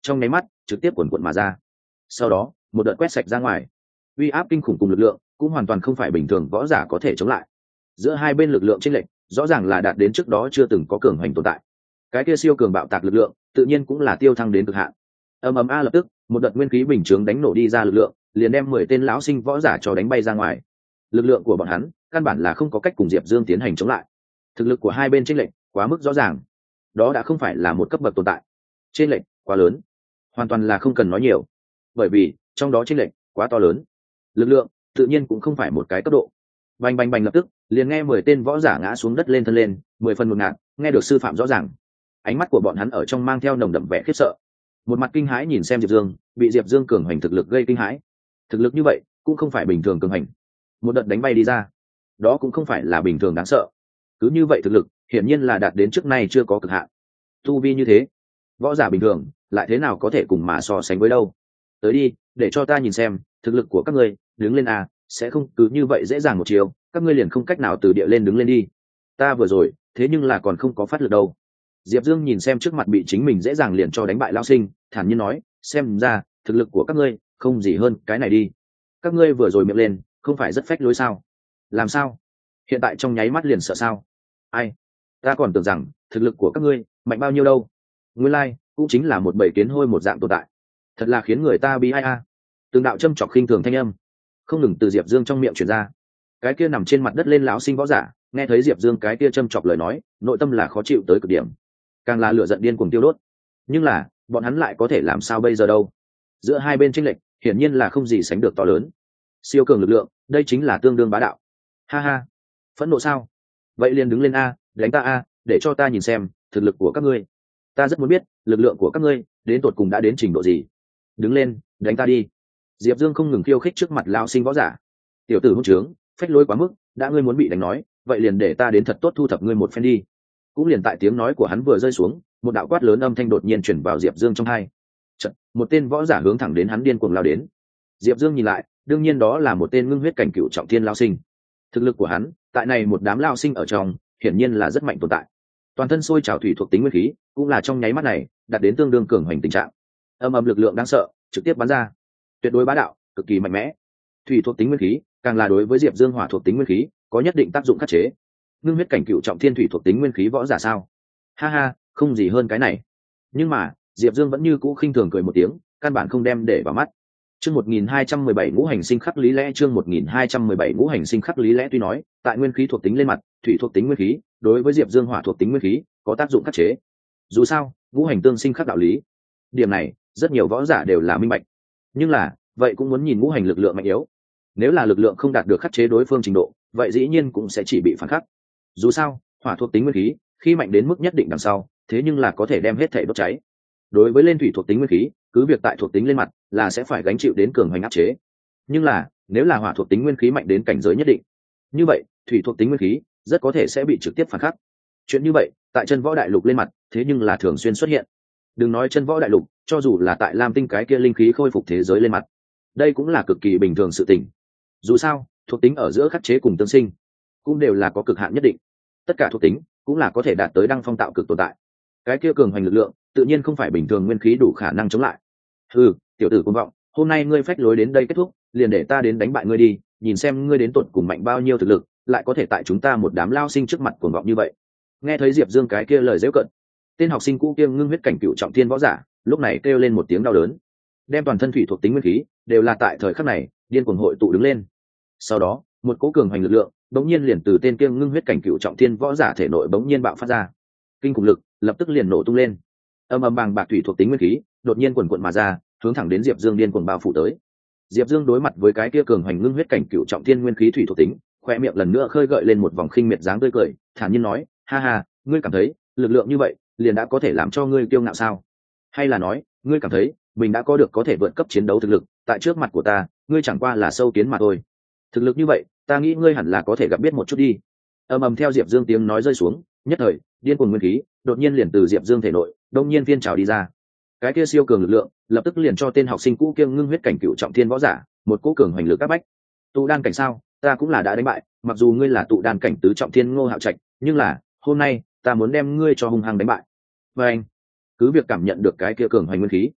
trong nháy mắt trực tiếp quần quận mà ra. Sau đó một đợt quét sạch ra ngoài, uy áp kinh khủng cùng lực lượng cũng hoàn toàn không phải bình thường võ giả có thể chống lại. Giữa hai bên lực lượng chênh lệch rõ ràng là đạt đến trước đó chưa từng có cường hành tồn tại. Cái kia siêu cường bạo tạc lực lượng tự nhiên cũng là tiêu thăng đến cực hạn. Ầm ầm a, lập tức một đợt nguyên khí bình chướng đánh nổ đi ra lực lượng, liền đem 10 tên lão sinh võ giả cho đánh bay ra ngoài. Lực lượng của bọn hắn căn bản là không có cách cùng Diệp Dương tiến hành chống lại. Thực lực của hai bên chênh lệch quá mức rõ ràng, đó đã không phải là một cấp bậc tồn tại. Chênh lệch quá lớn, hoàn toàn là không cần nói nhiều, bởi vì trong đó chênh lệch quá to lớn. Lực lượng tự nhiên cũng không phải một cái cấp độ. Bành bành bành, lập tức liền nghe 10 tên võ giả ngã xuống đất lên thân lên, 10 phần một ngạt, nghe được sư phạm rõ ràng. Ánh mắt của bọn hắn ở trong mang theo nồng đậm vẻ khiếp sợ, một mặt kinh hãi nhìn xem Diệp Dương, bị Diệp Dương cường hành thực lực gây kinh hãi. Thực lực như vậy cũng không phải bình thường cường hành, một đợt đánh bay đi ra, đó cũng không phải là bình thường đáng sợ. Cứ như vậy thực lực hiển nhiên là đạt đến trước nay chưa có cực hạn. Tu vi như thế, võ giả bình thường lại thế nào có thể cùng mà so sánh với đâu. Tới đi, để cho ta nhìn xem thực lực của các ngươi, đứng lên a, sẽ không cứ như vậy dễ dàng một chiều, các ngươi liền không cách nào từ địa lên đứng lên đi. Ta vừa rồi thế nhưng là còn không có phát lực đâu. Diệp Dương nhìn xem trước mặt bị chính mình dễ dàng liền cho đánh bại lão sinh, thản nhiên nói, xem ra thực lực của các ngươi không gì hơn cái này đi. Các ngươi vừa rồi miệng lên không phải rất phách lối sao? Làm sao hiện tại trong nháy mắt liền sợ sao? Ai, ta còn tưởng rằng thực lực của các ngươi mạnh bao nhiêu đâu. Nguyên lai cũng chính là một bầy kiến hôi một dạng tồn tại. Thật là khiến người ta bi ai a. Từng đạo châm chọc khinh thường thanh âm không ngừng từ Diệp Dương trong miệng truyền ra. Cái kia nằm trên mặt đất lên lão sinh võ giả nghe thấy Diệp Dương cái kia châm chọc lời nói, nội tâm là khó chịu tới cực điểm, càng là lửa giận điên cuồng tiêu đốt. Nhưng là bọn hắn lại có thể làm sao bây giờ đâu? Giữa hai bên chênh lệch hiển nhiên là không gì sánh được to lớn. Siêu cường lực lượng, đây chính là tương đương bá đạo. Ha ha, phẫn nộ sao? Vậy liền đứng lên a, đánh ta a, để cho ta nhìn xem thực lực của các ngươi. Ta rất muốn biết lực lượng của các ngươi đến tột cùng đã đến trình độ gì. Đứng lên, đánh ta đi. Diệp Dương không ngừng khiêu khích trước mặt lão sinh võ giả. Tiểu tử hỗn trướng, phách lối quá mức, đã ngươi muốn bị đánh nói, vậy liền để ta đến thật tốt thu thập ngươi một phen đi. Cũng liền tại tiếng nói của hắn vừa rơi xuống, một đạo quát lớn âm thanh đột nhiên truyền vào Diệp Dương trong tai. Chợt, một tên võ giả hướng thẳng đến hắn điên cuồng lao đến. Diệp Dương nhìn lại, đương nhiên đó là một tên ngưng huyết cảnh cựu trọng thiên lão sinh. Thực lực của hắn, tại này một đám lão sinh ở trong, hiển nhiên là rất mạnh tồn tại. Toàn thân sôi trào thủy thuộc tính nguyên khí, cũng là trong nháy mắt này, đạt đến tương đương cường hành tình trạng. Âm âm lực lượng đáng sợ, trực tiếp bắn ra. Tuyệt đối bá đạo, cực kỳ mạnh mẽ. Thủy thuộc tính nguyên khí, càng là đối với Diệp Dương hỏa thuộc tính nguyên khí, có nhất định tác dụng khắc chế. Ngưng huyết cảnh cựu trọng thiên thủy thuộc tính nguyên khí võ giả sao? Ha ha, không gì hơn cái này. Nhưng mà Diệp Dương vẫn như cũ khinh thường cười một tiếng, căn bản không đem để vào mắt. Chương 1217 ngũ hành sinh khắc lý lẽ, chương 1217 ngũ hành sinh khắc lý lẽ. Tuy nói tại nguyên khí thuộc tính lên mặt, thủy thuộc tính nguyên khí đối với Diệp Dương hỏa thuộc tính nguyên khí có tác dụng khắc chế. Dù sao ngũ hành tương sinh khắc đạo lý, điểm này rất nhiều võ giả đều là minh bạch. Nhưng là vậy cũng muốn nhìn ngũ hành lực lượng mạnh yếu. Nếu là lực lượng không đạt được khắc chế đối phương trình độ, vậy dĩ nhiên cũng sẽ chỉ bị phản khắc. Dù sao hỏa thuộc tính nguyên khí khi mạnh đến mức nhất định đằng sau, thế nhưng là có thể đem hết thể đốt cháy. Đối với lên thủy thuộc tính nguyên khí, cứ việc tại thuộc tính lên mặt là sẽ phải gánh chịu đến cường hoành áp chế. Nhưng là nếu là hỏa thuộc tính nguyên khí mạnh đến cảnh giới nhất định, như vậy thủy thuộc tính nguyên khí rất có thể sẽ bị trực tiếp phản khắc. Chuyện như vậy tại chân võ đại lục lên mặt thế nhưng là thường xuyên xuất hiện. Đừng nói chân võ đại lục, cho dù là tại Lam Tinh cái kia linh khí khôi phục thế giới lên mặt, đây cũng là cực kỳ bình thường sự tình. Dù sao thuộc tính ở giữa khắc chế cùng tương sinh cũng đều là có cực hạn nhất định. Tất cả thuộc tính cũng là có thể đạt tới đăng phong tạo cực tồn tại. Cái kia cường hoành lực lượng tự nhiên không phải bình thường nguyên khí đủ khả năng chống lại. Ừ, tiểu tử cuồng vọng, hôm nay ngươi phách lối đến đây kết thúc, liền để ta đến đánh bại ngươi đi, nhìn xem ngươi đến tột cùng mạnh bao nhiêu thực lực, lại có thể tại chúng ta một đám lao sinh trước mặt cuồng vọng như vậy. Nghe thấy Diệp Dương cái kia lời giễu cận, tên học sinh cũ kia ngưng huyết cảnh cựu trọng thiên võ giả lúc này kêu lên một tiếng đau đớn, đem toàn thân thủy thuộc tính nguyên khí đều là tại thời khắc này điên cuồng hội tụ đứng lên. Sau đó một cỗ cường hoành lực lượng bỗng nhiên liền từ tên kia ngưng huyết cảnh cựu trọng thiên võ giả thể nội bỗng nhiên bạo phát ra. Kinh khủng lực lập tức liền nổ tung lên. Âm âm bàng bạc thủy thuộc tính nguyên khí đột nhiên quần quận mà ra, hướng thẳng đến Diệp Dương điên cuồng bao phủ tới. Diệp Dương đối mặt với cái kia cường hoành ngưng huyết cảnh cựu trọng thiên nguyên khí thủy thuộc tính, khoe miệng lần nữa khơi gợi lên một vòng khinh miệt dáng tươi cười, thản nhiên nói, ha ha, ngươi cảm thấy lực lượng như vậy liền đã có thể làm cho ngươi kiêu ngạo sao? Hay là nói ngươi cảm thấy mình đã có được có thể vượt cấp chiến đấu thực lực, tại trước mặt của ta ngươi chẳng qua là sâu kiến mà thôi. Thực lực như vậy ta nghĩ ngươi hẳn là có thể gặp biết một chút đi. Ầm ầm, theo Diệp Dương tiếng nói rơi xuống, nhất thời điên cuồng nguyên khí đột nhiên liền từ Diệp Dương thể nội đông nhiên phiên trào đi ra. Cái kia siêu cường lực lượng lập tức liền cho tên học sinh cũ kiêng ngưng huyết cảnh cựu trọng thiên võ giả một cỗ cường hoành lực các bách. Tụ đan cảnh sao? Ta cũng là đã đánh bại, mặc dù ngươi là tụ đan cảnh tứ trọng thiên Ngô Hạo Trạch, nhưng là hôm nay ta muốn đem ngươi cho hung hăng đánh bại. Và anh cứ việc cảm nhận được cái kia cường hoành nguyên khí,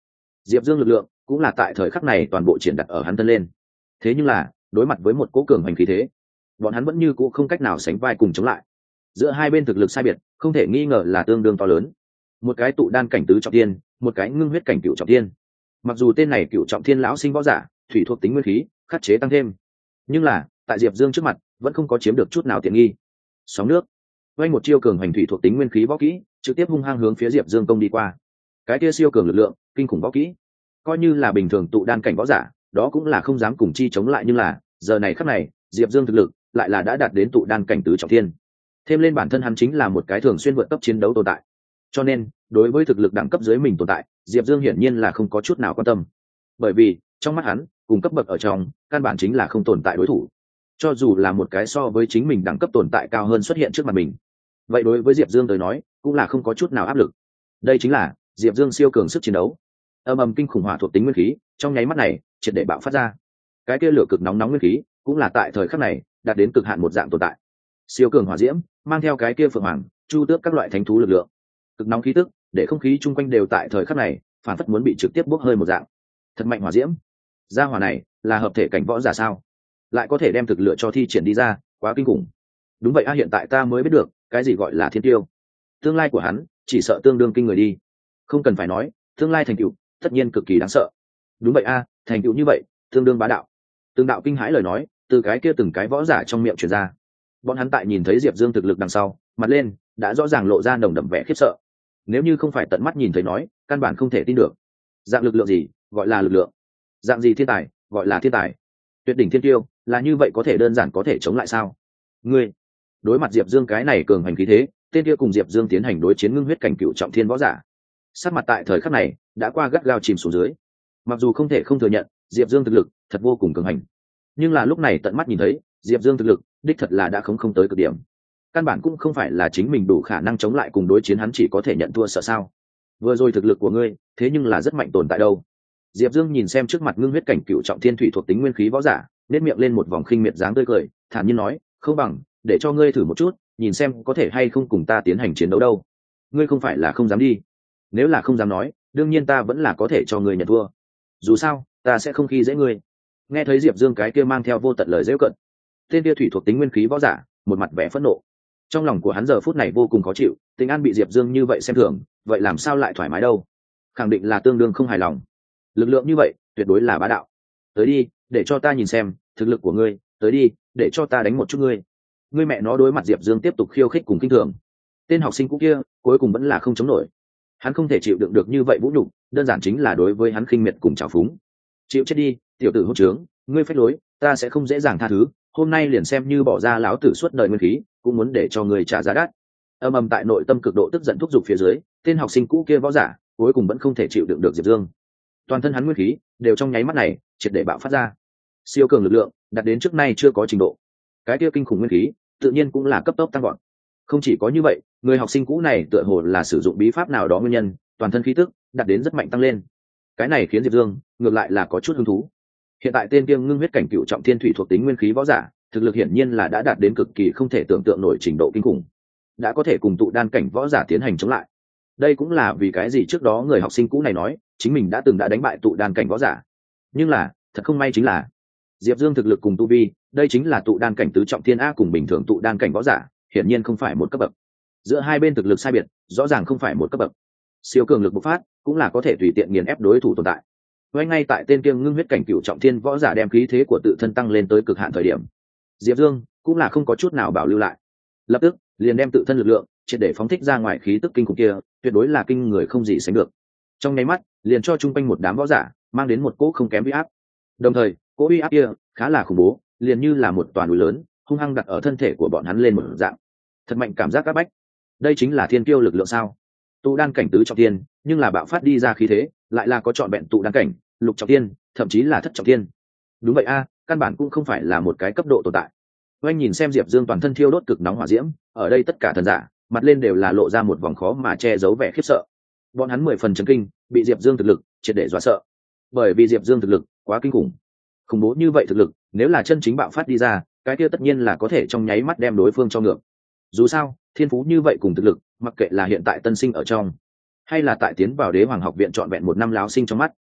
Diệp Dương lực lượng cũng là tại thời khắc này toàn bộ triển đặt ở hắn thân lên. Thế nhưng là đối mặt với một cố cường hành khí thế, bọn hắn vẫn như cũ không cách nào sánh vai cùng chống lại. Giữa hai bên thực lực sai biệt không thể nghi ngờ là tương đương to lớn. Một cái tụ đan cảnh tứ trọng thiên, một cái ngưng huyết cảnh cựu trọng thiên. Mặc dù tên này cựu trọng thiên lão sinh võ giả thủy thuộc tính nguyên khí khắc chế tăng thêm, nhưng là tại Diệp Dương trước mặt vẫn không có chiếm được chút nào tiện nghi. Sóng nước vay một chiêu cường hành thủy thuộc tính nguyên khí võ kỹ trực tiếp hung hăng hướng phía Diệp Dương công đi qua. Cái kia siêu cường lực lượng kinh khủng võ kỹ, coi như là bình thường tụ đan cảnh võ giả đó cũng là không dám cùng chi chống lại, nhưng là giờ này khắc này Diệp Dương thực lực lại là đã đạt đến tụ đan cảnh tứ trọng thiên, thêm lên bản thân hắn chính là một cái thường xuyên vượt cấp chiến đấu tồn tại, cho nên đối với thực lực đẳng cấp dưới mình tồn tại Diệp Dương hiển nhiên là không có chút nào quan tâm, bởi vì trong mắt hắn cùng cấp bậc ở trong căn bản chính là không tồn tại đối thủ. Cho dù là một cái so với chính mình đẳng cấp tồn tại cao hơn xuất hiện trước mặt mình, vậy đối với Diệp Dương tới nói cũng là không có chút nào áp lực. Đây chính là Diệp Dương siêu cường sức chiến đấu. Ầm ầm kinh khủng hỏa thuộc tính nguyên khí trong nháy mắt này triệt để bạo phát ra. Cái kia lửa cực nóng nóng nguyên khí cũng là tại thời khắc này đạt đến cực hạn một dạng tồn tại. Siêu cường hỏa diễm mang theo cái kia phượng hoàng chu tước các loại thánh thú lực lượng, cực nóng khí tức để không khí chung quanh đều tại thời khắc này phản phất muốn bị trực tiếp bốc hơi một dạng. Thật mạnh hỏa diễm, gia hỏa này là hợp thể cảnh võ giả sao, lại có thể đem thực lựa cho thi triển đi ra, quá kinh khủng. Đúng vậy a, hiện tại ta mới biết được cái gì gọi là thiên tiêu, tương lai của hắn chỉ sợ tương đương kinh người đi. Không cần phải nói, tương lai thành tựu tất nhiên cực kỳ đáng sợ. Đúng vậy a, thành tựu như vậy tương đương bá đạo. Từng đạo kinh hãi lời nói từ cái kia từng cái võ giả trong miệng truyền ra. Bọn hắn tại nhìn thấy Diệp Dương thực lực đằng sau, mặt lên đã rõ ràng lộ ra nồng đậm vẻ khiếp sợ. Nếu như không phải tận mắt nhìn thấy nói, căn bản không thể tin được. Dạng lực lượng gì gọi là lực lượng, dạng gì thiên tài gọi là thiên tài. Tuyệt đỉnh thiên tiêu là như vậy, có thể đơn giản có thể chống lại sao? Ngươi đối mặt Diệp Dương cái này cường hành khí thế, tên kia cùng Diệp Dương tiến hành đối chiến ngưng huyết cảnh cựu trọng thiên võ giả, sắc mặt tại thời khắc này đã qua gắt gao chìm xuống dưới. Mặc dù không thể không thừa nhận Diệp Dương thực lực thật vô cùng cường hành, nhưng là lúc này tận mắt nhìn thấy Diệp Dương thực lực đích thật là đã không tới cực điểm. Căn bản cũng không phải là chính mình đủ khả năng chống lại cùng đối chiến, hắn chỉ có thể nhận thua sợ sao? Vừa rồi thực lực của ngươi thế nhưng là rất mạnh tồn tại đâu. Diệp Dương nhìn xem trước mặt ngưng huyết cảnh cựu trọng thiên thủy thuộc tính nguyên khí võ giả, nét miệng lên một vòng khinh miệt dáng tươi cười, thản nhiên nói, không bằng để cho ngươi thử một chút, nhìn xem có thể hay không cùng ta tiến hành chiến đấu đâu. Ngươi không phải là không dám đi? Nếu là không dám nói, đương nhiên ta vẫn là có thể cho ngươi nhận thua. Dù sao, ta sẽ không khi dễ ngươi. Nghe thấy Diệp Dương cái kia mang theo vô tận lời giễu cợt, tên kia thủy thuộc tính nguyên khí võ giả một mặt vẻ phẫn nộ. Trong lòng của hắn giờ phút này vô cùng khó chịu, Tình An bị Diệp Dương như vậy xem thường, vậy làm sao lại thoải mái đâu? Khẳng định là tương đương không hài lòng. Lực lượng như vậy tuyệt đối là bá đạo. Tới đi, để cho ta nhìn xem thực lực của ngươi, tới đi, để cho ta đánh một chút ngươi. Ngươi mẹ nó, đối mặt Diệp Dương tiếp tục khiêu khích cùng kinh thường, tên học sinh cũ kia cuối cùng vẫn là không chống nổi. Hắn không thể chịu đựng được như vậy vũ nhục, đơn giản chính là đối với hắn khinh miệt cùng trào phúng. Chịu chết đi, tiểu tử hỗn trướng, ngươi phách lối, ta sẽ không dễ dàng tha thứ. Hôm nay liền xem như bỏ ra lão tử suốt đời nguyên khí, cũng muốn để cho ngươi trả giá đắt. Âm ầm tại nội tâm cực độ tức giận thúc giục phía dưới, tên học sinh cũ kia võ giả cuối cùng vẫn không thể chịu đựng được Diệp Dương. Toàn thân hắn nguyên khí đều trong nháy mắt này triệt để bạo phát ra, siêu cường lực lượng đạt đến trước nay chưa có trình độ. Cái kia kinh khủng nguyên khí tự nhiên cũng là cấp tốc tăng gọn. Không chỉ có như vậy, người học sinh cũ này tựa hồ là sử dụng bí pháp nào đó nguyên nhân, toàn thân khí tức đạt đến rất mạnh tăng lên. Cái này khiến Diệp Dương ngược lại là có chút hứng thú. Hiện tại tên kiêng ngưng huyết cảnh cựu trọng thiên thủy thuộc tính nguyên khí võ giả, thực lực hiển nhiên là đã đạt đến cực kỳ không thể tưởng tượng nổi trình độ kinh khủng, đã có thể cùng tụ đan cảnh võ giả tiến hành chống lại. Đây cũng là vì cái gì trước đó người học sinh cũ này nói chính mình đã đánh bại tụ đan cảnh võ giả. Nhưng là thật không may chính là Diệp Dương thực lực cùng tu vi, đây chính là tụ đan cảnh tứ trọng thiên a, cùng bình thường tụ đan cảnh võ giả hiển nhiên không phải một cấp bậc. Giữa hai bên thực lực sai biệt rõ ràng không phải một cấp bậc. Siêu cường lực bộc phát cũng là có thể tùy tiện nghiền ép đối thủ tồn tại. Ngay tại tên kiêng ngưng huyết cảnh cựu trọng thiên võ giả đem khí thế của tự thân tăng lên tới cực hạn thời điểm, Diệp Dương cũng là không có chút nào bảo lưu lại, lập tức liền đem tự thân lực lượng triệt để phóng thích ra ngoài. Khí tức kinh khủng kia tuyệt đối là kinh người không gì sánh được, trong nháy mắt liền cho chung quanh một đám võ giả mang đến một cỗ không kém uy áp. Đồng thời cỗ uy áp kia khá là khủng bố, liền như là một toàn núi lớn hung hăng đặt ở thân thể của bọn hắn lên một dạng, thật mạnh cảm giác áp bách. Đây chính là thiên kiêu lực lượng sao? Tụ đan cảnh tứ trọng thiên, nhưng là bạo phát đi ra khí thế lại là có trọn vẹn tụ đan cảnh lục trọng thiên, thậm chí là thất trọng thiên. Đúng vậy a, căn bản cũng không phải là một cái cấp độ tồn tại. Oanh nhìn xem Diệp Dương toàn thân thiêu đốt cực nóng hỏa diễm, ở đây tất cả thần giả mặt lên đều là lộ ra một vòng khó mà che giấu vẻ khiếp sợ. Bọn hắn 10 phần chấn kinh, bị Diệp Dương thực lực triệt để dọa sợ. Bởi vì Diệp Dương thực lực quá kinh khủng. Khủng bố như vậy thực lực, nếu là chân chính bạo phát đi ra, cái kia tất nhiên là có thể trong nháy mắt đem đối phương cho ngược. Dù sao, thiên phú như vậy cùng thực lực, mặc kệ là hiện tại tân sinh ở trong, hay là tại tiến vào Đế Hoàng học viện trọn vẹn 1 năm láo sinh trong mắt,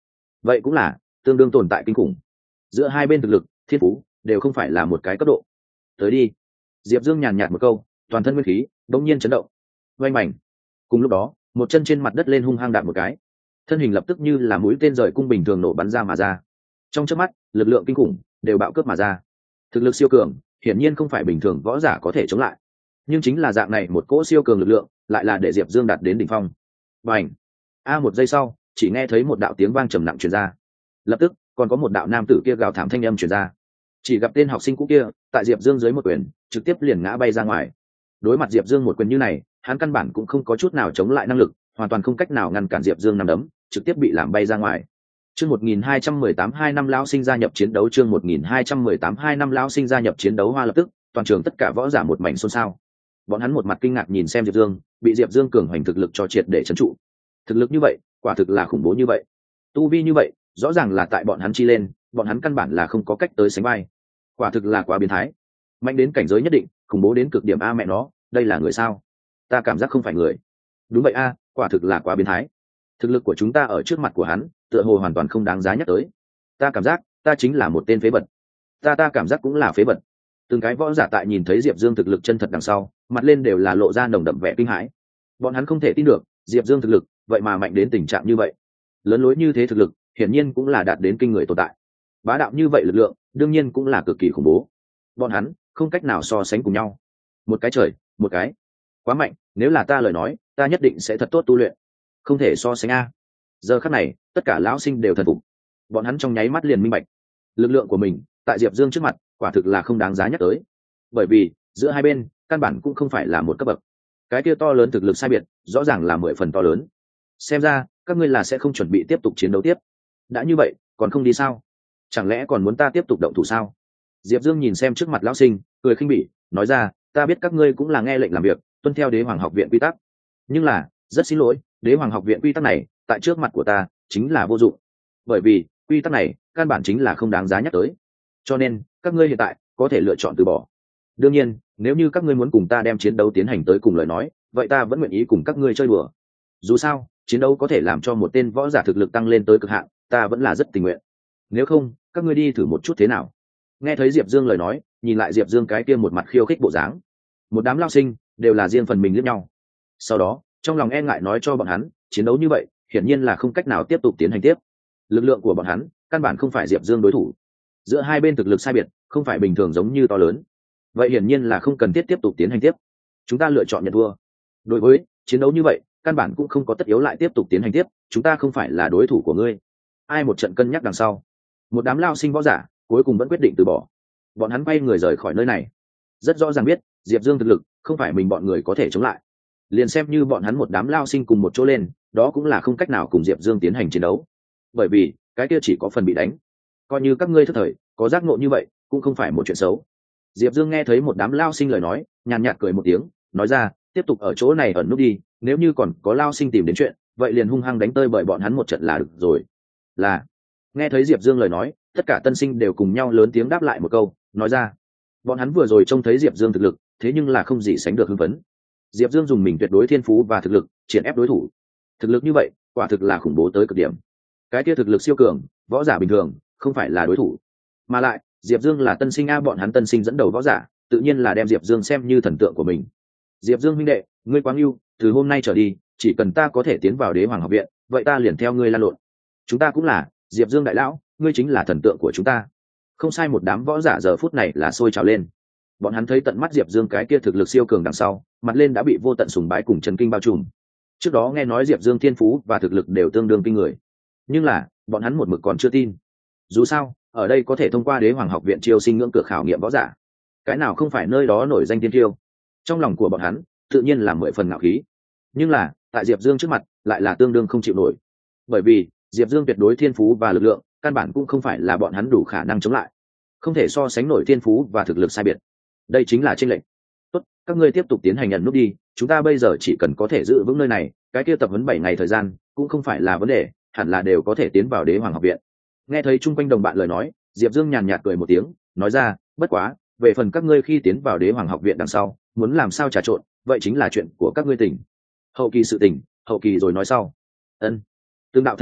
vậy cũng là tương đương tồn tại kinh khủng. Giữa hai bên thực lực thiên phú đều không phải là một cái cấp độ. Tới đi. Diệp Dương nhàn nhạt một câu, toàn thân nguyên khí bỗng nhiên chấn động, oanh mảnh. Cùng lúc đó một chân trên mặt đất lên hung hăng đạp một cái, thân hình lập tức như là mũi tên rời cung bình thường nổ bắn ra mà ra. Trong chớp mắt lực lượng kinh khủng đều bạo cướp mà ra. Thực lực siêu cường hiển nhiên không phải bình thường võ giả có thể chống lại, nhưng chính là dạng này một cỗ siêu cường lực lượng lại là để Diệp Dương đạt đến đỉnh phong. Bành! Một giây sau chỉ nghe thấy một đạo tiếng vang trầm nặng truyền ra, lập tức còn có một đạo nam tử kia gào thảm thanh âm truyền ra. Chỉ gặp tên học sinh cũ kia tại Diệp Dương dưới một quyền trực tiếp liền ngã bay ra ngoài. Đối mặt Diệp Dương một quyền như này, hắn căn bản cũng không có chút nào chống lại năng lực, hoàn toàn không cách nào ngăn cản Diệp Dương nắm đấm, trực tiếp bị làm bay ra ngoài. Chương 1218 2 năm lão sinh gia nhập chiến đấu, chương 1218 2 năm lão sinh gia nhập chiến đấu. Hoa lập tức, toàn trường tất cả võ giả một mảnh xôn xao. Bọn hắn một mặt kinh ngạc nhìn xem Diệp Dương, bị Diệp Dương cường hoành thực lực cho triệt để trấn trụ. Thực lực như vậy, quả thực là khủng bố như vậy. Tu vi như vậy, rõ ràng là tại bọn hắn chi lên, bọn hắn căn bản là không có cách tới sánh vai. Quả thực là quá biến thái. Mạnh đến cảnh giới nhất định, khủng bố đến cực điểm mẹ nó, đây là người sao? Ta cảm giác không phải người. Đúng vậy quả thực là quá biến thái. Thực lực của chúng ta ở trước mặt của hắn, tựa hồ hoàn toàn không đáng giá nhắc tới. Ta cảm giác ta chính là một tên phế vật. Ta cảm giác cũng là phế vật. Từng cái võ giả tại nhìn thấy Diệp Dương thực lực chân thật đằng sau, mặt lên đều là lộ ra nồng đậm vẻ kinh hãi. Bọn hắn không thể tin được Diệp Dương thực lực vậy mà mạnh đến tình trạng như vậy. Lớn lối như thế thực lực hiển nhiên cũng là đạt đến kinh người tồn tại. Bá đạo như vậy lực lượng đương nhiên cũng là cực kỳ khủng bố. Bọn hắn không cách nào so sánh cùng nhau. Một cái trời một cái, quá mạnh. Nếu là ta lời nói, ta nhất định sẽ thật tốt tu luyện. Không thể so sánh Giờ khắc này tất cả lão sinh đều thần phục. Bọn hắn trong nháy mắt liền minh bạch, lực lượng của mình tại Diệp Dương trước mặt quả thực là không đáng giá nhắc tới. Bởi vì giữa hai bên căn bản cũng không phải là một cấp bậc. Cái kia to lớn thực lực sai biệt rõ ràng là 10 phần to lớn. Xem ra các ngươi là sẽ không chuẩn bị tiếp tục chiến đấu tiếp. Đã như vậy còn không đi sao? Chẳng lẽ còn muốn ta tiếp tục động thủ sao? Diệp Dương nhìn xem trước mặt lão sinh, cười khinh bỉ, nói ra, ta biết các ngươi cũng là nghe lệnh làm việc, tuân theo Đế Hoàng học viện quy tắc. Nhưng là, rất xin lỗi, Đế Hoàng học viện quy tắc này, tại trước mặt của ta, chính là vô dụng. Bởi vì, quy tắc này, căn bản chính là không đáng giá nhắc tới. Cho nên, các ngươi hiện tại, có thể lựa chọn từ bỏ. Đương nhiên, nếu như các ngươi muốn cùng ta đem chiến đấu tiến hành tới cùng lời nói, vậy ta vẫn nguyện ý cùng các ngươi chơi đùa. Dù sao, chiến đấu có thể làm cho một tên võ giả thực lực tăng lên tới cực hạn, ta vẫn là rất tình nguyện. Nếu không, các ngươi đi thử một chút thế nào? Nghe thấy Diệp Dương lời nói, nhìn lại Diệp Dương cái kia một mặt khiêu khích bộ dáng, một đám lao sinh đều là riêng phần mình liếc nhau. Sau đó, trong lòng e ngại nói cho bọn hắn, chiến đấu như vậy, hiển nhiên là không cách nào tiếp tục tiến hành tiếp. Lực lượng của bọn hắn, căn bản không phải Diệp Dương đối thủ. Giữa hai bên thực lực sai biệt, không phải bình thường giống như to lớn. Vậy hiển nhiên là không cần thiết tiếp tục tiến hành tiếp. Chúng ta lựa chọn nhận thua. Đối với chiến đấu như vậy, căn bản cũng không có tất yếu lại tiếp tục tiến hành tiếp, chúng ta không phải là đối thủ của ngươi. Ai một trận cân nhắc đằng sau, một đám lao sinh võ giả cuối cùng vẫn quyết định từ bỏ. Bọn hắn quay người rời khỏi nơi này. Rất rõ ràng biết Diệp Dương thực lực không phải mình bọn người có thể chống lại. Liền xem như bọn hắn một đám lao sinh cùng một chỗ lên, đó cũng là không cách nào cùng Diệp Dương tiến hành chiến đấu. Bởi vì cái kia chỉ có phần bị đánh. Coi như các ngươi thất thời có giác ngộ như vậy, cũng không phải một chuyện xấu. Diệp Dương nghe thấy một đám lao sinh lời nói, nhàn nhạt cười một tiếng, nói ra, tiếp tục ở chỗ này ẩn núp đi, nếu như còn có lao sinh tìm đến chuyện, vậy liền hung hăng đánh tơi bởi bọn hắn một trận là được rồi. Là. Nghe thấy Diệp Dương lời nói, tất cả tân sinh đều cùng nhau lớn tiếng đáp lại một câu, nói ra, bọn hắn vừa rồi trông thấy Diệp Dương thực lực, thế nhưng là không gì sánh được hưng phấn. Diệp Dương dùng mình tuyệt đối thiên phú và thực lực triển ép đối thủ. Thực lực như vậy, quả thực là khủng bố tới cực điểm. Cái kia thực lực siêu cường, võ giả bình thường không phải là đối thủ. Mà lại, Diệp Dương là tân sinh bọn hắn tân sinh dẫn đầu võ giả, tự nhiên là đem Diệp Dương xem như thần tượng của mình. Diệp Dương huynh đệ, ngươi quá ưu, từ hôm nay trở đi, chỉ cần ta có thể tiến vào Đế Hoàng học viện, vậy ta liền theo ngươi lan lộn. Chúng ta cũng là, Diệp Dương đại lão, ngươi chính là thần tượng của chúng ta. Không sai, một đám võ giả giờ phút này là sôi trào lên. Bọn hắn thấy tận mắt Diệp Dương cái kia thực lực siêu cường đằng sau, mặt lên đã bị vô tận sùng bái cùng chấn kinh bao trùm. Trước đó nghe nói Diệp Dương thiên phú và thực lực đều tương đương kinh người, nhưng là bọn hắn một mực còn chưa tin. Dù sao, ở đây có thể thông qua Đế Hoàng học viện chiêu sinh ngưỡng cửa khảo nghiệm võ giả, cái nào không phải nơi đó nổi danh tiên tiêu. Trong lòng của bọn hắn tự nhiên là 10 phần ngạo khí, nhưng là tại Diệp Dương trước mặt lại là tương đương không chịu nổi. Bởi vì Diệp Dương tuyệt đối thiên phú và lực lượng căn bản cũng không phải là bọn hắn đủ khả năng chống lại, không thể so sánh nổi thiên phú và thực lực sai biệt. Đây chính là chênh lệch. Tốt, các ngươi tiếp tục tiến hành nhận nút đi, chúng ta bây giờ chỉ cần có thể giữ vững nơi này, cái kia tập huấn 7 ngày thời gian cũng không phải là vấn đề, hẳn là đều có thể tiến vào Đế Hoàng học viện. Nghe thấy chung quanh đồng bạn lời nói, Diệp Dương nhàn nhạt cười một tiếng, nói ra, bất quá, về phần các ngươi khi tiến vào Đế Hoàng học viện đằng sau, muốn làm sao trà trộn, vậy chính là chuyện của các ngươi tỉnh. Hậu kỳ sự tỉnh, hậu kỳ rồi nói sau. Ân. Tương đạo thanh âm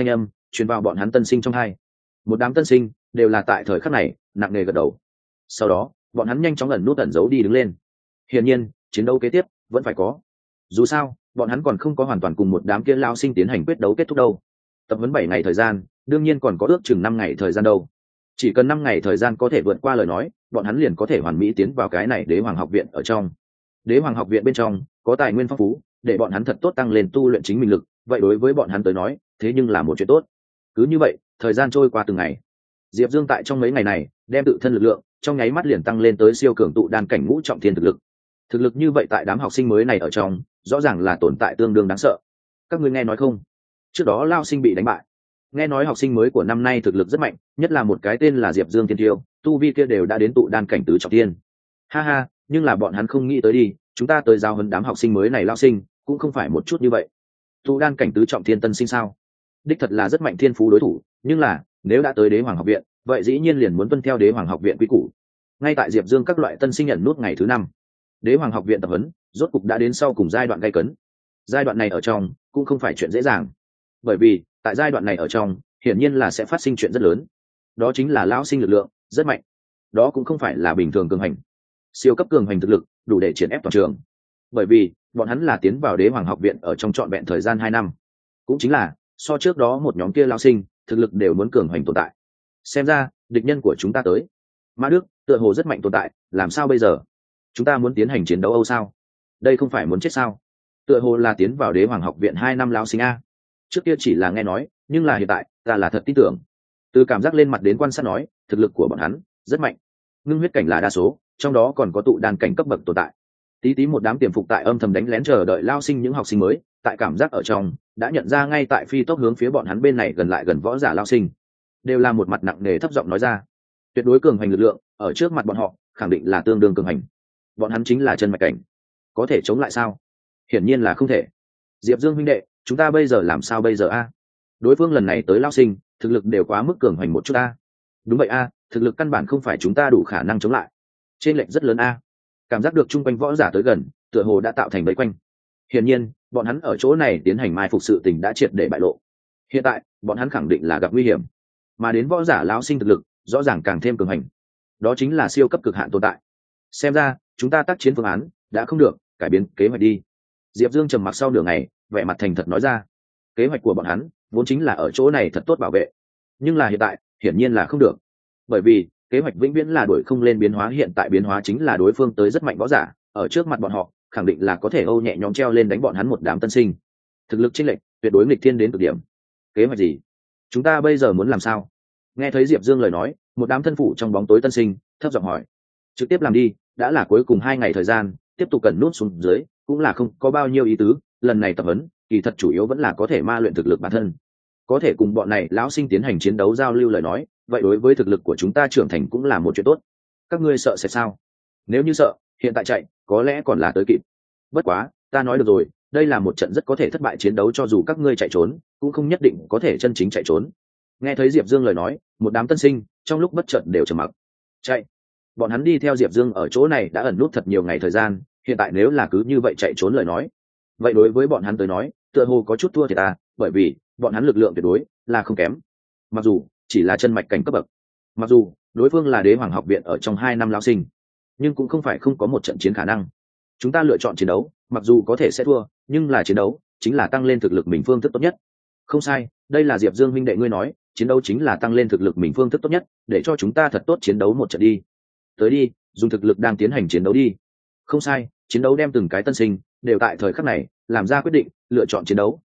truyền vào bọn hắn tân sinh trong hai. Một đám tân sinh đều là tại thời khắc này nặng nề gật đầu. Sau đó bọn hắn nhanh chóng ẩn nút ẩn giấu đi đứng lên. Hiển nhiên chiến đấu kế tiếp vẫn phải có, dù sao bọn hắn còn không có hoàn toàn cùng một đám kia lao sinh tiến hành quyết đấu kết thúc đâu. Tập huấn 7 ngày thời gian đương nhiên còn có ước chừng 5 ngày thời gian đâu. Chỉ cần 5 ngày thời gian có thể vượt qua lời nói, bọn hắn liền có thể hoàn mỹ tiến vào cái này Đế Hoàng học viện ở trong. Đế Hoàng học viện bên trong có tài nguyên phong phú, để bọn hắn thật tốt tăng lên tu luyện chính mình lực, vậy đối với bọn hắn tới nói thế nhưng là một chuyện tốt. Cứ như vậy thời gian trôi qua từng ngày, Diệp Dương tại trong mấy ngày này đem tự thân lực lượng trong nháy mắt liền tăng lên tới siêu cường tụ đan cảnh ngũ trọng thiên thực lực. Thực lực như vậy tại đám học sinh mới này ở trong rõ ràng là tồn tại tương đương đáng sợ. Các ngươi nghe nói không, trước đó lao sinh bị đánh bại, nghe nói học sinh mới của năm nay thực lực rất mạnh, nhất là một cái tên là Diệp Dương Thiên Tiêu, tu vi kia đều đã đến tụ đan cảnh tứ trọng thiên. Ha ha, nhưng là bọn hắn không nghĩ tới đi, chúng ta tới giao huấn đám học sinh mới này lao sinh cũng không phải một chút như vậy. Tụ đan cảnh tứ trọng thiên tân sinh sao? Đích thật là rất mạnh thiên phú đối thủ, nhưng là nếu đã tới Đế Hoàng học viện, vậy dĩ nhiên liền muốn tuân theo Đế Hoàng học viện quy củ. Ngay tại Diệp Dương các loại tân sinh nhận nút ngày thứ 5, Đế Hoàng học viện tập huấn rốt cục đã đến sau cùng giai đoạn gay cấn. Giai đoạn này ở trong cũng không phải chuyện dễ dàng, bởi vì tại giai đoạn này ở trong hiển nhiên là sẽ phát sinh chuyện rất lớn. Đó chính là lão sinh lực lượng rất mạnh, đó cũng không phải là bình thường cường hành, siêu cấp cường hành thực lực đủ để triển ép toàn trường. Bởi vì bọn hắn là tiến vào Đế Hoàng học viện ở trong trọn vẹn thời gian 2 năm, cũng chính là so trước đó một nhóm kia lão sinh thực lực đều muốn cường hành tồn tại. Xem ra địch nhân của chúng ta tới. Mã Đức tựa hồ rất mạnh tồn tại, làm sao bây giờ? Chúng ta muốn tiến hành chiến đấu Âu sao? Đây không phải muốn chết sao? Tựa hồ là tiến vào Đế Hoàng học viện 2 năm lão sinh a. Trước kia chỉ là nghe nói, nhưng là hiện tại ta là thật tin tưởng. Từ cảm giác lên mặt đến quan sát nói, thực lực của bọn hắn rất mạnh. Ngưng huyết cảnh là đa số, trong đó còn có tụ đan cảnh cấp bậc tồn tại. Tí tí một đám tiềm phục tại âm thầm đánh lén chờ đợi lao sinh những học sinh mới, tại cảm giác ở trong đã nhận ra ngay tại phi tốc hướng phía bọn hắn bên này gần lại gần võ giả lao sinh, đều là một mặt nặng nề thấp giọng nói ra, tuyệt đối cường hành lực lượng ở trước mặt bọn họ khẳng định là tương đương cường hành. Bọn hắn chính là chân mạch cảnh, có thể chống lại sao? Hiển nhiên là không thể. Diệp Dương huynh đệ, chúng ta bây giờ làm sao bây giờ a? Đối phương lần này tới lao sinh thực lực đều quá mức cường hành một chút a. Đúng vậy a, thực lực căn bản không phải chúng ta đủ khả năng chống lại, trên lệnh rất lớn a. Cảm giác được chung quanh võ giả tới gần, tựa hồ đã tạo thành vây quanh. Hiển nhiên bọn hắn ở chỗ này tiến hành mai phục sự tình đã triệt để bại lộ. Hiện tại bọn hắn khẳng định là gặp nguy hiểm, mà đến võ giả lão sinh thực lực rõ ràng càng thêm cường hành, đó chính là siêu cấp cực hạn tồn tại. Xem ra chúng ta tác chiến phương án đã không được, cải biến kế hoạch đi. Diệp Dương trầm mặc sau nửa ngày, vẻ mặt thành thật nói ra, kế hoạch của bọn hắn vốn chính là ở chỗ này thật tốt bảo vệ, nhưng là hiện tại hiển nhiên là không được, bởi vì kế hoạch vĩnh viễn là đuổi không lên biến hóa. Hiện tại biến hóa chính là đối phương tới rất mạnh võ giả, ở trước mặt bọn họ khẳng định là có thể âu nhẹ nhõm treo lên đánh bọn hắn một đám tân sinh, thực lực chênh lệch tuyệt đối nghịch thiên đến cực điểm. Kế hoạch gì? Chúng ta bây giờ muốn làm sao? Nghe thấy Diệp Dương lời nói, một đám thân phụ trong bóng tối tân sinh thấp giọng hỏi. Trực tiếp làm đi, đã là cuối cùng 2 ngày thời gian, tiếp tục cần nút xuống dưới cũng là không có bao nhiêu ý tứ. Lần này tập huấn kỳ thật chủ yếu vẫn là có thể ma luyện thực lực bản thân, có thể cùng bọn này lão sinh tiến hành chiến đấu giao lưu lời nói, vậy đối với thực lực của chúng ta trưởng thành cũng là một chuyện tốt. Các ngươi sợ sẽ sao? Nếu như sợ, hiện tại chạy có lẽ còn là tới kịp. Bất quá ta nói được rồi, đây là một trận rất có thể thất bại chiến đấu, cho dù các ngươi chạy trốn cũng không nhất định có thể chân chính chạy trốn. Nghe thấy Diệp Dương lời nói, một đám tân sinh trong lúc bất chợt đều trầm mặc. Chạy? Bọn hắn đi theo Diệp Dương ở chỗ này đã ẩn nút thật nhiều ngày thời gian, hiện tại nếu là cứ như vậy chạy trốn lời nói, vậy đối với bọn hắn tới nói tựa hồ có chút thua thiệt ta, bởi vì bọn hắn lực lượng tuyệt đối là không kém. Mặc dù chỉ là chân mạch cảnh cấp bậc, mặc dù đối phương là Đế Hoàng học viện ở trong 2 năm lão sinh, nhưng cũng không phải không có một trận chiến khả năng. Chúng ta lựa chọn chiến đấu, mặc dù có thể sẽ thua, nhưng là chiến đấu chính là tăng lên thực lực mình phương thức tốt nhất. Không sai, đây là Diệp Dương huynh đệ ngươi nói, chiến đấu chính là tăng lên thực lực mình phương thức tốt nhất, để cho chúng ta thật tốt chiến đấu một trận đi. Tới đi, dùng thực lực đang tiến hành chiến đấu đi. Không sai, chiến đấu đem từng cái tân sinh đều tại thời khắc này làm ra quyết định, lựa chọn chiến đấu.